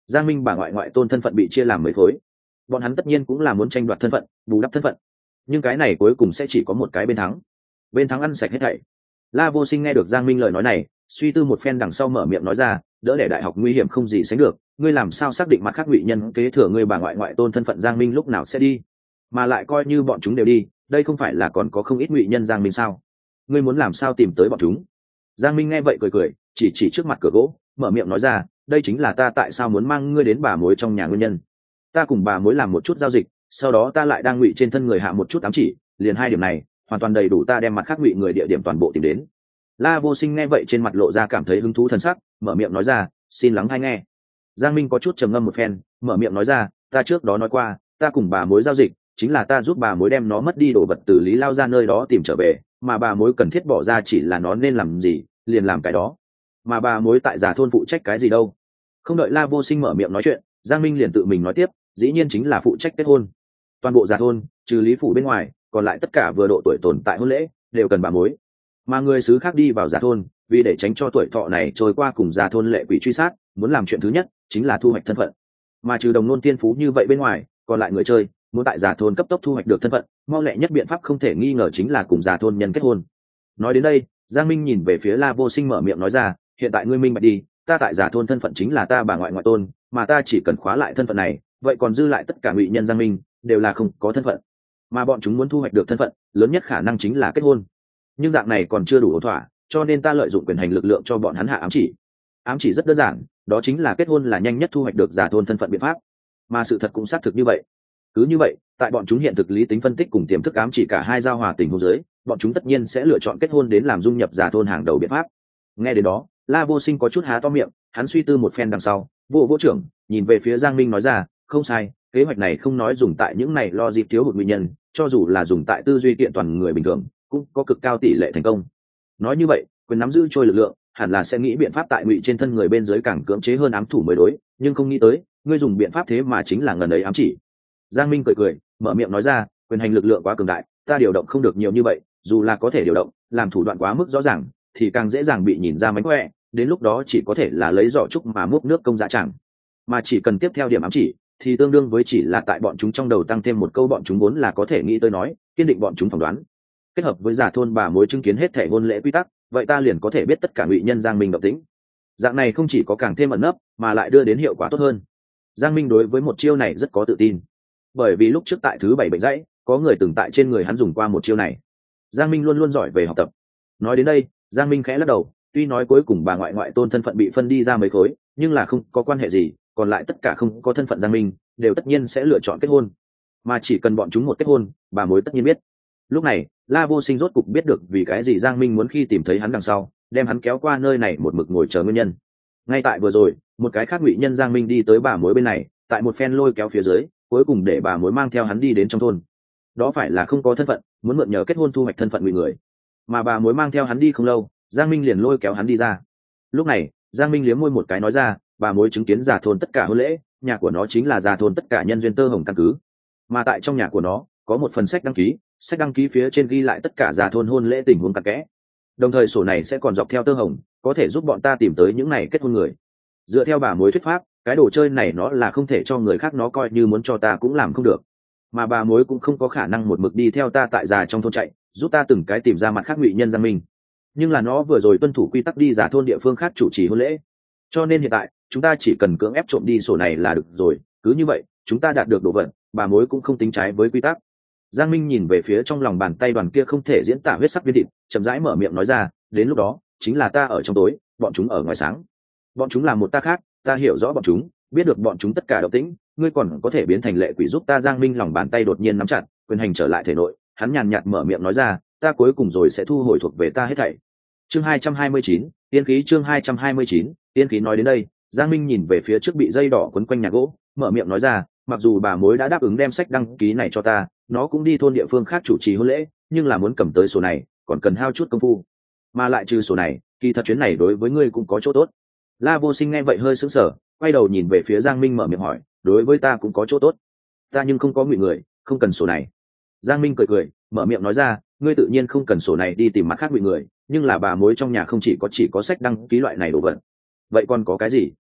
Giang Minh bà ngoại ngoại tôn thân phận bị chia làm mấy khối, bọn hắn tất nhiên cũng là muốn tranh đoạt thân phận, bù đắp thân phận, nhưng cái này cuối cùng sẽ chỉ có một cái bên thắng, bên thắng ăn sạch hết thảy. La Vô Sinh nghe được Giang Minh lời nói này, suy tư một phen đằng sau mở miệng nói ra, đỡ để đại học nguy hiểm không gì sánh được, ngươi làm sao xác định mặt khác ngụy nhân kế thừa ngươi bà ngoại ngoại tôn thân phận Giang Minh lúc nào sẽ đi, mà lại coi như bọn chúng đều đi, đây không phải là còn có không ít ngụy nhân Giang Minh sao, ngươi muốn làm sao tìm tới bọn chúng? Giang Minh nghe vậy cười cười, chỉ chỉ trước mặt cửa gỗ, mở miệng nói ra, đây chính là ta tại sao muốn mang ngươi đến bà mối trong nhà nguyên nhân. Ta cùng bà mối làm một chút giao dịch, sau đó ta lại đang ngụy trên thân người hạ một chút ám chỉ, liền hai điểm này hoàn toàn đầy đủ ta đem mặt khác ngụy người địa điểm toàn bộ tìm đến. La Vô Sinh nghe vậy trên mặt lộ ra cảm thấy hứng thú thần sắc, mở miệng nói ra, xin lắng hay nghe. Giang Minh có chút trầm ngâm một phen, mở miệng nói ra, ta trước đó nói qua, ta cùng bà mối giao dịch chính là ta giúp bà mối đem nó mất đi đồ vật từ Lý Lao ra nơi đó tìm trở về, mà bà mối cần thiết bỏ ra chỉ là nó nên làm gì liền làm cái đó, mà bà mối tại già thôn phụ trách cái gì đâu. Không đợi La Vô Sinh mở miệng nói chuyện, Giang Minh liền tự mình nói tiếp, dĩ nhiên chính là phụ trách kết hôn. Toàn bộ già thôn trừ Lý phủ bên ngoài, còn lại tất cả vừa độ tuổi tồn tại hôn lễ đều cần bà mối, mà người xứ khác đi vào già thôn vì để tránh cho tuổi thọ này trôi qua cùng già thôn lệ quỷ truy sát, muốn làm chuyện thứ nhất chính là thu hoạch thân phận, mà trừ đồng nôn tiên phú như vậy bên ngoài, còn lại người chơi muốn tại già thôn cấp tốc thu hoạch được thân phận, mau lẹ nhất biện pháp không thể nghi ngờ chính là cùng già thôn nhân kết hôn. Nói đến đây, Giang Minh nhìn về phía La Vô Sinh mở miệng nói ra, hiện tại ngươi minh bạch đi, ta tại già thôn thân phận chính là ta bà ngoại ngoại tôn, mà ta chỉ cần khóa lại thân phận này, vậy còn dư lại tất cả ngụy nhân Giang Minh đều là không có thân phận, mà bọn chúng muốn thu hoạch được thân phận lớn nhất khả năng chính là kết hôn, nhưng dạng này còn chưa đủ ổn thỏa, cho nên ta lợi dụng quyền hành lực lượng cho bọn hắn hạ ám chỉ. Ám chỉ rất đơn giản, đó chính là kết hôn là nhanh nhất thu hoạch được già thôn thân phận biện pháp, mà sự thật cũng xác thực như vậy. Cứ như vậy, tại bọn chúng hiện thực lý tính phân tích cùng tiềm thức ám chỉ cả hai giao hòa tình huống dưới, bọn chúng tất nhiên sẽ lựa chọn kết hôn đến làm dung nhập già thôn hàng đầu biện pháp. Nghe đến đó, La Vô Sinh có chút há to miệng, hắn suy tư một phen đằng sau, vô vô trưởng nhìn về phía Giang Minh nói ra, không sai, kế hoạch này không nói dùng tại những này lo dịp thiếu hụt nguyên nhân, cho dù là dùng tại tư duy kiện toàn người bình thường cũng có cực cao tỷ lệ thành công. Nói như vậy, quyền nắm giữ trôi lực lượng hẳn là sẽ nghĩ biện pháp tại ngụy trên thân người bên dưới càng cưỡng chế hơn ám thủ mới đối, nhưng không nghĩ tới ngươi dùng biện pháp thế mà chính là ngần ấy ám chỉ. Giang Minh cười cười, mở miệng nói ra, quyền hành lực lượng quá cường đại, ta điều động không được nhiều như vậy, dù là có thể điều động, làm thủ đoạn quá mức rõ ràng thì càng dễ dàng bị nhìn ra mánh khỏe, đến lúc đó chỉ có thể là lấy giỏ trúc mà múc nước công dạ chẳng, mà chỉ cần tiếp theo điểm ám chỉ thì tương đương với chỉ là tại bọn chúng trong đầu tăng thêm một câu bọn chúng vốn là có thể nghĩ tới nói, kiên định bọn chúng phỏng đoán, kết hợp với giả thôn bà mối chứng kiến hết thể hôn lễ quy tắc, vậy ta liền có thể biết tất cả ngụy nhân Giang Minh động tĩnh. Dạng này không chỉ có càng thêm ẩn nấp mà lại đưa đến hiệu quả tốt hơn. Giang Minh đối với một chiêu này rất có tự tin, bởi vì lúc trước tại thứ bảy bệnh dãy có người từng tại trên người hắn dùng qua một chiêu này. Giang Minh luôn luôn giỏi về học tập. Nói đến đây, Giang Minh khẽ lắc đầu, tuy nói cuối cùng bà ngoại ngoại tôn thân phận bị phân đi ra mấy khối, nhưng là không có quan hệ gì, còn lại tất cả không có thân phận Giang Minh đều tất nhiên sẽ lựa chọn kết hôn, mà chỉ cần bọn chúng một kết hôn, bà mối tất nhiên biết. Lúc này, La Vô Sinh rốt cục biết được vì cái gì Giang Minh muốn khi tìm thấy hắn đằng sau đem hắn kéo qua nơi này một mực ngồi chờ nguyên nhân. Ngay tại vừa rồi, một cái khác ngụy nhân Giang Minh đi tới bà mối bên này, tại một phen lôi kéo phía dưới, cuối cùng để bà mối mang theo hắn đi đến trong thôn. Đó phải là không có thân phận, muốn mượn nhờ kết hôn thu hoạch thân phận ngụy người, mà bà mối mang theo hắn đi không lâu, Giang Minh liền lôi kéo hắn đi ra. Lúc này, Giang Minh liếm môi một cái nói ra, bà mối chứng kiến già thôn tất cả hôn lễ, nhà của nó chính là già thôn tất cả nhân duyên tơ hồng căn cứ, mà tại trong nhà của nó có một phần sách đăng ký, sách đăng ký phía trên ghi lại tất cả già thôn hôn lễ tình huống cặn kẽ, đồng thời sổ này sẽ còn dọc theo tơ hồng, có thể giúp bọn ta tìm tới những này kết hôn người. Dựa theo bà mối thuyết pháp, cái đồ chơi này nó là không thể cho người khác, nó coi như muốn cho ta cũng làm không được, mà bà mối cũng không có khả năng một mực đi theo ta tại già trong thôn chạy giúp ta từng cái tìm ra mặt khác ngụy nhân Giang Minh, nhưng là nó vừa rồi tuân thủ quy tắc đi giả thôn địa phương khác chủ trì hôn lễ, cho nên hiện tại chúng ta chỉ cần cưỡng ép trộm đi sổ này là được rồi, cứ như vậy chúng ta đạt được đồ vật, bà mối cũng không tính trái với quy tắc. Giang Minh nhìn về phía trong lòng bàn tay đoàn kia không thể diễn tả huyết sắc viên thịt, chậm rãi mở miệng nói ra, đến lúc đó chính là ta ở trong tối, bọn chúng ở ngoài sáng, bọn chúng làm một ta khác, ta hiểu rõ bọn chúng, biết được bọn chúng tất cả động tĩnh, ngươi còn có thể biến thành lệ quỷ giúp ta. Giang Minh lòng bàn tay đột nhiên nắm chặt, quyền hành trở lại thể nội, hắn nhàn nhạt mở miệng nói ra, ta cuối cùng rồi sẽ thu hồi thuộc về ta hết thảy. Chương hai trăm hai mươi chín, tiên khí. Chương hai trăm hai mươi chín, tiên khí. Nói đến đây, Giang Minh nhìn về phía trước bị dây đỏ quấn quanh nhà gỗ, mở miệng nói ra, mặc dù bà mối đã đáp ứng đem sách đăng ký này cho ta, nó cũng đi thôn địa phương khác chủ trì hôn lễ, nhưng là muốn cầm tới sổ này còn cần hao chút công phu, mà lại trừ sổ này, kỳ thật chuyến này đối với ngươi cũng có chỗ tốt. La Vô Sinh nghe vậy hơi sững sờ, quay đầu nhìn về phía Giang Minh mở miệng hỏi, đối với ta cũng có chỗ tốt? Ta nhưng không có ngụy người, không cần sổ này. Giang Minh cười cười, mở miệng nói ra, ngươi tự nhiên không cần sổ này đi tìm mặt khác ngụy người, nhưng là bà mối trong nhà không chỉ có chỉ có sách đăng ký loại này đồ vật, vậy còn có cái gì?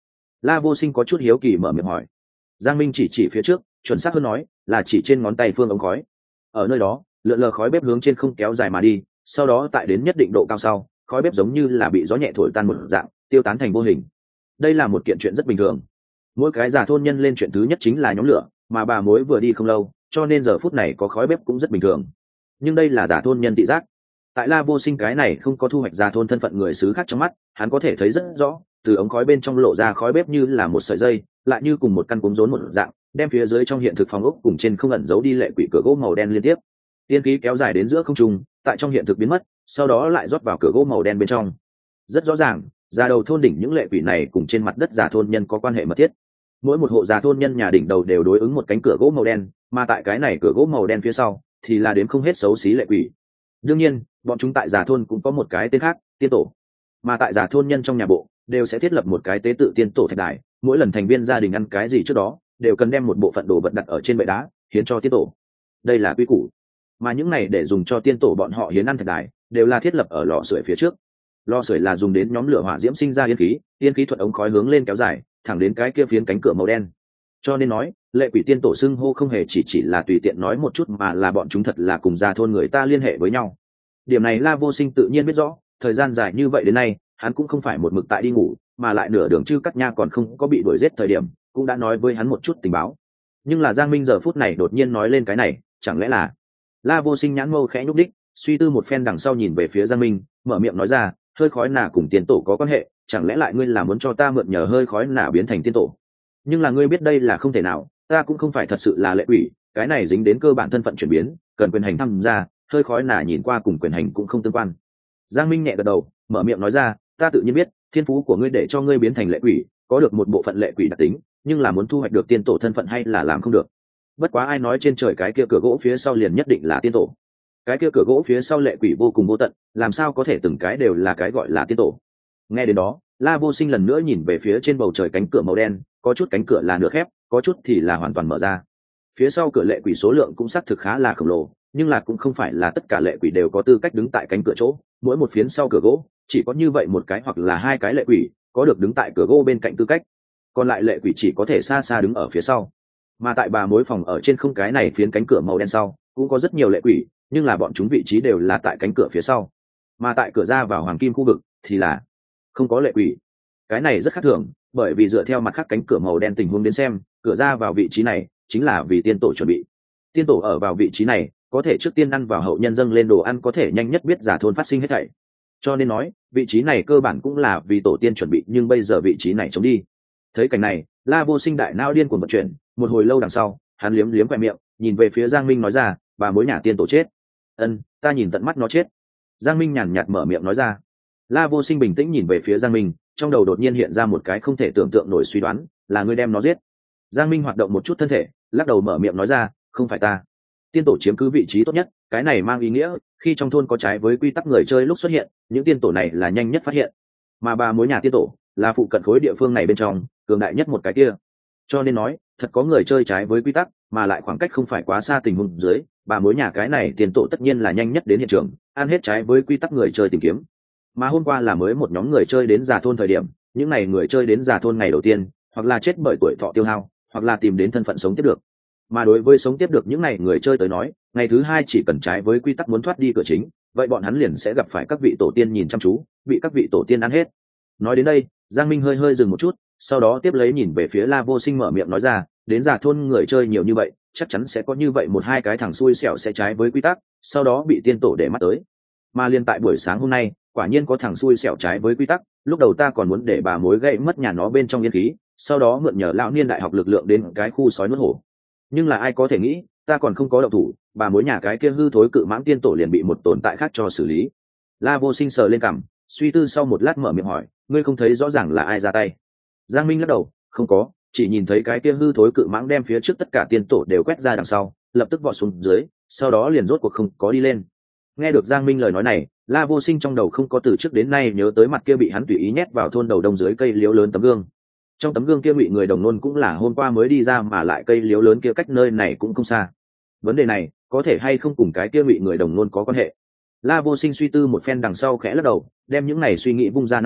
La Vô Sinh có chút hiếu kỳ mở miệng hỏi. Giang Minh chỉ chỉ phía trước, chuẩn xác hơn nói là chỉ trên ngón tay phương ống khói. Ở nơi đó lượn lờ khói bếp hướng trên không kéo dài mà đi, sau đó tại đến nhất định độ cao sau, khói bếp giống như là bị gió nhẹ thổi tan một dạng, tiêu tán thành vô hình. Đây là một kiện chuyện rất bình thường. Mỗi cái già thôn nhân lên chuyện thứ nhất chính là nhóm lửa, mà bà mối vừa đi không lâu, cho nên giờ phút này có khói bếp cũng rất bình thường. Nhưng đây là giả thôn nhân thị giác. Tại La Vô Sinh cái này không có thu hoạch già thôn thân phận người xứ khác trong mắt, hắn có thể thấy rất rõ, từ ống khói bên trong lộ ra khói bếp như là một sợi dây, lại như cùng một căn cúng rốn một dạng, đem phía dưới trong hiện thực phòng ốc cùng trên không ẩn giấu đi lệ quỷ cửa gỗ màu đen liên tiếp. Tiên khí kéo dài đến giữa không trung, tại trong hiện thực biến mất, sau đó lại rót vào cửa gỗ màu đen bên trong. Rất rõ ràng, già đầu thôn đỉnh những lệ quỷ này cùng trên mặt đất già thôn nhân có quan hệ mật thiết. Mỗi một hộ già thôn nhân nhà đỉnh đầu đều đối ứng một cánh cửa gỗ màu đen, mà tại cái này cửa gỗ màu đen phía sau thì là đếm không hết xấu xí lệ quỷ. Đương nhiên, bọn chúng tại già thôn cũng có một cái tên khác, tiên tổ. Mà tại già thôn nhân trong nhà bộ đều sẽ thiết lập một cái tế tự tiên tổ thạch đài, mỗi lần thành viên gia đình ăn cái gì trước đó đều cần đem một bộ phận đồ vật đặt ở trên bệ đá hiến cho tiên tổ. Đây là quy củ. Mà những này để dùng cho tiên tổ bọn họ hiến ăn thạch đài đều là thiết lập ở lò sưởi phía trước. Lò sưởi là dùng đến nhóm lửa hỏa diễm sinh ra yên khí, yên khí thuận ống khói hướng lên kéo dài thẳng đến cái kia phiến cánh cửa màu đen. Cho nên nói lệ quỷ tiên tổ xưng hô không hề chỉ chỉ là tùy tiện nói một chút, mà là bọn chúng thật là cùng già thôn người ta liên hệ với nhau. Điểm này La Vô Sinh tự nhiên biết rõ, thời gian dài như vậy đến nay hắn cũng không phải một mực tại đi ngủ, mà lại nửa đường Chư Cắt Nha còn không có bị đuổi giết thời điểm cũng đã nói với hắn một chút tình báo. Nhưng là Giang Minh giờ phút này đột nhiên nói lên cái này, chẳng lẽ là... La Vô Sinh nhãn mâu khẽ nhúc đích, suy tư một phen đằng sau nhìn về phía Giang Minh, mở miệng nói ra, hơi khói nà cùng tiên tổ có quan hệ, chẳng lẽ lại ngươi là muốn cho ta mượn nhờ hơi khói nà biến thành tiên tổ? Nhưng là ngươi biết đây là không thể nào, ta cũng không phải thật sự là lệ quỷ, cái này dính đến cơ bản thân phận chuyển biến, cần quyền hành tham gia, hơi khói nà nhìn qua cùng quyền hành cũng không tương quan. Giang Minh nhẹ gật đầu, mở miệng nói ra, ta tự nhiên biết, thiên phú của ngươi để cho ngươi biến thành lệ quỷ, có được một bộ phận lệ quỷ đặc tính, nhưng là muốn thu hoạch được tiên tổ thân phận hay là làm không được. Bất quá ai nói trên trời cái kia cửa gỗ phía sau liền nhất định là tiên tổ? Cái kia cửa gỗ phía sau lệ quỷ vô cùng vô tận, làm sao có thể từng cái đều là cái gọi là tiên tổ? Nghe đến đó, La Vô Sinh lần nữa nhìn về phía trên bầu trời cánh cửa màu đen, có chút cánh cửa là nửa khép, có chút thì là hoàn toàn mở ra. Phía sau cửa lệ quỷ số lượng cũng xác thực khá là khổng lồ, nhưng là cũng không phải là tất cả lệ quỷ đều có tư cách đứng tại cánh cửa chỗ, mỗi một phiến sau cửa gỗ chỉ có như vậy một cái hoặc là hai cái lệ quỷ có được đứng tại cửa gỗ bên cạnh tư cách, còn lại lệ quỷ chỉ có thể xa xa đứng ở phía sau. Mà tại bà mối phòng ở trên không cái này phiến cánh cửa màu đen sau cũng có rất nhiều lệ quỷ, nhưng là bọn chúng vị trí đều là tại cánh cửa phía sau. Mà tại cửa ra vào hoàng kim khu vực thì là không có lệ quỷ. Cái này rất khác thường, bởi vì dựa theo mặt khác cánh cửa màu đen tình huống đến xem, cửa ra vào vị trí này chính là vì tiên tổ chuẩn bị. Tiên tổ ở vào vị trí này có thể trước tiên ăn vào hậu nhân dâng lên đồ ăn, có thể nhanh nhất biết giả thôn phát sinh hết thảy. Cho nên nói vị trí này cơ bản cũng là vì tổ tiên chuẩn bị, nhưng bây giờ vị trí này trống đi. Thấy cảnh này, La Vô Sinh đại não điên cuồng vận chuyển, một hồi lâu đằng sau hắn liếm liếm khoe miệng, nhìn về phía Giang Minh nói ra, bà mối nhà tiên tổ chết. Ân, ta nhìn tận mắt nó chết. Giang Minh nhàn nhạt mở miệng nói ra. La Vô Sinh bình tĩnh nhìn về phía Giang Minh, trong đầu đột nhiên hiện ra một cái không thể tưởng tượng nổi suy đoán, là ngươi đem nó giết. Giang Minh hoạt động một chút thân thể, lắc đầu mở miệng nói ra, không phải ta. Tiên tổ chiếm cứ vị trí tốt nhất, cái này mang ý nghĩa khi trong thôn có trái với quy tắc người chơi lúc xuất hiện, những tiên tổ này là nhanh nhất phát hiện, mà bà mối nhà tiên tổ là phụ cận khối địa phương này bên trong cường đại nhất một cái kia. Cho nên nói thật có người chơi trái với quy tắc mà lại khoảng cách không phải quá xa tình huống dưới, bà mối nhà cái này tiên tổ tất nhiên là nhanh nhất đến hiện trường, ăn hết trái với quy tắc người chơi tìm kiếm. Mà hôm qua là mới một nhóm người chơi đến già thôn thời điểm, những này người chơi đến già thôn ngày đầu tiên hoặc là chết bởi tuổi thọ tiêu hao, hoặc là tìm đến thân phận sống tiếp được. Mà đối với sống tiếp được những này người chơi tới nói, ngày thứ hai chỉ cần trái với quy tắc muốn thoát đi cửa chính, vậy bọn hắn liền sẽ gặp phải các vị tổ tiên nhìn chăm chú, bị các vị tổ tiên ăn hết. Nói đến đây, Giang Minh hơi hơi dừng một chút, sau đó tiếp lấy nhìn về phía La Vô Sinh mở miệng nói ra, đến già thôn người chơi nhiều như vậy, chắc chắn sẽ có như vậy một hai cái thằng xui xẻo sẽ trái với quy tắc, sau đó bị tiên tổ để mắt tới. Mà liên tại buổi sáng hôm nay, quả nhiên có thằng xui xẻo trái với quy tắc, lúc đầu ta còn muốn để bà mối gãy mất nhà nó bên trong yên khí, sau đó mượn nhờ lão niên đại học lực lượng đến cái khu sói nuốt hổ. Nhưng là ai có thể nghĩ, ta còn không có động thủ, bà mối nhà cái kia hư thối cự mãng tiên tổ liền bị một tồn tại khác cho xử lý. La Vô Sinh sờ lên cằm, suy tư sau một lát mở miệng hỏi, ngươi không thấy rõ ràng là ai ra tay? Giang Minh lắc đầu, không có, chỉ nhìn thấy cái kia hư thối cự mãng đem phía trước tất cả tiên tổ đều quét ra đằng sau, lập tức vọt xuống dưới, sau đó liền rốt cuộc không có đi lên. Nghe được Giang Minh lời nói này, La Vô Sinh trong đầu không có từ trước đến nay nhớ tới mặt kia bị hắn tùy ý nhét vào thôn đầu đông dưới cây liễu lớn tấm gương. Trong tấm gương kia Ngụy người đồng nôn cũng là hôm qua mới đi ra, mà lại cây liễu lớn kia cách nơi này cũng không xa. Vấn đề này có thể hay không cùng cái kia Ngụy người đồng nôn có quan hệ? La Vô Sinh suy tư một phen đằng sau khẽ lắc đầu, đem những này suy nghĩ vung ra não hải,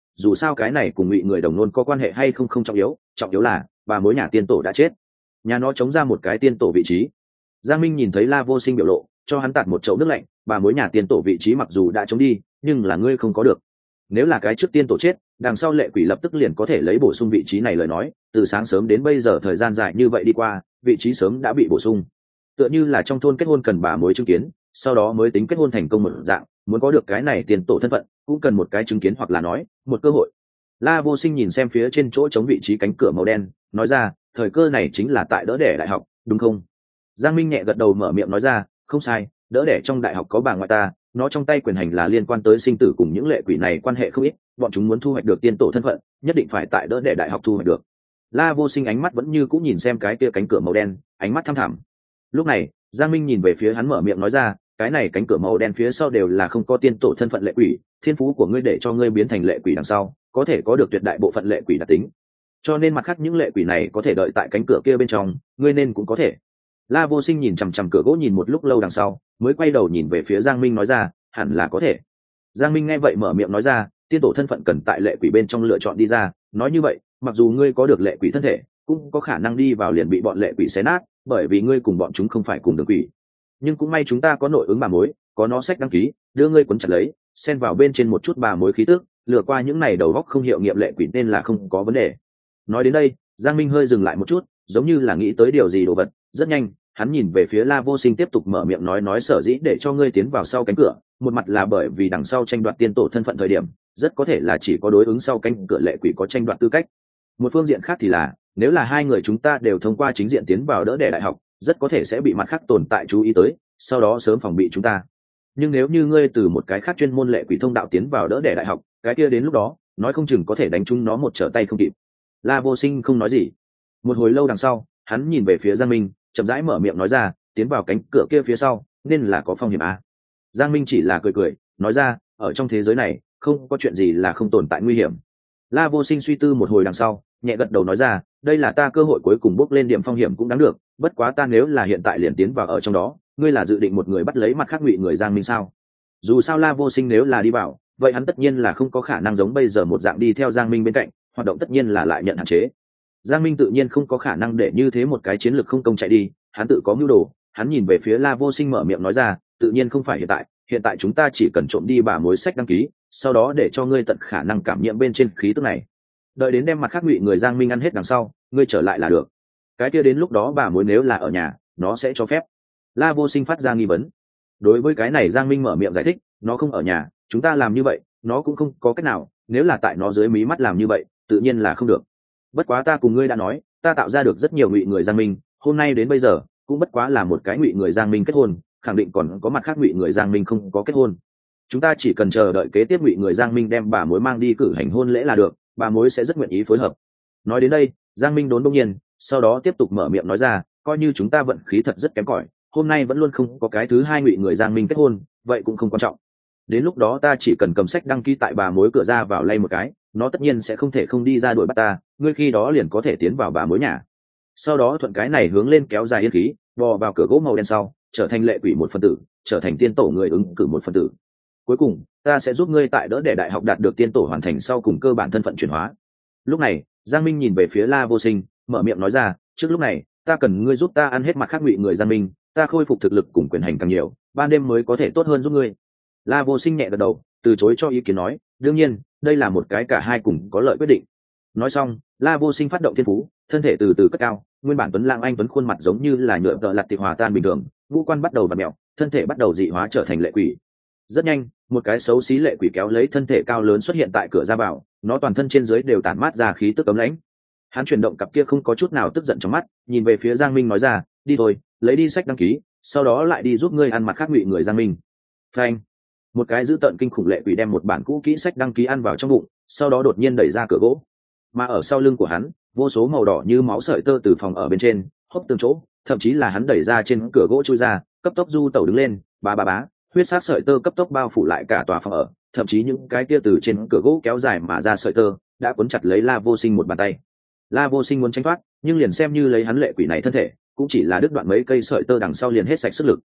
dù sao cái này cùng ngụy người đồng nôn có quan hệ hay không không trọng yếu, trọng yếu là bà mối nhà tiên tổ đã chết, nhà nó chống ra một cái tiên tổ vị trí. Giang Minh nhìn thấy La Vô Sinh biểu lộ, cho hắn tạt một chậu nước lạnh, bà mối nhà tiên tổ vị trí mặc dù đã chống đi, nhưng là ngươi không có được. Nếu là cái trước tiên tổ chết, đằng sau lệ quỷ lập tức liền có thể lấy bổ sung vị trí này lời nói, từ sáng sớm đến bây giờ thời gian dài như vậy đi qua, vị trí sớm đã bị bổ sung. Tựa như là trong thôn kết hôn cần bà mối chứng kiến, sau đó mới tính kết hôn thành công một dạng, muốn có được cái này tiên tổ thân phận, cũng cần một cái chứng kiến hoặc là nói, một cơ hội. La Vô Sinh nhìn xem phía trên chỗ chống vị trí cánh cửa màu đen, nói ra, thời cơ này chính là tại đỡ đẻ đại học, đúng không? Giang Minh nhẹ gật đầu mở miệng nói ra, không sai, đỡ đẻ trong đại học có bà ngoại ta, nó trong tay quyền hành là liên quan tới sinh tử cùng những lệ quỷ này quan hệ không ít, bọn chúng muốn thu hoạch được tiên tổ thân phận, nhất định phải tại đỡ đẻ đại học thu hoạch được. La Vô Sinh ánh mắt vẫn như cũng nhìn xem cái kia cánh cửa màu đen, ánh mắt thăm thẳm. Lúc này, Giang Minh nhìn về phía hắn mở miệng nói ra, cái này cánh cửa màu đen phía sau đều là không có tiên tổ thân phận lệ quỷ, thiên phú của ngươi để cho ngươi biến thành lệ quỷ đằng sau, có thể có được tuyệt đại bộ phận lệ quỷ đặc tính. Cho nên mặt khác những lệ quỷ này có thể đợi tại cánh cửa kia bên trong, ngươi nên cũng có thể. La Vô Sinh nhìn chằm chằm cửa gỗ nhìn một lúc lâu đằng sau, mới quay đầu nhìn về phía Giang Minh nói ra, hẳn là có thể. Giang Minh nghe vậy mở miệng nói ra, tiên tổ thân phận cần tại lệ quỷ bên trong lựa chọn đi ra, nói như vậy, mặc dù ngươi có được lệ quỷ thân thể, cũng có khả năng đi vào liền bị bọn lệ quỷ xé nát, bởi vì ngươi cùng bọn chúng không phải cùng đường quỷ. Nhưng cũng may chúng ta có nội ứng bà mối, có nó sách đăng ký, đưa ngươi cuốn chặt lấy, xen vào bên trên một chút bà mối khí tức, lừa qua những này đầu góc không hiệu nghiệm lệ quỷ nên là không có vấn đề. Nói đến đây, Giang Minh hơi dừng lại một chút, giống như là nghĩ tới điều gì đồ vật, rất nhanh, hắn nhìn về phía La Vô Sinh tiếp tục mở miệng nói nói sở dĩ để cho ngươi tiến vào sau cánh cửa, một mặt là bởi vì đằng sau tranh đoạt tiên tổ thân phận thời điểm, rất có thể là chỉ có đối ứng sau cánh cửa lệ quỷ có tranh đoạt tư cách. Một phương diện khác thì là, nếu là hai người chúng ta đều thông qua chính diện tiến vào đỡ đẻ đại học, rất có thể sẽ bị mặt khác tồn tại chú ý tới, sau đó sớm phòng bị chúng ta. Nhưng nếu như ngươi từ một cái khác chuyên môn lệ quỷ thông đạo tiến vào đỡ đẻ đại học, cái kia đến lúc đó, nói không chừng có thể đánh chúng nó một trở tay không kịp. La Vô Sinh không nói gì. Một hồi lâu đằng sau, hắn nhìn về phía Giang Minh, chậm rãi mở miệng nói ra, tiến vào cánh cửa kia phía sau, nên là có phong hiểm à. Giang Minh chỉ là cười cười, nói ra, ở trong thế giới này, không có chuyện gì là không tồn tại nguy hiểm. La Vô Sinh suy tư một hồi đằng sau, nhẹ gật đầu nói ra, đây là ta cơ hội cuối cùng bước lên điểm phong hiểm cũng đáng được, bất quá ta nếu là hiện tại liền tiến vào ở trong đó, ngươi là dự định một người bắt lấy mặt khác ngụy người Giang Minh sao? Dù sao La Vô Sinh nếu là đi vào, vậy hắn tất nhiên là không có khả năng giống bây giờ một dạng đi theo Giang Minh bên cạnh, hoạt động tất nhiên là lại nhận hạn chế. Giang Minh tự nhiên không có khả năng để như thế một cái chiến lược không công chạy đi, hắn tự có mưu đồ. Hắn nhìn về phía La Vô Sinh mở miệng nói ra, tự nhiên không phải hiện tại, hiện tại chúng ta chỉ cần trộm đi bà mối sách đăng ký, sau đó để cho ngươi tận khả năng cảm nhiễm bên trên khí tức này. Đợi đến đem mặt khác ngụy người Giang Minh ăn hết đằng sau, ngươi trở lại là được. Cái kia đến lúc đó bà mối nếu là ở nhà, nó sẽ cho phép. La Vô Sinh phát ra nghi vấn. Đối với cái này Giang Minh mở miệng giải thích, nó không ở nhà, chúng ta làm như vậy, nó cũng không có cách nào, nếu là tại nó dưới mí mắt làm như vậy, tự nhiên là không được. Bất quá ta cùng ngươi đã nói, ta tạo ra được rất nhiều ngụy người Giang Minh, hôm nay đến bây giờ, cũng bất quá là một cái ngụy người Giang Minh kết hôn, khẳng định còn có mặt khác ngụy người Giang Minh không có kết hôn. Chúng ta chỉ cần chờ đợi kế tiếp ngụy người Giang Minh đem bà mối mang đi cử hành hôn lễ là được, bà mối sẽ rất nguyện ý phối hợp. Nói đến đây, Giang Minh đốn đông nhiên, sau đó tiếp tục mở miệng nói ra, coi như chúng ta vận khí thật rất kém cỏi, hôm nay vẫn luôn không có cái thứ hai ngụy người Giang Minh kết hôn, vậy cũng không quan trọng. Đến lúc đó ta chỉ cần cầm sách đăng ký tại bà mối cửa ra vào lay một cái, nó tất nhiên sẽ không thể không đi ra đuổi bắt ta, ngươi khi đó liền có thể tiến vào bà mối nhà. Sau đó thuận cái này hướng lên kéo dài yên khí, bò vào cửa gỗ màu đen sau, trở thành lệ quỷ một phần tử, trở thành tiên tổ người ứng cử một phần tử. Cuối cùng, ta sẽ giúp ngươi tại đỡ để đại học đạt được tiên tổ hoàn thành sau cùng cơ bản thân phận chuyển hóa. Lúc này, Giang Minh nhìn về phía La Vô Sinh, mở miệng nói ra, trước lúc này, ta cần ngươi giúp ta ăn hết mặt khác ngụy người Giang Minh, ta khôi phục thực lực cùng quyền hành càng nhiều, ban đêm mới có thể tốt hơn giúp ngươi. La Vô Sinh nhẹ gật đầu, từ chối cho ý kiến nói, đương nhiên, đây là một cái cả hai cùng có lợi quyết định. Nói xong, La Vô Sinh phát động thiên phú, thân thể từ từ cất cao, nguyên bản tuấn lãng anh tuấn khuôn mặt giống như là nhựa tợ lặt tiệp hòa tan bình thường, ngũ quan bắt đầu bật mèo, thân thể bắt đầu dị hóa trở thành lệ quỷ. Rất nhanh, một cái xấu xí lệ quỷ kéo lấy thân thể cao lớn xuất hiện tại cửa ra vào, nó toàn thân trên dưới đều tản mát ra khí tức cấm lãnh. Hắn chuyển động cặp kia không có chút nào tức giận trong mắt, nhìn về phía Giang Minh nói ra, đi thôi, lấy đi sách đăng ký, sau đó lại đi giúp ngươi ăn mặt khác ngụy người Giang Minh. Phanh! Một cái dữ tợn kinh khủng lệ quỷ đem một bản cũ kỹ sách đăng ký ăn vào trong bụng, sau đó đột nhiên đẩy ra cửa gỗ. Mà ở sau lưng của hắn, vô số màu đỏ như máu sợi tơ từ phòng ở bên trên, hốc từng chỗ, thậm chí là hắn đẩy ra trên cửa gỗ chui ra, cấp tốc du tẩu đứng lên, bá bá bá, huyết sát sợi tơ cấp tốc bao phủ lại cả tòa phòng ở, thậm chí những cái kia từ trên cửa gỗ kéo dài mà ra sợi tơ, đã cuốn chặt lấy La Vô Sinh một bàn tay. La Vô Sinh muốn tránh thoát, nhưng liền xem như lấy hắn lệ quỷ này thân thể, cũng chỉ là đứt đoạn mấy cây sợi tơ đằng sau liền hết sạch sức lực.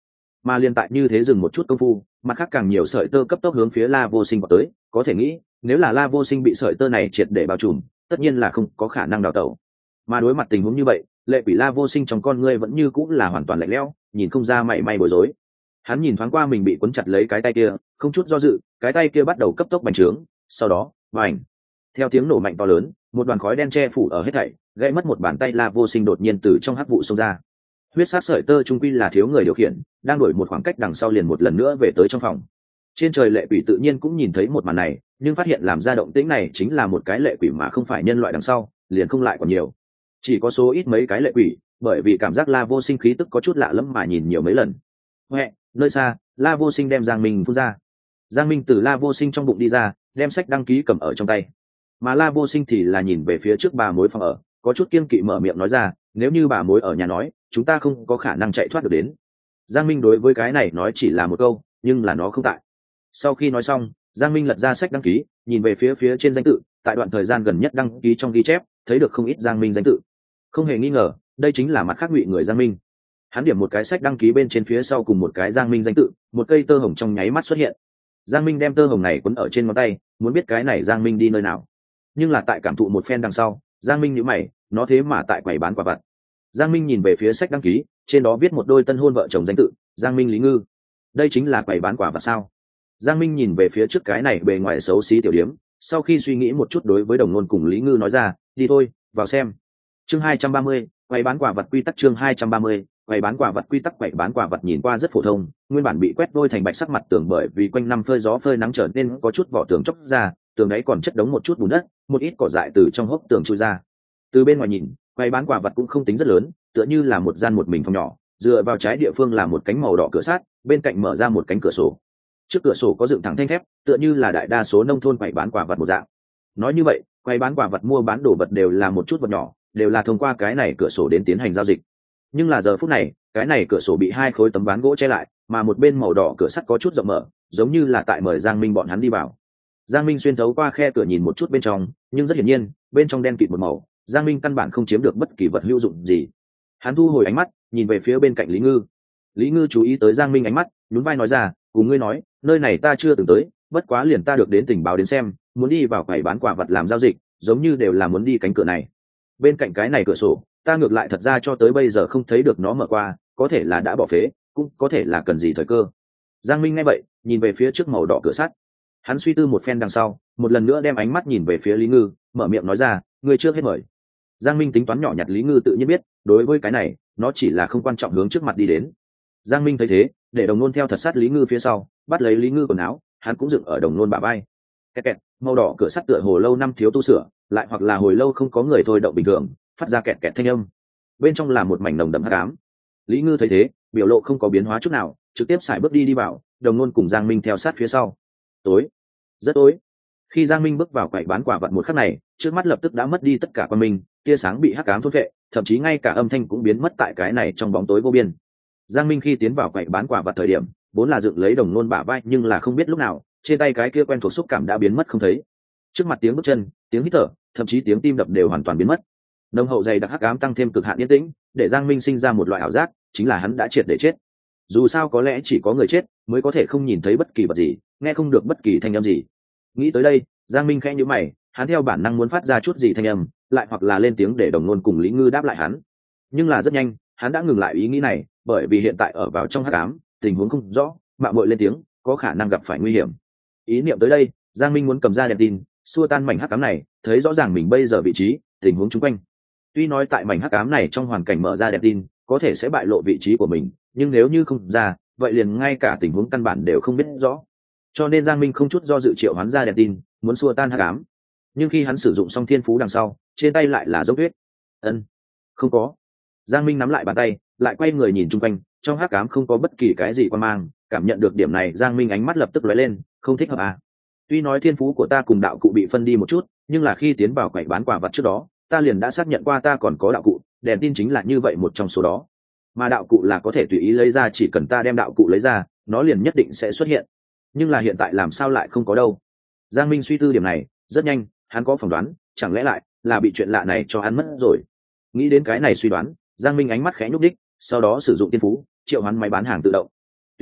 Mà liên tại như thế dừng một chút công phu, mặt khác càng nhiều sợi tơ cấp tốc hướng phía La Vô Sinh vào tới, có thể nghĩ nếu là La Vô Sinh bị sợi tơ này triệt để bao trùm, tất nhiên là không có khả năng đào tẩu. Mà đối mặt tình huống như vậy, lệ quỷ La Vô Sinh trong con ngươi vẫn như cũng là hoàn toàn lạnh lẽo, nhìn không ra mảy may bối rối. Hắn nhìn thoáng qua mình bị cuốn chặt lấy cái tay kia, không chút do dự, cái tay kia bắt đầu cấp tốc bành trướng, sau đó, bành. Theo tiếng nổ mạnh to lớn, một đoàn khói đen che phủ ở hết thảy, gãy mất một bàn tay La Vô Sinh đột nhiên từ trong hắc vụ xông ra. Huyết sát sợi tơ trung quy là thiếu người điều khiển, đang đổi một khoảng cách đằng sau liền một lần nữa về tới trong phòng. Trên trời lệ quỷ tự nhiên cũng nhìn thấy một màn này, nhưng phát hiện làm ra động tĩnh này chính là một cái lệ quỷ mà không phải nhân loại đằng sau, liền không lại còn nhiều. Chỉ có số ít mấy cái lệ quỷ, bởi vì cảm giác La Vô Sinh khí tức có chút lạ lẫm mà nhìn nhiều mấy lần. Huệ, nơi xa, La Vô Sinh đem Giang Minh phun ra. Giang Minh từ La Vô Sinh trong bụng đi ra, đem sách đăng ký cầm ở trong tay. Mà La Vô Sinh thì là nhìn về phía trước bà mối phòng ở, có chút kiên kỵ mở miệng nói ra, nếu như bà mối ở nhà nói, chúng ta không có khả năng chạy thoát được đến. Giang Minh đối với cái này nói chỉ là một câu, nhưng là nó không tại. Sau khi nói xong, Giang Minh lật ra sách đăng ký, nhìn về phía phía trên danh tự, tại đoạn thời gian gần nhất đăng ký trong ghi chép, thấy được không ít Giang Minh danh tự. Không hề nghi ngờ, đây chính là mặt khác ngụy người Giang Minh. Hắn điểm một cái sách đăng ký bên trên phía sau cùng một cái Giang Minh danh tự, một cây tơ hồng trong nháy mắt xuất hiện. Giang Minh đem tơ hồng này quấn ở trên ngón tay, muốn biết cái này Giang Minh đi nơi nào. Nhưng là tại cảm thụ một phen đằng sau, Giang Minh nhíu mày, nó thế mà tại quầy bán quả vặt. Giang Minh nhìn về phía sách đăng ký, trên đó viết một đôi tân hôn vợ chồng danh tự, Giang Minh Lý Ngư. Đây chính là quầy bán quả vặt sao? Giang Minh nhìn về phía trước cái này bề ngoài xấu xí tiểu điếm, sau khi suy nghĩ một chút đối với Đồng Nôn cùng Lý Ngư nói ra, đi thôi, vào xem. Chương hai trăm ba mươi, quầy bán quả vật quy tắc chương hai trăm ba mươi, quầy bán quả vật quy tắc quầy bán quả vật nhìn qua rất phổ thông, nguyên bản bị quét đôi thành bạch sắc mặt tường bởi vì quanh năm phơi gió phơi nắng trở nên có chút vỏ tường chóc ra, tường đấy còn chất đống một chút bùn đất, một ít cỏ dại từ trong hốc tường chui ra. Từ bên ngoài nhìn, quầy bán quả vật cũng không tính rất lớn, tựa như là một gian một mình phòng nhỏ, dựa vào trái địa phương là một cánh màu đỏ cửa sắt, bên cạnh mở ra một cánh cửa sổ. Trước cửa sổ có dựng thẳng thanh thép, tựa như là đại đa số nông thôn quầy bán quả vật một dạng. Nói như vậy, quầy bán quả vật mua bán đồ vật đều là một chút vật nhỏ, đều là thông qua cái này cửa sổ đến tiến hành giao dịch. Nhưng là giờ phút này, cái này cửa sổ bị hai khối tấm ván gỗ che lại, mà một bên màu đỏ cửa sắt có chút rộng mở, giống như là tại mời Giang Minh bọn hắn đi vào. Giang Minh xuyên thấu qua khe cửa nhìn một chút bên trong, nhưng rất hiển nhiên, bên trong đen kịt một màu, Giang Minh căn bản không chiếm được bất kỳ vật hữu dụng gì. Hắn thu hồi ánh mắt, nhìn về phía bên cạnh Lý Ngư. Lý Ngư chú ý tới Giang Minh ánh mắt, nhún vai nói ra, cùng ngươi nói, nơi này ta chưa từng tới, bất quá liền ta được đến tình báo đến xem, muốn đi vào quầy bán quả vật làm giao dịch, giống như đều là muốn đi cánh cửa này. Bên cạnh cái này cửa sổ, ta ngược lại thật ra cho tới bây giờ không thấy được nó mở qua, có thể là đã bỏ phế, cũng có thể là cần gì thời cơ. Giang Minh nghe vậy, nhìn về phía trước màu đỏ cửa sắt. Hắn suy tư một phen đằng sau, một lần nữa đem ánh mắt nhìn về phía Lý Ngư, mở miệng nói ra, ngươi trước hết mời. Giang Minh tính toán nhỏ nhặt Lý Ngư tự nhiên biết, đối với cái này, nó chỉ là không quan trọng hướng trước mặt đi đến. Giang Minh thấy thế, để Đồng Nôn theo thật sát Lý Ngư phía sau, bắt lấy Lý Ngư quần áo, hắn cũng dựng ở Đồng Nôn bả vai. Kẹt kẹt, màu đỏ cửa sắt tựa hồ lâu năm thiếu tu sửa, lại hoặc là hồi lâu không có người thôi động bình thường, phát ra kẹt kẹt thanh âm. Bên trong là một mảnh nồng đậm hắc ám. Lý Ngư thấy thế, biểu lộ không có biến hóa chút nào, trực tiếp xài bước đi đi vào, Đồng Nôn cùng Giang Minh theo sát phía sau. Tối, rất tối. Khi Giang Minh bước vào quầy bán quả vật một khắc này, trước mắt lập tức đã mất đi tất cả quan minh, tia sáng bị hắc ám thôn vệ, thậm chí ngay cả âm thanh cũng biến mất tại cái này trong bóng tối vô biên. Giang Minh khi tiến vào quầy bán quả vật thời điểm, vốn là dựng lấy Đồng Nôn bả vai, nhưng là không biết lúc nào, trên tay cái kia quen thuộc xúc cảm đã biến mất không thấy. Trước mặt tiếng bước chân, tiếng hít thở, thậm chí tiếng tim đập đều hoàn toàn biến mất. Nồng hậu dày đặc hắc ám tăng thêm cực hạn yên tĩnh, để Giang Minh sinh ra một loại ảo giác, chính là hắn đã triệt để chết. Dù sao có lẽ chỉ có người chết mới có thể không nhìn thấy bất kỳ vật gì, nghe không được bất kỳ thanh âm gì. Nghĩ tới đây, Giang Minh khẽ nhíu mày, hắn theo bản năng muốn phát ra chút gì thanh âm, lại hoặc là lên tiếng để Đồng Nôn cùng Lý Ngư đáp lại hắn. Nhưng là rất nhanh, hắn đã ngừng lại ý nghĩ này, bởi vì hiện tại ở vào trong hắc ám, tình huống không rõ, mạo muội lên tiếng, có khả năng gặp phải nguy hiểm. Ý niệm tới đây, Giang Minh muốn cầm ra đèn tin, xua tan mảnh hắc ám này, thấy rõ ràng mình bây giờ vị trí, tình huống xung quanh. Tuy nói tại mảnh hắc ám này trong hoàn cảnh mở ra đèn tin, có thể sẽ bại lộ vị trí của mình, nhưng nếu như không ra, vậy liền ngay cả tình huống căn bản đều không biết rõ. Cho nên Giang Minh không chút do dự triệu hoán ra đèn tin, muốn xua tan hắc ám. Nhưng khi hắn sử dụng xong thiên phú đằng sau, trên tay lại là dấu tuyết. Ân, không có. Giang Minh nắm lại bàn tay, lại quay người nhìn chung quanh, trong hắc ám không có bất kỳ cái gì quan mang, cảm nhận được điểm này, Giang Minh ánh mắt lập tức lóe lên, không thích hợp à? Tuy nói thiên phú của ta cùng đạo cụ bị phân đi một chút, nhưng là khi tiến vào quầy bán quả vật trước đó, ta liền đã xác nhận qua ta còn có đạo cụ, đèn tin chính là như vậy một trong số đó. Mà đạo cụ là có thể tùy ý lấy ra, chỉ cần ta đem đạo cụ lấy ra, nó liền nhất định sẽ xuất hiện. Nhưng là hiện tại làm sao lại không có đâu? Giang Minh suy tư điểm này, rất nhanh, hắn có phỏng đoán, chẳng lẽ lại là bị chuyện lạ này cho hắn mất rồi. Nghĩ đến cái này suy đoán, Giang Minh ánh mắt khẽ nhúc đích, sau đó sử dụng tiên phú, triệu hoán máy bán hàng tự động.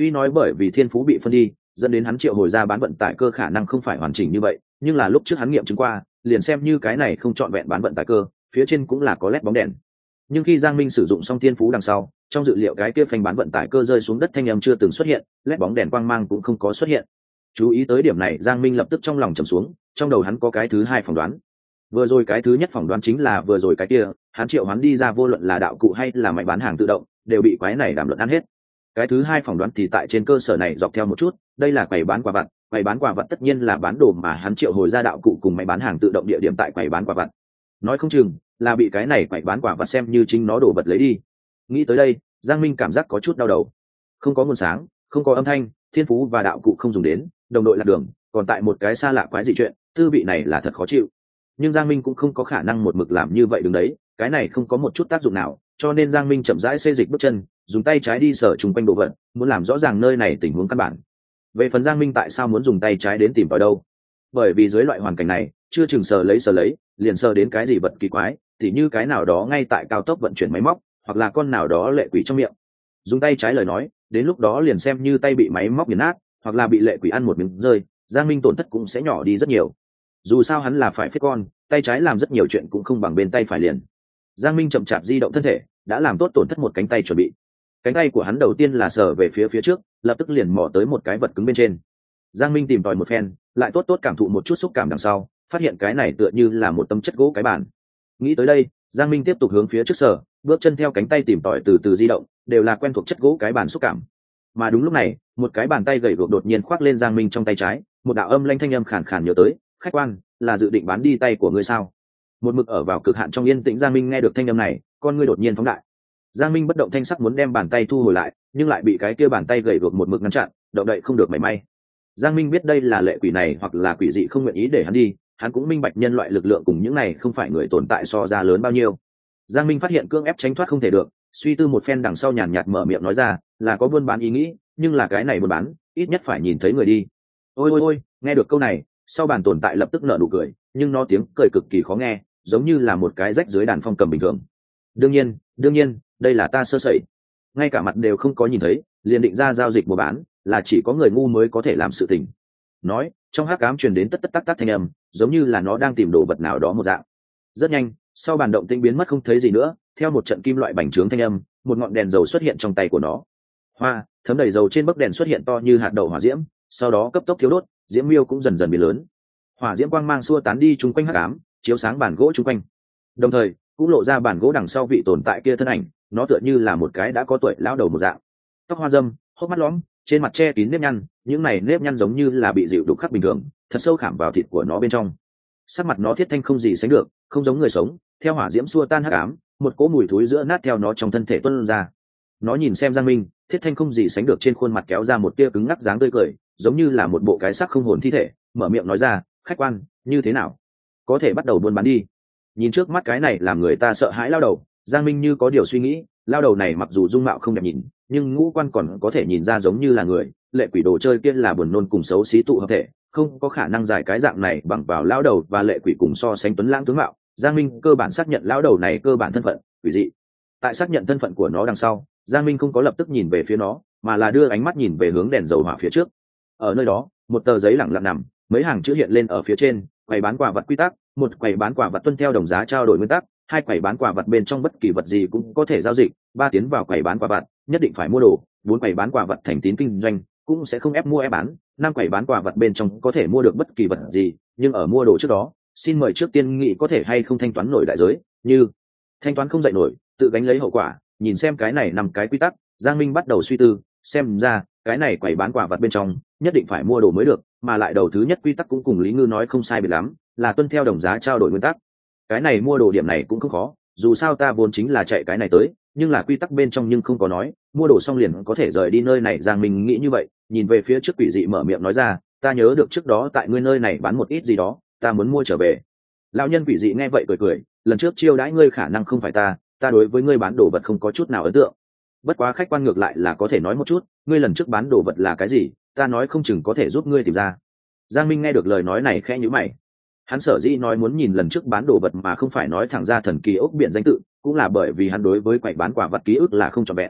Tuy nói bởi vì thiên phú bị phân đi dẫn đến hắn triệu hồi ra bán vận tải cơ khả năng không phải hoàn chỉnh như vậy, nhưng là lúc trước hắn nghiệm chứng qua, liền xem như cái này không trọn vẹn bán vận tải cơ, phía trên cũng là có led bóng đèn. Nhưng khi Giang Minh sử dụng xong thiên phú đằng sau, trong dự liệu cái kia phanh bán vận tải cơ rơi xuống đất thanh âm chưa từng xuất hiện, led bóng đèn quang mang cũng không có xuất hiện. Chú ý tới điểm này, Giang Minh lập tức trong lòng trầm xuống, trong đầu hắn có cái thứ hai phỏng đoán. Vừa rồi cái thứ nhất phỏng đoán chính là vừa rồi cái kia, hắn triệu hắn đi ra vô luận là đạo cụ hay là máy bán hàng tự động, đều bị quái này đàm luận ăn hết. Cái thứ hai phỏng đoán thì tại trên cơ sở này dọc theo một chút, đây là quầy bán quà vặt, quầy bán quà vặt tất nhiên là bán đồ mà hắn triệu hồi ra đạo cụ cùng máy bán hàng tự động địa điểm tại quầy bán quà vặt. Nói không chừng là bị cái này quầy bán quà vặt xem như chính nó đồ vật lấy đi. Nghĩ tới đây, Giang Minh cảm giác có chút đau đầu. Không có nguồn sáng, không có âm thanh, thiên phú và đạo cụ không dùng đến, đồng đội lạc đường, còn tại một cái xa lạ quái dị chuyện, tư vị này là thật khó chịu. Nhưng Giang Minh cũng không có khả năng một mực làm như vậy đứng đấy, cái này không có một chút tác dụng nào, cho nên Giang Minh chậm rãi xê dịch bước chân, dùng tay trái đi sở trùng quanh đồ vật, muốn làm rõ ràng nơi này tình huống căn bản. Về phần Giang Minh tại sao muốn dùng tay trái đến tìm tòi đâu? Bởi vì dưới loại hoàn cảnh này, chưa chừng sờ lấy sờ lấy, liền sờ đến cái gì vật kỳ quái, tỉ như cái nào đó ngay tại cao tốc vận chuyển máy móc, hoặc là con nào đó lệ quỷ trong miệng. Dùng tay trái lời nói, đến lúc đó liền xem như tay bị máy móc nghiền nát, hoặc là bị lệ quỷ ăn một miếng rơi, Giang Minh tổn thất cũng sẽ nhỏ đi rất nhiều. Dù sao hắn là phải phết con, tay trái làm rất nhiều chuyện cũng không bằng bên tay phải liền. Giang Minh chậm chạp di động thân thể, đã làm tốt tổn thất một cánh tay chuẩn bị. Cánh tay của hắn đầu tiên là sờ về phía phía trước, lập tức liền mò tới một cái vật cứng bên trên. Giang Minh tìm tòi một phen, lại tốt tốt cảm thụ một chút xúc cảm đằng sau, phát hiện cái này tựa như là một tấm chất gỗ cái bàn. Nghĩ tới đây, Giang Minh tiếp tục hướng phía trước sờ, bước chân theo cánh tay tìm tòi từ từ di động, đều là quen thuộc chất gỗ cái bàn xúc cảm. Mà đúng lúc này, một cái bàn tay gầy guộc đột nhiên khoác lên Giang Minh trong tay trái, một đạo âm lanh thanh âm khàn khàn nhớ tới, khách quan, là dự định bán đi tay của ngươi sao? Một mực ở vào cực hạn trong yên tĩnh Giang Minh nghe được thanh âm này, con ngươi đột nhiên phóng đại. Giang Minh bất động thanh sắc muốn đem bàn tay thu hồi lại, nhưng lại bị cái kia bàn tay gầy guộc một mực ngăn chặn, động đậy không được mảy may. Giang Minh biết đây là lệ quỷ này hoặc là quỷ dị không nguyện ý để hắn đi, hắn cũng minh bạch nhân loại lực lượng cùng những này không phải người tồn tại so ra lớn bao nhiêu. Giang Minh phát hiện cưỡng ép tránh thoát không thể được, suy tư một phen đằng sau nhàn nhạt mở miệng nói ra, là có buôn bán ý nghĩ, nhưng là cái này buôn bán, ít nhất phải nhìn thấy người đi. Ôi ôi ôi, nghe được câu này, sau bàn tồn tại lập tức nở nụ cười, nhưng nó tiếng cười cực kỳ khó nghe, giống như là một cái rách dưới đàn phong cầm bình thường. Đương nhiên, đương nhiên, đây là ta sơ sẩy, ngay cả mặt đều không có nhìn thấy, liền định ra giao dịch mua bán, là chỉ có người ngu mới có thể làm sự tình. Nói, trong hắc ám truyền đến tất tất tắc tắc thanh âm, giống như là nó đang tìm đồ vật nào đó một dạng. Rất nhanh, sau bàn động tĩnh biến mất không thấy gì nữa, theo một trận kim loại bành trướng thanh âm, một ngọn đèn dầu xuất hiện trong tay của nó. Hoa, thấm đầy dầu trên bấc đèn xuất hiện to như hạt đậu hỏa diễm, sau đó cấp tốc thiếu đốt, diễm miêu cũng dần dần biến lớn. Hỏa diễm quang mang xua tán đi chung quanh hắc ám, chiếu sáng bàn gỗ chung quanh. Đồng thời, cũng lộ ra bàn gỗ đằng sau vị tồn tại kia thân ảnh, nó tựa như là một cái đã có tuổi lão đầu một dạng. Tóc hoa râm, hốc mắt lõm, trên mặt che kín nếp nhăn, những này nếp nhăn giống như là bị dịu đục khắc bình thường, thật sâu khảm vào thịt của nó bên trong. Sắc mặt nó thiết thanh không gì sánh được, không giống người sống, theo hỏa diễm xua tan hắc ám, một cỗ mùi thối giữa nát theo nó trong thân thể tuôn ra. Nó nhìn xem Giang Minh, thiết thanh không gì sánh được trên khuôn mặt kéo ra một tia cứng ngắc dáng tươi cười, giống như là một bộ cái xác không hồn thi thể, mở miệng nói ra, khách quan, như thế nào? Có thể bắt đầu buôn bán đi. Nhìn trước mắt cái này làm người ta sợ hãi lao đầu, Giang Minh như có điều suy nghĩ, lao đầu này mặc dù dung mạo không đẹp nhìn, nhưng ngũ quan còn có thể nhìn ra giống như là người, lệ quỷ đồ chơi kia là buồn nôn cùng xấu xí tụ hợp thể, không có khả năng giải cái dạng này bằng vào lao đầu và lệ quỷ cùng so sánh tuấn lãng tướng mạo. Giang Minh cơ bản xác nhận lao đầu này cơ bản thân phận quỷ dị. Tại xác nhận thân phận của nó đằng sau, Giang Minh không có lập tức nhìn về phía nó, mà là đưa ánh mắt nhìn về hướng đèn dầu hỏa phía trước. Ở nơi đó, một tờ giấy lẳng lặng nằm, mấy hàng chữ hiện lên ở phía trên, quầy bán quà vật quy tắc, một quầy bán quà vật tuân theo đồng giá trao đổi nguyên tắc, hai quầy bán quà vật bên trong bất kỳ vật gì cũng có thể giao dịch, ba tiến vào quầy bán quà vật nhất định phải mua đồ, bốn quầy bán quà vật thành tín kinh doanh cũng sẽ không ép mua ép bán, năm quầy bán quà vật bên trong có thể mua được bất kỳ vật gì, nhưng ở mua đồ trước đó, xin mời trước tiên nghị có thể hay không thanh toán nổi đại giới, như thanh toán không dậy nổi, tự gánh lấy hậu quả. Nhìn xem cái này năm cái quy tắc, Giang Minh bắt đầu suy tư, xem ra cái này quầy bán quà vật bên trong nhất định phải mua đồ mới được, mà lại đầu thứ nhất quy tắc cũng cùng Lý Ngư nói không sai biệt lắm, là tuân theo đồng giá trao đổi nguyên tắc. Cái này mua đồ điểm này cũng không khó, dù sao ta vốn chính là chạy cái này tới, nhưng là quy tắc bên trong nhưng không có nói mua đồ xong liền có thể rời đi nơi này. Giang Minh nghĩ như vậy, nhìn về phía trước quỷ dị mở miệng nói ra, ta nhớ được trước đó tại ngươi nơi này bán một ít gì đó, ta muốn mua trở về. Lão nhân quỷ dị nghe vậy cười cười, lần trước chiêu đãi ngươi khả năng không phải ta, ta đối với ngươi bán đồ vật không có chút nào ấn tượng. Bất quá khách quan ngược lại là có thể nói một chút, ngươi lần trước bán đồ vật là cái gì, ta nói không chừng có thể giúp ngươi tìm ra. Giang Minh nghe được lời nói này khẽ nhíu mày. Hắn sở dĩ nói muốn nhìn lần trước bán đồ vật mà không phải nói thẳng ra thần kỳ ốc biển danh tự, cũng là bởi vì hắn đối với quầy bán quả vật ký ức là không trọn vẹn.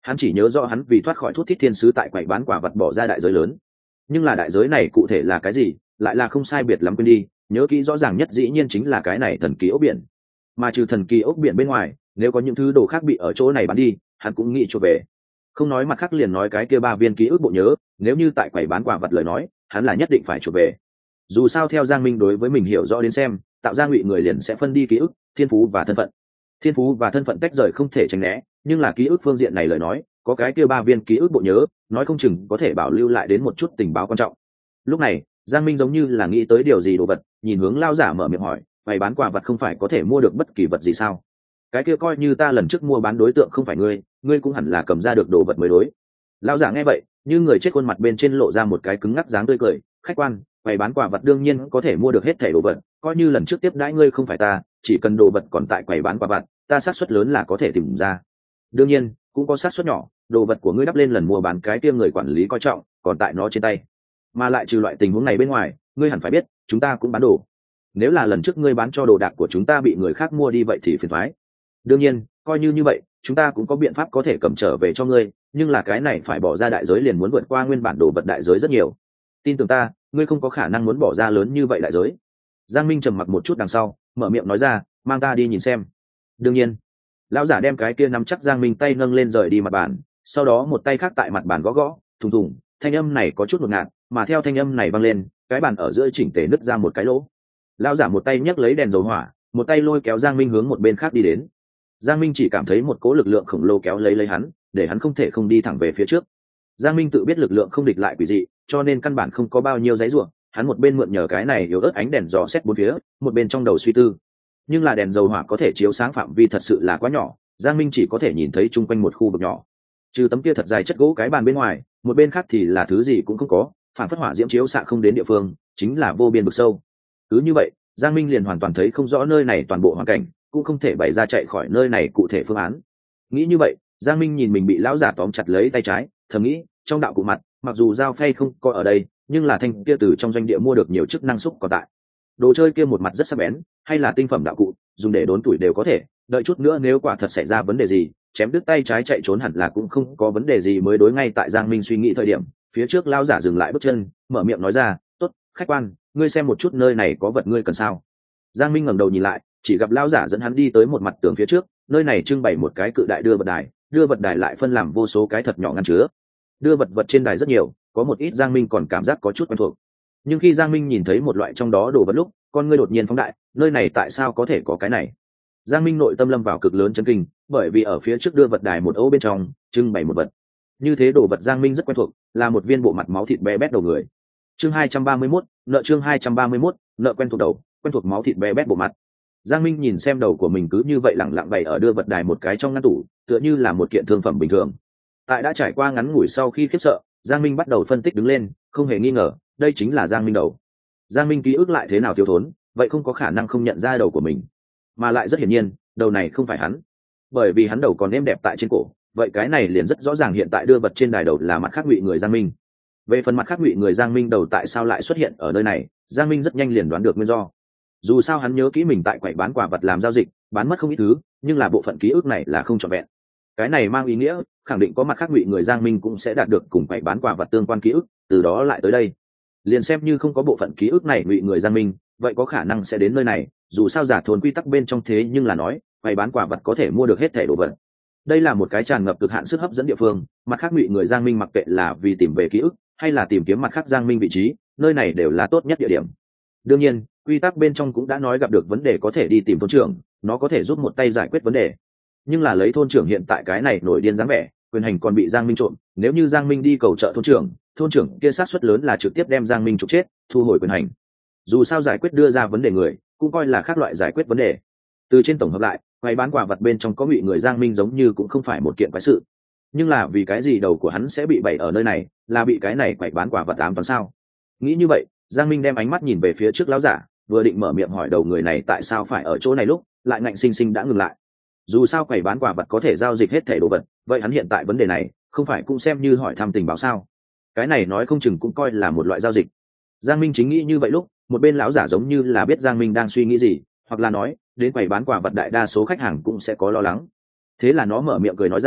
Hắn chỉ nhớ rõ hắn vì thoát khỏi thuốc thiết thiên sứ tại quầy bán quả vật bỏ ra đại giới lớn, nhưng là đại giới này cụ thể là cái gì lại là không sai biệt lắm quên đi. Nhớ kỹ rõ ràng nhất dĩ nhiên chính là cái này thần kỳ ốc biển, mà trừ thần kỳ ốc biển bên ngoài, nếu có những thứ đồ khác bị ở chỗ này bán đi, hắn cũng nghĩ chuộc về. Không nói mặt khác, liền nói cái kia ba viên ký ức bộ nhớ, nếu như tại quầy bán quả vật lời nói, hắn là nhất định phải chuộc về. Dù sao theo Giang Minh đối với mình hiểu rõ đến xem, tạo ra ngụy người liền sẽ phân đi ký ức, thiên phú và thân phận. Thiên phú và thân phận tách rời không thể tránh né, nhưng là ký ức phương diện này lời nói, có cái kia ba viên ký ức bộ nhớ, nói không chừng có thể bảo lưu lại đến một chút tình báo quan trọng. Lúc này, Giang Minh giống như là nghĩ tới điều gì đồ vật, nhìn hướng lao giả mở miệng hỏi, "Mày bán quả vật không phải có thể mua được bất kỳ vật gì sao? Cái kia coi như ta lần trước mua bán đối tượng không phải ngươi, ngươi cũng hẳn là cầm ra được đồ vật mới đối." Lao giả nghe vậy, như người chết, khuôn mặt bên trên lộ ra một cái cứng ngắc dáng tươi cười, "Khách quan, mày bán quả vật đương nhiên có thể mua được hết thảy đồ vật, coi như lần trước tiếp đãi ngươi không phải ta, chỉ cần đồ vật còn tại quầy bán quả vật, ta xác suất lớn là có thể tìm ra. Đương nhiên, cũng có xác suất nhỏ, đồ vật của ngươi đắp lên lần mua bán cái kia người quản lý coi trọng, còn tại nó trên tay. Mà lại trừ loại tình huống này bên ngoài, ngươi hẳn phải biết, chúng ta cũng bán đồ. Nếu là lần trước ngươi bán cho đồ đạc của chúng ta bị người khác mua đi vậy thì phiền toái. Đương nhiên, coi như như vậy, chúng ta cũng có biện pháp có thể cầm trở về cho ngươi, nhưng là cái này phải bỏ ra đại giới liền muốn vượt qua nguyên bản đồ vật đại giới rất nhiều. Tin tưởng ta, ngươi không có khả năng muốn bỏ ra lớn như vậy đại giới." Giang Minh trầm mặc một chút đằng sau, mở miệng nói ra, "Mang ta đi nhìn xem." Đương nhiên. Lão giả đem cái kia nắm chắc Giang Minh tay nâng lên rời đi mặt bàn, sau đó một tay khác tại mặt bàn gõ gõ, thùng thùng, thanh âm này có chút ngột ngạt, mà theo thanh âm này vang lên, cái bàn ở giữa chỉnh tề nứt ra một cái lỗ. Lão giả một tay nhấc lấy đèn dầu hỏa, một tay lôi kéo Giang Minh hướng một bên khác đi đến. Giang Minh chỉ cảm thấy một cỗ lực lượng khổng lồ kéo lấy lấy hắn, để hắn không thể không đi thẳng về phía trước. Giang Minh tự biết lực lượng không địch lại quỷ dị, cho nên căn bản không có bao nhiêu giấy ruộng, hắn một bên mượn nhờ cái này yếu ớt ánh đèn dò xét bốn phía, một bên trong đầu suy tư. Nhưng là đèn dầu hỏa có thể chiếu sáng phạm vi thật sự là quá nhỏ, Giang Minh chỉ có thể nhìn thấy chung quanh một khu vực nhỏ. Trừ tấm kia thật dài chất gỗ cái bàn bên ngoài, một bên khác thì là thứ gì cũng không có, phản phất hỏa diễm chiếu xạ không đến địa phương, chính là vô biên vực sâu. Cứ như vậy, Giang Minh liền hoàn toàn thấy không rõ nơi này toàn bộ hoàn cảnh, cũng không thể bày ra chạy khỏi nơi này cụ thể phương án. Nghĩ như vậy, Giang Minh nhìn mình bị lão giả tóm chặt lấy tay trái, thầm nghĩ, trong đạo cụ mặt, mặc dù dao phay không có ở đây, nhưng là thanh kia từ trong doanh địa mua được nhiều chức năng xúc còn tại. Đồ chơi kia một mặt rất sắc bén, hay là tinh phẩm đạo cụ, dùng để đốn tuổi đều có thể, đợi chút nữa nếu quả thật xảy ra vấn đề gì, chém đứt tay trái chạy trốn hẳn là cũng không có vấn đề gì mới đối. Ngay tại Giang Minh suy nghĩ thời điểm, phía trước lão giả dừng lại bước chân, mở miệng nói ra, "Tốt, khách quan, ngươi xem một chút nơi này có vật ngươi cần sao?" Giang Minh ngẩng đầu nhìn lại, chỉ gặp lão giả dẫn hắn đi tới một mặt tường phía trước, nơi này trưng bày một cái cự đại đưa vật đài, đưa vật đài lại phân làm vô số cái thật nhỏ ngăn chứa. Đưa vật vật trên đài rất nhiều, có một ít Giang Minh còn cảm giác có chút quen thuộc. Nhưng khi Giang Minh nhìn thấy một loại trong đó đồ vật lúc, con ngươi đột nhiên phóng đại, nơi này tại sao có thể có cái này? Giang Minh nội tâm lâm vào cực lớn chấn kinh, bởi vì ở phía trước đưa vật đài một ấu bên trong trưng bày một vật. Như thế đồ vật Giang Minh rất quen thuộc, là một viên bộ mặt máu thịt bé bét đầu người. Chương hai trăm ba mươi mốt, nợ chương hai trăm ba mươi mốt, nợ quen thuộc đầu, quen thuộc máu thịt bé bét bộ mặt. Giang Minh nhìn xem đầu của mình cứ như vậy lặng lặng bày ở đưa vật đài một cái trong ngăn tủ, tựa như là một kiện thương phẩm bình thường. Tại đã trải qua ngắn ngủi sau khi khiếp sợ, Giang Minh bắt đầu phân tích đứng lên, không hề nghi ngờ, đây chính là Giang Minh đầu. Giang Minh ký ức lại thế nào thiếu thốn, vậy không có khả năng không nhận ra đầu của mình, mà lại rất hiển nhiên, đầu này không phải hắn, bởi vì hắn đầu còn êm đẹp tại trên cổ, vậy cái này liền rất rõ ràng hiện tại đưa vật trên đài đầu là mặt khác ngụy người Giang Minh. Về phần mặt khác ngụy người Giang Minh đầu tại sao lại xuất hiện ở nơi này, Giang Minh rất nhanh liền đoán được nguyên do. Dù sao hắn nhớ kỹ mình tại quầy bán quả vật làm giao dịch, bán mất không ít thứ, nhưng là bộ phận ký ức này là không trọn vẹn. Cái này mang ý nghĩa khẳng định có mặt khác ngụy người Giang Minh cũng sẽ đạt được cùng quầy bán quả vật tương quan ký ức, từ đó lại tới đây. Liền xem như không có bộ phận ký ức này ngụy người Giang Minh, vậy có khả năng sẽ đến nơi này, dù sao giả thôn quy tắc bên trong thế nhưng là nói quầy bán quả vật có thể mua được hết thẻ đồ vật. Đây là một cái tràn ngập cực hạn sức hấp dẫn địa phương, mặt khác ngụy người Giang Minh mặc kệ là vì tìm về ký ức hay là tìm kiếm mặt khác Giang Minh vị trí, nơi này đều là tốt nhất địa điểm. Đương nhiên, quy tắc bên trong cũng đã nói gặp được vấn đề có thể đi tìm thôn trưởng, nó có thể giúp một tay giải quyết vấn đề. Nhưng là lấy thôn trưởng hiện tại cái này nổi điên dáng vẻ, quyền hành còn bị Giang Minh trộm, nếu như Giang Minh đi cầu trợ thôn trưởng, thôn trưởng kia sát suất lớn là trực tiếp đem Giang Minh trục chết, thu hồi quyền hành. Dù sao giải quyết đưa ra vấn đề người, cũng coi là khác loại giải quyết vấn đề. Từ trên tổng hợp lại, quầy bán quả vật bên trong có ngụy người Giang Minh giống như cũng không phải một kiện quái sự. Nhưng là vì cái gì đầu của hắn sẽ bị bày ở nơi này, là bị cái này quầy bán quả vật ám toán sao? Nghĩ như vậy, Giang Minh đem ánh mắt nhìn về phía trước lão giả, vừa định mở miệng hỏi đầu người này tại sao phải ở chỗ này lúc, lại ngạnh sinh sinh đã ngừng lại. Dù sao quầy bán quả vật có thể giao dịch hết thẻ đồ vật, vậy hắn hiện tại vấn đề này, không phải cũng xem như hỏi thăm tình báo sao? Cái này nói không chừng cũng coi là một loại giao dịch. Giang Minh chính nghĩ như vậy lúc, một bên lão giả giống như là biết Giang Minh đang suy nghĩ gì, hoặc là nói, đến quầy bán quả vật đại đa số khách hàng cũng sẽ có lo lắng. Thế là nó mở miệng cười nói ra,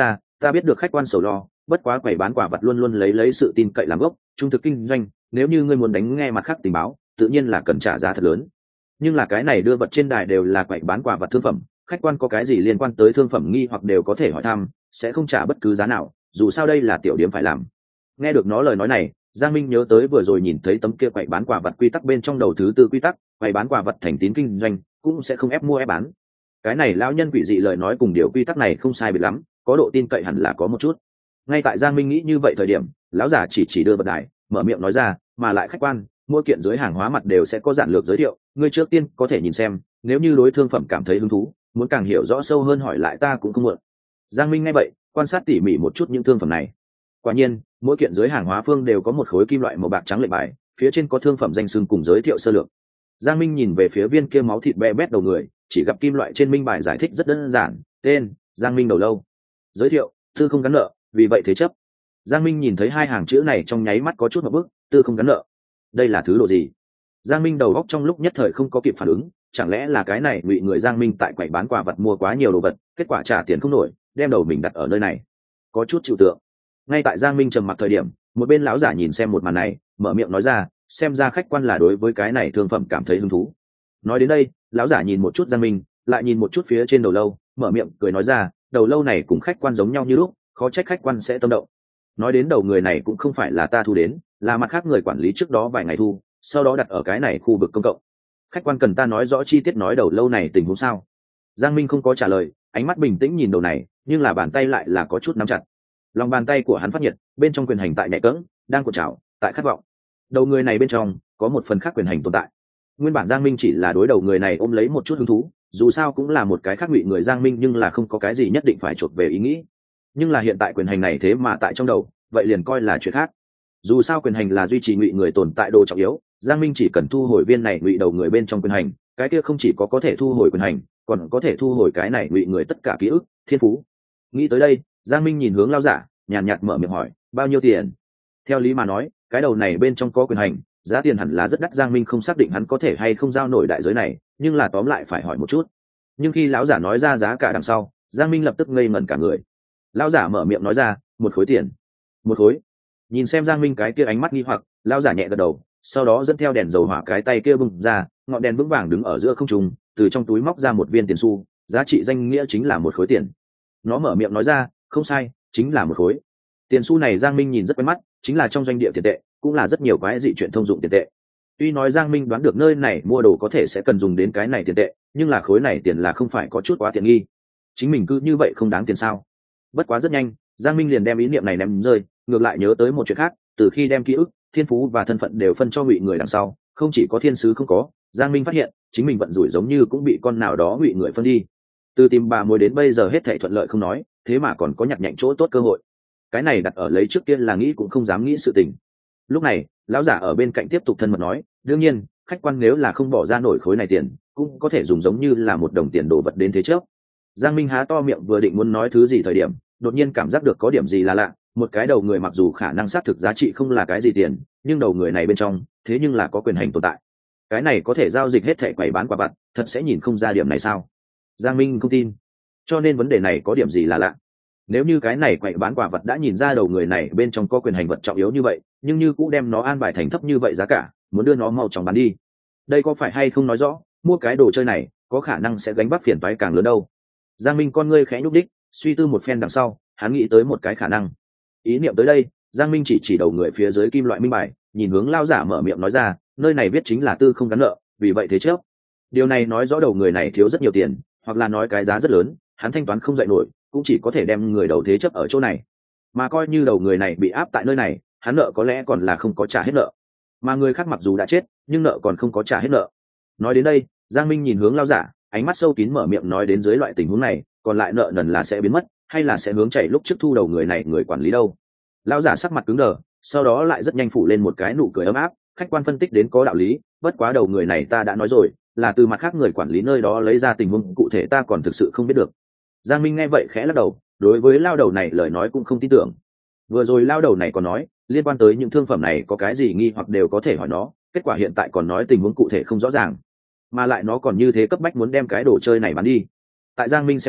ta biết được khách quan sầu lo, bất quá quầy bán quả vật luôn luôn lấy lấy sự tin cậy làm gốc, trung thực kinh doanh, nếu như ngươi muốn đánh nghe mặt khác tình báo tự nhiên là cần trả giá thật lớn. Nhưng là cái này đưa vật trên đài đều là quầy bán quả vật thương phẩm, khách quan có cái gì liên quan tới thương phẩm nghi hoặc đều có thể hỏi thăm, sẽ không trả bất cứ giá nào, dù sao đây là tiểu điểm phải làm. Nghe được nó lời nói này, Giang Minh nhớ tới vừa rồi nhìn thấy tấm kia quầy bán quả vật quy tắc bên trong đầu thứ tư quy tắc, quầy bán quả vật thành tín kinh doanh cũng sẽ không ép mua ép bán. Cái này lão nhân quỷ dị lời nói cùng điều quy tắc này không sai biệt lắm, có độ tin cậy hẳn là có một chút. Ngay tại Giang Minh nghĩ như vậy thời điểm, lão giả chỉ chỉ đưa vật đài, mở miệng nói ra, mà lại khách quan, mỗi kiện dưới hàng hóa mặt đều sẽ có giản lược giới thiệu, ngươi trước tiên có thể nhìn xem, nếu như đối thương phẩm cảm thấy hứng thú, muốn càng hiểu rõ sâu hơn hỏi lại ta cũng không muộn. Giang Minh nghe vậy, quan sát tỉ mỉ một chút những thương phẩm này. Quả nhiên, mỗi kiện dưới hàng hóa phương đều có một khối kim loại màu bạc trắng lệnh bài, phía trên có thương phẩm danh xưng cùng giới thiệu sơ lược. Giang Minh nhìn về phía viên kia máu thịt be bét đầu người, chỉ gặp kim loại trên minh bài giải thích rất đơn giản, tên Giang Minh đầu lâu, giới thiệu tư không gắn nợ, vì vậy thế chấp. Giang Minh nhìn thấy hai hàng chữ này trong nháy mắt có chút một bước, tư không gắn nợ, đây là thứ đồ gì? Giang Minh đầu óc trong lúc nhất thời không có kịp phản ứng, chẳng lẽ là cái này ngụy người Giang Minh tại quầy bán quà vật mua quá nhiều đồ vật, kết quả trả tiền không nổi, đem đầu mình đặt ở nơi này, có chút chịu tượng. Ngay tại Giang Minh trầm mặc thời điểm, một bên lão giả nhìn xem một màn này, mở miệng nói ra, xem ra khách quan là đối với cái này thương phẩm cảm thấy hứng thú. Nói đến đây, lão giả nhìn một chút Giang Minh, lại nhìn một chút phía trên đầu lâu, mở miệng cười nói ra, đầu lâu này cùng khách quan giống nhau như lúc, khó trách khách quan sẽ tâm động. Nói đến đầu người này cũng không phải là ta thu đến, là mặt khác người quản lý trước đó vài ngày thu, sau đó đặt ở cái này khu vực công cộng. Khách quan cần ta nói rõ chi tiết nói đầu lâu này tình huống sao? Giang Minh không có trả lời, ánh mắt bình tĩnh nhìn đầu này, nhưng là bàn tay lại là có chút nắm chặt. Lòng bàn tay của hắn phát nhiệt, bên trong quyền hành tại nhẹ cỡng, đang cuộn trào, tại khát vọng. Đầu người này bên trong có một phần khác quyền hành tồn tại. Nguyên bản Giang Minh chỉ là đối đầu người này ôm lấy một chút hứng thú, dù sao cũng là một cái khác ngụy người Giang Minh, nhưng là không có cái gì nhất định phải chuộc về ý nghĩ. Nhưng là hiện tại quyền hành này thế mà tại trong đầu, vậy liền coi là chuyện khác. Dù sao quyền hành là duy trì ngụy người tồn tại đồ trọng yếu, Giang Minh chỉ cần thu hồi viên này ngụy đầu người bên trong quyền hành, cái kia không chỉ có có thể thu hồi quyền hành, còn có thể thu hồi cái này ngụy người tất cả ký ức, thiên phú. Nghĩ tới đây, Giang Minh nhìn hướng lão giả, nhàn nhạt mở miệng hỏi, bao nhiêu tiền? Theo lý mà nói, cái đầu này bên trong có quyền hành, giá tiền hẳn là rất đắt. Giang Minh không xác định hắn có thể hay không giao nổi đại giới này, nhưng là tóm lại phải hỏi một chút. Nhưng khi lão giả nói ra giá cả đằng sau, Giang Minh lập tức ngây ngẩn cả người. Lão giả mở miệng nói ra, một khối tiền. Một khối? Nhìn xem Giang Minh cái kia ánh mắt nghi hoặc, lão giả nhẹ gật đầu, sau đó dẫn theo đèn dầu hỏa cái tay kia bung ra, ngọn đèn vững vàng đứng ở giữa không trung, từ trong túi móc ra một viên tiền xu, giá trị danh nghĩa chính là một khối tiền. Nó mở miệng nói ra, không sai, chính là một khối. Tiền xu này Giang Minh nhìn rất quen mắt, chính là trong doanh địa tiền tệ, cũng là rất nhiều quái dị chuyện thông dụng tiền tệ. Tuy nói Giang Minh đoán được nơi này mua đồ có thể sẽ cần dùng đến cái này tiền tệ, nhưng là khối này tiền là không phải có chút quá tiện nghi. Chính mình cứ như vậy không đáng tiền sao? Bất quá rất nhanh, Giang Minh liền đem ý niệm này ném rơi, ngược lại nhớ tới một chuyện khác, từ khi đem ký ức, thiên phú và thân phận đều phân cho ngụy người đằng sau, không chỉ có thiên sứ không có, Giang Minh phát hiện chính mình vận rủi giống như cũng bị con nào đó ngụy người phân đi. Từ tìm bà mối đến bây giờ hết thảy thuận lợi không nói, thế mà còn có nhặt nhạnh chỗ tốt cơ hội. Cái này đặt ở lấy trước kia là nghĩ cũng không dám nghĩ sự tình. Lúc này, lão giả ở bên cạnh tiếp tục thân mật nói, đương nhiên, khách quan nếu là không bỏ ra nổi khối này tiền, cũng có thể dùng giống như là một đồng tiền đồ vật đến thế trước. Giang Minh há to miệng vừa định muốn nói thứ gì thời điểm, đột nhiên cảm giác được có điểm gì là lạ, một cái đầu người mặc dù khả năng xác thực giá trị không là cái gì tiền, nhưng đầu người này bên trong, thế nhưng là có quyền hành tồn tại. Cái này có thể giao dịch hết thảy quầy bán quả vặt, thật sẽ nhìn không ra điểm này sao? Giang Minh không tin. Cho nên vấn đề này có điểm gì là lạ. Nếu như cái này quậy bán quả vật đã nhìn ra đầu người này bên trong có quyền hành vật trọng yếu như vậy, nhưng như cũng đem nó an bài thành thấp như vậy giá cả, muốn đưa nó mau chóng bán đi, đây có phải hay không nói rõ mua cái đồ chơi này có khả năng sẽ gánh vác phiền toái càng lớn đâu? Giang Minh con ngươi khẽ nhúc đích, suy tư một phen đằng sau, hắn nghĩ tới một cái khả năng. Ý niệm tới đây, Giang Minh chỉ chỉ đầu người phía dưới kim loại minh bài, nhìn hướng lao giả mở miệng nói ra, nơi này viết chính là tư không gắn nợ, vì vậy thế trước. Điều này nói rõ đầu người này thiếu rất nhiều tiền, hoặc là nói cái giá rất lớn, hắn thanh toán không dậy nổi, cũng chỉ có thể đem người đầu thế chấp ở chỗ này. Mà coi như đầu người này bị áp tại nơi này, hắn nợ có lẽ còn là không có trả hết nợ, mà người khác mặc dù đã chết nhưng nợ còn không có trả hết nợ. Nói đến đây, Giang Minh nhìn hướng lao giả, ánh mắt sâu kín mở miệng nói, đến dưới loại tình huống này, còn lại nợ nần là sẽ biến mất, hay là sẽ hướng chạy lúc trước thu đầu người này người quản lý đâu? Lao giả sắc mặt cứng đờ, sau đó lại rất nhanh phủ lên một cái nụ cười ấm áp, khách quan phân tích đến có đạo lý, bất quá đầu người này ta đã nói rồi, là từ mặt khác người quản lý nơi đó lấy ra, tình huống cụ thể ta còn thực sự không biết được. Giang Minh nghe vậy khẽ lắc đầu, đối với lao đầu này lời nói cũng không tin tưởng. Vừa rồi lao đầu này còn nói liên quan tới những thương phẩm này có cái gì nghi hoặc đều có thể hỏi nó, kết quả hiện tại còn nói tình huống cụ thể không rõ ràng, mà lại nó còn như thế cấp bách muốn đem cái đồ chơi này bán đi. Tại Giang Minh xem ra,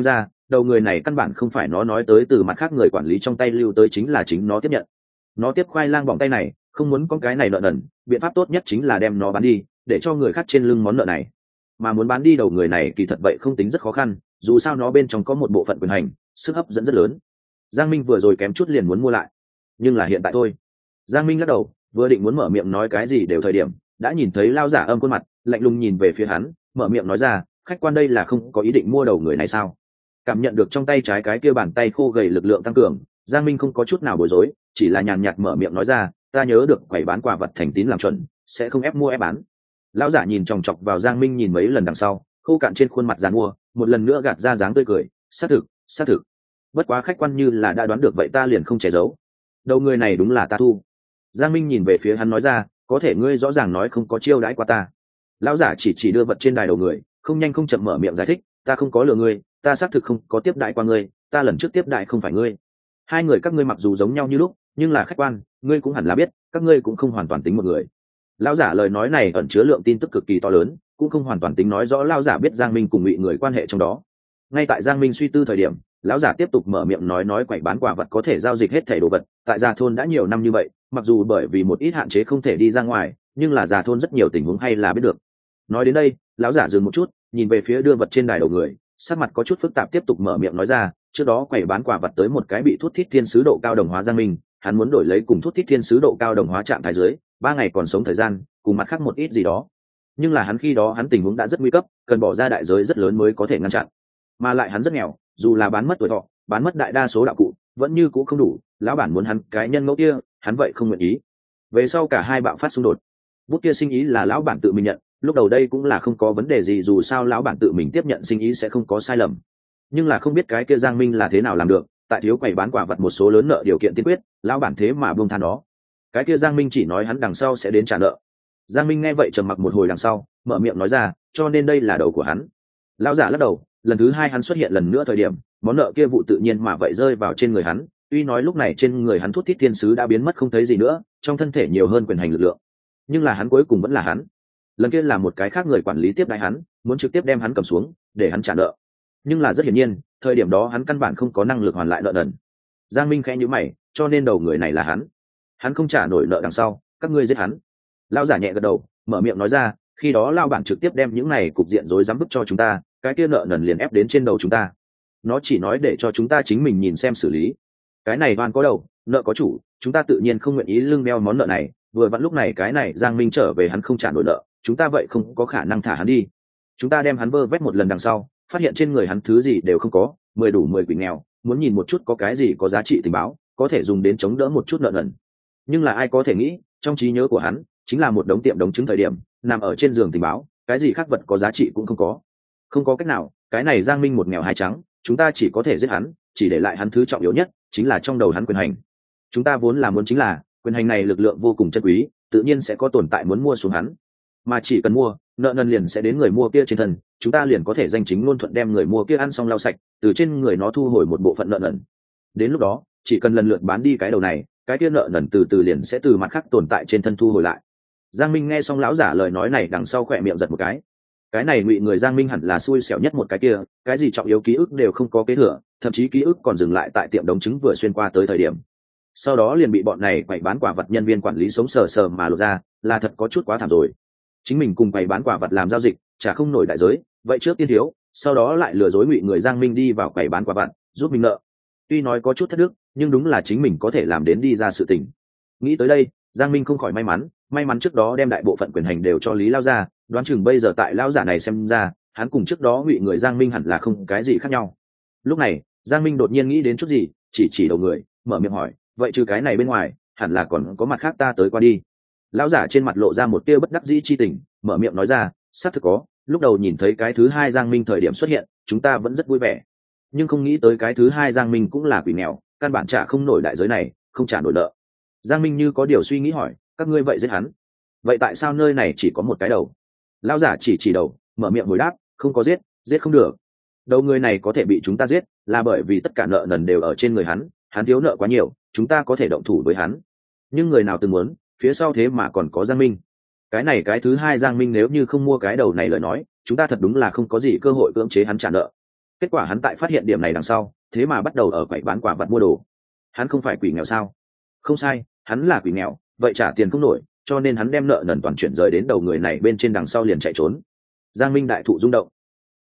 đầu người này căn bản không phải nó nói tới từ mặt khác người quản lý trong tay lưu tới, chính là chính nó tiếp nhận. Nó tiếp khoai lang bỏng tay này, không muốn con cái này nợ nần, biện pháp tốt nhất chính là đem nó bán đi, để cho người khác trên lưng món nợ này. Mà muốn bán đi đầu người này kỳ thật vậy không tính rất khó khăn, dù sao nó bên trong có một bộ phận quyền hành, sức hấp dẫn rất lớn. Giang Minh vừa rồi kém chút liền muốn mua lại, nhưng là hiện tại thôi. Giang Minh lắc đầu, vừa định muốn mở miệng nói cái gì đều thời điểm, đã nhìn thấy Lao Giả Âm khuôn mặt lạnh lùng nhìn về phía hắn, mở miệng nói ra, khách quan đây là không có ý định mua đầu người này sao? Cảm nhận được trong tay trái cái kia bàn tay khô gầy lực lượng tăng cường, Giang Minh không có chút nào bối rối, chỉ là nhàn nhạt mở miệng nói ra, ta nhớ được quầy bán quà vật thành tín làm chuẩn, sẽ không ép mua ép bán. Lão giả nhìn chòng chọc vào Giang Minh nhìn mấy lần đằng sau, khô cạn trên khuôn mặt giàn mua, một lần nữa gạt ra dáng tươi cười, xác thực, xác thực. Bất quá khách quan như là đã đoán được vậy ta liền không che giấu. Đầu người này đúng là ta thu. Giang Minh nhìn về phía hắn nói ra, có thể ngươi rõ ràng nói không có chiêu đãi qua ta. Lão giả chỉ chỉ đưa vật trên đài đầu người, không nhanh không chậm mở miệng giải thích, ta không có lừa ngươi, ta xác thực không có tiếp đãi qua ngươi, ta lần trước tiếp đãi không phải ngươi. Hai người các ngươi mặc dù giống nhau như lúc, nhưng là khách quan, ngươi cũng hẳn là biết, các ngươi cũng không hoàn toàn tính một người. Lão giả lời nói này ẩn chứa lượng tin tức cực kỳ to lớn, cũng không hoàn toàn tính nói rõ lão giả biết Giang Minh cùng Ngụy người quan hệ trong đó. Ngay tại Giang Minh suy tư thời điểm, lão giả tiếp tục mở miệng nói nói quẩy bán quả vật có thể giao dịch hết thảy đồ vật, tại Già thôn đã nhiều năm như vậy, mặc dù bởi vì một ít hạn chế không thể đi ra ngoài, nhưng là Già thôn rất nhiều tình huống hay là biết được. Nói đến đây, lão giả dừng một chút, nhìn về phía đưa vật trên đài đầu người, sắc mặt có chút phức tạp tiếp tục mở miệng nói ra, trước đó quẩy bán quả vật tới một cái bị thuốc thiết thiên sứ độ cao đồng hóa Giang Minh, hắn muốn đổi lấy cùng thuốc thiết thiên sứ độ cao đồng hóa trạng thái dưới, ba ngày còn sống thời gian, cùng mặt khác một ít gì đó. Nhưng là hắn khi đó hắn tình huống đã rất nguy cấp, cần bỏ ra đại giới rất lớn mới có thể ngăn chặn. Mà lại hắn rất nghèo, dù là bán mất tuổi thọ, bán mất đại đa số đạo cụ, vẫn như cũ không đủ, lão bản muốn hắn cái nhân mẫu kia, hắn vậy không nguyện ý. Về sau cả hai bạo phát xung đột. Bút kia sinh ý là lão bản tự mình nhận, lúc đầu đây cũng là không có vấn đề gì, dù sao lão bản tự mình tiếp nhận sinh ý sẽ không có sai lầm. Nhưng là không biết cái kia Giang Minh là thế nào làm được, tại thiếu quầy bán quả vật một số lớn nợ điều kiện tiên quyết, lão bản thế mà buông tha đó. Cái kia Giang Minh chỉ nói hắn đằng sau sẽ đến trả nợ. Giang Minh nghe vậy trầm mặc một hồi đằng sau, mở miệng nói ra, cho nên đây là đầu của hắn. Lão giả lắc đầu, lần thứ hai hắn xuất hiện lần nữa thời điểm, món nợ kia vụ tự nhiên mà vậy rơi vào trên người hắn. Tuy nói lúc này trên người hắn thuốc thiết thiên sứ đã biến mất không thấy gì nữa, trong thân thể nhiều hơn quyền hành lực lượng, nhưng là hắn cuối cùng vẫn là hắn. Lần kia là một cái khác người quản lý tiếp đãi hắn, muốn trực tiếp đem hắn cầm xuống, để hắn trả nợ. Nhưng là rất hiển nhiên, thời điểm đó hắn căn bản không có năng lực hoàn lại nợ nần. Giang Minh khẽ nhíu mày, cho nên đầu người này là hắn. Hắn không trả nổi nợ đằng sau, các ngươi giết hắn. Lão giả nhẹ gật đầu, mở miệng nói ra, khi đó lão bản trực tiếp đem những này cục diện rối rắm bức cho chúng ta, cái kia nợ nần liền ép đến trên đầu chúng ta. Nó chỉ nói để cho chúng ta chính mình nhìn xem xử lý. Cái này oan có đầu, nợ có chủ, chúng ta tự nhiên không nguyện ý lưng đeo món nợ này, vừa vặn lúc này cái này Giang Minh trở về hắn không trả nổi nợ, chúng ta vậy không có khả năng thả hắn đi. Chúng ta đem hắn vơ vét một lần đằng sau, phát hiện trên người hắn thứ gì đều không có, mười đủ mười quỷ nghèo, muốn nhìn một chút có cái gì có giá trị tình báo, có thể dùng đến chống đỡ một chút nợ nần. Nhưng là ai có thể nghĩ, trong trí nhớ của hắn chính là một đống tiệm đống chứng thời điểm, nằm ở trên giường tình báo, cái gì khác vật có giá trị cũng không có. Không có cách nào, cái này Giang Minh một nghèo hai trắng, chúng ta chỉ có thể giết hắn, chỉ để lại hắn thứ trọng yếu nhất, chính là trong đầu hắn quyền hành. Chúng ta vốn là muốn chính là, quyền hành này lực lượng vô cùng chân quý, tự nhiên sẽ có tồn tại muốn mua xuống hắn. Mà chỉ cần mua, nợ nần liền sẽ đến người mua kia trên thân, chúng ta liền có thể danh chính ngôn thuận đem người mua kia ăn xong lau sạch, từ trên người nó thu hồi một bộ phận nợ nần. Đến lúc đó, chỉ cần lần lượt bán đi cái đầu này, cái kia nợ nần từ từ liền sẽ từ mặt khác tồn tại trên thân thu hồi lại. Giang Minh nghe xong lão giả lời nói này đằng sau khỏe miệng giật một cái. Cái này Ngụy người Giang Minh hẳn là xui xẻo nhất một cái kia, cái gì trọng yếu ký ức đều không có kế thừa, thậm chí ký ức còn dừng lại tại tiệm đống trứng vừa xuyên qua tới thời điểm. Sau đó liền bị bọn này quậy bán quả vật nhân viên quản lý sống sờ sờ mà lột ra, là thật có chút quá thảm rồi. Chính mình cùng quầy bán quả vật làm giao dịch, trả không nổi đại giới, vậy trước tiên thiếu, sau đó lại lừa dối Ngụy người Giang Minh đi vào quầy bán quả vật, giúp mình nợ. Tuy nói có chút thất đức, nhưng đúng là chính mình có thể làm đến đi ra sự tình. Nghĩ tới đây, Giang Minh không khỏi may mắn, may mắn trước đó đem đại bộ phận quyền hành đều cho Lý Lao gia, đoán chừng bây giờ tại lão giả này xem ra, hắn cùng trước đó Ngụy người Giang Minh hẳn là không cái gì khác nhau. Lúc này, Giang Minh đột nhiên nghĩ đến chút gì, chỉ chỉ đầu người, mở miệng hỏi, vậy trừ cái này bên ngoài, hẳn là còn có mặt khác ta tới qua đi. Lão giả trên mặt lộ ra một tia bất đắc dĩ chi tình, mở miệng nói ra, xác thực có, lúc đầu nhìn thấy cái thứ hai Giang Minh thời điểm xuất hiện, chúng ta vẫn rất vui vẻ. Nhưng không nghĩ tới cái thứ hai Giang Minh cũng là quỷ nghèo, căn bản trả không nổi đại giới này, không trả nổi nợ. Giang Minh như có điều suy nghĩ hỏi, các ngươi vậy giết hắn? Vậy tại sao nơi này chỉ có một cái đầu? Lão giả chỉ chỉ đầu, mở miệng hồi đáp, không có giết, giết không được. Đầu người này có thể bị chúng ta giết, là bởi vì tất cả nợ nần đều ở trên người hắn, hắn thiếu nợ quá nhiều, chúng ta có thể động thủ với hắn. Nhưng người nào từng muốn, phía sau thế mà còn có Giang Minh. Cái này cái thứ hai Giang Minh nếu như không mua cái đầu này lời nói, chúng ta thật đúng là không có gì cơ hội cưỡng chế hắn trả nợ. kết quả hắn tại phát hiện điểm này đằng sau thế mà bắt đầu ở quầy bán quả vật mua đồ. Hắn không phải quỷ nghèo sao? Không sai, hắn là quỷ nghèo, vậy trả tiền không nổi, cho nên hắn đem nợ nần toàn chuyển rời đến đầu người này bên trên đằng sau liền chạy trốn. Giang Minh đại thụ rung động.